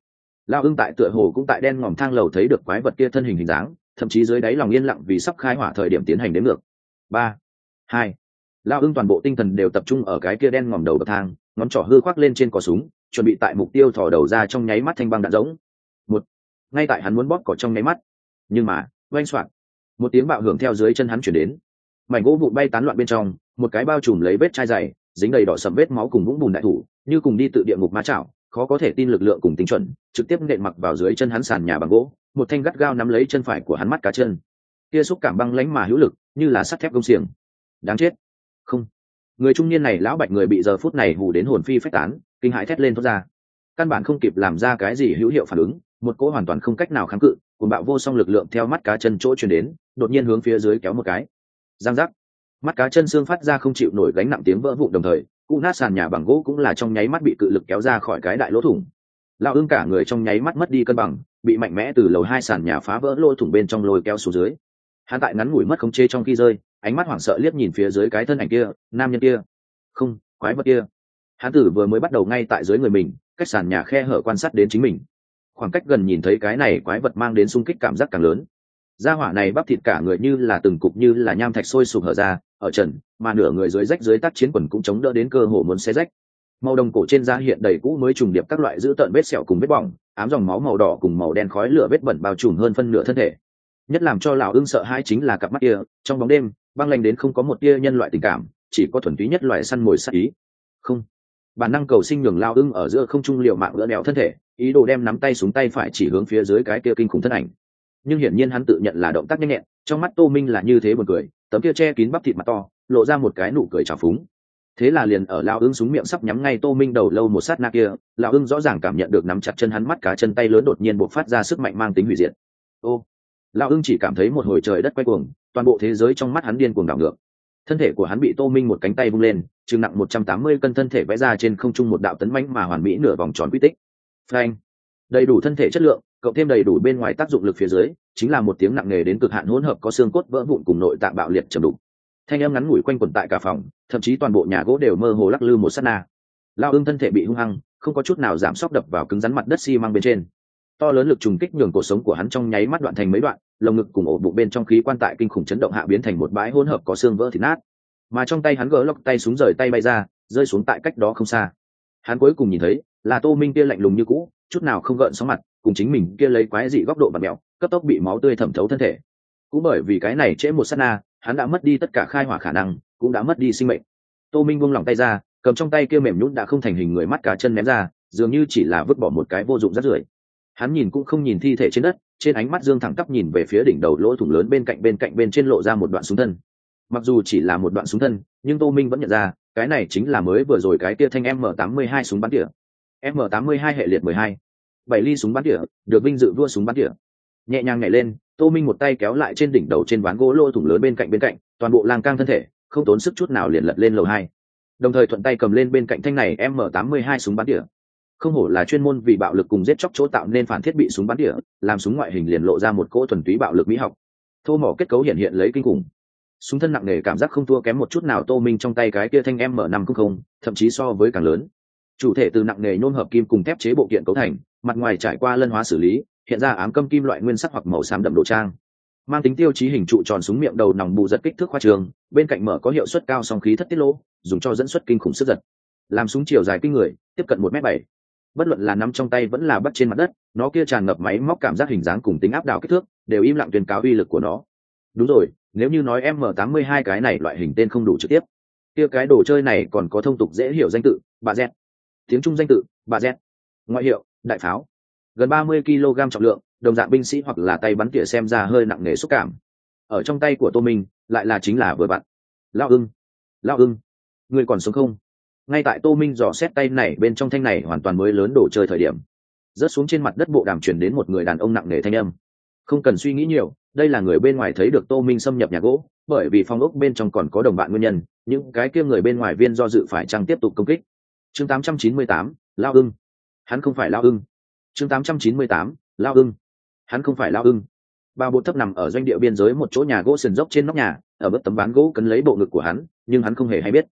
Lão ưng tại tựa hồ cũng tại đen ngòm thang lầu thấy được quái vật kia thân hình hình dáng, thậm chí dưới đáy lòng yên lặng vì sắp khai hỏa thời điểm tiến hành đến ngược. Ba, hai. Lão ưng toàn bộ tinh thần đều tập trung ở cái kia đen ngòm đầu bậc thang, ngón trỏ hư khoác lên trên cò súng, chuẩn bị tại mục tiêu thò đầu ra trong nháy mắt thanh băng đạn giống. Một. Ngay tại hắn muốn bóp cỏ trong nháy mắt, nhưng mà, oanh xoạc, một tiếng bạo hưởng theo dưới chân hắn chuyển đến. Mảnh gỗ vụn bay tán loạn bên trong, một cái bao trùm lấy vết chai dày, dính đầy đỏ sầm vết máu cùng vũng bùn đại thủ, như cùng đi tự địa ngục ma chảo, khó có thể tin lực lượng cùng tính chuẩn, trực tiếp nện mặc vào dưới chân hắn sàn nhà bằng gỗ, một thanh gắt gao nắm lấy chân phải của hắn mắt cá chân. Kia xúc cảm băng lãnh mà hữu lực, như là sắt thép gông xiềng. Đáng chết. Không. Người trung niên này lão bạch người bị giờ phút này hù đến hồn phi phách tán, kinh hãi thét lên thoát ra. Căn bản không kịp làm ra cái gì hữu hiệu phản ứng, một cỗ hoàn toàn không cách nào kháng cự, cuồng bạo vô song lực lượng theo mắt cá chân chỗ truyền đến, đột nhiên hướng phía dưới kéo một cái. Giang giác. Mắt cá chân xương phát ra không chịu nổi gánh nặng tiếng vỡ vụn, đồng thời cụ nát sàn nhà bằng gỗ cũng là trong nháy mắt bị cự lực kéo ra khỏi cái đại lỗ thủng. Lão ưng cả người trong nháy mắt mất đi cân bằng, bị mạnh mẽ từ lầu hai sàn nhà phá vỡ lỗ thủng bên trong lôi kéo xuống dưới. Hắn tại ngắn ngủi mất khống chế trong khi rơi, ánh mắt hoảng sợ liếc nhìn phía dưới cái thân ảnh kia, nam nhân kia, không, quái vật kia. Hắn tử vừa mới bắt đầu ngay tại dưới người mình, cách sàn nhà khe hở quan sát đến chính mình. Khoảng cách gần nhìn thấy cái này quái vật mang đến xung kích cảm giác càng lớn. Gia hỏa này bắp thịt cả người như là từng cục như là nham thạch sôi sụp hở ra, ở trần, mà nửa người dưới rách dưới tác chiến quần cũng chống đỡ đến cơ hồ muốn xé rách. Màu đồng cổ trên da hiện đầy cũ mới trùng điệp các loại dữ tợn vết sẹo cùng vết bỏng, ám dòng máu màu đỏ cùng màu đen khói lửa vết bẩn bao trùm hơn phân nửa thân thể. Nhất làm cho lão ưng sợ hãi chính là cặp mắt kia, trong bóng đêm, băng lạnh đến không có một tia nhân loại tình cảm, chỉ có thuần túy nhất loại săn mồi sát ý. Không. Bản năng cầu sinh nhường lão ưng ở giữa không trung liều mạng lỡ đèo thân thể, ý đồ đem nắm tay xuống tay phải chỉ hướng phía dưới cái kia kinh khủng thân ảnh. Nhưng hiển nhiên hắn tự nhận là động tác nhanh nhẹn, trong mắt Tô Minh là như thế buồn cười, tấm kia che kín bắp thịt mặt to, lộ ra một cái nụ cười trào phúng. Thế là liền ở lão ưng súng miệng sắp nhắm ngay Tô Minh đầu lâu một sát na kia, lão ưng rõ ràng cảm nhận được nắm chặt chân hắn mắt cá chân tay lớn đột nhiên bộc phát ra sức mạnh mang tính hủy diệt. Ô, lão ưng chỉ cảm thấy một hồi trời đất quay cuồng, toàn bộ thế giới trong mắt hắn điên cuồng đảo ngược. Thân thể của hắn bị Tô Minh một cánh tay vung lên, chừng nặng một trăm tám mươi cân thân thể vẽ ra trên không trung một đạo tấn mãnh mà hoàn mỹ nửa vòng tròn quy tích. Phanh. Đầy đủ thân thể chất lượng, cộng thêm đầy đủ bên ngoài tác dụng lực phía dưới, chính là một tiếng nặng nề đến cực hạn hỗn hợp có xương cốt vỡ vụn cùng nội tạng bạo liệt trầm đục. Thanh âm ngắn ngủi quanh quẩn tại cả phòng, thậm chí toàn bộ nhà gỗ đều mơ hồ lắc lư một sát na. Lao ưng thân thể bị hung hăng, không có chút nào giảm sóc đập vào cứng rắn mặt đất xi măng bên trên. To lớn lực trùng kích nhường cuộc sống của hắn trong nháy mắt đoạn thành mấy đoạn, lồng ngực cùng ổ bụng bên trong khí quan tại kinh khủng chấn động hạ biến thành một bãi hỗn hợp có xương vỡ thịt nát. Mà trong tay hắn gỡ lóc tay súng rời tay bay ra, rơi xuống tại cách đó không xa. Hắn cuối cùng nhìn thấy là Tô Minh kia lạnh lùng như cũ, chút nào không gợn sóng mặt, cùng chính mình kia lấy quái dị góc độ bật mẹo, cấp tốc bị máu tươi thẩm thấu thân thể. Cũng bởi vì cái này trễ một sát na, hắn đã mất đi tất cả khai hỏa khả năng, cũng đã mất đi sinh mệnh. Tô Minh buông lỏng tay ra, cầm trong tay kia mềm nhũn đã không thành hình người mắt cá chân ném ra, dường như chỉ là vứt bỏ một cái vô dụng rác rưởi. Hắn nhìn cũng không nhìn thi thể trên đất, trên ánh mắt dương thẳng tắp nhìn về phía đỉnh đầu lỗ thủng lớn bên cạnh bên cạnh bên trên lộ ra một đoạn súng thân. Mặc dù chỉ là một đoạn súng thân, nhưng Tô Minh vẫn nhận ra, cái này chính là mới vừa rồi cái kia thanh M tám mươi hai súng bắn tỉa. M tám mươi hai hệ liệt mười hai. Bảy ly súng bắn tỉa, được vinh dự vua súng bắn tỉa. Nhẹ nhàng nhảy lên, Tô Minh một tay kéo lại trên đỉnh đầu trên ván gỗ lỗ thủng lớn bên cạnh bên cạnh, toàn bộ lang cang thân thể, không tốn sức chút nào liền lật lên lầu hai. Đồng thời thuận tay cầm lên bên cạnh thanh này M tám mươi hai súng bắn tỉa. Không hổ là chuyên môn vì bạo lực cùng giết chóc chỗ tạo nên phản thiết bị súng bắn tỉa, làm súng ngoại hình liền lộ ra một cỗ thuần túy bạo lực mỹ học. Thô mỏ kết cấu hiện hiện lấy kinh khủng. Súng thân nặng nề cảm giác không thua kém một chút nào Tô Minh trong tay cái kia thanh M năm mươi, thậm chí so với càng lớn. Chủ thể từ nặng nề nhôm hợp kim cùng thép chế bộ kiện cấu thành, mặt ngoài trải qua lân hóa xử lý, hiện ra ám câm kim loại nguyên sắc hoặc màu xám đậm đồ trang. Mang tính tiêu chí hình trụ tròn súng miệng đầu nòng bù giật kích thước khoa trường, bên cạnh mở có hiệu suất cao song khí thất tiết lỗ, dùng cho dẫn xuất kinh khủng sức giật. Làm súng chiều dài kinh người, tiếp cận một mét bảy. Bất luận là nắm trong tay vẫn là bắt trên mặt đất, nó kia tràn ngập máy móc cảm giác hình dáng cùng tính áp đảo kích thước, đều im lặng tuyên cáo uy lực của nó. Đúng rồi, nếu như nói M tám mươi hai cái này loại hình tên không đủ trực tiếp, kia cái đồ chơi này còn có thông tục dễ hiểu danh tự, bà Z. Tiếng Trung danh tự, bà Z. Ngoại hiệu, đại pháo. Gần ba mươi ki lô gam trọng lượng, đồng dạng binh sĩ hoặc là tay bắn tỉa xem ra hơi nặng nề xúc cảm. Ở trong tay của Tô Minh, lại là chính là vừa vặn. Lão ưng, lão ưng, người còn sống không? Ngay tại Tô Minh dò xét tay này bên trong thanh này hoàn toàn mới lớn đồ chơi thời điểm, rớt xuống trên mặt đất bộ đàm truyền đến một người đàn ông nặng nề thanh âm. Không cần suy nghĩ nhiều, đây là người bên ngoài thấy được Tô Minh xâm nhập nhà gỗ, bởi vì phòng ốc bên trong còn có đồng bạn nguyên nhân, những cái kia người bên ngoài viên do dự phải chăng tiếp tục công kích. Chương tám trăm chín mươi tám, Lão ưng. Hắn không phải Lão ưng. Chương tám trăm chín mươi tám, Lão ưng. Hắn không phải Lão ưng. Bao bộ thấp nằm ở doanh địa biên giới một chỗ nhà gỗ sườn dốc trên nóc nhà, ở bức tấm ván gỗ cấn lấy bộ ngực của hắn, nhưng hắn không hề hay biết.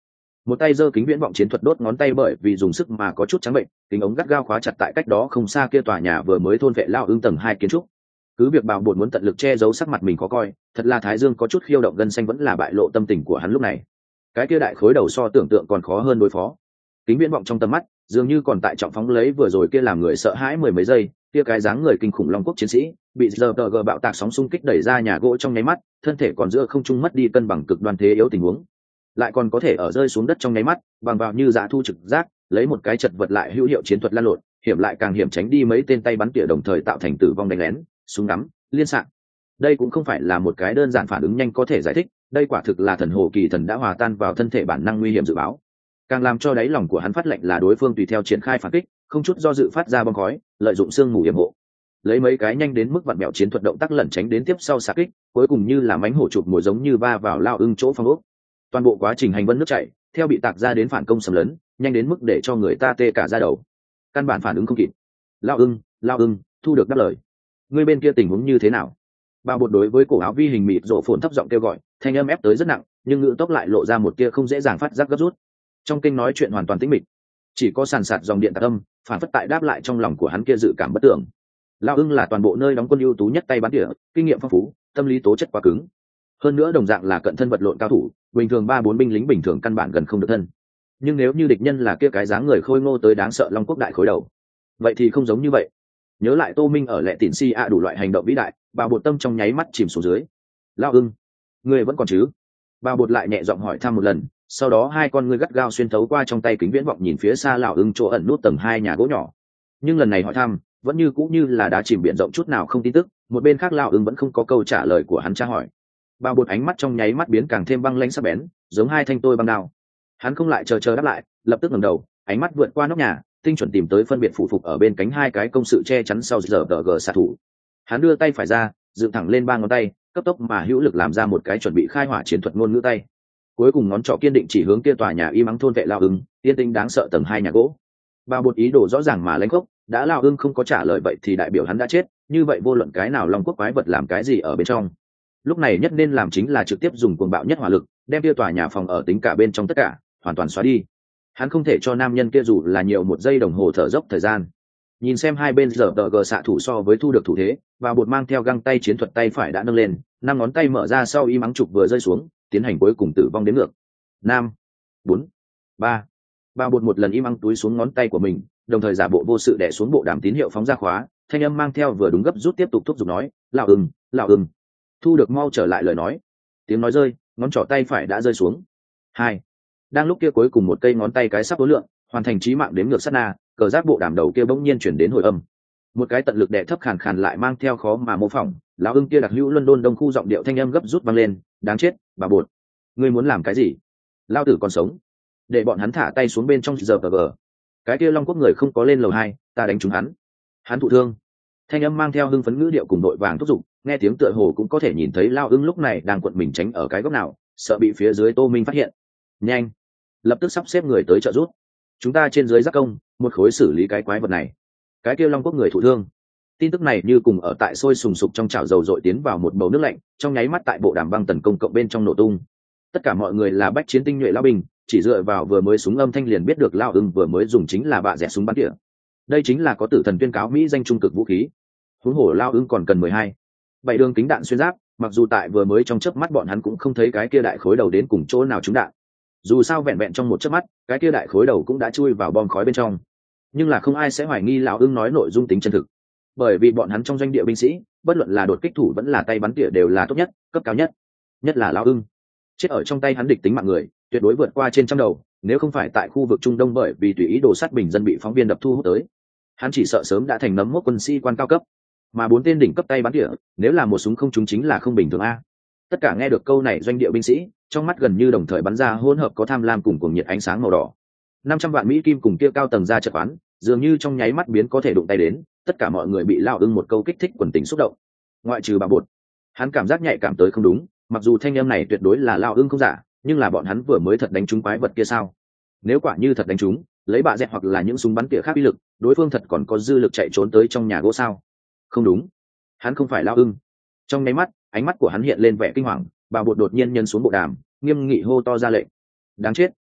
một tay giơ kính viễn vọng chiến thuật đốt ngón tay bởi vì dùng sức mà có chút trắng bệnh, kính ống gắt gao khóa chặt tại cách đó không xa kia tòa nhà vừa mới thôn vệ lao ưng tầng hai kiến trúc. Cứ việc Bào Bột muốn tận lực che giấu sắc mặt mình khó coi, thật là thái dương có chút khiêu động, gân xanh vẫn là bại lộ tâm tình của hắn lúc này. Cái kia đại khối đầu so tưởng tượng còn khó hơn đối phó. Kính viễn vọng trong tầm mắt dường như còn tại trọng phóng lấy vừa rồi kia làm người sợ hãi mười mấy giây, kia cái dáng người kinh khủng long quốc chiến sĩ bị giờ tờ gờ bạo tạc sóng xung kích đẩy ra nhà gỗ trong nháy mắt, thân thể còn giữa không trung mất đi cân bằng, cực đoan thế yếu tình huống, lại còn có thể ở rơi xuống đất trong nháy mắt bằng vào như dạ thu trực giác lấy một cái chật vật lại hữu hiệu chiến thuật lan lộn, hiểm lại càng hiểm tránh đi mấy tên tay bắn tỉa đồng thời tạo thành tử vong đánh lén, súng ngắm liên xạ. Đây cũng không phải là một cái đơn giản phản ứng nhanh có thể giải thích, đây quả thực là thần hồ kỳ thần đã hòa tan vào thân thể bản năng nguy hiểm dự báo. Càng làm cho đáy lòng của hắn phát lệnh là đối phương tùy theo triển khai phản kích, không chút do dự phát ra bom khói, lợi dụng sương mù yểm hộ, lấy mấy cái nhanh đến mức vặn bẹo chiến thuật động tác lẩn tránh đến tiếp sau xạ kích, cuối cùng như là mánh hổ chụp mồi giống như va vào lao ưng chỗ phong ốc. Toàn bộ quá trình hành vân nước chảy, theo bị tạc ra đến phản công sầm lớn, nhanh đến mức để cho người ta tê cả da đầu, căn bản phản ứng không kịp. Lao ưng, lao ưng, thu được đáp lời. Người bên kia tình huống như thế nào? Bao Bột đối với cổ áo vi hình mịt rộ phồn thấp giọng kêu gọi, thanh âm ép tới rất nặng, nhưng ngữ tốc lại lộ ra một tia không dễ dàng phát giác gấp rút. Trong kinh nói chuyện hoàn toàn tĩnh mịch, chỉ có sàn sạt dòng điện tạc âm phản phất tại đáp lại trong lòng của hắn kia dự cảm bất tưởng. Lao ưng là toàn bộ nơi đóng quân ưu tú nhất tay bắn tỉa, kinh nghiệm phong phú, tâm lý tố chất quá cứng, hơn nữa đồng dạng là cận thân vật lộn cao thủ, bình thường ba bốn binh lính bình thường căn bản gần không được thân. Nhưng nếu như địch nhân là kia cái dáng người khôi ngô tới đáng sợ long quốc đại khối đầu, vậy thì không giống như vậy. Nhớ lại Tô Minh ở lệ tỉn si a đủ loại hành động vĩ đại, Bao Bột tâm trong nháy mắt chìm xuống dưới. Lao ưng, ngươi vẫn còn chứ? Bao Bột lại nhẹ giọng hỏi thăm một lần, sau đó hai con ngươi gắt gao xuyên thấu qua trong tay kính viễn vọng nhìn phía xa lão ưng chỗ ẩn nút tầng hai nhà gỗ nhỏ. Nhưng lần này hỏi thăm vẫn như cũ như là đá chìm biển rộng, chút nào không tin tức. Một bên khác lão ưng vẫn không có câu trả lời của hắn tra hỏi. Bao Bột ánh mắt trong nháy mắt biến càng thêm băng lãnh sắc bén, giống hai thanh tôi băng đao. Hắn không lại chờ chờ đáp lại, lập tức ngẩng đầu, ánh mắt vượt qua nóc nhà, tinh chuẩn tìm tới phân biệt phụ phục ở bên cánh hai cái công sự che chắn sau giờ tờ gờ xạ thủ. Hắn đưa tay phải ra, dựng thẳng lên ba ngón tay, cấp tốc mà hữu lực làm ra một cái chuẩn bị khai hỏa chiến thuật ngôn ngữ tay. Cuối cùng ngón trỏ kiên định chỉ hướng kia tòa nhà y mắng thôn vệ lao ưng, yên tĩnh đáng sợ tầng hai nhà gỗ. Bao Bột ý đồ rõ ràng mà lãnh khốc, đã lao ưng không có trả lời vậy thì đại biểu hắn đã chết, như vậy vô luận cái nào long quốc quái vật làm cái gì ở bên trong, lúc này nhất nên làm chính là trực tiếp dùng cuồng bạo nhất hỏa lực đem kia tòa nhà phòng ở tính cả bên trong tất cả hoàn toàn xóa đi. Hắn không thể cho nam nhân kia dù là nhiều một giây đồng hồ thở dốc thời gian. Nhìn xem hai bên giờ tờ gờ xạ thủ so với thu được thủ thế, và Bột mang theo găng tay chiến thuật tay phải đã nâng lên, năm ngón tay mở ra sau y mắng trục vừa rơi xuống, tiến hành cuối cùng tử vong đến ngược. Năm, bốn, ba. Ba Bột một lần y mắng túi xuống ngón tay của mình, đồng thời giả bộ vô sự đè xuống bộ đàm tín hiệu phóng ra khóa, thanh âm mang theo vừa đúng gấp rút tiếp tục thúc giục nói, lão ưng, lão ưng, thu được mau trở lại lời nói. Tiếng nói rơi, ngón trỏ tay phải đã rơi xuống. Hai. Đang lúc kia cuối cùng một cây ngón tay cái sắp tối lượng hoàn thành chí mạng đếm ngược sát na, cờ giáp bộ đàm đầu kia bỗng nhiên chuyển đến hồi âm. Một cái tận lực đè thấp khàn khàn lại mang theo khó mà mô phỏng, lão ưng kia đặc hữu London đông khu giọng điệu thanh âm gấp rút vang lên, đáng chết, bà Bột, ngươi muốn làm cái gì? Lao tử còn sống, để bọn hắn thả tay xuống bên trong giờ vờ. Cái kia long quốc người không có lên lầu hai, ta đánh trúng hắn, hắn thụ thương. Thanh âm mang theo hưng phấn ngữ điệu cùng đội vàng thúc giục, nghe tiếng tựa hồ cũng có thể nhìn thấy lao ưng lúc này đang cuộn mình tránh ở cái góc nào, sợ bị phía dưới Tô Minh phát hiện. Nhanh, lập tức sắp xếp người tới trợ giúp, chúng ta trên dưới giác công một khối xử lý cái quái vật này. Cái kia long quốc người thụ thương. Tin tức này như cùng ở tại sôi sùng sục trong chảo dầu dội tiến vào một bầu nước lạnh, trong nháy mắt tại bộ đàm băng tần công cộng bên trong nổ tung. Tất cả mọi người là bách chiến tinh nhuệ lao binh, chỉ dựa vào vừa mới súng âm thanh liền biết được lao ưng vừa mới dùng chính là bạ rẻ súng bắn tỉa. Đây chính là có tử thần tuyên cáo Mỹ danh trung cực vũ khí. Huống hồ lao ưng còn cần mười hai, bảy đường kính đạn xuyên giáp, mặc dù tại vừa mới trong chớp mắt bọn hắn cũng không thấy cái kia đại khối đầu đến cùng chỗ nào trúng đạn. Dù sao vẹn vẹn trong một chớp mắt, cái kia đại khối đầu cũng đã chui vào bom khói bên trong. Nhưng là không ai sẽ hoài nghi lão ưng nói nội dung tính chân thực, bởi vì bọn hắn trong doanh địa binh sĩ, bất luận là đột kích thủ vẫn là tay bắn tỉa đều là tốt nhất, cấp cao nhất. Nhất là lão ưng, chết ở trong tay hắn địch tính mạng người, tuyệt đối vượt qua trên trăm đầu, nếu không phải tại khu vực Trung Đông bởi vì tùy ý đồ sát bình dân bị phóng viên đập thu hút tới, hắn chỉ sợ sớm đã thành nấm mốc quân sĩ quan cao cấp. Mà bốn tên đỉnh cấp tay bắn tỉa, nếu là một súng không trúng chính là không bình thường a. Tất cả nghe được câu này doanh địa binh sĩ, trong mắt gần như đồng thời bắn ra hỗn hợp có tham lam cùng cuồng nhiệt ánh sáng màu đỏ. Năm trăm vạn mỹ kim cùng kia cao tầng ra chợt quán, dường như trong nháy mắt biến có thể đụng tay đến, tất cả mọi người bị lao ưng một câu kích thích quần tình xúc động. Ngoại trừ bà Bột, hắn cảm giác nhạy cảm tới không đúng, mặc dù thanh âm này tuyệt đối là lao ưng không giả, nhưng là bọn hắn vừa mới thật đánh trúng quái vật kia sao? Nếu quả như thật đánh trúng, lấy bạ dẹt hoặc là những súng bắn tỉa khác uy lực, đối phương thật còn có dư lực chạy trốn tới trong nhà gỗ sao? Không đúng, hắn không phải lao ưng. Trong nháy mắt, ánh mắt của hắn hiện lên vẻ kinh hoàng, bà Bột đột nhiên nhân xuống bộ đàm, nghiêm nghị hô to ra lệnh. Đáng chết,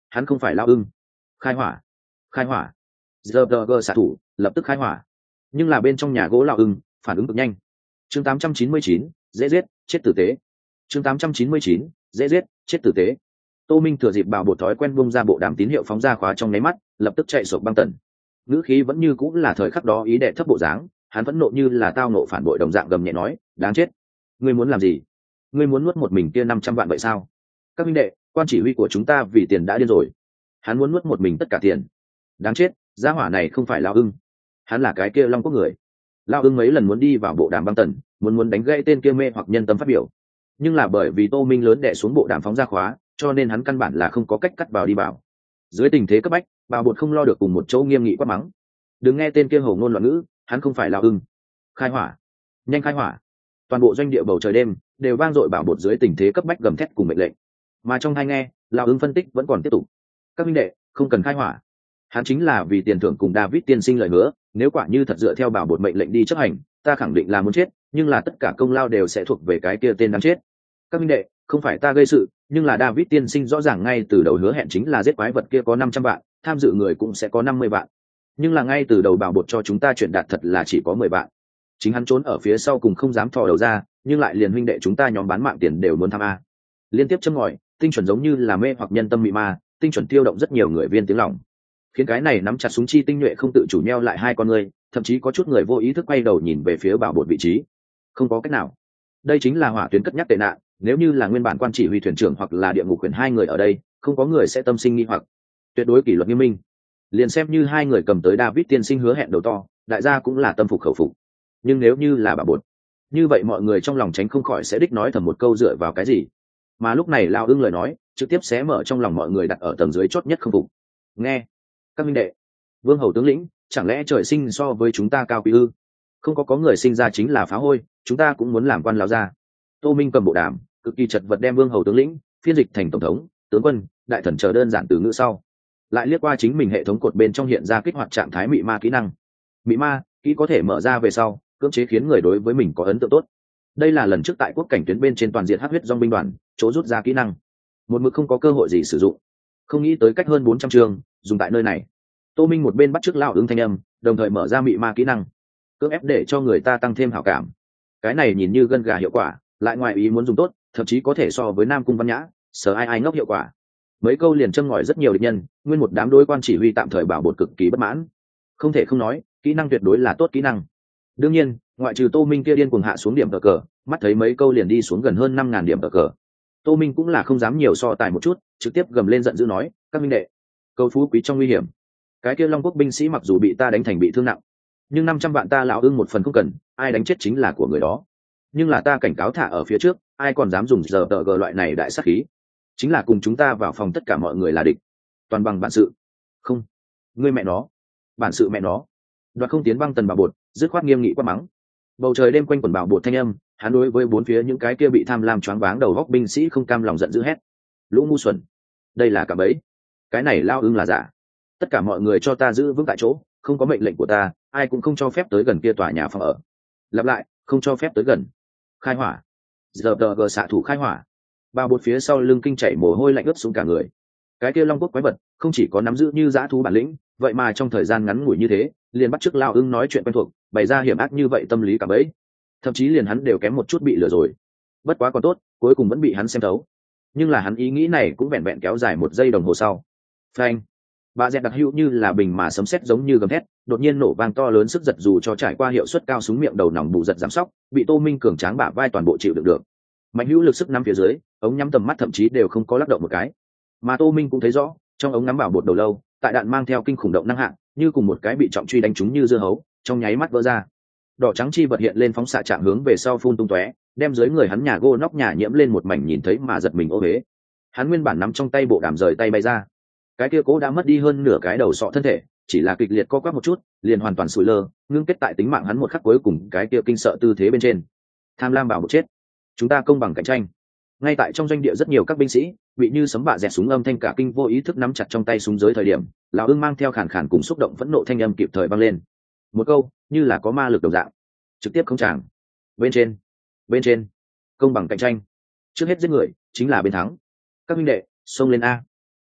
hắn không phải lao ưng. Khai hỏa, khai hỏa. Giờ gờ xạ thủ lập tức khai hỏa, nhưng là bên trong nhà gỗ lao ưng phản ứng cực nhanh. Chương tám trăm chín mươi chín, dễ giết chết tử tế. Chương tám trăm chín mươi chín, dễ giết chết tử tế. Tô Minh thừa dịp bảo bột thói quen bung ra bộ đàm tín hiệu phóng ra khóa trong nháy mắt, lập tức chạy sộc băng tần. Ngữ khí vẫn như cũng là thời khắc đó ý đệ thấp bộ dáng, hắn vẫn nộ như là tao nộ phản bội đồng dạng gầm nhẹ nói, đáng chết. Ngươi muốn làm gì? Ngươi muốn nuốt một mình kia năm trăm vạn vậy sao? Các minh đệ, quan chỉ huy của chúng ta vì tiền đã điên rồi. Hắn muốn nuốt một mình tất cả tiền. Đáng chết, gia hỏa này không phải Lão ưng, hắn là cái kia Long Quốc người. Lão ưng mấy lần muốn đi vào bộ đàm băng tần, muốn muốn đánh gãy tên kia mê hoặc nhân tâm phát biểu, nhưng là bởi vì Tô Minh lớn đè xuống bộ đàm phóng ra khóa, cho nên hắn căn bản là không có cách cắt vào đi vào. Dưới tình thế cấp bách, Bảo Bột không lo được cùng một chỗ nghiêm nghị quát mắng, đừng nghe tên kia hổ ngôn loạn ngữ, hắn không phải Lão ưng. Khai hỏa, nhanh khai hỏa. Toàn bộ doanh địa bầu trời đêm đều vang dội Bảo Bột dưới tình thế cấp bách gầm thét cùng mệnh lệnh, mà trong tai nghe Lão ưng phân tích vẫn còn tiếp tục, các minh đệ không cần khai hỏa, hắn chính là vì tiền thưởng cùng David tiên sinh lời hứa, nếu quả như thật dựa theo Bảo Bột mệnh lệnh đi chấp hành, ta khẳng định là muốn chết, nhưng là tất cả công lao đều sẽ thuộc về cái kia tên đáng chết. Các minh đệ, không phải ta gây sự, nhưng là David tiên sinh rõ ràng ngay từ đầu hứa hẹn chính là giết quái vật kia có năm trăm vạn, tham dự người cũng sẽ có năm mươi vạn, nhưng là ngay từ đầu Bảo Bột cho chúng ta chuyển đạt thật là chỉ có mười vạn. Chính hắn trốn ở phía sau cùng không dám thò đầu ra, nhưng lại liền huynh đệ chúng ta nhóm bán mạng tiền đều muốn tham a. Liên tiếp châm ngòi, tinh chuẩn giống như là mê hoặc nhân tâm mị ma, tinh chuẩn tiêu động rất nhiều người viên tiếng lòng, khiến cái này nắm chặt súng chi tinh nhuệ không tự chủ nheo lại hai con người, thậm chí có chút người vô ý thức quay đầu nhìn về phía Bảo Bột vị trí. Không có cách nào, đây chính là hỏa tuyến cất nhắc tệ nạn, nếu như là nguyên bản quan chỉ huy thuyền trưởng hoặc là địa ngục quyền hai người ở đây, không có người sẽ tâm sinh nghi hoặc, tuyệt đối kỷ luật nghiêm minh. Liền xem như hai người cầm tới David tiên sinh hứa hẹn đầu to, đại gia cũng là tâm phục khẩu phục, nhưng nếu như là Bảo Bột, như vậy mọi người trong lòng tránh không khỏi sẽ đích nói thầm một câu dựa vào cái gì. Mà lúc này Lão ưng lời nói trực tiếp xé mở trong lòng mọi người đặt ở tầng dưới chót nhất không phục. Nghe, các minh đệ, vương hầu tướng lĩnh, chẳng lẽ trời sinh so với chúng ta cao quý ư? Không có có người sinh ra chính là phá hôi, chúng ta cũng muốn làm quan lão gia. Tô Minh cầm bộ đàm cực kỳ chật vật đem vương hầu tướng lĩnh phiên dịch thành tổng thống, tướng quân, đại thần chờ đơn giản từ ngữ sau, lại liếc qua chính mình hệ thống cột bên trong hiện ra kích hoạt trạng thái mị ma kỹ năng. Mị ma kỹ có thể mở ra về sau cưỡng chế khiến người đối với mình có ấn tượng tốt. Đây là lần trước tại quốc cảnh tuyến bên trên toàn diện hắc huyết dòng binh đoàn chỗ rút ra kỹ năng, một mực không có cơ hội gì sử dụng, không nghĩ tới cách hơn bốn trăm chương dùng tại nơi này. Tô Minh một bên bắt chước Lão ưng thanh âm, đồng thời mở ra mị ma kỹ năng, cưỡng ép để cho người ta tăng thêm hảo cảm. Cái này nhìn như gân gà hiệu quả, lại ngoài ý muốn dùng tốt, thậm chí có thể so với Nam Cung Văn Nhã sở ai ai ngốc hiệu quả. Mấy câu liền châm ngòi rất nhiều địch nhân, nguyên một đám đối quan chỉ huy tạm thời Bảo Bột cực kỳ bất mãn. Không thể không nói, kỹ năng tuyệt đối là tốt kỹ năng. Đương nhiên, ngoại trừ Tô Minh kia điên cuồng hạ xuống điểm cờ cờ, mắt thấy mấy câu liền đi xuống gần hơn năm ngàn điểm cờ cờ. Tô Minh cũng là không dám nhiều so tài một chút, trực tiếp gầm lên giận dữ nói, các minh đệ, câu phú quý trong nguy hiểm. Cái kia Long Quốc binh sĩ mặc dù bị ta đánh thành bị thương nặng, nhưng năm trăm vạn ta Lão ưng một phần không cần, ai đánh chết chính là của người đó. Nhưng là ta cảnh cáo thả ở phía trước, ai còn dám dùng giờ tờ gờ loại này đại sát khí, chính là cùng chúng ta vào phòng tất cả mọi người là địch, toàn bằng bản sự. Không, ngươi mẹ nó, bản sự mẹ nó. Đoạt không tiến băng tần Bảo Bột dứt khoát nghiêm nghị quát mắng. Bầu trời đêm quanh quần Bảo Bột thanh âm, hắn đối với bốn phía những cái kia bị tham lam choáng váng đầu góc binh sĩ không cam lòng giận dữ hét, lũ ngu xuẩn, đây là cả bẫy, cái này Lao ưng là giả, tất cả mọi người cho ta giữ vững tại chỗ, không có mệnh lệnh của ta ai cũng không cho phép tới gần kia tòa nhà phòng ở. Lặp lại, không cho phép tới gần. Khai hỏa, giờ tờ gờ xạ thủ khai hỏa. Bảo Bột phía sau lưng kinh chảy mồ hôi lạnh ướt xuống cả người. Cái kia Long Quốc quái vật không chỉ có nắm giữ như dã thú bản lĩnh, vậy mà trong thời gian ngắn ngủi như thế liền bắt chước Lão ưng nói chuyện quen thuộc, bày ra hiểm ác như vậy tâm lý cả bẫy, thậm chí liền hắn đều kém một chút bị lừa rồi. Bất quá còn tốt, cuối cùng vẫn bị hắn xem thấu. Nhưng là hắn ý nghĩ này cũng vẹn vẹn kéo dài một giây đồng hồ sau. Phanh! Bà dẹt đặc hữu như là bình mà sấm sét giống như gầm thét, đột nhiên nổ vang to lớn sức giật dù cho trải qua hiệu suất cao súng miệng đầu nòng bù giật giảm sóc, bị Tô Minh cường tráng bả vai toàn bộ chịu đựng được. Mạnh hữu lực sức nắm phía dưới, ống nhắm tầm mắt thậm chí đều không có lắc động một cái. Mà Tô Minh cũng thấy rõ, trong ống ngắm Bảo Bột đầu lâu, tại đạn mang theo kinh khủng động năng hạng, như cùng một cái bị trọng truy đánh trúng như dưa hấu, trong nháy mắt vỡ ra. Đỏ trắng chi vật hiện lên phóng xạ chạm hướng về sau phun tung tóe, đem dưới người hắn nhà gỗ nóc nhà nhiễm lên một mảnh nhìn thấy mà giật mình ô huế. Hắn nguyên bản nắm trong tay bộ đàm rời tay bay ra. Cái kia cố đã mất đi hơn nửa cái đầu sọ thân thể, chỉ là kịch liệt co quắp một chút, liền hoàn toàn sủi lơ, ngưng kết tại tính mạng hắn một khắc cuối cùng cái kia kinh sợ tư thế bên trên. Tham lam bảo một chết, chúng ta công bằng cạnh tranh. Ngay tại trong doanh địa rất nhiều các binh sĩ bị như sấm bạ dẹt súng âm thanh cả kinh vô ý thức nắm chặt trong tay súng dưới thời điểm, lão ưng mang theo khàn khàn cùng xúc động phẫn nộ thanh âm kịp thời vang lên. Một câu như là có ma lực đồng dạng, trực tiếp không tràng. Bên trên, bên trên, công bằng cạnh tranh. Trước hết giết người chính là bên thắng. Các huynh đệ, xông lên a.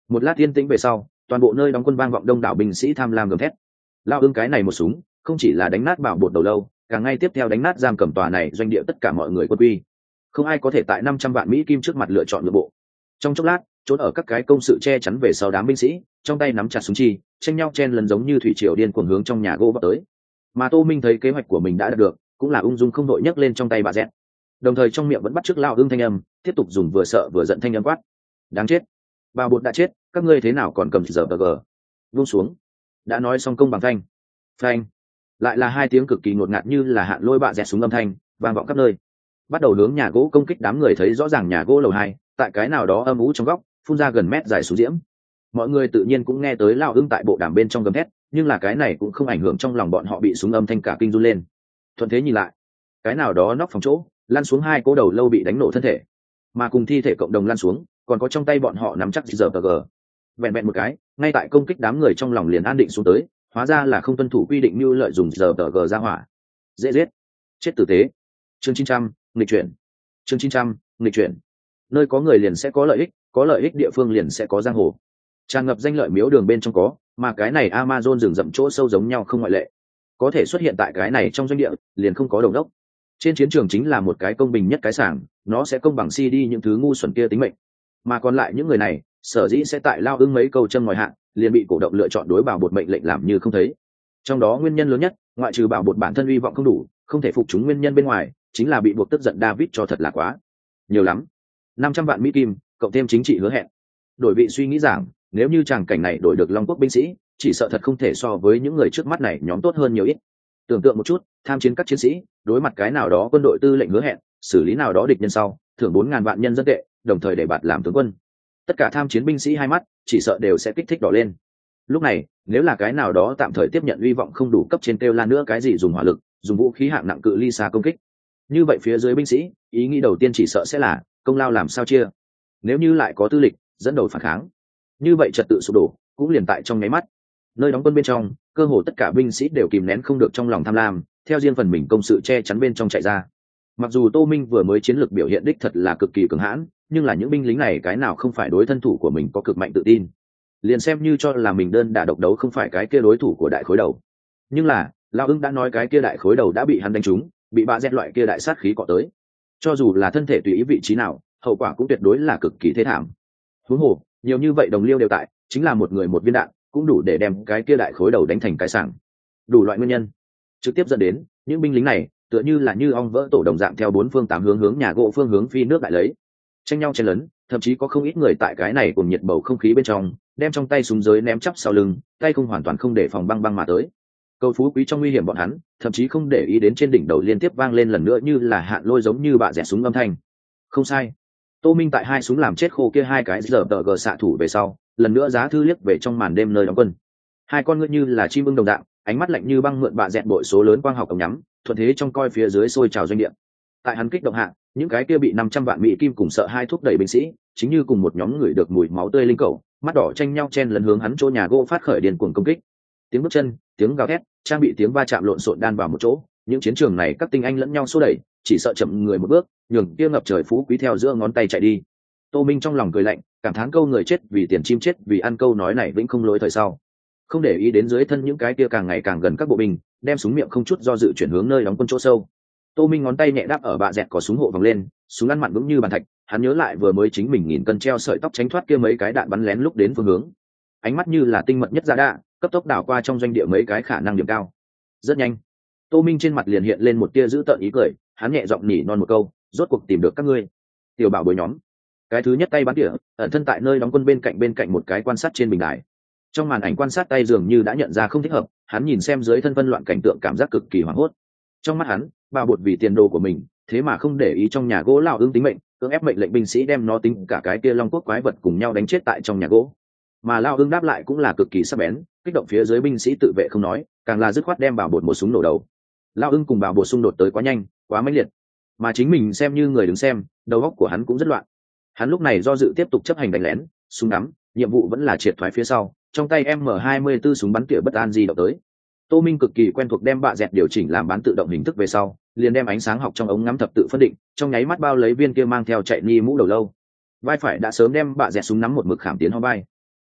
Một lát yên tĩnh về sau, toàn bộ nơi đóng quân vang vọng đông đảo binh sĩ tham lam gầm thét. Lao ưng cái này một súng không chỉ là đánh nát bảo bột đầu lâu, càng ngay tiếp theo đánh nát giam cầm tòa này doanh địa tất cả mọi người quân quy. Không ai có thể tại năm trăm vạn mỹ kim trước mặt lựa chọn nội bộ. Trong chốc lát, trốn ở các cái công sự che chắn về sau đám binh sĩ, trong tay nắm chặt súng chi, tranh nhau chen lần giống như thủy triều điên cuồng hướng trong nhà gỗ vào tới. Mà Tô Minh thấy kế hoạch của mình đã đạt được, cũng là ung dung không đội nhấc lên trong tay bà dẹt, đồng thời trong miệng vẫn bắt chước lao ưng thanh âm, tiếp tục dùng vừa sợ vừa giận thanh âm quát: đáng chết, bà bột đã chết, các ngươi thế nào còn cầm giờ bờ gờ buông xuống. Đã nói xong công bằng thanh phanh, lại là hai tiếng cực kỳ ngột ngạt như là hạn lôi bạ dẹt súng âm thanh vang vọng khắp nơi, bắt đầu hướng nhà gỗ công kích. Đám người thấy rõ ràng nhà gỗ lầu hai tại cái nào đó âm ú trong góc phun ra gần mét dài số diễm. Mọi người tự nhiên cũng nghe tới lao ưng tại bộ đàm bên trong gầm thét, nhưng là cái này cũng không ảnh hưởng trong lòng bọn họ bị súng âm thanh cả kinh run lên. Thuận thế nhìn lại, cái nào đó nóc phòng chỗ lăn xuống hai cố đầu lâu bị đánh nổ thân thể, mà cùng thi thể cộng đồng lăn xuống còn có trong tay bọn họ nắm chắc giờ g vẹn vẹn một cái, ngay tại công kích đám người trong lòng liền an định xuống tới, hóa ra là không tuân thủ quy định như lợi dụng giờ g ra hỏa, dễ giết, chết tử tế. Chương chín trăm, nghịch chuyển. Chương chín trăm, nghịch chuyển. Nơi có người liền sẽ có lợi ích, có lợi ích địa phương liền sẽ có giang hồ. Tràn ngập danh lợi miếu đường bên trong có, mà cái này Amazon rừng rậm chỗ sâu giống nhau không ngoại lệ. Có thể xuất hiện tại cái này trong doanh địa, liền không có đồng đốc. Trên chiến trường chính là một cái công bình nhất cái sảng, nó sẽ công bằng si đi những thứ ngu xuẩn kia tính mệnh. Mà còn lại những người này, sở dĩ sẽ tại lao ưng mấy câu chân ngoài hạn, liền bị cổ động lựa chọn đối bảo bột mệnh lệnh làm như không thấy. Trong đó nguyên nhân lớn nhất, ngoại trừ bảo bột bản thân hy vọng không đủ, không thể phục chúng nguyên nhân bên ngoài, chính là bị buộc tức giận David cho thật là quá nhiều lắm. Năm trăm vạn mỹ kim, cộng thêm chính trị hứa hẹn. Đổi vị suy nghĩ rằng, nếu như tràng cảnh này đổi được Long Quốc binh sĩ, chỉ sợ thật không thể so với những người trước mắt này nhóm tốt hơn nhiều ít. Tưởng tượng một chút, tham chiến các chiến sĩ, đối mặt cái nào đó quân đội tư lệnh hứa hẹn, xử lý nào đó địch nhân sau, thưởng bốn ngàn vạn nhân dân tệ, đồng thời để bạt làm tướng quân. Tất cả tham chiến binh sĩ hai mắt, chỉ sợ đều sẽ kích thích đỏ lên. Lúc này, nếu là cái nào đó tạm thời tiếp nhận hy vọng không đủ cấp trên kêu la nữa cái gì dùng hỏa lực, dùng vũ khí hạng nặng cự ly xa công kích. Như vậy phía dưới binh sĩ, ý nghĩ đầu tiên chỉ sợ sẽ là công lao làm sao chia. Nếu như lại có tư lịch dẫn đầu phản kháng, như vậy trật tự sụp đổ cũng liền tại trong nháy mắt. Nơi đóng quân bên trong, cơ hồ tất cả binh sĩ đều kìm nén không được trong lòng tham lam, theo riêng phần mình công sự che chắn bên trong chạy ra. Mặc dù Tô Minh vừa mới chiến lược biểu hiện đích thật là cực kỳ cường hãn, nhưng là những binh lính này cái nào không phải đối thân thủ của mình có cực mạnh tự tin. Liền xem như cho là mình đơn đả độc đấu không phải cái kia đối thủ của đại khối đầu, nhưng là Lão ưng đã nói cái kia đại khối đầu đã bị hắn đánh trúng, bị ba dẹt loại kia đại sát khí cọ tới, cho dù là thân thể tùy ý vị trí nào, hậu quả cũng tuyệt đối là cực kỳ thế thảm. Huống hồ nhiều như vậy đồng liêu đều tại, chính là một người một viên đạn cũng đủ để đem cái kia đại khối đầu đánh thành cái sảng. Đủ loại nguyên nhân trực tiếp dẫn đến những binh lính này tựa như là như ong vỡ tổ đồng dạng theo bốn phương tám hướng hướng nhà gỗ phương hướng phi nước lại lấy, tranh nhau chen lấn, thậm chí có không ít người tại cái này cùng nhiệt bầu không khí bên trong đem trong tay súng giới ném chắp sau lưng, tay không hoàn toàn không để phòng băng băng mà tới. Cầu phú quý trong nguy hiểm bọn hắn thậm chí không để ý đến trên đỉnh đầu liên tiếp vang lên lần nữa như là hạn lôi giống như bạ rẻ súng âm thanh. Không sai, Tô Minh tại hai súng làm chết khô kia hai cái giờ tờ gờ xạ thủ về sau, lần nữa giá thư liếc về trong màn đêm nơi đóng quân. Hai con ngựa như là chim ưng đồng dạng, ánh mắt lạnh như băng mượn bạ dẹt bội số lớn quang học ống nhắm, thuận thế trong coi phía dưới sôi trào doanh địa. Tại hắn kích động hạ, những cái kia bị năm trăm vạn mỹ kim cùng sợ hai thúc đẩy binh sĩ, chính như cùng một nhóm người được mùi máu tươi linh cầu, mắt đỏ tranh nhau chen lấn hướng hắn chỗ nhà gỗ phát khởi điên cuồng công kích. Tiếng bước chân, tiếng gào thét, trang bị tiếng va chạm lộn xộn đan vào một chỗ, những chiến trường này các tinh anh lẫn nhau xô đẩy, chỉ sợ chậm người một bước, nhường kia ngập trời phú quý theo giữa ngón tay chạy đi. Tô Minh trong lòng cười lạnh, cảm thán câu người chết vì tiền chim chết vì ăn câu nói này vĩnh không lối thời sau. Không để ý đến dưới thân những cái kia càng ngày càng gần các bộ binh, đem súng miệng không chút do dự chuyển hướng nơi đóng quân chỗ sâu. Tô Minh ngón tay nhẹ đáp ở bạ dẹt có súng hộ vòng lên, súng lăn mặn vững như bàn thạch, hắn nhớ lại vừa mới chính mình nghìn cân treo sợi tóc tránh thoát kia mấy cái đạn bắn lén lúc đến phương hướng. Ánh mắt như là tinh mật nhất ra đạ, cấp tốc đảo qua trong doanh địa mấy cái khả năng điểm cao. Rất nhanh, Tô Minh trên mặt liền hiện lên một tia dữ tợn ý cười, hắn nhẹ giọng nỉ non một câu, rốt cuộc tìm được các ngươi. Tiểu bảo bối nhóm. Cái thứ nhất tay bắn tỉa, ẩn thân tại nơi đóng quân bên cạnh bên cạnh một cái quan sát trên bình đài. Trong màn ảnh quan sát tay dường như đã nhận ra không thích hợp, hắn nhìn xem dưới thân vân loạn cảnh tượng cảm giác cực kỳ hoảng hốt. Trong mắt hắn, bao bột vì tiền đồ của mình, thế mà không để ý trong nhà gỗ lão ương tính mệnh, cưỡng ép mệnh lệnh binh sĩ đem nó tính cả cái kia long quốc quái vật cùng nhau đánh chết tại trong nhà gỗ. Mà lão ương đáp lại cũng là cực kỳ sắc bén, kích động phía dưới binh sĩ tự vệ không nói, càng là dứt khoát đem bảo bột một súng nổ đầu. Lão ương cùng bảo bột xung đột tới quá nhanh, quá mãnh liệt, mà chính mình xem như người đứng xem, đầu óc của hắn cũng rất loạn. Hắn lúc này do dự tiếp tục chấp hành đánh lén, súng đắm, nhiệm vụ vẫn là triệt thoái phía sau, trong tay M hai mươi tư súng bắn tỉa bất an di động tới. Tô Minh cực kỳ quen thuộc đem bạ dẹt điều chỉnh làm bán tự động hình thức về sau, liền đem ánh sáng học trong ống ngắm thập tự phân định, trong nháy mắt bao lấy viên kia mang theo chạy ni mũ đầu lâu. Vai phải đã sớm đem bạ dẹt súng nắm một mực khảm tiến ho vai.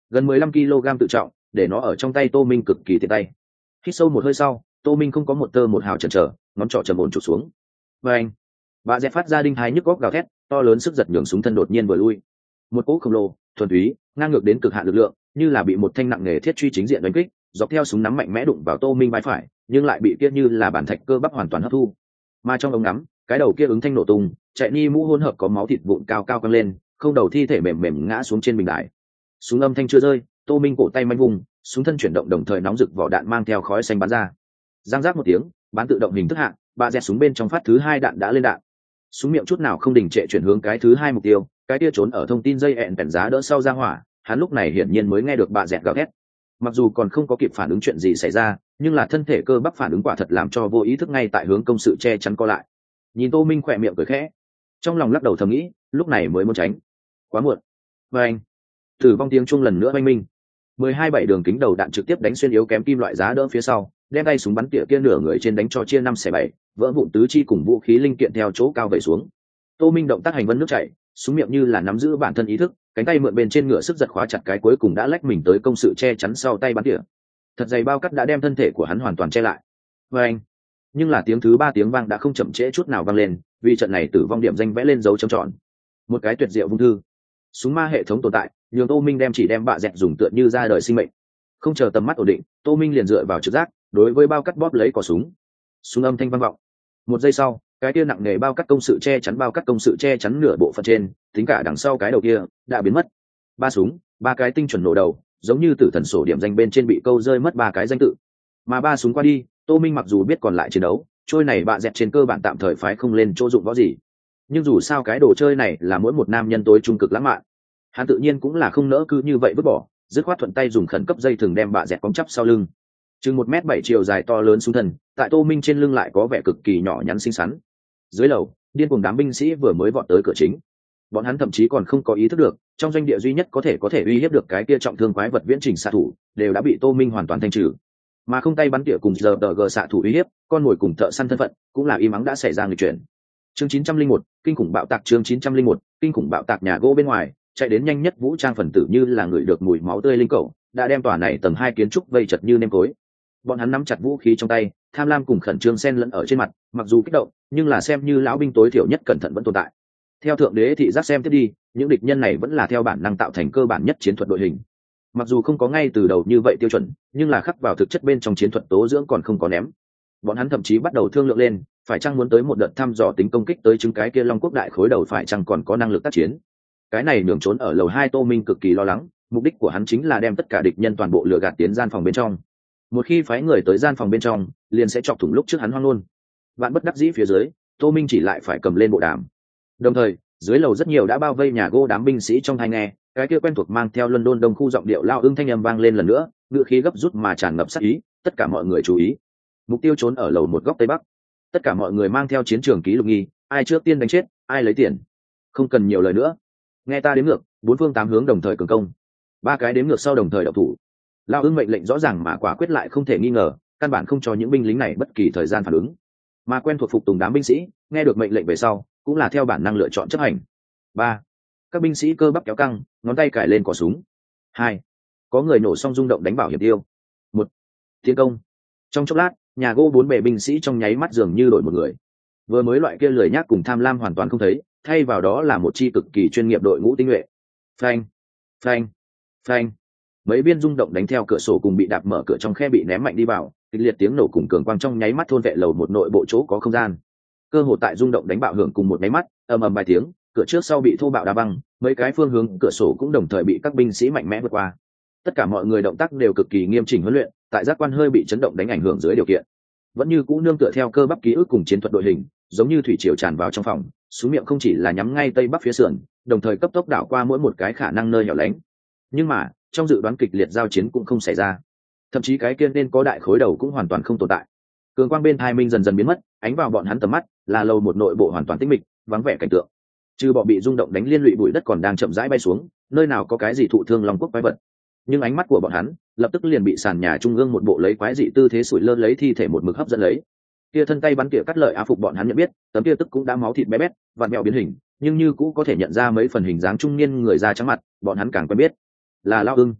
gần mười lăm ki lô gam tự trọng để nó ở trong tay tô minh cực kỳ tiện tay. Hít sâu một hơi sau, tô minh không có một tơ một hào chần chờ, ngón trỏ trầm ổn trục xuống. Và anh bà dẹt phát ra đinh thái nhức góc gào thét, to lớn sức giật nhường súng thân đột nhiên vừa lui. Một cỗ khổng lồ thuần túy ngang ngược đến cực hạn lực lượng, như là bị một thanh nặng nghề thiết truy chính diện đánh kích, dọc theo súng nắm mạnh mẽ đụng vào tô minh vai phải, nhưng lại bị kia như là bản thạch cơ bắp hoàn toàn hấp thu. Mà trong ống ngắm, cái đầu kia ứng thanh nổ tung, chạy ni mũ hỗn hợp có máu thịt vụn cao cao căng lên, không đầu thi thể mềm mềm ngã xuống trên bình đài. Súng âm thanh chưa rơi, tô minh cổ tay manh vùng, súng thân chuyển động đồng thời nóng rực vỏ đạn mang theo khói xanh bắn ra. Giang giác một tiếng, bán tự động hình thức hạ, bà dẹt súng bên trong phát thứ hai đạn đã lên đạn. Súng miệng chút nào không đình trệ chuyển hướng cái thứ hai mục tiêu, cái kia trốn ở thông tin dây ẹn bèn giá đỡ sau ra hỏa, hắn lúc này hiển nhiên mới nghe được bà dẹt gào thét. Mặc dù còn không có kịp phản ứng chuyện gì xảy ra, nhưng là thân thể cơ bắp phản ứng quả thật làm cho vô ý thức ngay tại hướng công sự che chắn co lại. Nhìn tô minh khỏe miệng cười khẽ, trong lòng lắc đầu thầm nghĩ, lúc này mới muốn tránh, quá muộn. Và anh tử vong tiếng chuông lần nữa oanh minh, mười hai bảy đường kính đầu đạn trực tiếp đánh xuyên yếu kém kim loại giá đỡ phía sau, đem tay súng bắn tỉa kia nửa người trên đánh cho chia năm xẻ bảy, vỡ vụn tứ chi cùng vũ khí linh kiện theo chỗ cao vẩy xuống. Tô minh động tác hành vân nước chảy, súng miệng như là nắm giữ bản thân ý thức, cánh tay mượn bên trên ngựa sức giật khóa chặt cái cuối cùng đã lách mình tới công sự che chắn sau tay bắn tỉa. Thật dày bao cắt đã đem thân thể của hắn hoàn toàn che lại. Và anh nhưng là tiếng thứ ba tiếng vang đã không chậm trễ chút nào vang lên, vì trận này tử vong điểm danh vẽ lên dấu chấm tròn. Một cái tuyệt diệu vung thư, súng ma hệ thống tồn tại, nhường tô minh đem chỉ đem bạ dẹt dùng tựa như ra đời sinh mệnh. Không chờ tầm mắt ổn định, tô minh liền dựa vào trực giác, đối với bao cắt bóp lấy cò súng. Súng âm thanh vang vọng. Một giây sau, cái kia nặng nề bao cắt công sự che chắn bao cắt công sự che chắn nửa bộ phận trên, tính cả đằng sau cái đầu kia đã biến mất. Ba súng, ba cái tinh chuẩn nổ đầu, giống như tử thần sổ điểm danh bên trên bị câu rơi mất ba cái danh tự. Mà ba súng qua đi, tô minh mặc dù biết còn lại chiến đấu, trôi này bạ dẹt trên cơ bản tạm thời phái không lên chỗ dụng võ gì, nhưng dù sao cái đồ chơi này là mỗi một nam nhân tối trung cực lãng mạn, hắn tự nhiên cũng là không nỡ cứ như vậy vứt bỏ, dứt khoát thuận tay dùng khẩn cấp dây thừng đem bạ dẹt cong chắp sau lưng. Chừng một mét bảy chiều dài to lớn xuống thần, tại tô minh trên lưng lại có vẻ cực kỳ nhỏ nhắn xinh xắn. Dưới lầu, điên cuồng đám binh sĩ vừa mới vọt tới cửa chính, bọn hắn thậm chí còn không có ý thức được, trong doanh địa duy nhất có thể có thể uy hiếp được cái kia trọng thương quái vật viễn trình xạ thủ đều đã bị tô minh hoàn toàn thanh trừ. Mà không tay bắn tỉa cùng giờ đờ gờ xạ thủ uy hiếp, con mồi cùng thợ săn thân phận cũng là im ắng đã xảy ra người chuyển. Chương chín trăm linh một, kinh khủng bạo tạc. Chương chín trăm linh một, kinh khủng bạo tạc. Nhà gỗ bên ngoài chạy đến nhanh nhất vũ trang phần tử như là người được mùi máu tươi linh cẩu, đã đem tòa này tầng hai kiến trúc vây chật như nêm cối. Bọn hắn nắm chặt vũ khí trong tay, tham lam cùng khẩn trương xen lẫn ở trên mặt, mặc dù kích động, nhưng là xem như lão binh tối thiểu nhất cẩn thận vẫn tồn tại. Theo thượng đế thị giác xem tiếp đi, những địch nhân này vẫn là theo bản năng tạo thành cơ bản nhất chiến thuật đội hình. Mặc dù không có ngay từ đầu như vậy tiêu chuẩn, nhưng là khắc vào thực chất bên trong chiến thuật tố dưỡng còn không có ném. Bọn hắn thậm chí bắt đầu thương lượng lên, phải chăng muốn tới một đợt thăm dò tính công kích tới chứng cái kia Long Quốc đại khối đầu phải chăng còn có năng lực tác chiến. Cái này nhường trốn ở lầu hai Tô Minh cực kỳ lo lắng, mục đích của hắn chính là đem tất cả địch nhân toàn bộ lừa gạt tiến gian phòng bên trong. Một khi phái người tới gian phòng bên trong, liền sẽ chọc thủng lúc trước hắn hoang luôn. Vạn bất đắc dĩ phía dưới, Tô Minh chỉ lại phải cầm lên bộ đàm. Đồng thời, dưới lầu rất nhiều đã bao vây nhà gỗ đám binh sĩ trong tai nghe, cái kia quen thuộc mang theo London đông khu giọng điệu lao ưng thanh âm vang lên lần nữa, ngữ khí gấp rút mà tràn ngập sát ý. Tất cả mọi người chú ý, mục tiêu trốn ở lầu một góc tây bắc. Tất cả mọi người mang theo chiến trường ký lục nghi, ai trước tiên đánh chết, ai lấy tiền. Không cần nhiều lời nữa, nghe ta đếm ngược, bốn phương tám hướng đồng thời cường công. Ba cái đếm ngược sau đồng thời động thủ. Lao ưng mệnh lệnh rõ ràng mà quả quyết lại không thể nghi ngờ, căn bản không cho những binh lính này bất kỳ thời gian phản ứng. Mà quen thuộc phục tùng đám binh sĩ, nghe được mệnh lệnh về sau, cũng là theo bản năng lựa chọn chấp hành. Ba, các binh sĩ cơ bắp kéo căng, ngón tay cài lên cò súng. Hai, có người nổ xong rung động đánh bảo hiểm tiêu. Một, tiến công. Trong chốc lát, nhà gỗ bốn bề binh sĩ trong nháy mắt dường như đổi một người. Vừa mới loại kia lười nhác cùng tham lam hoàn toàn không thấy, thay vào đó là một chi cực kỳ chuyên nghiệp đội ngũ tinh nhuệ. Phanh, phanh, phanh. Mấy viên rung động đánh theo cửa sổ cùng bị đạp mở cửa trong khe bị ném mạnh đi vào, kịch liệt tiếng nổ cùng cường quang trong nháy mắt thôn vệ lầu một nội bộ chỗ có không gian. Cơ hội tại rung động đánh bạo hưởng cùng một nháy mắt, ầm ầm vài tiếng, cửa trước sau bị thô bạo đá văng, mấy cái phương hướng cửa sổ cũng đồng thời bị các binh sĩ mạnh mẽ vượt qua. Tất cả mọi người động tác đều cực kỳ nghiêm chỉnh huấn luyện, tại giác quan hơi bị chấn động đánh ảnh hưởng dưới điều kiện, vẫn như cũ nương tựa theo cơ bắp ký ức cùng chiến thuật đội hình, giống như thủy triều tràn vào trong phòng, xuống miệng không chỉ là nhắm ngay tây bắc phía sườn, đồng thời cấp tốc đảo qua mỗi một cái khả năng nơi hẻo lánh. Nhưng mà trong dự đoán kịch liệt giao chiến cũng không xảy ra, thậm chí cái kia nên có đại khối đầu cũng hoàn toàn không tồn tại. Cường quang bên hai minh dần dần biến mất, ánh vào bọn hắn tầm mắt là lầu một nội bộ hoàn toàn tĩnh mịch, vắng vẻ cảnh tượng. Trừ bọn bị rung động đánh liên lụy bụi đất còn đang chậm rãi bay xuống, nơi nào có cái gì thụ thương Long Quốc quái vật. Nhưng ánh mắt của bọn hắn lập tức liền bị sàn nhà trung ương một bộ lấy quái dị tư thế sủi lơ lấy thi thể một mực hấp dẫn lấy. Kia thân tay bắn tỉa cắt lợi á phục bọn hắn nhận biết, tấm kia tức cũng đã máu thịt bé bét, vặn mèo biến hình, nhưng như cũ có thể nhận ra mấy phần hình dáng trung niên người da trắng mặt, bọn hắn càng quen biết là Lao Ưng.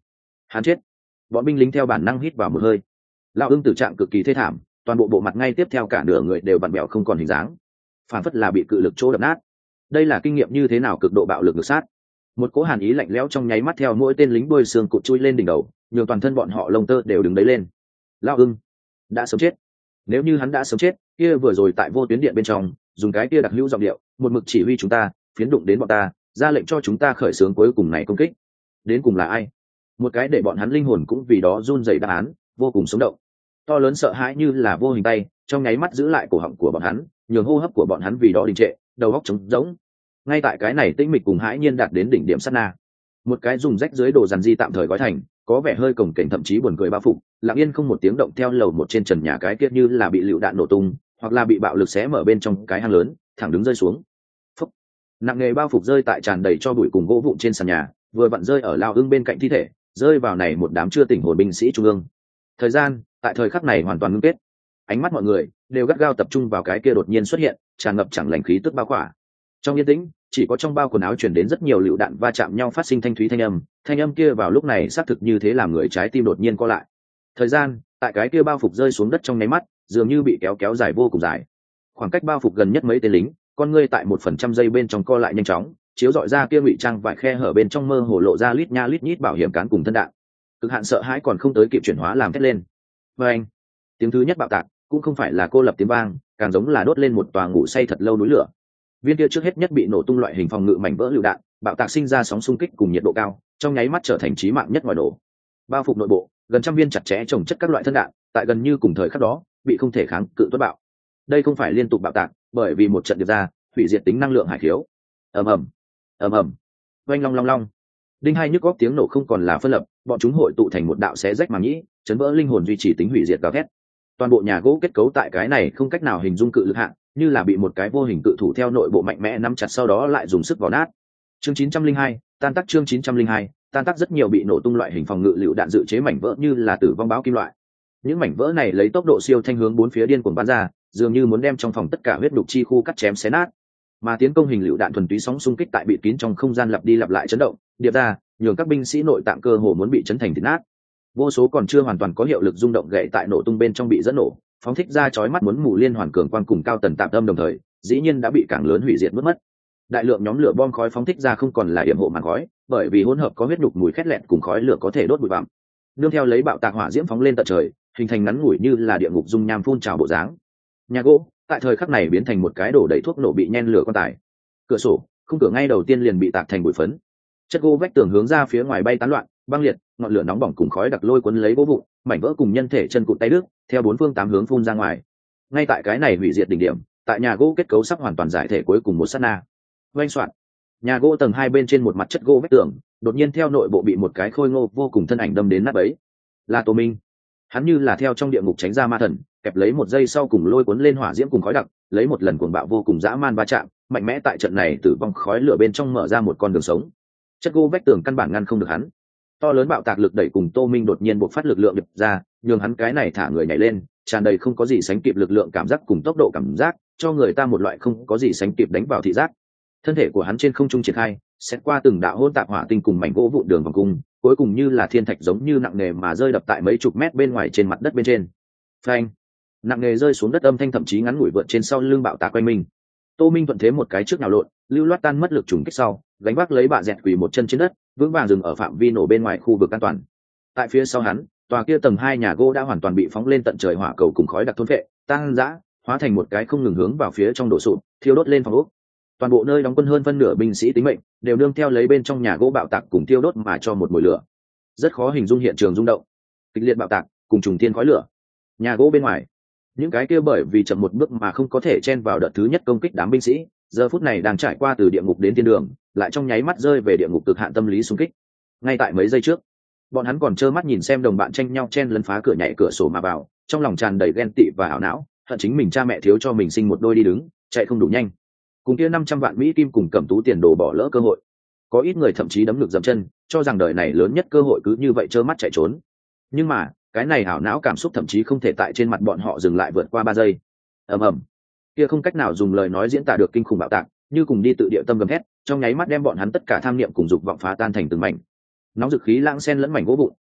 Hắn chết. Bọn binh lính theo bản năng hít vào một hơi. Lão ưng tử trạng cực kỳ thê thảm, toàn bộ bộ mặt ngay tiếp theo cả nửa người đều vặn vẹo không còn hình dáng, phản phất là bị cự lực chỗ đập nát. Đây là kinh nghiệm như thế nào cực độ bạo lực ngược sát. Một cỗ hàn ý lạnh lẽo trong nháy mắt theo mỗi tên lính đuôi xương cụt chui lên đỉnh đầu, nhường toàn thân bọn họ lông tơ đều đứng đấy lên. Lão ưng đã sớm chết. Nếu như hắn đã sớm chết, kia vừa rồi tại vô tuyến điện bên trong dùng cái kia đặc hữu giọng điệu một mực chỉ huy chúng ta, phiến đụng đến bọn ta, ra lệnh cho chúng ta khởi xướng cuối cùng này công kích, đến cùng là ai? Một cái để bọn hắn linh hồn cũng vì đó run rẩy đáp án, vô cùng sống động. To lớn sợ hãi như là vô hình tay trong nháy mắt giữ lại cổ họng của bọn hắn, nhường hô hấp của bọn hắn vì đó đình trệ, đầu óc trống rỗng. Ngay tại cái này tĩnh mịch cùng hãi nhiên đạt đến đỉnh điểm sát na, một cái dùng rách dưới đồ dàn di tạm thời gói thành, có vẻ hơi cồng kềnh thậm chí buồn cười bao phục, lặng yên không một tiếng động theo lầu một trên trần nhà cái kia như là bị lựu đạn nổ tung, hoặc là bị bạo lực xé mở bên trong cái hang lớn, thẳng đứng rơi xuống. Phúc. Nặng nghề bao phục rơi tại tràn đầy cho bụi cùng gỗ vụn trên sàn nhà, vừa vặn rơi ở lao ưng bên cạnh thi thể, rơi vào này một đám chưa tỉnh hồn binh sĩ trung ương. Thời gian tại thời khắc này hoàn toàn ngưng kết, ánh mắt mọi người đều gắt gao tập trung vào cái kia đột nhiên xuất hiện tràn ngập chẳng lành khí tức bao khỏa. Trong yên tĩnh chỉ có trong bao quần áo truyền đến rất nhiều lựu đạn va chạm nhau phát sinh thanh thúy thanh âm, thanh âm kia vào lúc này xác thực như thế làm người trái tim đột nhiên co lại. Thời gian tại cái kia bao phục rơi xuống đất trong nháy mắt dường như bị kéo kéo dài vô cùng dài. Khoảng cách bao phục gần nhất mấy tên lính, con ngươi tại một phần trăm giây bên trong co lại nhanh chóng, chiếu dọi ra kia ngụy trang vài khe hở bên trong mơ hồ lộ ra lít nha lít nhít bảo hiểm cán cùng thân đạn. Cực hạn sợ hãi còn không tới kịp chuyển hóa làm thét lên. Và anh, tiếng thứ nhất bạo tạc cũng không phải là cô lập tiếng vang, càng giống là đốt lên một tòa ngủ say thật lâu núi lửa. Viên kia trước hết nhất bị nổ tung loại hình phòng ngự mảnh vỡ lựu đạn, bạo tạc sinh ra sóng xung kích cùng nhiệt độ cao, trong nháy mắt trở thành chí mạng nhất ngoài nổ. Bao phục nội bộ, gần trăm viên chặt chẽ chồng chất các loại thân đạn, tại gần như cùng thời khắc đó, bị không thể kháng cự tuất bạo. Đây không phải liên tục bạo tạc, bởi vì một trận điệp ra, hủy diệt tính năng lượng hải khiếu. Ầm ầm, ầm ầm, oanh long long long. Đinh hai nhức góc tiếng nổ không còn là phân lập, bọn chúng hội tụ thành một đạo xé rách màng nhĩ, chấn vỡ linh hồn duy trì tính hủy diệt gào thét. Toàn bộ nhà gỗ kết cấu tại cái này không cách nào hình dung cự lực hạng, như là bị một cái vô hình cự thủ theo nội bộ mạnh mẽ nắm chặt sau đó lại dùng sức vào nát. Chương chín trăm linh hai, tan tác chương chín trăm linh hai, tan tác rất nhiều bị nổ tung loại hình phòng ngự lựu đạn dự chế mảnh vỡ như là tử vong báo kim loại. Những mảnh vỡ này lấy tốc độ siêu thanh hướng bốn phía điên cuồng bắn ra, dường như muốn đem trong phòng tất cả huyết đục chi khu cắt chém xé nát. Mà tiến công hình lựu đạn thuần túy sóng xung kích tại bị kín trong không gian lặp đi lặp lại chấn động, điệp ra, nhường các binh sĩ nội tạng cơ hồ muốn bị chấn thành thịt nát. Vô số còn chưa hoàn toàn có hiệu lực rung động gậy tại nổ tung bên trong bị dẫn nổ, phóng thích ra chói mắt muốn mù liên hoàn cường quang cùng cao tần tạm âm đồng thời, dĩ nhiên đã bị càng lớn hủy diệt mất mất. Đại lượng nhóm lửa bom khói phóng thích ra không còn là yểm hộ màn khói, bởi vì hỗn hợp có huyết nhục mùi khét lẹn cùng khói lửa có thể đốt bụi bặm. Nương theo lấy bạo tạc hỏa diễm phóng lên tận trời, hình thành ngắn ngủi như là địa ngục dung nham phun trào bộ dáng. Nhà gỗ tại thời khắc này biến thành một cái đổ đầy thuốc nổ bị nhen lửa quan tài. Cửa sổ, khung cửa ngay đầu tiên liền bị tạc thành bụi phấn. Chất gỗ vách tường hướng ra phía ngoài bay tán loạn, băng liệt, ngọn lửa nóng bỏng cùng khói đặc lôi cuốn lấy gỗ vụn, mảnh vỡ cùng nhân thể chân cụt tay đứt, theo bốn phương tám hướng phun ra ngoài. Ngay tại cái này hủy diệt đỉnh điểm, tại nhà gỗ kết cấu sắp hoàn toàn giải thể cuối cùng một sát na. Oanh soạn. Nhà gỗ tầng hai bên trên một mặt chất gỗ vách tường, đột nhiên theo nội bộ bị một cái khôi ngô vô cùng thân ảnh đâm đến nát bấy. Là Tô Minh. Hắn như là theo trong địa ngục tránh ra ma thần, kẹp lấy một giây sau cùng lôi cuốn lên hỏa diễm cùng khói đặc, lấy một lần cuồng bạo vô cùng dã man va chạm, mạnh mẽ tại trận này tử vong khói lửa bên trong mở ra một con đường sống. Chất gỗ vách tường căn bản ngăn không được hắn. To lớn bạo tạc lực đẩy cùng Tô Minh đột nhiên bộc phát lực lượng đập ra, nhường hắn cái này thả người nhảy lên, tràn đầy không có gì sánh kịp lực lượng cảm giác cùng tốc độ cảm giác, cho người ta một loại không có gì sánh kịp đánh vào thị giác. Thân thể của hắn trên không trung triển khai, xét qua từng đạo hỗn tạp hỏa tinh cùng mảnh gỗ vụn đường vòng cung, cuối cùng như là thiên thạch giống như nặng nề mà rơi đập tại mấy chục mét bên ngoài trên mặt đất bên trên. Phanh! Nặng nề rơi xuống đất âm thanh thậm chí ngắn ngủi vượt trên sau lưng bạo tạc quanh mình. Tô Minh thuận thế một cái trước nhào lộn, lưu loát tan mất lực trùng kích sau, gánh vác lấy bạ dẹt quỳ một chân trên đất, vững vàng dừng ở phạm vi nổ bên ngoài khu vực an toàn. Tại phía sau hắn, tòa kia tầng hai nhà gỗ đã hoàn toàn bị phóng lên tận trời hỏa cầu cùng khói đặc thôn phệ, tăng dã, hóa thành một cái không ngừng hướng vào phía trong đổ sụp, thiêu đốt lên phòng ốc. Toàn bộ nơi đóng quân hơn phân nửa binh sĩ tính mệnh đều nương theo lấy bên trong nhà gỗ bạo tạc cùng thiêu đốt mà cho một mùi lửa. Rất khó hình dung hiện trường rung động, kịch liệt bạo tạc cùng trùng thiên khói lửa. Nhà gỗ bên ngoài, những cái kia bởi vì chậm một bước mà không có thể chen vào đợt thứ nhất công kích đám binh sĩ, giờ phút này đang trải qua từ địa ngục đến thiên đường, lại trong nháy mắt rơi về địa ngục cực hạn tâm lý xung kích. Ngay tại mấy giây trước, bọn hắn còn trơ mắt nhìn xem đồng bạn tranh nhau chen lấn phá cửa nhảy cửa sổ mà vào, trong lòng tràn đầy ghen tị và ảo não, hận chính mình cha mẹ thiếu cho mình sinh một đôi đi đứng, chạy không đủ nhanh. Cùng kia năm trăm vạn mỹ kim cùng cẩm tú tiền đồ bỏ lỡ cơ hội. Có ít người thậm chí đấm ngực dậm chân, cho rằng đời này lớn nhất cơ hội cứ như vậy trơ mắt chạy trốn. Nhưng mà, cái này ảo não cảm xúc thậm chí không thể tại trên mặt bọn họ dừng lại vượt qua ba giây. Ầm ầm. Kia không cách nào dùng lời nói diễn tả được kinh khủng bạo tạc, như cùng đi tự địa tâm gầm thét, trong nháy mắt đem bọn hắn tất cả tham niệm cùng dục vọng phá tan thành từng mảnh. Nóng dực khí lãng xen lẫn mảnh gỗ vụn,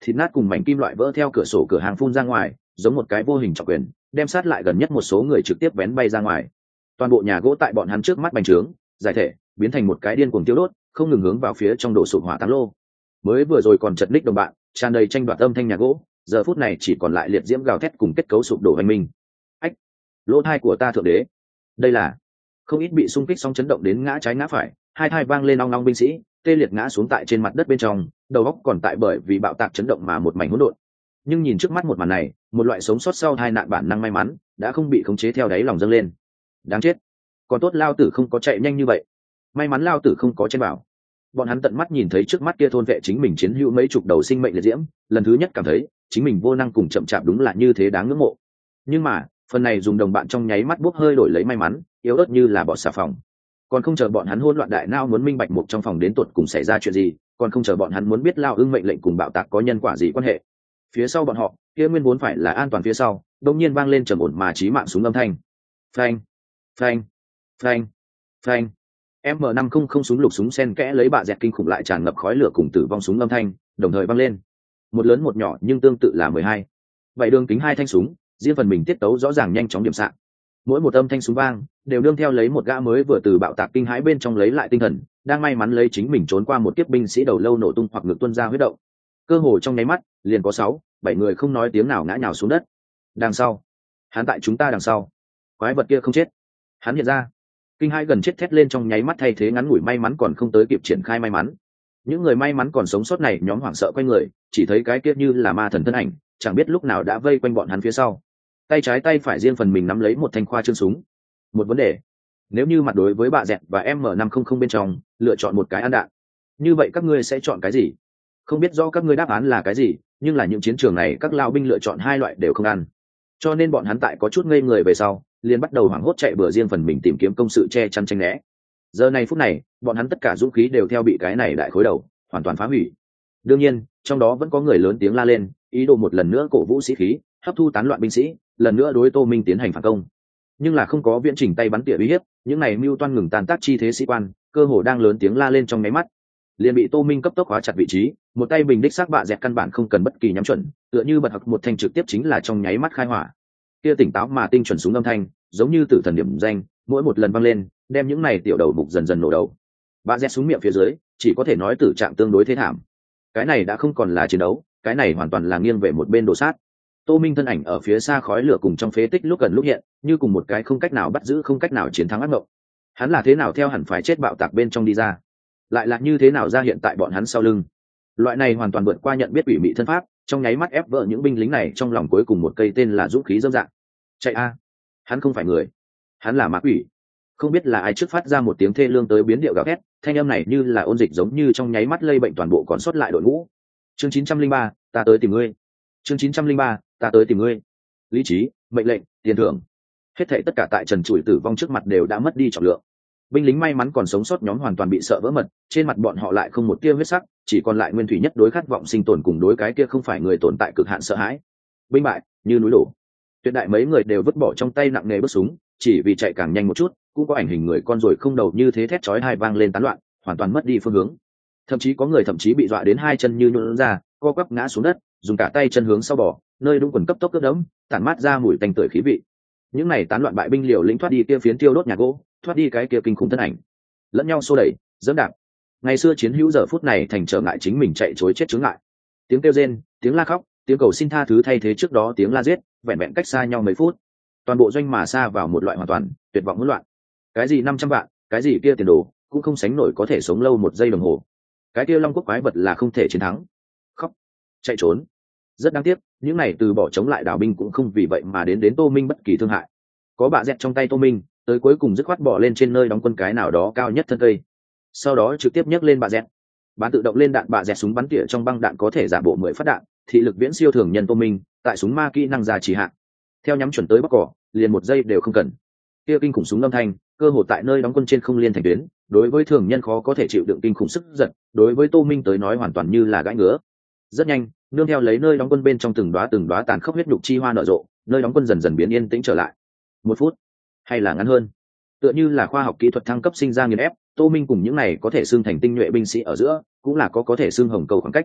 thịt nát cùng mảnh kim loại vỡ theo cửa sổ cửa hàng phun ra ngoài, giống một cái vô hình trọng quyền đem sát lại gần nhất một số người trực tiếp vén bay ra ngoài. Toàn bộ nhà gỗ tại bọn hắn trước mắt bành trướng giải thể, biến thành một cái điên cuồng tiêu đốt, không ngừng hướng vào phía trong đổ sụp hỏa táng lô. Mới vừa rồi còn chật ních đồng bạn, tràn đầy tranh đoạt âm thanh nhà gỗ, giờ phút này chỉ còn lại liệt diễm gào thét cùng kết cấu sụp đổ hoành minh. Ách, lỗ thai của ta thượng đế, đây là không ít bị xung kích sóng chấn động đến ngã trái ngã phải, hai thai vang lên ong ong, binh sĩ tê liệt ngã xuống tại trên mặt đất bên trong, đầu óc còn tại bởi vì bạo tạc chấn động mà một mảnh hỗn độn. Nhưng nhìn trước mắt một màn này, một loại sống sót sau hai nạn bản năng may mắn đã không bị khống chế theo đáy lòng dâng lên. Đáng chết, còn tốt lao tử không có chạy nhanh như vậy, may mắn lao tử không có trên bảo. Bọn hắn tận mắt nhìn thấy trước mắt kia thôn vệ chính mình chiến hữu mấy chục đầu sinh mệnh liệt diễm, lần thứ nhất cảm thấy chính mình vô năng cùng chậm chạp đúng là như thế đáng ngưỡng mộ. Nhưng mà phần này dùng đồng bạn trong nháy mắt bốc hơi đổi lấy may mắn, yếu ớt như là bọt xà phòng. Còn không chờ bọn hắn hỗn loạn đại não muốn minh bạch một trong phòng đến tuột cùng xảy ra chuyện gì, còn không chờ bọn hắn muốn biết lao ưng mệnh lệnh cùng bạo tạc có nhân quả gì quan hệ. Phía sau bọn họ, kia nguyên vốn phải là an toàn phía sau, đột nhiên vang lên trầm ổn mà chí mạng súng âm thanh. Phanh, phanh, phanh, phanh. M năm không không súng lục súng sen kẽ lấy bạ dẹt kinh khủng lại tràn ngập khói lửa cùng tử vong súng âm thanh, đồng thời vang lên. Một lớn một nhỏ nhưng tương tự là mười hai. Vậy đường kính hai thanh súng, riêng phần mình tiết tấu rõ ràng nhanh chóng điểm xạ. Mỗi một âm thanh súng vang đều đương theo lấy một gã mới vừa từ bạo tạc kinh hãi bên trong lấy lại tinh thần, đang may mắn lấy chính mình trốn qua một kiếp binh sĩ đầu lâu nổ tung hoặc ngực tuôn ra huyết động. Cơ hồ trong nháy mắt, liền có sáu, bảy người không nói tiếng nào ngã nhào xuống đất. Đằng sau, hắn tại chúng ta đằng sau. Quái vật kia không chết. Hắn hiện ra. Kinh hãi gần chết thét lên trong nháy mắt thay thế ngắn ngủi may mắn còn không tới kịp triển khai may mắn. Những người may mắn còn sống sót này nhóm hoảng sợ quay người, chỉ thấy cái kia như là ma thần thân ảnh, chẳng biết lúc nào đã vây quanh bọn hắn phía sau. Tay trái tay phải riêng phần mình nắm lấy một thanh khoa trương súng. Một vấn đề, nếu như mặt đối với bạ dẹt và M năm không không bên trong lựa chọn một cái ăn đạn, như vậy các ngươi sẽ chọn cái gì? Không biết do các ngươi đáp án là cái gì, nhưng là những chiến trường này các lao binh lựa chọn hai loại đều không ăn, cho nên bọn hắn tại có chút ngây người về sau liền bắt đầu hoảng hốt chạy bừa riêng phần mình tìm kiếm công sự che chắn tranh né. Giờ này phút này bọn hắn tất cả dũng khí đều theo bị cái này đại khối đầu hoàn toàn phá hủy. Đương nhiên trong đó vẫn có người lớn tiếng la lên, ý đồ một lần nữa cổ vũ sĩ khí, hấp thu tán loạn binh sĩ, lần nữa đối Tô Minh tiến hành phản công. Nhưng là không có viễn trình tay bắn tỉa uy hiếp, những này mưu toan ngừng tàn tác chi thế sĩ quan cơ hồ đang lớn tiếng la lên trong nháy mắt liền bị Tô Minh cấp tốc khóa chặt vị trí, một tay bình đích xác bạ dẹt căn bản không cần bất kỳ nhắm chuẩn, tựa như bật học một thanh trực tiếp chính là trong nháy mắt khai hỏa. Kia tỉnh táo mà tinh chuẩn súng âm thanh, giống như tử thần điểm danh, mỗi một lần vang lên, đem những này tiểu đầu mục dần dần nổ đầu. Bạ dẹt súng miệng phía dưới, chỉ có thể nói tử trạng tương đối thế thảm. Cái này đã không còn là chiến đấu, cái này hoàn toàn là nghiêng về một bên đồ sát. Tô Minh thân ảnh ở phía xa khói lửa cùng trong phế tích lúc gần lúc hiện, như cùng một cái không cách nào bắt giữ không cách nào chiến thắng ác mộng. Hắn là thế nào theo hẳn phải chết bạo tạc bên trong đi ra, lại là như thế nào ra hiện tại bọn hắn sau lưng. Loại này hoàn toàn vượt qua nhận biết ủy mị thân pháp, trong nháy mắt ép vỡ những binh lính này trong lòng cuối cùng một cây tên là dũng khí dâm dạng. Chạy a, hắn không phải người, hắn là ma quỷ. Không biết là ai trước phát ra một tiếng thê lương tới biến điệu gào thét, thanh âm này như là ôn dịch giống như trong nháy mắt lây bệnh toàn bộ còn sót lại đội ngũ. Chương chín trăm linh ba, ta tới tìm ngươi. Chương chín trăm linh ba, ta tới tìm ngươi. Lý trí, mệnh lệnh, tiền thưởng, hết thảy tất cả tại trần trụi tử vong trước mặt đều đã mất đi trọng lượng. Binh lính may mắn còn sống sót nhóm hoàn toàn bị sợ vỡ mật, trên mặt bọn họ lại không một tia huyết sắc, chỉ còn lại nguyên thủy nhất đối khát vọng sinh tồn cùng đối cái kia không phải người tồn tại cực hạn sợ hãi. Binh bại như núi đổ, tuyệt đại mấy người đều vứt bỏ trong tay nặng nề bước súng, chỉ vì chạy càng nhanh một chút. Cũng có ảnh hình người con rồi không đầu như thế thét chói tai vang lên tán loạn, hoàn toàn mất đi phương hướng. Thậm chí có người thậm chí bị dọa đến hai chân như nhũn ra, co quắp ngã xuống đất, dùng cả tay chân hướng sau bỏ, nơi đúng quần cấp tốc cướp đấm, tản mát ra mùi tanh tưởi khí vị. Những này tán loạn bại binh liều lĩnh thoát đi kia phiến tiêu đốt nhà gỗ, thoát đi cái kia kinh khủng thân ảnh, lẫn nhau xô đẩy, dẫm đạp. Ngày xưa chiến hữu giờ phút này thành trở ngại chính mình chạy chối chết chướng ngại. Tiếng kêu rên, tiếng la khóc, tiếng cầu xin tha thứ thay thế trước đó tiếng la giết, vẹn vẹn cách xa nhau mấy phút, toàn bộ doanh mà xa vào một loại hoàn toàn tuyệt vọng hỗn loạn. Cái gì năm trăm vạn, cái gì kia tiền đồ, cũng không sánh nổi có thể sống lâu một giây đồng hồ. Cái kia long quốc quái vật là không thể chiến thắng. Khóc, chạy trốn. Rất đáng tiếc, những này từ bỏ chống lại đảo binh cũng không vì vậy mà đến đến Tô Minh bất kỳ thương hại. Có bạ dẹt trong tay Tô Minh, tới cuối cùng dứt khoát bỏ lên trên nơi đóng quân cái nào đó cao nhất thân cây, sau đó trực tiếp nhấc lên bạ dẹt, bán tự động lên đạn bạ dẹt súng bắn tỉa trong băng đạn có thể giả bộ mười phát đạn, thị lực viễn siêu thường nhân Tô Minh, tại súng ma kỹ năng già chỉ hạn, theo nhắm chuẩn tới bắc cỏ, liền một giây đều không cần. Kia kinh khủng súng âm thanh, cơ hồ tại nơi đóng quân trên không liên thành tuyến, đối với thường nhân khó có thể chịu đựng kinh khủng sức giật, đối với Tô Minh tới nói hoàn toàn như là gãi ngứa. Rất nhanh, nương theo lấy nơi đóng quân bên trong từng đóa từng đóa tàn khốc huyết nhục chi hoa nở rộ, nơi đóng quân dần dần biến yên tĩnh trở lại. Một phút, hay là ngắn hơn, tựa như là khoa học kỹ thuật thăng cấp sinh ra nghiền ép. Tô Minh cùng những này có thể xưng thành tinh nhuệ binh sĩ ở giữa, cũng là có có thể xưng hồng cầu khoảng cách.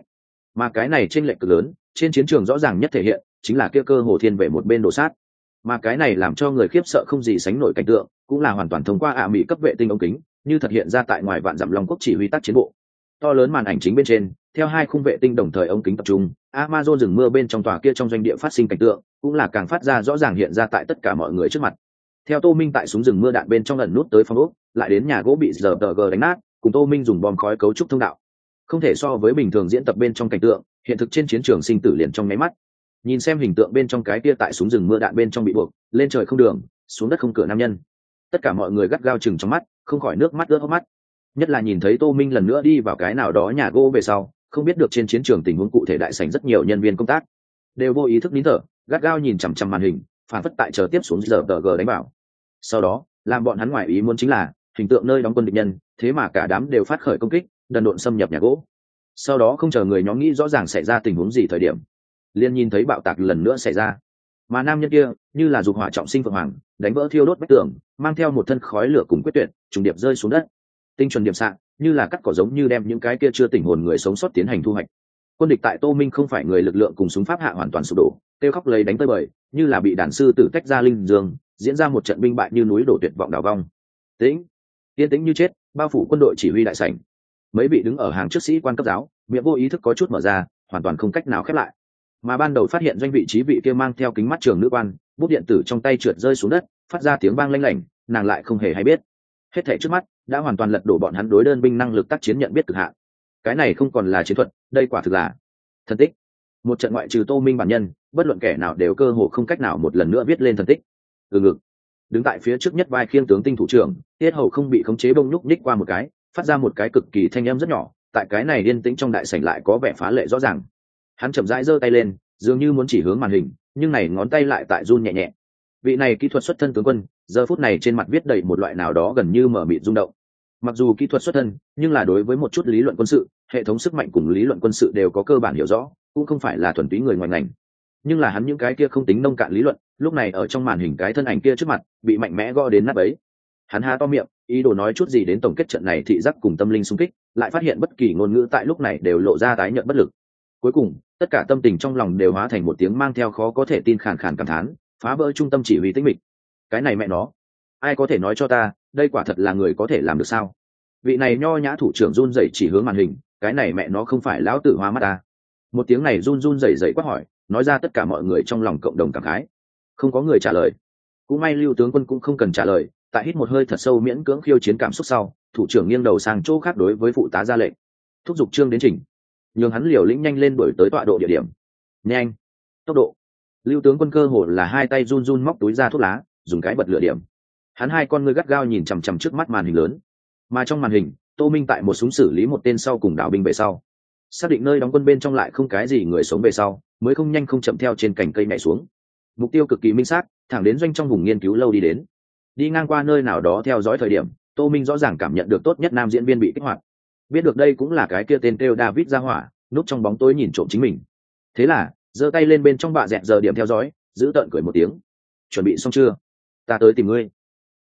mà cái này trên lệch cực lớn trên chiến trường rõ ràng nhất thể hiện chính là kia cơ hồ thiên về một bên đổ sát, mà cái này làm cho người khiếp sợ không gì sánh nổi cảnh tượng cũng là hoàn toàn thông qua ạ mỹ cấp vệ tinh ống kính như thật hiện ra tại ngoài vạn dặm long quốc chỉ huy tác chiến bộ. To lớn màn ảnh chính bên trên theo hai khung vệ tinh đồng thời ống kính tập trung, Amazon rừng mưa bên trong tòa kia trong doanh địa phát sinh cảnh tượng cũng là càng phát ra rõ ràng hiện ra tại tất cả mọi người trước mặt. Theo Tô Minh tại súng rừng mưa đạn bên trong lần nút tới phòng ốc, lại đến nhà gỗ bị giờ tờ gờ đánh nát, cùng Tô Minh dùng bom khói cấu trúc thông đạo, không thể so với bình thường diễn tập bên trong cảnh tượng, hiện thực trên chiến trường sinh tử liền trong nháy mắt. Nhìn xem hình tượng bên trong cái kia tại súng rừng mưa đạn bên trong bị buộc lên trời không đường, xuống đất không cửa nam nhân, tất cả mọi người gắt gao chừng trong mắt, không khỏi nước mắt ướt hốc mắt. Nhất là nhìn thấy Tô Minh lần nữa đi vào cái nào đó nhà gỗ về sau, không biết được trên chiến trường tình huống cụ thể đại sảnh rất nhiều nhân viên công tác đều vô ý thức nín thở, gắt gao nhìn chằm chằm màn hình, phản phất tại chờ tiếp xuống giờ tờ gờ đánh bảo. Sau đó, làm bọn hắn ngoài ý muốn chính là hình tượng nơi đóng quân địch nhân, thế mà cả đám đều phát khởi công kích, đần độn xâm nhập nhà gỗ. Sau đó không chờ người nhóm nghĩ rõ ràng xảy ra tình huống gì thời điểm, liền nhìn thấy bạo tạc lần nữa xảy ra. Mà nam nhân kia như là dục hỏa trọng sinh phượng hoàng, đánh vỡ thiêu đốt vách tường, mang theo một thân khói lửa cùng quyết tuyệt, trùng điệp rơi xuống đất. Tinh chuẩn điểm xạ, như là cắt cỏ giống như đem những cái kia chưa tỉnh hồn người sống sót tiến hành thu hoạch. Quân địch tại Tô Minh không phải người lực lượng cùng súng pháp hạ hoàn toàn sụp đổ, kêu khóc lấy đánh tới bời, như là bị đàn sư tử tách ra linh dương, diễn ra một trận binh bại như núi đổ tuyệt vọng đảo vong. Tĩnh, yên tĩnh như chết, bao phủ quân đội chỉ huy đại sảnh. Mấy vị đứng ở hàng trước sĩ quan cấp giáo, miệng vô ý thức có chút mở ra, hoàn toàn không cách nào khép lại. Mà ban đầu phát hiện doanh vị trí vị kia mang theo kính mắt trường nữ quan, bút điện tử trong tay trượt rơi xuống đất, phát ra tiếng vang lanh lảnh, nàng lại không hề hay biết. Hết thảy trước mắt đã hoàn toàn lật đổ bọn hắn đối đơn binh năng lực tác chiến nhận biết cực hạn. Cái này không còn là chiến thuật, đây quả thực là thần tích. Một trận ngoại trừ Tô Minh bản nhân, bất luận kẻ nào đều cơ hồ không cách nào một lần nữa viết lên thần tích. Từ ngực, đứng tại phía trước nhất vai khiêng tướng tinh thủ trưởng, tiết hầu không bị khống chế bông nhúc nhích qua một cái, phát ra một cái cực kỳ thanh âm rất nhỏ, tại cái này yên tĩnh trong đại sảnh lại có vẻ phá lệ rõ ràng. Hắn chậm rãi giơ tay lên, dường như muốn chỉ hướng màn hình, nhưng này ngón tay lại tại run nhẹ nhẹ. Vị này kỹ thuật xuất thân tướng quân, giờ phút này trên mặt viết đầy một loại nào đó gần như mở mịt rung động. Mặc dù kỹ thuật xuất thân, nhưng là đối với một chút lý luận quân sự, hệ thống sức mạnh cùng lý luận quân sự đều có cơ bản hiểu rõ, cũng không phải là thuần túy người ngoài ngành. Nhưng là hắn những cái kia không tính nông cạn lý luận, lúc này ở trong màn hình cái thân ảnh kia trước mặt, bị mạnh mẽ gõ đến nát bấy. Hắn há to miệng, ý đồ nói chút gì đến tổng kết trận này thị giác cùng tâm linh xung kích, lại phát hiện bất kỳ ngôn ngữ tại lúc này đều lộ ra tái nhợt bất lực. Cuối cùng, tất cả tâm tình trong lòng đều hóa thành một tiếng mang theo khó có thể tin khàn khàn cảm thán, phá vỡ trung tâm chỉ huy tĩnh mịch. Cái này mẹ nó, ai có thể nói cho ta, đây quả thật là người có thể làm được sao? Vị này nho nhã thủ trưởng run rẩy chỉ hướng màn hình, cái này mẹ nó không phải lão tử hoa mắt ta. Một tiếng này run run rẩy rẩy quát hỏi, nói ra tất cả mọi người trong lòng cộng đồng cảm khái. Không có người trả lời. Cũng may Lưu tướng quân cũng không cần trả lời, tại hít một hơi thật sâu miễn cưỡng khiêu chiến cảm xúc sau, thủ trưởng nghiêng đầu sang chỗ khác đối với phụ tá ra lệnh, thúc giục Trương đến trình, nhường hắn liều lĩnh nhanh lên đuổi tới tọa độ địa điểm. Nhanh, tốc độ. Lưu tướng quân cơ hồ là hai tay run run móc túi ra thuốc lá, dùng cái bật lửa điểm. Hắn hai con ngươi gắt gao nhìn chằm chằm trước mắt màn hình lớn, mà trong màn hình, Tô Minh tại một súng xử lý một tên sau cùng đảo binh về sau, xác định nơi đóng quân bên trong lại không cái gì người sống về sau, mới không nhanh không chậm theo trên cành cây nhảy xuống. Mục tiêu cực kỳ minh xác, thẳng đến doanh trong vùng nghiên cứu lâu đi đến. Đi ngang qua nơi nào đó theo dõi thời điểm, Tô Minh rõ ràng cảm nhận được tốt nhất nam diễn viên bị kích hoạt. Biết được đây cũng là cái kia tên kêu David ra hỏa, núp trong bóng tối nhìn trộm chính mình. Thế là, giơ tay lên bên trong bạ dẹt giờ điểm theo dõi, giữ tợn cười một tiếng. Chuẩn bị xong chưa? Ta tới tìm ngươi.